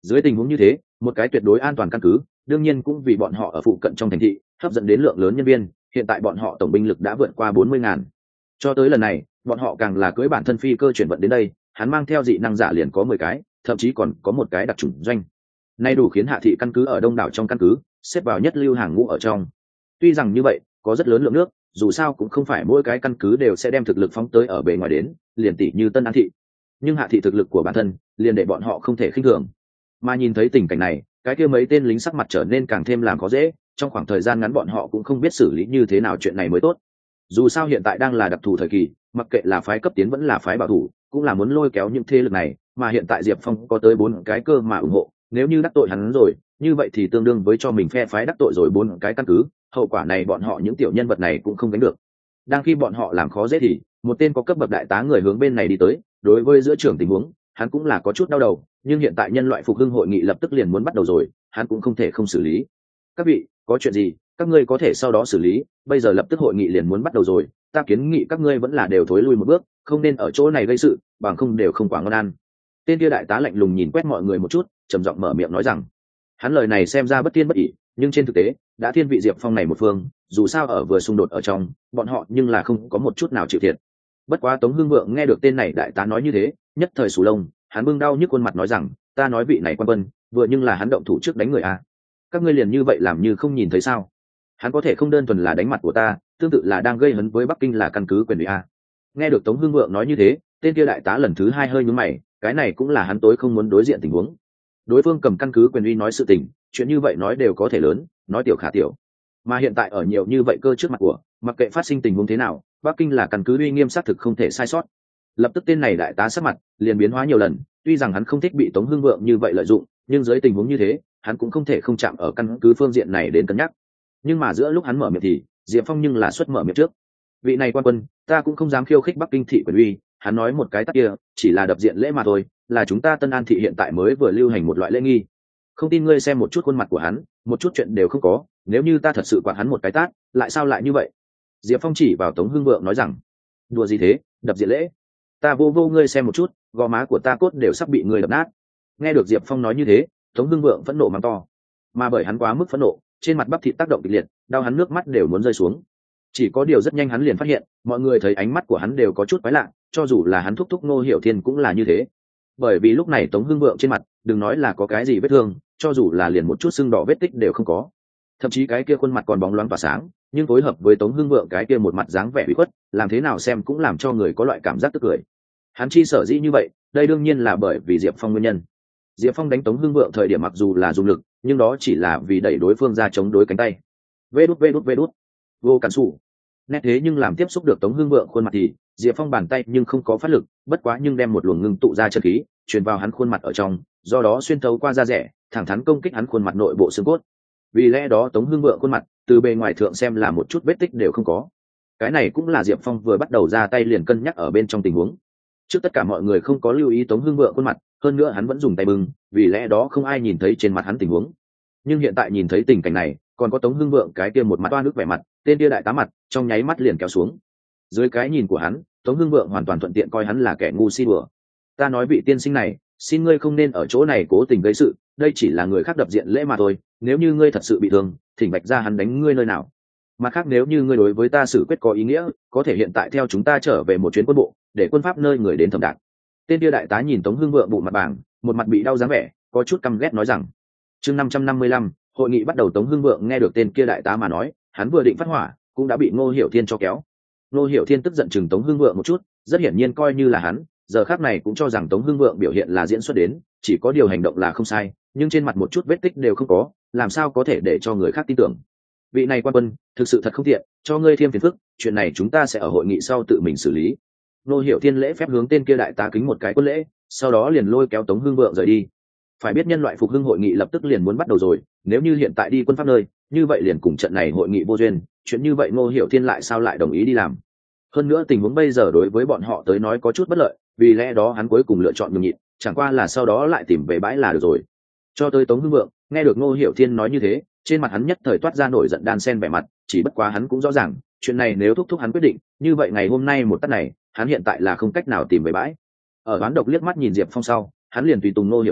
Dưới tình huống như thế, một cái tuyệt đối an toàn căn cứ đương nhiên cũng vì bọn họ ở phụ cận trong thành thị hấp dẫn đến lượng lớn nhân viên. Hiện tại bọn họ tổng binh lực đã vượt qua bốn mươi ngàn. Cho tới lần này bọn họ càng là cưỡi bản thân phi cơ chuyển vận đến đây, hắn mang theo dị năng giả liền có mười cái, thậm chí còn có một cái đặc chủng doanh. Nay đủ khiến hạ thị căn cứ ở đông đảo trong căn cứ xếp vào nhất lưu hàng ngũ ở trong. Tuy rằng như vậy có rất lớn lượng nước, dù sao cũng không phải mỗi cái căn cứ đều sẽ đem thực lực phóng tới ở bề ngoài đến, liền tỷ như Tân An thị. Nhưng hạ thị thực lực của bản thân liền để bọn họ không thể khinh thường. Mà nhìn thấy tình cảnh này, cái kia mấy tên lính sắc mặt trở nên càng thêm làm khó dễ, trong khoảng thời gian ngắn bọn họ cũng không biết xử lý như thế nào chuyện này mới tốt. Dù sao hiện tại đang là đặc thù thời kỳ, mặc kệ là phái cấp tiến vẫn là phái bảo thủ, cũng là muốn lôi kéo những thế lực này, mà hiện tại Diệp Phong có tới bốn cái cơ mà ủng hộ, nếu như đắc tội hắn rồi, như vậy thì tương đương với cho mình phe phái đắc tội rồi bốn cái căn cứ, hậu quả này bọn họ những tiểu nhân vật này cũng không gánh được. Đang khi bọn họ làm khó dễ thì một tên có cấp bậc đại tá người hướng bên này đi tới, đối với giữa trưởng tình huống hắn cũng là có chút đau đầu, nhưng hiện tại nhân loại phục hưng hội nghị lập tức liền muốn bắt đầu rồi, hắn cũng không thể không xử lý. Các vị, có chuyện gì các ngươi có thể sau đó xử lý, bây giờ lập tức hội nghị liền muốn bắt đầu rồi, ta kiến nghị các ngươi vẫn là đều thối lui một bước, không nên ở chỗ này gây sự, bằng không đều không quá ngon ăn. Tên kia đại tá lạnh lùng nhìn quét mọi người một chút, trầm giọng mở miệng nói rằng, hắn lời này xem ra bất tiên bất ỷ, nhưng trên thực tế đã thiên vị Diệp Phong này một phương, dù sao ở vừa xung đột ở trong bọn họ nhưng là không có một chút nào chịu thiệt. Bất quá Tống Hưng Vượng nghe được tên này đại tá nói như thế, nhất thời sù lông, hắn bưng đau nhức khuôn mặt nói rằng, ta nói vị này quan quân vừa nhưng là hắn động thủ trước đánh người à? Các ngươi liền như vậy làm như không nhìn thấy sao? Hắn có thể không đơn thuần là đánh mặt của ta, tương tự là đang gây hấn với Bắc Kinh là căn cứ quyền ủy a. Nghe được Tống Hưng Vượng nói như thế, tên kia đại tá lần thứ hai hơi nhướng mày, cái này cũng là hắn tối không muốn đối diện tình huống. Đối phương cầm căn cứ quyền uy nói sự tình, chuyện như vậy nói đều có thể lớn, nói tiểu khả tiểu. Mà hiện tại ở nhiều như vậy cơ trước mặt của, mặc kệ phát sinh tình huống thế nào, Bắc Kinh là căn cứ uy nghiêm xác thực không thể sai sót. Lập tức tên này đại tá sắc mặt liền biến hóa nhiều lần, tuy rằng hắn không thích bị Tống Hưng Vượng như vậy lợi dụng, nhưng dưới tình huống như thế, hắn cũng không thể không chạm ở căn cứ phương diện này đến cân nhắc. Nhưng mà giữa lúc hắn mở miệng thì Diệp Phong nhưng là xuất mở miệng trước. Vị này quan quân, ta cũng không dám khiêu khích Bắc Kinh thị quyền uy, hắn nói một cái tắt kia chỉ là đập diện lễ mà thôi, là chúng ta Tân An thị hiện tại mới vừa lưu hành một loại lễ nghi. Không tin ngươi xem một chút khuôn mặt của hắn, một chút chuyện đều không có, nếu như ta thật sự quạt hắn một cái tát, lại sao lại như vậy? Diệp Phong chỉ vào Tống Hưng Vượng nói rằng, đùa gì thế, đập diện lễ? Ta vô vô ngươi xem một chút, gò má của ta cốt đều sắp bị ngươi đập nát. Nghe được Diệp Phong nói như thế, Tống Hưng Vượng phẫn nộ mắng to, mà bởi hắn quá mức phẫn nộ, trên mặt bắp thịt tác động kịch liệt, đau hắn nước mắt đều muốn rơi xuống. Chỉ có điều rất nhanh hắn liền phát hiện, mọi người thấy ánh mắt của hắn đều có chút quái lạ, cho dù là hắn thúc thúc Ngô Hiểu Thiên cũng là như thế. Bởi vì lúc này Tống Hưng Vượng trên mặt, đừng nói là có cái gì vết thương, cho dù là liền một chút sưng đỏ vết tích đều không có. Thậm chí cái kia khuôn mặt còn bóng loáng tỏa sáng, nhưng phối hợp với Tống Hưng Vượng cái kia một mặt dáng vẻ ủy khuất, làm thế nào xem cũng làm cho người có loại cảm giác tức cười. Hắn chi sở dĩ như vậy, đây đương nhiên là bởi vì Diệp Phong nguyên nhân. Diệp Phong đánh Tống Hưng Vượng thời điểm mặc dù là dùng lực, nhưng đó chỉ là vì đẩy đối phương ra chống đối cánh tay. Vê đút vê đút vê đút. Vô cản sủ. Nét thế nhưng làm tiếp xúc được Tống Hưng Vượng khuôn mặt thì Diệp Phong bàn tay nhưng không có phát lực, bất quá nhưng đem một luồng ngưng tụ ra chân khí truyền vào hắn khuôn mặt ở trong, do đó xuyên thấu qua da rẻ, thẳng thắn công kích hắn khuôn mặt nội bộ xương cốt. Vì lẽ đó Tống Hưng Vượng khuôn mặt từ bề ngoài thượng xem là một chút vết tích đều không có. Cái này cũng là Diệp Phong vừa bắt đầu ra tay liền cân nhắc ở bên trong tình huống. Trước tất cả mọi người không có lưu ý Tống Hưng Vượng khuôn mặt, hơn nữa hắn vẫn dùng tay bưng, vì lẽ đó không ai nhìn thấy trên mặt hắn tình huống. Nhưng hiện tại nhìn thấy tình cảnh này, còn có Tống Hưng Vượng cái kia một mặt toa nước vẻ mặt, tên kia đại tá mặt trong nháy mắt liền kéo xuống. Dưới cái nhìn của hắn, Tống Hưng Vượng hoàn toàn thuận tiện coi hắn là kẻ ngu si đùa. Ta nói vị tiên sinh này, xin ngươi không nên ở chỗ này cố tình gây sự, đây chỉ là người khác đập diện lễ mà thôi, nếu như ngươi thật sự bị thương, thỉnh bạch ra hắn đánh ngươi nơi nào. Mặt khác nếu như ngươi đối với ta xử quyết có ý nghĩa, có thể hiện tại theo chúng ta trở về một chuyến quân bộ, để quân pháp nơi người đến thẩm đạc. Tên kia đại tá nhìn Tống Hưng Vượng bụng mặt bảng, một mặt bị đau dáng vẻ, có chút căm ghét nói rằng. Chương năm trăm năm mươi lăm, hội nghị bắt đầu. Tống Hưng Vượng nghe được tên kia đại tá mà nói, hắn vừa định phát hỏa, cũng đã bị Ngô Hiểu Thiên cho kéo. Ngô Hiểu Thiên tức giận chừng Tống Hưng Vượng một chút, rất hiển nhiên coi như là hắn, giờ khắc này cũng cho rằng Tống Hưng Vượng biểu hiện là diễn xuất đến, chỉ có điều hành động là không sai, nhưng trên mặt một chút vết tích đều không có, làm sao có thể để cho người khác tin tưởng. Vị này quan quân, thực sự thật không tiện, cho ngươi thêm phiền phức, chuyện này chúng ta sẽ ở hội nghị sau tự mình xử lý. Ngô Hiểu Thiên lễ phép hướng tên kia đại tá kính một cái quân lễ, sau đó liền lôi kéo Tống Hưng Vượng rời đi. Phải biết nhân loại phục hưng hội nghị lập tức liền muốn bắt đầu rồi, nếu như hiện tại đi quân pháp nơi, như vậy liền cùng trận này hội nghị vô duyên, chuyện như vậy Ngô Hiểu Thiên lại sao lại đồng ý đi làm. Hơn nữa tình huống bây giờ đối với bọn họ tới nói có chút bất lợi, vì lẽ đó hắn cuối cùng lựa chọn nhường nhịn, chẳng qua là sau đó lại tìm về bãi là được rồi. Cho tới Tống Hưng Vượng, nghe được Ngô Hiểu Thiên nói như thế, trên mặt hắn nhất thời toát ra nổi giận đan sen vẻ mặt, chỉ bất quá hắn cũng rõ ràng, chuyện này nếu thúc thúc hắn quyết định, như vậy ngày hôm nay một tát này, hắn hiện tại là không cách nào tìm về bãi. Ở đoán độc liếc mắt nhìn Diệp Phong sau, hắn liền tùy tùng Ngô Hiểu Thiên,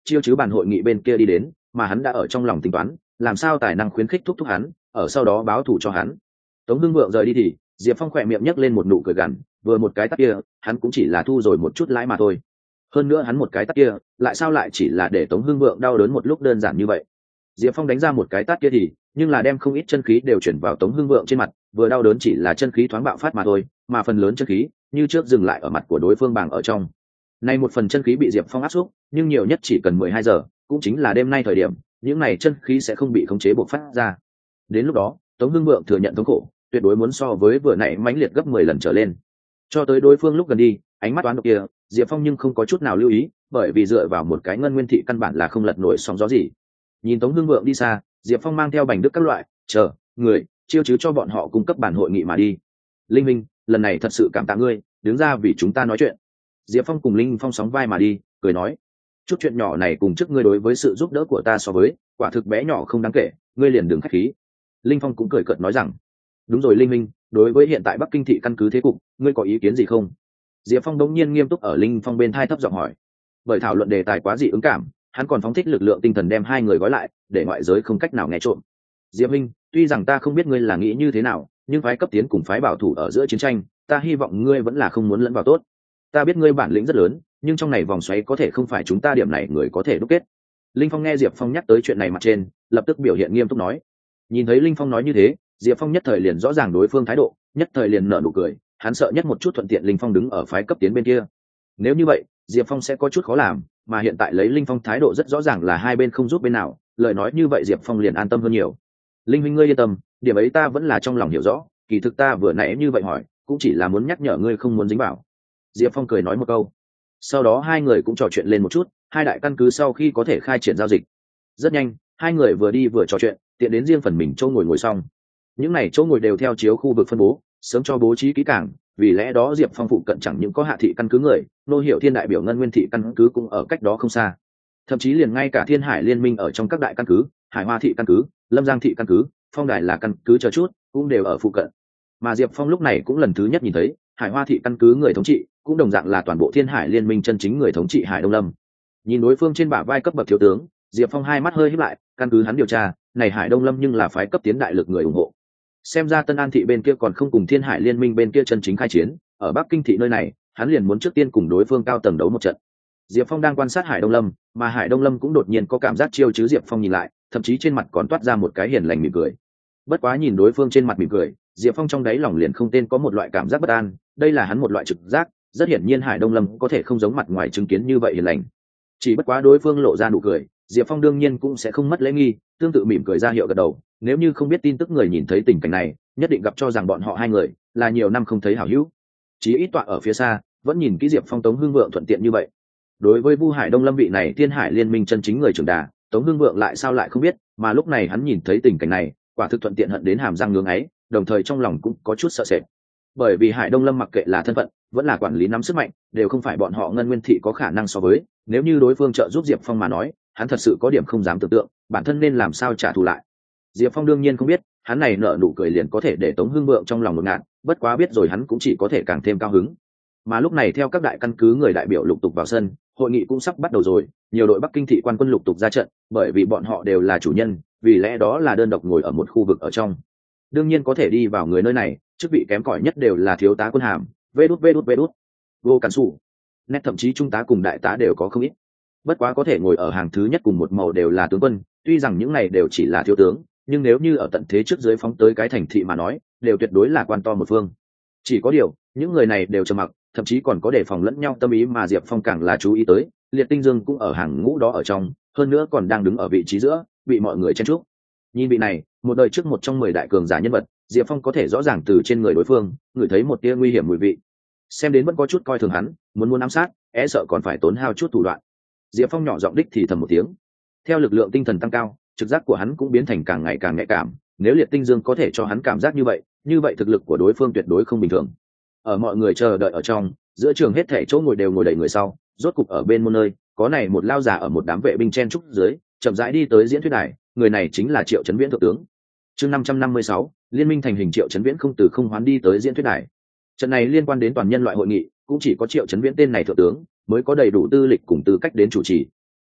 chiêu chứ bàn hội nghị bên kia đi đến, mà hắn đã ở trong lòng tính toán làm sao tài năng khuyến khích thúc thúc hắn, ở sau đó báo thù cho hắn. Tống Hưng Vượng rời đi thì Diệp Phong khỏe miệng nhấc lên một nụ cười gằn, vừa một cái tát kia hắn cũng chỉ là thu rồi một chút lãi mà thôi. Hơn nữa hắn một cái tát kia lại sao lại chỉ là để Tống Hưng Vượng đau đớn một lúc đơn giản như vậy. Diệp Phong đánh ra một cái tát kia thì nhưng là đem không ít chân khí đều chuyển vào Tống Hưng Vượng trên mặt, vừa đau đớn chỉ là chân khí thoáng bạo phát mà thôi, mà phần lớn chân khí như trước dừng lại ở mặt của đối phương bàng ở trong. Nay một phần chân khí bị Diệp Phong áp xúc, nhưng nhiều nhất chỉ cần mười hai giờ, cũng chính là đêm nay thời điểm, những này chân khí sẽ không bị khống chế bộc phát ra. Đến lúc đó, Tống Hưng Vượng thừa nhận thống khổ, tuyệt đối muốn so với vừa nãy mãnh liệt gấp mười lần trở lên. Cho tới đối phương lúc gần đi, ánh mắt toán độc kia, Diệp Phong nhưng không có chút nào lưu ý, bởi vì dựa vào một cái ngân nguyên thị căn bản là không lật nổi sóng gió gì. Nhìn Tống Hưng Vượng đi xa, Diệp Phong mang theo bành đức các loại, chờ, người, chiêu chứ cho bọn họ cung cấp bản hội nghị mà đi. Linh Minh, lần này thật sự cảm tạ ngươi, đứng ra vì chúng ta nói chuyện. Diệp Phong cùng Linh Phong sóng vai mà đi, cười nói, chút chuyện nhỏ này cùng trước ngươi đối với sự giúp đỡ của ta so với, quả thực bé nhỏ không đáng kể, ngươi liền đừng khách khí. Linh Phong cũng cười cợt nói rằng, đúng rồi Linh Minh, đối với hiện tại Bắc Kinh thị căn cứ thế cục, ngươi có ý kiến gì không? Diệp Phong đống nhiên nghiêm túc ở Linh Phong bên thai thấp giọng hỏi, bởi thảo luận đề tài quá dị ứng cảm, hắn còn phóng thích lực lượng tinh thần đem hai người gói lại, để ngoại giới không cách nào nghe trộm. Diệp Minh, tuy rằng ta không biết ngươi là nghĩ như thế nào, nhưng phái cấp tiến cùng phái bảo thủ ở giữa chiến tranh, ta hy vọng ngươi vẫn là không muốn lẫn vào tốt. Ta biết ngươi bản lĩnh rất lớn, nhưng trong này vòng xoáy có thể không phải chúng ta điểm này người có thể đúc kết. Linh Phong nghe Diệp Phong nhắc tới chuyện này mặt trên, lập tức biểu hiện nghiêm túc nói. Nhìn thấy Linh Phong nói như thế, Diệp Phong nhất thời liền rõ ràng đối phương thái độ, nhất thời liền nở nụ cười, hắn sợ nhất một chút thuận tiện Linh Phong đứng ở phái cấp tiến bên kia. Nếu như vậy, Diệp Phong sẽ có chút khó làm, mà hiện tại lấy Linh Phong thái độ rất rõ ràng là hai bên không giúp bên nào, lời nói như vậy Diệp Phong liền an tâm hơn nhiều. Linh huynh ngươi yên tâm, điểm ấy ta vẫn là trong lòng hiểu rõ, kỳ thực ta vừa nãy như vậy hỏi, cũng chỉ là muốn nhắc nhở ngươi không muốn dính vào. Diệp Phong cười nói một câu. Sau đó hai người cũng trò chuyện lên một chút, hai đại căn cứ sau khi có thể khai triển giao dịch. Rất nhanh, hai người vừa đi vừa trò chuyện, tiện đến riêng phần mình chỗ ngồi ngồi xong. Những này chỗ ngồi đều theo chiếu khu vực phân bố, sớm cho bố trí kỹ càng, vì lẽ đó Diệp Phong phụ cận chẳng những có Hạ thị căn cứ người, Nô Hiểu Thiên đại biểu Ngân Nguyên thị căn cứ cũng ở cách đó không xa. Thậm chí liền ngay cả Thiên Hải liên minh ở trong các đại căn cứ, Hải Hoa thị căn cứ, Lâm Giang thị căn cứ, Phong Đài là căn cứ chờ chút, cũng đều ở phụ cận. Mà Diệp Phong lúc này cũng lần thứ nhất nhìn thấy, Hải Hoa thị căn cứ người thống trị, cũng đồng dạng là toàn bộ Thiên Hải liên minh chân chính người thống trị Hải Đông Lâm. Nhìn đối phương trên bả vai cấp bậc thiếu tướng, Diệp Phong hai mắt hơi híp lại, căn cứ hắn điều tra, này Hải Đông Lâm nhưng là phái cấp tiến đại lực người ủng hộ. Xem ra Tân An thị bên kia còn không cùng Thiên Hải liên minh bên kia chân chính khai chiến, ở Bắc Kinh thị nơi này, hắn liền muốn trước tiên cùng đối phương cao tầng đấu một trận. Diệp Phong đang quan sát Hải Đông Lâm, mà Hải Đông Lâm cũng đột nhiên có cảm giác chiêu chứ Diệp Phong nhìn lại, thậm chí trên mặt còn toát ra một cái hiền lành mỉm cười. Bất quá nhìn đối phương trên mặt mỉm cười, Diệp Phong trong đáy lòng liền không tên có một loại cảm giác bất an, đây là hắn một loại trực giác, rất hiển nhiên Hải Đông Lâm có thể không giống mặt ngoài chứng kiến như vậy hiền lành. Chỉ bất quá đối phương lộ ra nụ cười, Diệp Phong đương nhiên cũng sẽ không mất lễ nghi, tương tự mỉm cười ra hiệu gật đầu, nếu như không biết tin tức người nhìn thấy tình cảnh này, nhất định gặp cho rằng bọn họ hai người là nhiều năm không thấy hảo hữu. Chí ít tọa ở phía xa, vẫn nhìn kỹ Diệp Phong Tống Hưng Vượng thuận tiện như vậy. Đối với Vu Hải Đông Lâm vị này Thiên Hải liên minh chân chính người trưởng đà, Tống Hưng Vượng lại sao lại không biết, mà lúc này hắn nhìn thấy tình cảnh này, quả thực thuận tiện hận đến hàm răng ngưỡng ấy, đồng thời trong lòng cũng có chút sợ sệt. Bởi vì Hải Đông Lâm mặc kệ là thân phận, vẫn là quản lý nắm sức mạnh, đều không phải bọn họ Ngân Nguyên thị có khả năng so với, nếu như đối phương trợ giúp Diệp Phong mà nói, hắn thật sự có điểm không dám tưởng tượng, bản thân nên làm sao trả thù lại. Diệp Phong đương nhiên không biết, hắn này nở nụ cười liền có thể để Tống Hưng Vượng trong lòng ngột ngạt, bất quá biết rồi hắn cũng chỉ có thể càng thêm cao hứng. Mà lúc này theo các đại căn cứ người đại biểu lục tục vào sân, hội nghị cũng sắp bắt đầu rồi, nhiều đội Bắc Kinh thị quan quân lục tục ra trận, bởi vì bọn họ đều là chủ nhân, vì lẽ đó là đơn độc ngồi ở một khu vực ở trong. Đương nhiên có thể đi vào người nơi này, chức vị kém cỏi nhất đều là thiếu tá quân hàm, vê đút vê đút vê đút, vô cản sủ, nét thậm chí trung tá cùng đại tá đều có không ít. Bất quá có thể ngồi ở hàng thứ nhất cùng một màu đều là tướng quân, tuy rằng những này đều chỉ là thiếu tướng, nhưng nếu như ở tận thế trước dưới phóng tới cái thành thị mà nói, đều tuyệt đối là quan to một phương. Chỉ có điều, những người này đều trầm mặc, thậm chí còn có đề phòng lẫn nhau tâm ý mà Diệp Phong càng là chú ý tới, Liệt Tinh Dương cũng ở hàng ngũ đó ở trong, hơn nữa còn đang đứng ở vị trí giữa, bị mọi người chen chúc. Nhìn vị này, một đời trước một trong mười đại cường giả nhân vật, Diệp Phong có thể rõ ràng từ trên người đối phương, ngửi thấy một tia nguy hiểm mùi vị. Xem đến vẫn có chút coi thường hắn, muốn muốn ám sát, e sợ còn phải tốn hao chút thủ đoạn. Diệp Phong nhỏ giọng đích thì thầm một tiếng. Theo lực lượng tinh thần tăng cao, trực giác của hắn cũng biến thành càng ngày càng nhạy cảm, nếu Liệt Tinh Dương có thể cho hắn cảm giác như vậy, như vậy thực lực của đối phương tuyệt đối không bình thường. Ở mọi người chờ đợi ở trong, giữa trường hết thảy chỗ ngồi đều ngồi đầy người sau, rốt cục ở bên môn nơi, có này một lao giả ở một đám vệ binh chen trúc dưới, chậm rãi đi tới diễn thuyết đài, người này chính là Triệu Chấn Viễn thượng tướng. Chương năm trăm năm mươi sáu, liên minh thành hình. Triệu Chấn Viễn không từ không hoán đi tới diễn thuyết đài. Trận này liên quan đến toàn nhân loại hội nghị, cũng chỉ có Triệu Chấn Viễn tên này thượng tướng mới có đầy đủ tư lịch cùng tư cách đến chủ trì.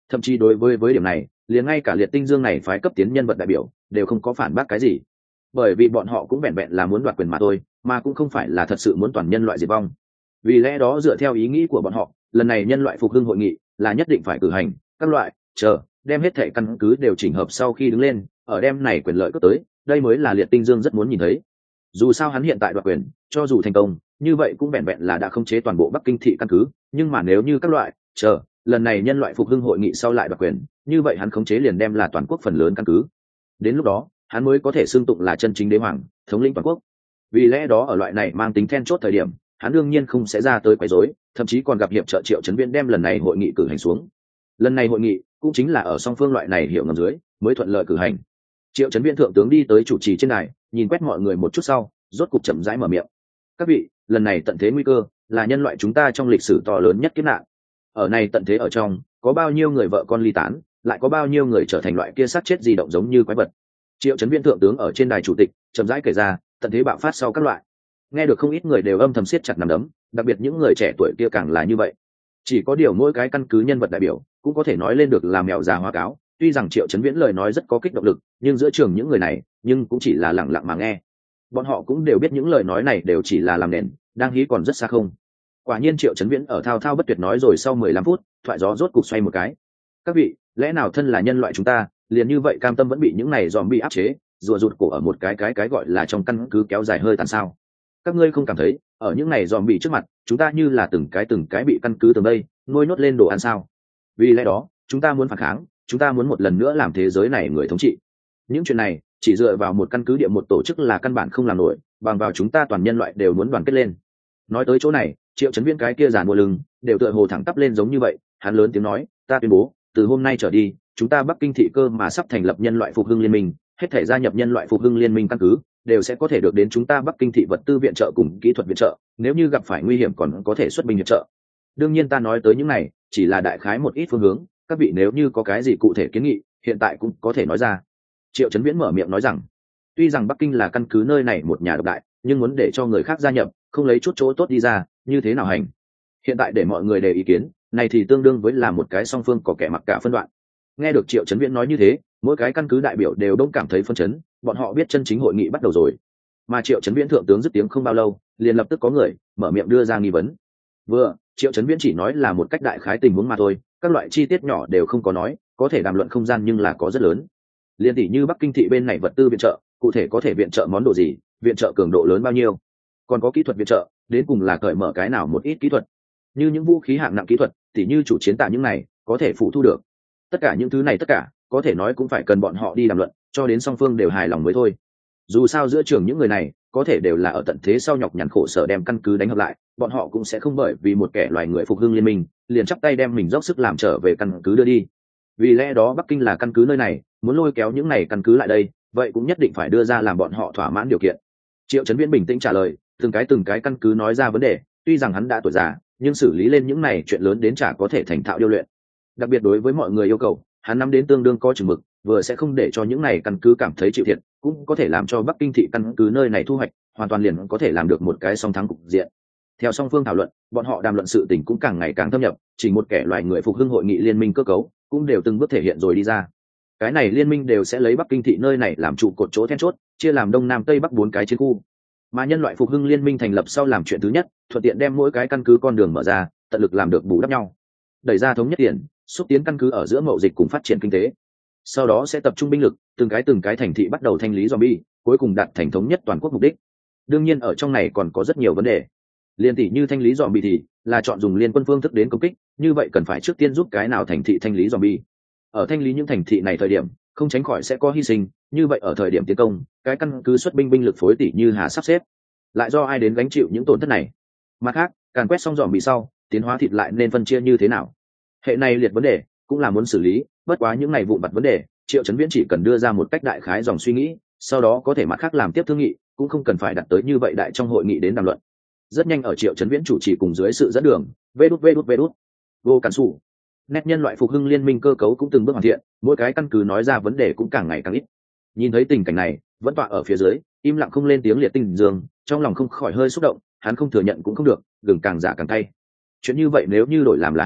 Thậm chí đối với với điểm này, liền ngay cả liệt tinh dương này phái cấp tiến nhân vật đại biểu đều không có phản bác cái gì, bởi vì bọn họ cũng vẹn vẹn là muốn đoạt quyền mà thôi, mà cũng không phải là thật sự muốn toàn nhân loại diệt vong. Vì lẽ đó dựa theo ý nghĩ của bọn họ, lần này nhân loại phục hưng hội nghị là nhất định phải cử hành, các loại chờ đem hết thẻ căn cứ đều chỉnh hợp sau khi đứng lên, ở đem này quyền lợi cấp tới, đây mới là liệt tinh dương rất muốn nhìn thấy. Dù sao hắn hiện tại đoạt quyền, cho dù thành công, như vậy cũng vẹn vẹn là đã khống chế toàn bộ Bắc Kinh thị căn cứ, nhưng mà nếu như các loại chờ lần này nhân loại phục hưng hội nghị sau lại đoạt quyền, như vậy hắn khống chế liền đem là toàn quốc phần lớn căn cứ. Đến lúc đó, hắn mới có thể xưng tụng là chân chính đế hoàng, thống lĩnh toàn quốc. Vì lẽ đó ở loại này mang tính then chốt thời điểm, hắn đương nhiên không sẽ ra tới quấy rối, thậm chí còn gặp hiệp trợ Triệu Chấn Viễn đem lần này hội nghị cử hành xuống. Lần này hội nghị cũng chính là ở song phương loại này hiểu ngầm dưới mới thuận lợi cử hành. Triệu Chấn Viễn thượng tướng đi tới chủ trì trên đài, nhìn quét mọi người một chút sau, rốt cục chậm rãi mở miệng. Các vị, lần này tận thế nguy cơ là nhân loại chúng ta trong lịch sử to lớn nhất kiếp nạn. Ở này tận thế ở trong, có bao nhiêu người vợ con ly tán, lại có bao nhiêu người trở thành loại kia sát chết di động giống như quái vật. Triệu Chấn Viễn thượng tướng ở trên đài chủ tịch chậm rãi kể ra tận thế bạo phát sau các loại. Nghe được không ít người đều âm thầm siết chặt nắm đấm, đặc biệt những người trẻ tuổi kia càng là như vậy. Chỉ có điều mỗi cái căn cứ nhân vật đại biểu cũng có thể nói lên được là mèo già hoa cáo, tuy rằng Triệu Chấn Viễn lời nói rất có kích động lực, nhưng giữa trường những người này nhưng cũng chỉ là lặng lặng mà nghe. Bọn họ cũng đều biết những lời nói này đều chỉ là làm nền, đang hí còn rất xa không. Quả nhiên Triệu Chấn Viễn ở thao thao bất tuyệt nói rồi sau mười lăm phút, thoại gió rốt cục xoay một cái. Các vị, lẽ nào thân là nhân loại chúng ta, liền như vậy cam tâm vẫn bị những này dòm bị áp chế, rùa rụt cổ ở một cái cái cái gọi là trong căn cứ kéo dài hơi tàn sao? Các ngươi không cảm thấy, ở những này dòm bị trước mặt, chúng ta như là từng cái từng cái bị căn cứ từ đây nuôi nhốt lên đồ ăn sao? Vì lẽ đó, chúng ta muốn phản kháng, chúng ta muốn một lần nữa làm thế giới này người thống trị. Những chuyện này chỉ dựa vào một căn cứ địa một tổ chức là căn bản không làm nổi, bằng vào chúng ta toàn nhân loại đều muốn đoàn kết lên. Nói tới chỗ này, Triệu Chấn Viễn cái kia giàn mua lưng đều tựa hồ thẳng tắp lên giống như vậy, hắn lớn tiếng nói, ta tuyên bố, từ hôm nay trở đi, chúng ta Bắc Kinh thị cơ mà sắp thành lập nhân loại phục hưng liên minh, hết thể gia nhập nhân loại phục hưng liên minh căn cứ đều sẽ có thể được đến chúng ta Bắc Kinh thị vật tư viện trợ cùng kỹ thuật viện trợ, nếu như gặp phải nguy hiểm còn có thể xuất binh hiệp trợ. Đương nhiên ta nói tới những này chỉ là đại khái một ít phương hướng, các vị nếu như có cái gì cụ thể kiến nghị, hiện tại cũng có thể nói ra. Triệu Chấn Viễn mở miệng nói rằng, tuy rằng Bắc Kinh là căn cứ nơi này một nhà độc đại, nhưng muốn để cho người khác gia nhập, không lấy chút chỗ tốt đi ra, như thế nào hành? Hiện tại để mọi người đề ý kiến, này thì tương đương với là một cái song phương có kẻ mặc cả phân đoạn. Nghe được Triệu Chấn Viễn nói như thế, mỗi cái căn cứ đại biểu đều đông cảm thấy phân chấn, bọn họ biết chân chính hội nghị bắt đầu rồi. Mà Triệu Chấn Viễn thượng tướng dứt tiếng không bao lâu, liền lập tức có người mở miệng đưa ra nghi vấn. Vừa, Triệu Chấn Viễn chỉ nói là một cách đại khái tình huống mà thôi, các loại chi tiết nhỏ đều không có nói, có thể đàm luận không gian nhưng là có rất lớn. Liên tỷ như Bắc Kinh thị bên này vật tư viện trợ, cụ thể có thể viện trợ món đồ gì, viện trợ cường độ lớn bao nhiêu, còn có kỹ thuật viện trợ, đến cùng là cởi mở cái nào một ít kỹ thuật, như những vũ khí hạng nặng kỹ thuật, tỷ như chủ chiến tạ những này, có thể phụ thu được. Tất cả những thứ này tất cả, có thể nói cũng phải cần bọn họ đi đàm luận, cho đến song phương đều hài lòng mới thôi. Dù sao giữa trường những người này, có thể đều là ở tận thế sau nhọc nhằn khổ sở đem căn cứ đánh hợp lại, bọn họ cũng sẽ không bởi vì một kẻ loài người phục hưng liên minh, liền chắp tay đem mình dốc sức làm trở về căn cứ đưa đi. Vì lẽ đó Bắc Kinh là căn cứ nơi này, muốn lôi kéo những này căn cứ lại đây, vậy cũng nhất định phải đưa ra làm bọn họ thỏa mãn điều kiện. Triệu Chấn Viễn bình tĩnh trả lời, từng cái từng cái căn cứ nói ra vấn đề, tuy rằng hắn đã tuổi già, nhưng xử lý lên những này chuyện lớn đến chả có thể thành thạo điêu luyện. Đặc biệt đối với mọi người yêu cầu, hắn nắm đến tương đương có chừng mực, vừa sẽ không để cho những này căn cứ cảm thấy chịu thiệt, cũng có thể làm cho Bắc Kinh thị căn cứ nơi này thu hoạch, hoàn toàn liền có thể làm được một cái song thắng cục diện. Theo song phương thảo luận, bọn họ đàm luận sự tình cũng càng ngày càng thâm nhập, chỉ một kẻ loài người phục hưng hội nghị liên minh cơ cấu, cũng đều từng bước thể hiện rồi đi ra. Cái này liên minh đều sẽ lấy Bắc Kinh thị nơi này làm trụ cột chỗ then chốt, chia làm đông nam tây bắc bốn cái chiến khu. Mà nhân loại phục hưng liên minh thành lập sau làm chuyện thứ nhất, thuận tiện đem mỗi cái căn cứ con đường mở ra, tận lực làm được bù đắp nhau, đẩy ra thống nhất tiền, xúc tiến căn cứ ở giữa mậu dịch cùng phát triển kinh tế. Sau đó sẽ tập trung binh lực, từng cái từng cái thành thị bắt đầu thanh lý zombie, cuối cùng đạt thành thống nhất toàn quốc mục đích. Đương nhiên ở trong này còn có rất nhiều vấn đề. Liên tỷ như thanh lý zombie thì là chọn dùng liên quân phương thức đến công kích, như vậy cần phải trước tiên giúp cái nào thành thị thanh lý zombie. Ở thanh lý những thành thị này thời điểm, không tránh khỏi sẽ có hy sinh, như vậy ở thời điểm tiến công, cái căn cứ xuất binh binh lực phối tỷ như hà sắp xếp, lại do ai đến gánh chịu những tổn thất này. Mặt khác, càn quét xong zombie sau, tiến hóa thịt lại nên phân chia như thế nào? Hệ này liệt vấn đề cũng là muốn xử lý, bất quá những này vụn vặt vấn đề, Triệu Chấn Viễn chỉ cần đưa ra một cách đại khái dòng suy nghĩ, sau đó có thể mặt khác làm tiếp thương nghị, cũng không cần phải đặt tới như vậy đại trong hội nghị đến đàm luận. Rất nhanh ở Triệu Chấn Viễn chủ trì cùng dưới sự dẫn đường, vê đút vê đút vê đút, vô cản sủ, nét nhân loại phục hưng liên minh cơ cấu cũng từng bước hoàn thiện, mỗi cái căn cứ nói ra vấn đề cũng càng ngày càng ít. Nhìn thấy tình cảnh này, vẫn tọa ở phía dưới, im lặng không lên tiếng liệt tinh dương, trong lòng không khỏi hơi xúc động, hắn không thừa nhận cũng không được, gừng càng giả càng cay. Chuyện như vậy nếu như đổi làm là hắn,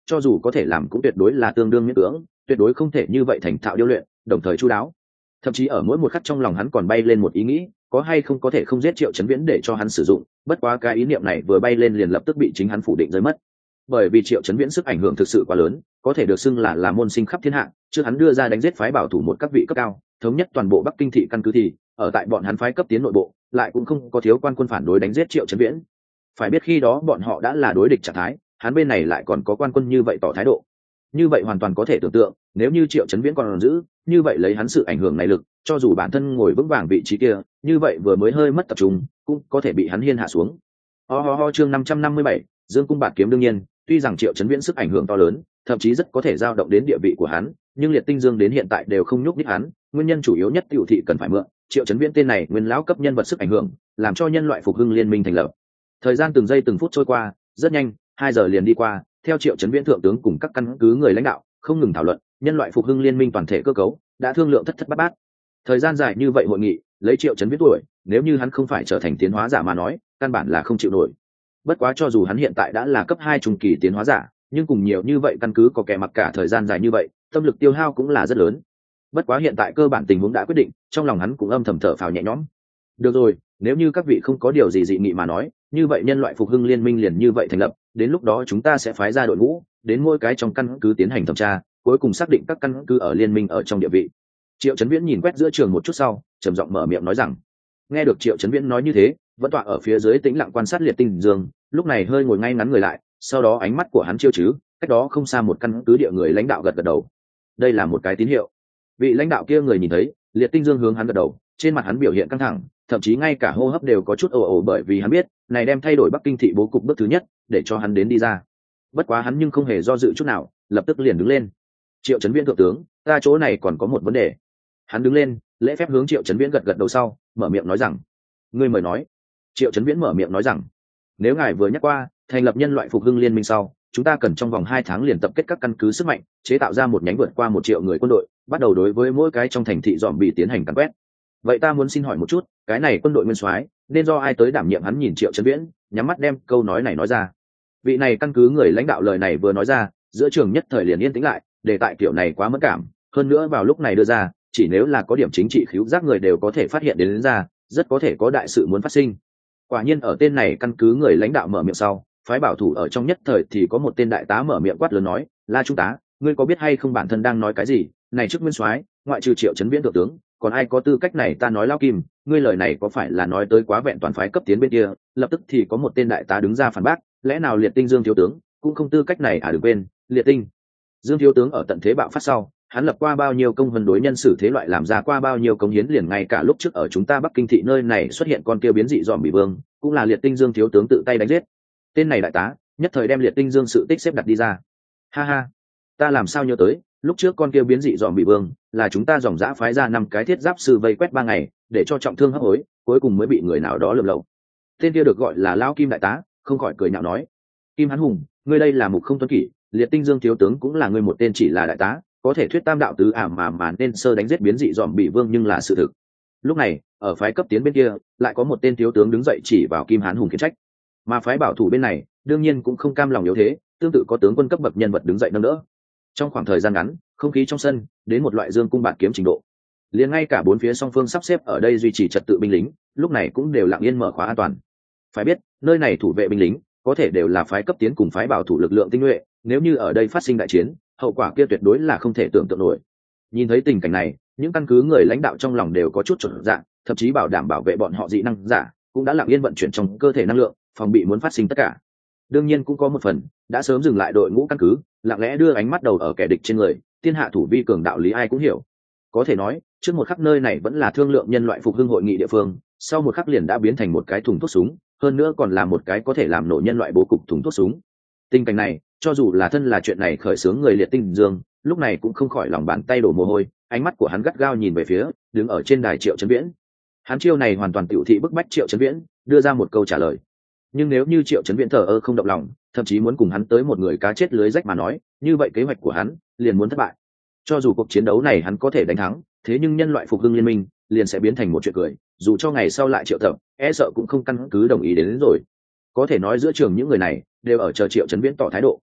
cho dù có thể làm cũng tuyệt đối là tương đương miễn cưỡng, tuyệt đối không thể như vậy thành thạo điêu luyện đồng thời chu đáo. Thậm chí ở mỗi một khắc trong lòng hắn còn bay lên một ý nghĩ, có hay không có thể không giết Triệu Chấn Viễn để cho hắn sử dụng, bất quá cái ý niệm này vừa bay lên liền lập tức bị chính hắn phủ định rơi mất. Bởi vì Triệu Chấn Viễn sức ảnh hưởng thực sự quá lớn, có thể được xưng là là môn sinh khắp thiên hạ, trước hắn đưa ra đánh giết phái bảo thủ một các vị cấp cao, thống nhất toàn bộ Bắc Kinh thị căn cứ thì, ở tại bọn hắn phái cấp tiến nội bộ, lại cũng không có thiếu quan quân phản đối đánh giết Triệu Chấn Viễn. Phải biết khi đó bọn họ đã là đối địch trạng thái, hắn bên này lại còn có quan quân như vậy tỏ thái độ. Như vậy hoàn toàn có thể tưởng tượng, nếu như Triệu Chấn Viễn còn giữ, như vậy lấy hắn sự ảnh hưởng này lực, cho dù bản thân ngồi vững vàng vị trí kia, như vậy vừa mới hơi mất tập trung, cũng có thể bị hắn hiên hạ xuống. Ho ho ho chương năm trăm năm mươi bảy, Dương cung bạt kiếm đương nhiên, tuy rằng Triệu Chấn Viễn sức ảnh hưởng to lớn, thậm chí rất có thể dao động đến địa vị của hắn, nhưng Liệt Tinh Dương đến hiện tại đều không nhúc nhích hắn, nguyên nhân chủ yếu nhất tiểu thị cần phải mượn Triệu Chấn Viễn tên này nguyên lão cấp nhân vật sức ảnh hưởng, làm cho nhân loại phục hưng liên minh thành lập. Thời gian từng giây từng phút trôi qua, rất nhanh, hai giờ liền đi qua, theo Triệu Chấn Viễn thượng tướng cùng các căn cứ người lãnh đạo không ngừng thảo luận, nhân loại phục hưng liên minh toàn thể cơ cấu đã thương lượng thất thất bát bát. Thời gian dài như vậy hội nghị, lấy Triệu Chấn Viễn tuổi, nếu như hắn không phải trở thành tiến hóa giả mà nói, căn bản là không chịu nổi. Bất quá cho dù hắn hiện tại đã là cấp hai trung kỳ tiến hóa giả, nhưng cùng nhiều như vậy căn cứ có kẻ mặc cả thời gian dài như vậy, tâm lực tiêu hao cũng là rất lớn. Bất quá hiện tại cơ bản tình huống đã quyết định, trong lòng hắn cũng âm thầm thở phào nhẹ nhõm. Được rồi, nếu như các vị không có điều gì dị nghị mà nói, như vậy nhân loại phục hưng liên minh liền như vậy thành lập, đến lúc đó chúng ta sẽ phái ra đội ngũ, đến mỗi cái trong căn cứ tiến hành thẩm tra, cuối cùng xác định các căn cứ ở liên minh ở trong địa vị. Triệu Chấn Viễn nhìn quét giữa trường một chút sau, trầm giọng mở miệng nói rằng. Nghe được Triệu Chấn Viễn nói như thế, vẫn tọa ở phía dưới tĩnh lặng quan sát Liệt Tinh Dương, lúc này hơi ngồi ngay ngắn người lại, sau đó ánh mắt của hắn chiêu chứ, cách đó không xa một căn cứ địa người lãnh đạo gật gật đầu. Đây là một cái tín hiệu. Vị lãnh đạo kia người nhìn thấy, Liệt Tinh Dương hướng hắn gật đầu, trên mặt hắn biểu hiện căng thẳng, thậm chí ngay cả hô hấp đều có chút ồ ồ bởi vì hắn biết, này đem thay đổi Bắc Kinh thị bố cục bước thứ nhất, để cho hắn đến đi ra. Bất quá hắn nhưng không hề do dự chút nào, lập tức liền đứng lên. Triệu Chấn Viễn thượng tướng, ta chỗ này còn có một vấn đề. Hắn đứng lên, lễ phép hướng Triệu Chấn Viễn gật gật đầu sau, mở miệng nói rằng, ngươi mời nói. Triệu Chấn Viễn mở miệng nói rằng, nếu ngài vừa nhắc qua thành lập nhân loại phục hưng liên minh sau, chúng ta cần trong vòng hai tháng liền tập kết các căn cứ sức mạnh, chế tạo ra một nhánh vượt qua một triệu người quân đội, bắt đầu đối với mỗi cái trong thành thị dòm bị tiến hành càn quét. Vậy ta muốn xin hỏi một chút, cái này quân đội nguyên soái nên do ai tới đảm nhiệm? Hắn nhìn Triệu Chấn Viễn, nhắm mắt đem câu nói này nói ra. Vị này căn cứ người lãnh đạo lời này vừa nói ra, giữa trường nhất thời liền yên tĩnh lại, đề tại kiểu này quá mất cảm, hơn nữa vào lúc này đưa ra, chỉ nếu là có điểm chính trị khíu giác người đều có thể phát hiện đến, đến ra, rất có thể có đại sự muốn phát sinh. Quả nhiên ở tên này căn cứ người lãnh đạo mở miệng sau, phái bảo thủ ở trong nhất thời thì có một tên đại tá mở miệng quát lớn nói, La trung tá, ngươi có biết hay không bản thân đang nói cái gì? Này trước nguyên soái, ngoại trừ Triệu Chấn Viễn thượng tướng, còn ai có tư cách này? Ta nói Lao Kim, ngươi lời này có phải là nói tới quá vẹn toàn phái cấp tiến bên kia? Lập tức thì có một tên đại tá đứng ra phản bác, lẽ nào Liệt Tinh Dương thiếu tướng cũng không tư cách này à? Đừng quên, Liệt Tinh Dương thiếu tướng ở tận thế bạo phát sau, hắn lập qua bao nhiêu công vân đối nhân xử thế loại, làm ra qua bao nhiêu công hiến, liền ngay cả lúc trước ở chúng ta Bắc Kinh thị nơi này xuất hiện con kia biến dị dòm bị vương, cũng là Liệt Tinh Dương thiếu tướng tự tay đánh giết. Tên này đại tá nhất thời đem Liệt Tinh Dương sự tích xếp đặt đi ra. Ha ha, ta làm sao nhớ tới, lúc trước con kia biến dị dòm bị vương là chúng ta dòng dã phái ra năm cái thiết giáp sư vây quét ba ngày, để cho trọng thương hấp hối, cuối cùng mới bị người nào đó lượm lậu. Tên kia được gọi là Lão Kim đại tá, không khỏi cười nhạo nói, Kim Hán Hùng, ngươi đây là mục không tuân kỷ, Liệt Tinh Dương thiếu tướng cũng là ngươi một tên chỉ là đại tá, có thể thuyết tam đạo tứ ảm mà mà nên sơ đánh giết biến dị dòm bị vương nhưng là sự thực. Lúc này ở phái cấp tiến bên kia lại có một tên thiếu tướng đứng dậy chỉ vào Kim Hán Hùng khiển trách, mà phái bảo thủ bên này đương nhiên cũng không cam lòng yếu thế, tương tự có tướng quân cấp bậc nhân vật đứng dậy nâng đỡ. Trong khoảng thời gian ngắn, không khí trong sân đến một loại dương cung bạt kiếm trình độ, liền ngay cả bốn phía song phương sắp xếp ở đây duy trì trật tự binh lính lúc này cũng đều lặng yên mở khóa an toàn. Phải biết nơi này thủ vệ binh lính có thể đều là phái cấp tiến cùng phái bảo thủ lực lượng tinh nhuệ, nếu như ở đây phát sinh đại chiến, hậu quả kia tuyệt đối là không thể tưởng tượng nổi. Nhìn thấy tình cảnh này, những căn cứ người lãnh đạo trong lòng đều có chút chột dạ, thậm chí bảo đảm bảo vệ bọn họ dị năng giả cũng đã lặng yên vận chuyển trong cơ thể năng lượng, phòng bị muốn phát sinh tất cả. Đương nhiên cũng có một phần đã sớm dừng lại đội ngũ căn cứ, lặng lẽ đưa ánh mắt đầu ở kẻ địch trên người, thiên hạ thủ vi cường đạo lý ai cũng hiểu. Có thể nói, trước một khắc nơi này vẫn là thương lượng nhân loại phục hưng hội nghị địa phương, sau một khắc liền đã biến thành một cái thùng thuốc súng, hơn nữa còn là một cái có thể làm nổ nhân loại bố cục thùng thuốc súng. Tình cảnh này, cho dù là thân là chuyện này khởi xướng người Liệt Tinh Dương, lúc này cũng không khỏi lòng bàn tay đổ mồ hôi, ánh mắt của hắn gắt gao nhìn về phía đứng ở trên đài Triệu Chấn Viễn. Hắn chiêu này hoàn toàn tiểu thị bức bách Triệu Chấn Viễn đưa ra một câu trả lời. Nhưng nếu như Triệu Chấn Viễn thờ ơ không động lòng, thậm chí muốn cùng hắn tới một người cá chết lưới rách mà nói, như vậy kế hoạch của hắn liền muốn thất bại. Cho dù cuộc chiến đấu này hắn có thể đánh thắng, thế nhưng nhân loại phục hưng liên minh liền sẽ biến thành một chuyện cười, dù cho ngày sau lại triệu tập, e sợ cũng không căn cứ đồng ý đến, đến rồi. Có thể nói giữa trường những người này đều ở chờ Triệu Chấn Viễn tỏ thái độ.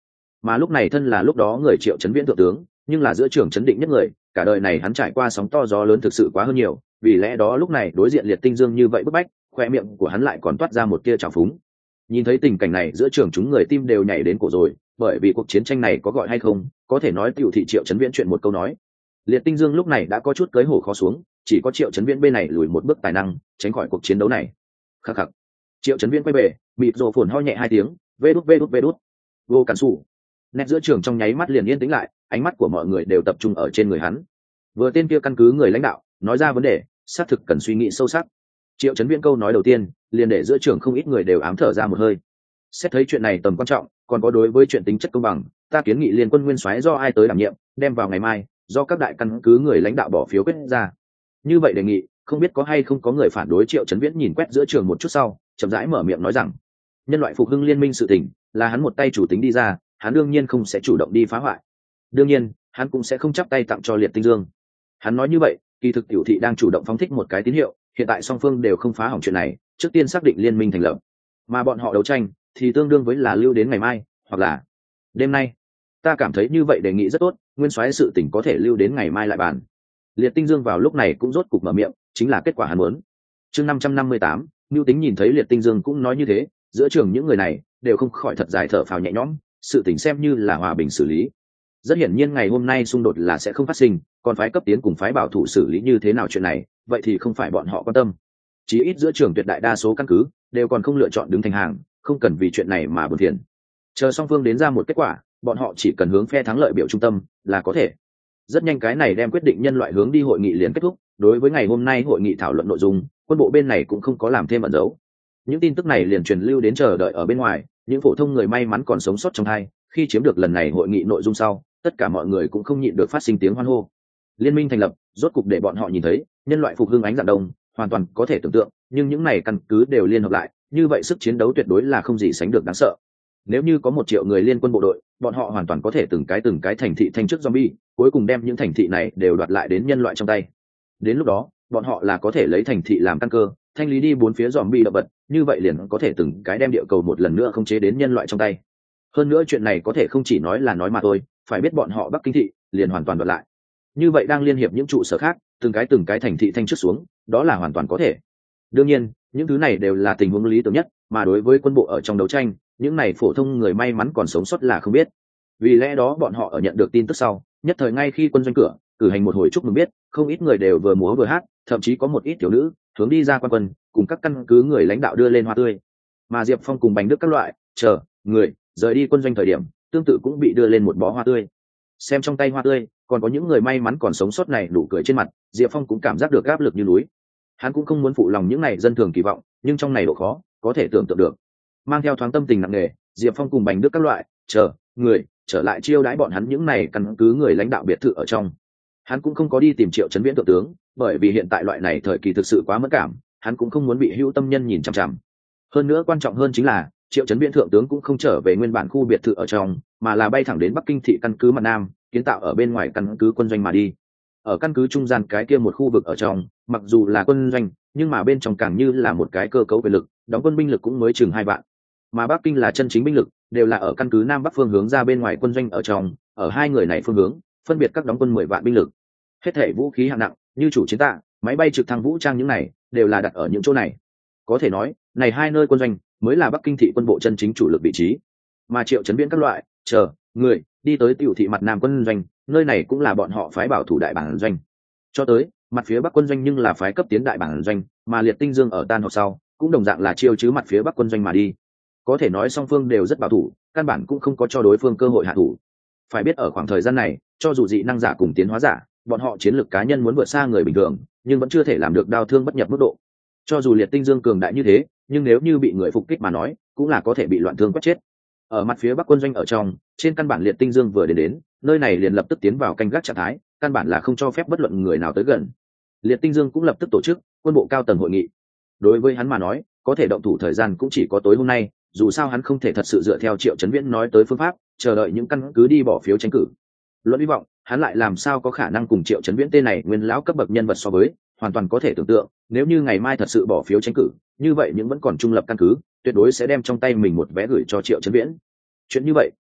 mà lúc này thân là lúc đó người Triệu Chấn Viễn thượng tướng, nhưng là giữa trường chấn định nhất người, cả đời này hắn trải qua sóng to gió lớn thực sự quá hơn nhiều, vì lẽ đó lúc này đối diện Liệt Tinh Dương như vậy bức bách, khoe miệng của hắn lại còn toát ra một tia trào phúng. Nhìn thấy tình cảnh này, giữa trường chúng người tim đều nhảy đến cổ rồi, bởi vì cuộc chiến tranh này có gọi hay không, có thể nói tiểu thị Triệu Chấn Viễn chuyện một câu nói. Liệt Tinh Dương lúc này đã có chút cưới hổ khó xuống, chỉ có Triệu Chấn Viễn bên này lùi một bước tài năng, tránh khỏi cuộc chiến đấu này. Khắc khắc. Triệu Chấn Viễn quay về, mịt rồ phồn ho nhẹ hai tiếng, vê đút vê đút vê đút. Vô cản sủ. Nét giữa trường trong nháy mắt liền yên tĩnh lại, ánh mắt của mọi người đều tập trung ở trên người hắn. Vừa tên kia căn cứ người lãnh đạo nói ra vấn đề, xác thực cần suy nghĩ sâu sắc. Triệu Chấn Viễn câu nói đầu tiên liền để giữa trường không ít người đều ám thở ra một hơi. Xét thấy chuyện này tầm quan trọng, còn có đối với chuyện tính chất công bằng, ta kiến nghị liên quân nguyên soái do ai tới đảm nhiệm, đem vào ngày mai do các đại căn cứ người lãnh đạo bỏ phiếu quyết ra. Như vậy đề nghị, không biết có hay không có người phản đối. Triệu Chấn Viễn nhìn quét giữa trường một chút sau, chậm rãi mở miệng nói rằng, nhân loại phục hưng liên minh sự tình là hắn một tay chủ tính đi ra, hắn đương nhiên không sẽ chủ động đi phá hoại. Đương nhiên, hắn cũng sẽ không chắp tay tặng cho Liệt Tinh Dương. Hắn nói như vậy, kỳ thực tiểu thị đang chủ động phóng thích một cái tín hiệu, hiện tại song phương đều không phá hỏng chuyện này, trước tiên xác định liên minh thành lập, mà bọn họ đấu tranh thì tương đương với là lưu đến ngày mai, hoặc là đêm nay. Ta cảm thấy như vậy đề nghị rất tốt, nguyên soái sự tình có thể lưu đến ngày mai lại bàn. Liệt Tinh Dương vào lúc này cũng rốt cục mở miệng, chính là kết quả hắn muốn. Chương năm trăm năm mươi tám, Nưu Tính nhìn thấy Liệt Tinh Dương cũng nói như thế, giữa trường những người này đều không khỏi thật dài thở phào nhẹ nhõm, sự tình xem như là hòa bình xử lý. Rất hiển nhiên ngày hôm nay xung đột là sẽ không phát sinh, còn phái cấp tiến cùng phái bảo thủ xử lý như thế nào chuyện này, vậy thì không phải bọn họ quan tâm. Chí ít giữa trường tuyệt đại đa số căn cứ đều còn không lựa chọn đứng thành hàng, không cần vì chuyện này mà buồn phiền. Chờ song phương đến ra một kết quả, bọn họ chỉ cần hướng phe thắng lợi biểu trung tâm là có thể. Rất nhanh cái này đem quyết định nhân loại hướng đi hội nghị liền kết thúc. Đối với ngày hôm nay hội nghị thảo luận nội dung, quân bộ bên này cũng không có làm thêm ẩn giấu. Những tin tức này liền truyền lưu đến chờ đợi ở bên ngoài, những phổ thông người may mắn còn sống sót trong hai, khi chiếm được lần này hội nghị nội dung sau, tất cả mọi người cũng không nhịn được phát sinh tiếng hoan hô. Liên minh thành lập, rốt cục để bọn họ nhìn thấy, nhân loại phục hưng ánh dạng đông, hoàn toàn có thể tưởng tượng, nhưng những này căn cứ đều liên hợp lại, như vậy sức chiến đấu tuyệt đối là không gì sánh được đáng sợ. Nếu như có một triệu người liên quân bộ đội, bọn họ hoàn toàn có thể từng cái từng cái thành thị thanh trước zombie, cuối cùng đem những thành thị này đều đoạt lại đến nhân loại trong tay. Đến lúc đó, bọn họ là có thể lấy thành thị làm căn cơ, thanh lý đi bốn phía zombie động vật, như vậy liền có thể từng cái đem địa cầu một lần nữa không chế đến nhân loại trong tay. Hơn nữa chuyện này có thể không chỉ nói là nói mà thôi, phải biết bọn họ Bắc Kinh thị liền hoàn toàn đoạt lại. Như vậy đang liên hiệp những trụ sở khác, từng cái từng cái thành thị thanh trước xuống, đó là hoàn toàn có thể. Đương nhiên, những thứ này đều là tình huống lý tưởng nhất, mà đối với quân bộ ở trong đấu tranh, những này phổ thông người may mắn còn sống sót là không biết. Vì lẽ đó bọn họ ở nhận được tin tức sau, nhất thời ngay khi quân doanh cửa cử hành một hồi chúc mừng biết, không ít người đều vừa múa vừa hát, thậm chí có một ít tiểu nữ hướng đi ra quan quân, cùng các căn cứ người lãnh đạo đưa lên hoa tươi. Mà Diệp Phong cùng Bành Đức các loại chờ người rời đi quân doanh thời điểm, tương tự cũng bị đưa lên một bó hoa tươi. Xem trong tay hoa tươi, còn có những người may mắn còn sống sót này nụ cười trên mặt, Diệp Phong cũng cảm giác được áp lực như núi. Hắn cũng không muốn phụ lòng những này dân thường kỳ vọng, nhưng trong này độ khó có thể tưởng tượng được. Mang theo thoáng tâm tình nặng nề, Diệp Phong cùng Bành Đức các loại chờ người trở lại chiêu đãi bọn hắn những này căn cứ người lãnh đạo biệt thự ở trong. Hắn cũng không có đi tìm Triệu Chấn Viễn thượng tướng, bởi vì hiện tại loại này thời kỳ thực sự quá mất cảm, hắn cũng không muốn bị hữu tâm nhân nhìn chằm chằm. Hơn nữa quan trọng hơn chính là Triệu Chấn Viễn thượng tướng cũng không trở về nguyên bản khu biệt thự ở trong, mà là bay thẳng đến Bắc Kinh thị căn cứ mặt nam, kiến tạo ở bên ngoài căn cứ quân doanh mà đi. Ở căn cứ trung gian cái kia một khu vực ở trong, mặc dù là quân doanh, nhưng mà bên trong càng như là một cái cơ cấu quyền lực, đóng quân binh lực cũng mới chừng hai vạn. Mà Bắc Kinh là chân chính binh lực, đều là ở căn cứ nam bắc phương hướng ra bên ngoài quân doanh ở trong, ở hai người này phương hướng, phân biệt các đóng quân mười vạn binh lực. Hết thảy vũ khí hạng nặng, như chủ chiến tạ, máy bay trực thăng vũ trang những này, đều là đặt ở những chỗ này. Có thể nói, này hai nơi quân doanh mới là Bắc Kinh thị quân bộ chân chính chủ lực vị trí. Mà Triệu Chấn Viễn các loại chờ người đi tới tiểu thị mặt nam quân doanh, nơi này cũng là bọn họ phái bảo thủ đại bản doanh. Cho tới mặt phía bắc quân doanh nhưng là phái cấp tiến đại bản doanh, mà Liệt Tinh Dương ở tan họp sau cũng đồng dạng là chiêu chứ mặt phía bắc quân doanh mà đi. Có thể nói song phương đều rất bảo thủ, căn bản cũng không có cho đối phương cơ hội hạ thủ. Phải biết ở khoảng thời gian này, cho dù dị năng giả cùng tiến hóa giả, bọn họ chiến lược cá nhân muốn vượt xa người bình thường, nhưng vẫn chưa thể làm được đao thương bất nhập mức độ. Cho dù Liệt Tinh Dương cường đại như thế, nhưng nếu như bị người phục kích mà nói, cũng là có thể bị loạn thương quét chết. Ở mặt phía bắc quân doanh ở trong, trên căn bản Liệt Tinh Dương vừa đến đến, nơi này liền lập tức tiến vào canh gác trạng thái, căn bản là không cho phép bất luận người nào tới gần. Liệt Tinh Dương cũng lập tức tổ chức quân bộ cao tầng hội nghị. Đối với hắn mà nói, có thể động thủ thời gian cũng chỉ có tối hôm nay, dù sao hắn không thể thật sự dựa theo Triệu Chấn Viễn nói tới phương pháp, chờ đợi những căn cứ đi bỏ phiếu tranh cử. Luận hy vọng, hắn lại làm sao có khả năng cùng Triệu Chấn Viễn tên này nguyên lão cấp bậc nhân vật so với, hoàn toàn có thể tưởng tượng, nếu như ngày mai thật sự bỏ phiếu tranh cử, như vậy những vẫn còn trung lập căn cứ, tuyệt đối sẽ đem trong tay mình một vé gửi cho Triệu Chấn Viễn. Chuyện như vậy,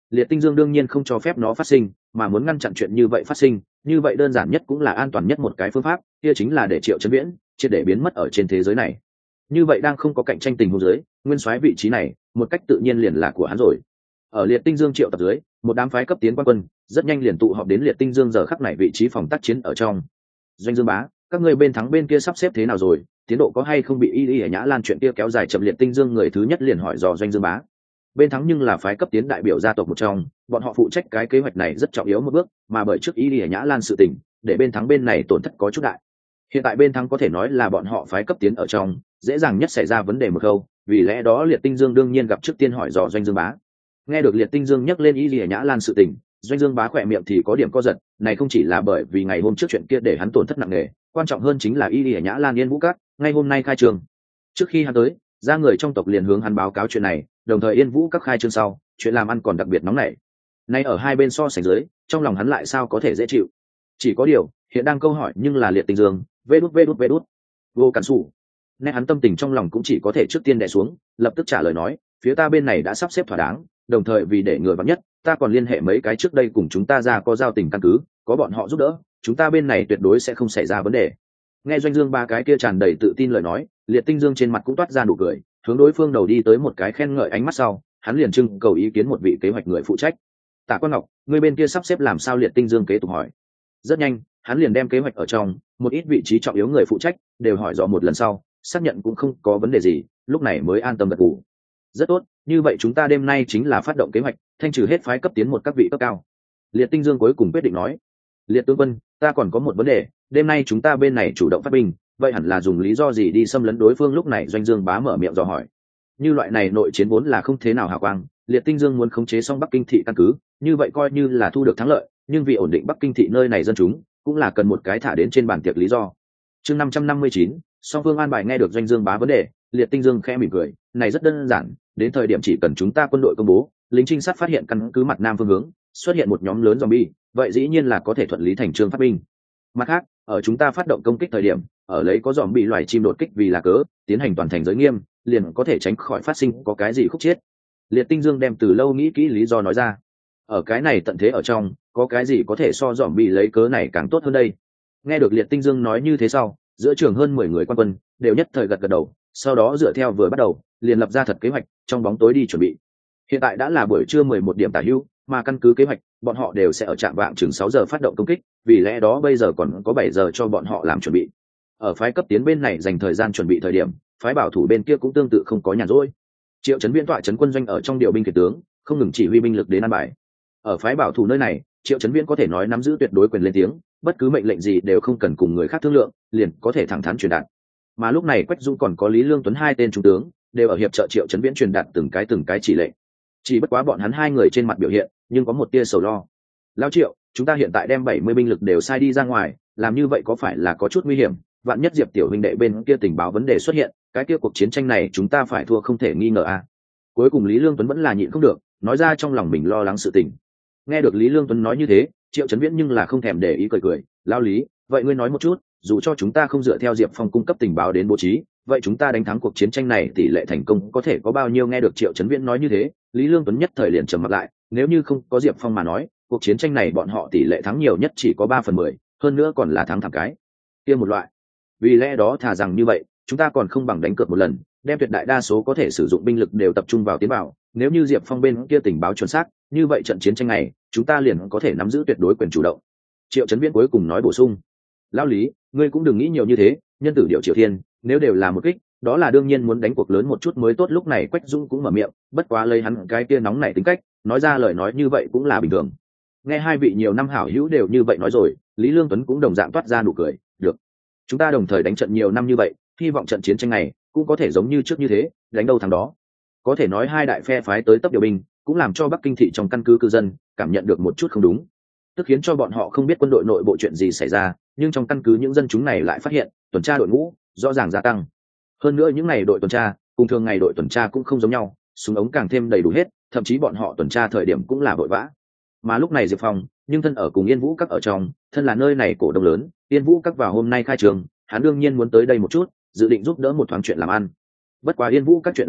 Liệt Tinh Dương đương nhiên không cho phép nó phát sinh, mà muốn ngăn chặn chuyện như vậy phát sinh, như vậy đơn giản nhất cũng là an toàn nhất một cái phương pháp, kia chính là để Triệu Chấn Viễn triệt để biến mất ở trên thế giới này. Như vậy đang không có cạnh tranh tình huống dưới, nguyên soái vị trí này, một cách tự nhiên liền là của hắn rồi. Ở Liệt Tinh Dương triệu tập dưới, một đám phái cấp tiến quan quân, rất nhanh liền tụ họp đến Liệt Tinh Dương giờ khắc này vị trí phòng tác chiến ở trong. Doanh Dương bá, các ngươi bên thắng bên kia sắp xếp thế nào rồi? Tiến độ có hay không bị y y nhã lan chuyện kia kéo dài chậm? Liệt Tinh Dương người thứ nhất liền hỏi dò Doanh Dương bá. Bên thắng nhưng là phái cấp tiến đại biểu gia tộc một trong, bọn họ phụ trách cái kế hoạch này rất trọng yếu một bước, mà bởi trước y y nhã lan sự tình, để bên thắng bên này tổn thất có chút đại. Hiện tại bên thắng có thể nói là bọn họ phái cấp tiến ở trong, dễ dàng nhất xảy ra vấn đề một câu, vì lẽ đó Liệt Tinh Dương đương nhiên gặp trước tiên hỏi dò Doanh Dương bá. Nghe được Liệt Tinh Dương nhắc lên y y nhã lan sự tình, Doanh Dương bá khỏe miệng thì có điểm co giật, này không chỉ là bởi vì ngày hôm trước chuyện kia để hắn tổn thất nặng nề, quan trọng hơn chính là y y nhã lan Yên Vũ Các ngay hôm nay khai trường. Trước khi hắn tới, ra người trong tộc liền hướng hắn báo cáo chuyện này, đồng thời Yên Vũ Các khai trương sau, chuyện làm ăn còn đặc biệt nóng nảy. Nay ở hai bên so sánh dưới, trong lòng hắn lại sao có thể dễ chịu. Chỉ có điều, hiện đang câu hỏi nhưng là Liệt Tinh Dương, vê đút vê đút vê đút, vô cản sủ. Nên hắn tâm tình trong lòng cũng chỉ có thể trước tiên đè xuống, lập tức trả lời nói, phía ta bên này đã sắp xếp thỏa đáng, đồng thời vì để người vắng nhất, ta còn liên hệ mấy cái trước đây cùng chúng ta ra có giao tình căn cứ, có bọn họ giúp đỡ, chúng ta bên này tuyệt đối sẽ không xảy ra vấn đề. Nghe Doanh Dương ba cái kia tràn đầy tự tin lời nói, Liệt Tinh Dương trên mặt cũng toát ra nụ cười, hướng đối phương đầu đi tới một cái khen ngợi ánh mắt sau, hắn liền trưng cầu ý kiến một vị kế hoạch người phụ trách. Tạ Quan Ngọc, người bên kia sắp xếp làm sao? Liệt Tinh Dương kế tục hỏi. Rất nhanh, hắn liền đem kế hoạch ở trong một ít vị trí trọng yếu người phụ trách đều hỏi dò một lần sau, xác nhận cũng không có vấn đề gì, lúc này mới an tâm gật gù. Rất tốt, như vậy chúng ta đêm nay chính là phát động kế hoạch, thanh trừ hết phái cấp tiến một các vị cấp cao. Liệt Tinh Dương cuối cùng quyết định nói. Liệt tướng quân, ta còn có một vấn đề, đêm nay chúng ta bên này chủ động phát binh, vậy hẳn là dùng lý do gì đi xâm lấn đối phương? Lúc này Doanh Dương bá mở miệng dò hỏi. Như loại này nội chiến vốn là không thế nào hào quang, Liệt Tinh Dương muốn khống chế xong Bắc Kinh thị căn cứ, như vậy coi như là thu được thắng lợi, nhưng vì ổn định Bắc Kinh thị nơi này dân chúng, cũng là cần một cái thả đến trên bàn tiệc lý do. Chương năm trăm năm mươi chín, Song Phương an bài. Nghe được Doanh Dương bá vấn đề, Liệt Tinh Dương khẽ mỉm cười, này rất đơn giản, đến thời điểm chỉ cần chúng ta quân đội công bố, lính trinh sát phát hiện căn cứ mặt nam phương hướng xuất hiện một nhóm lớn zombie, vậy dĩ nhiên là có thể thuận lý thành chương phát binh. Mặt khác, ở chúng ta phát động công kích thời điểm, ở lấy có zombie loài chim đột kích vì là cớ, tiến hành toàn thành giới nghiêm, liền có thể tránh khỏi phát sinh có cái gì khúc chết. Liệt Tinh Dương đem từ lâu nghĩ kỹ lý do nói ra. Ở cái này tận thế ở trong, có cái gì có thể so zombie lấy cớ này càng tốt hơn đây? Nghe được Liệt Tinh Dương nói như thế sau, giữa trường hơn mười người quan quân đều nhất thời gật gật đầu, sau đó dựa theo vừa bắt đầu, liền lập ra thật kế hoạch, trong bóng tối đi chuẩn bị. Hiện tại đã là buổi trưa mười một điểm tả hữu, mà căn cứ kế hoạch, bọn họ đều sẽ ở trạm vạng chừng sáu giờ phát động công kích, vì lẽ đó bây giờ còn có bảy giờ cho bọn họ làm chuẩn bị. Ở phái cấp tiến bên này dành thời gian chuẩn bị thời điểm, phái bảo thủ bên kia cũng tương tự không có nhàn rỗi. Triệu Chấn Viễn tọa trấn quân doanh ở trong điều binh khiển tướng, không ngừng chỉ huy binh lực đến an bài. Ở phái bảo thủ nơi này, Triệu Chấn Viễn có thể nói nắm giữ tuyệt đối quyền lên tiếng, bất cứ mệnh lệnh gì đều không cần cùng người khác thương lượng, liền có thể thẳng thắn truyền đạt. Mà lúc này Quách Dung còn có Lý Lương Tuấn hai tên trung tướng đều ở hiệp trợ Triệu Chấn Viễn truyền đạt từng cái từng cái chỉ lệnh. Chỉ bất quá bọn hắn hai người trên mặt biểu hiện nhưng có một tia sầu lo. Lão Triệu, chúng ta hiện tại đem bảy mươi binh lực đều sai đi ra ngoài, làm như vậy có phải là có chút nguy hiểm? Vạn nhất Diệp tiểu huynh đệ bên kia tình báo vấn đề xuất hiện, cái kia cuộc chiến tranh này chúng ta phải thua không thể nghi ngờ à? Cuối cùng Lý Lương Tuấn vẫn là nhịn không được, nói ra trong lòng mình lo lắng sự tình. Nghe được Lý Lương Tuấn nói như thế, Triệu Chấn Viễn nhưng là không thèm để ý, cười cười, "Lão Lý, vậy ngươi nói một chút, dù cho chúng ta không dựa theo Diệp Phong cung cấp tình báo đến bố trí, vậy chúng ta đánh thắng cuộc chiến tranh này tỷ lệ thành công có thể có bao nhiêu?" Nghe được Triệu Chấn Viễn nói như thế, Lý Lương Tuấn nhất thời liền trầm mặt lại, nếu như không có Diệp Phong mà nói, cuộc chiến tranh này bọn họ tỷ lệ thắng nhiều nhất chỉ có ba phần mười, hơn nữa còn là thắng thẳng cái kia một loại. Vì lẽ đó thà rằng như vậy, chúng ta còn không bằng đánh cược một lần, đem tuyệt đại đa số có thể sử dụng binh lực đều tập trung vào tiến bảo, nếu như Diệp Phong bên kia tình báo chuẩn xác, như vậy trận chiến tranh này, chúng ta liền có thể nắm giữ tuyệt đối quyền chủ động. Triệu Chấn Viễn cuối cùng nói bổ sung, "Lão Lý, ngươi cũng đừng nghĩ nhiều như thế, nhân tử điệu Triệu Thiên, nếu đều là một kích, đó là đương nhiên muốn đánh cuộc lớn một chút mới tốt." Lúc này Quách Dung cũng mở miệng, bất quá lấy hắn cái kia nóng nảy tính cách, nói ra lời nói như vậy cũng là bình thường. Nghe hai vị nhiều năm hảo hữu đều như vậy nói rồi, Lý Lương Tuấn cũng đồng dạng toát ra nụ cười, "Được, chúng ta đồng thời đánh trận nhiều năm như vậy, hy vọng trận chiến tranh này cũng có thể giống như trước như thế, đánh đâu thắng đó." Có thể nói hai đại phe phái tới tấp điều binh, cũng làm cho Bắc Kinh thị trong căn cứ cư dân cảm nhận được một chút không đúng, tức khiến cho bọn họ không biết quân đội nội bộ chuyện gì xảy ra, nhưng trong căn cứ những dân chúng này lại phát hiện tuần tra đội ngũ rõ ràng gia tăng. Hơn nữa những ngày đội tuần tra cùng thường ngày đội tuần tra cũng không giống nhau, súng ống càng thêm đầy đủ hết, thậm chí bọn họ tuần tra thời điểm cũng là vội vã. Mà lúc này Diệp Phong nhưng thân ở cùng Yên Vũ Các ở trong, thân là nơi này cổ đông lớn, Yên Vũ Các vào hôm nay khai trường, hắn đương nhiên muốn tới đây một chút, dự định giúp đỡ một thoáng chuyện làm ăn. Bất quá Yên Vũ Các chuyện làm ăn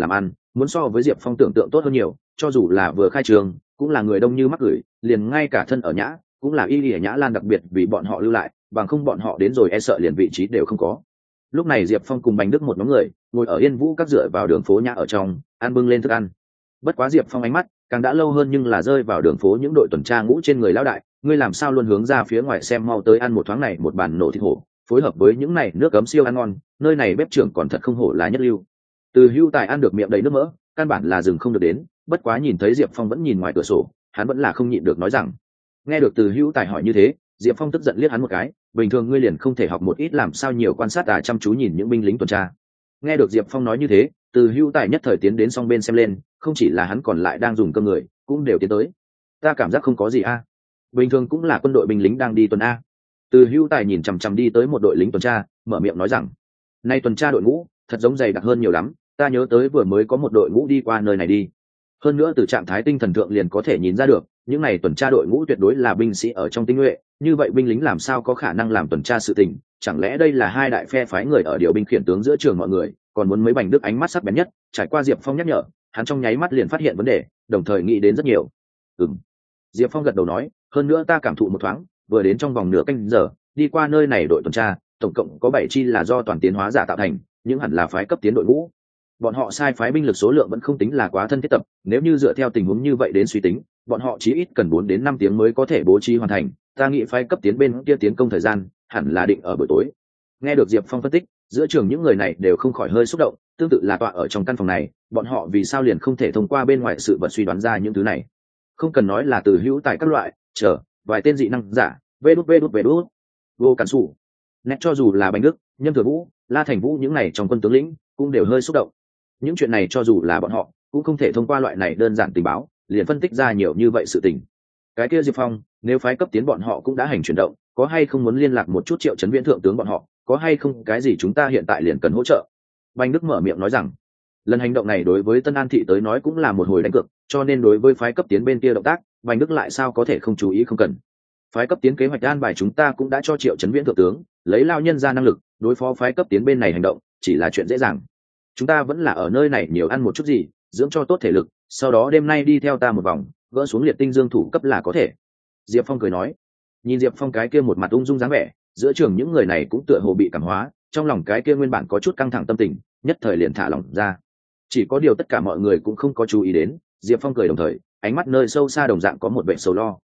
muốn so với diệp phong tưởng tượng tốt hơn nhiều. Cho dù là vừa khai trường cũng là người đông như mắc gửi, liền ngay cả thân ở nhã cũng là y lìa nhã lan đặc biệt vì bọn họ lưu lại, bằng không bọn họ đến rồi e sợ liền vị trí đều không có. Lúc này diệp phong cùng bành đức một nhóm người ngồi ở yên vũ các dựa vào đường phố nhã ở trong ăn bưng lên thức ăn. Bất quá diệp phong ánh mắt càng đã lâu hơn nhưng là rơi vào đường phố những đội tuần tra ngũ trên người lão đại, ngươi làm sao luôn hướng ra phía ngoài xem, mau tới ăn một thoáng này một bàn nổ thịt hổ phối hợp với những này nước cấm siêu ăn ngon, nơi này bếp trưởng còn thật không hổ là nhất lưu. Từ Hưu Tài ăn được miệng đầy nước mỡ, căn bản là dừng không được đến, bất quá nhìn thấy diệp phong vẫn nhìn ngoài cửa sổ, hắn vẫn là không nhịn được nói rằng. Nghe được Từ Hưu Tài hỏi như thế, diệp phong tức giận liếc hắn một cái, bình thường ngươi liền không thể học một ít làm sao nhiều quan sát à, chăm chú nhìn những binh lính tuần tra. Nghe được diệp phong nói như thế, Từ Hưu Tài nhất thời tiến đến song bên xem lên, không chỉ là hắn còn lại đang dùng cơm người cũng đều tiến tới. Ta cảm giác không có gì a, bình thường cũng là quân đội binh lính đang đi tuần a. Từ Hưu Tài nhìn chằm chằm đi tới một đội lính tuần tra, mở miệng nói rằng, nay tuần tra đội ngũ thật giống dày đặc hơn nhiều lắm, ta nhớ tới vừa mới có một đội ngũ đi qua nơi này đi. Hơn nữa từ trạng thái tinh thần thượng liền có thể nhìn ra được, những này tuần tra đội ngũ tuyệt đối là binh sĩ ở trong tinh nhuệ, như vậy binh lính làm sao có khả năng làm tuần tra sự tình, chẳng lẽ đây là hai đại phe phái người ở điều binh khiển tướng giữa trường mọi người, còn muốn mấy bành đức ánh mắt sắc bén nhất, trải qua diệp phong nhắc nhở, hắn trong nháy mắt liền phát hiện vấn đề, đồng thời nghĩ đến rất nhiều. Ừm. Diệp Phong gật đầu nói, hơn nữa ta cảm thụ một thoáng, vừa đến trong vòng nửa canh giờ, đi qua nơi này đội tuần tra, tổng cộng có bảy chi là do toàn tiến hóa giả tạo thành, những hẳn là phái cấp tiến đội ngũ. Bọn họ sai phái binh lực số lượng vẫn không tính là quá thân thiết tập, nếu như dựa theo tình huống như vậy đến suy tính, bọn họ chí ít cần bốn đến năm tiếng mới có thể bố trí hoàn thành, ta nghĩ phái cấp tiến bên kia tiến công thời gian, hẳn là định ở buổi tối. Nghe được Diệp Phong phân tích, giữa trường những người này đều không khỏi hơi xúc động, tương tự là tọa ở trong căn phòng này, bọn họ vì sao liền không thể thông qua bên ngoài sự vật suy đoán ra những thứ này. Không cần nói là Từ Hữu Tài các loại, chờ vài tên dị năng giả, vê đút vê đút vê đút, vô cản sủ, nét cho dù là Bành Đức, Nhâm Thừa Vũ, La Thành Vũ những này trong quân tướng lĩnh cũng đều hơi xúc động. Những chuyện này cho dù là bọn họ cũng không thể thông qua loại này đơn giản tình báo liền phân tích ra nhiều như vậy sự tình. Cái kia Diệp Phong nếu phái cấp tiến bọn họ cũng đã hành chuyển động, có hay không muốn liên lạc một chút Triệu Chấn Viễn thượng tướng bọn họ, có hay không cái gì chúng ta hiện tại liền cần hỗ trợ. Bành Đức mở miệng nói rằng, lần hành động này đối với Tân An thị tới nói cũng là một hồi đánh cược, cho nên đối với phái cấp tiến bên kia động tác, Bành Đức lại sao có thể không chú ý không cần. Phái cấp tiến kế hoạch an bài chúng ta cũng đã cho Triệu Chấn Viễn thượng tướng lấy lao nhân ra năng lực đối phó phái cấp tiến bên này hành động chỉ là chuyện dễ dàng. Chúng ta vẫn là ở nơi này nhiều ăn một chút gì, dưỡng cho tốt thể lực, sau đó đêm nay đi theo ta một vòng, gỡ xuống liệt tinh dương thủ cấp là có thể. Diệp Phong cười nói. Nhìn Diệp Phong cái kia một mặt ung dung dáng vẻ, giữa trường những người này cũng tựa hồ bị cảm hóa, trong lòng cái kia nguyên bản có chút căng thẳng tâm tình nhất thời liền thả lỏng ra. Chỉ có điều tất cả mọi người cũng không có chú ý đến, Diệp Phong cười đồng thời ánh mắt nơi sâu xa đồng dạng có một vẻ sầu lo.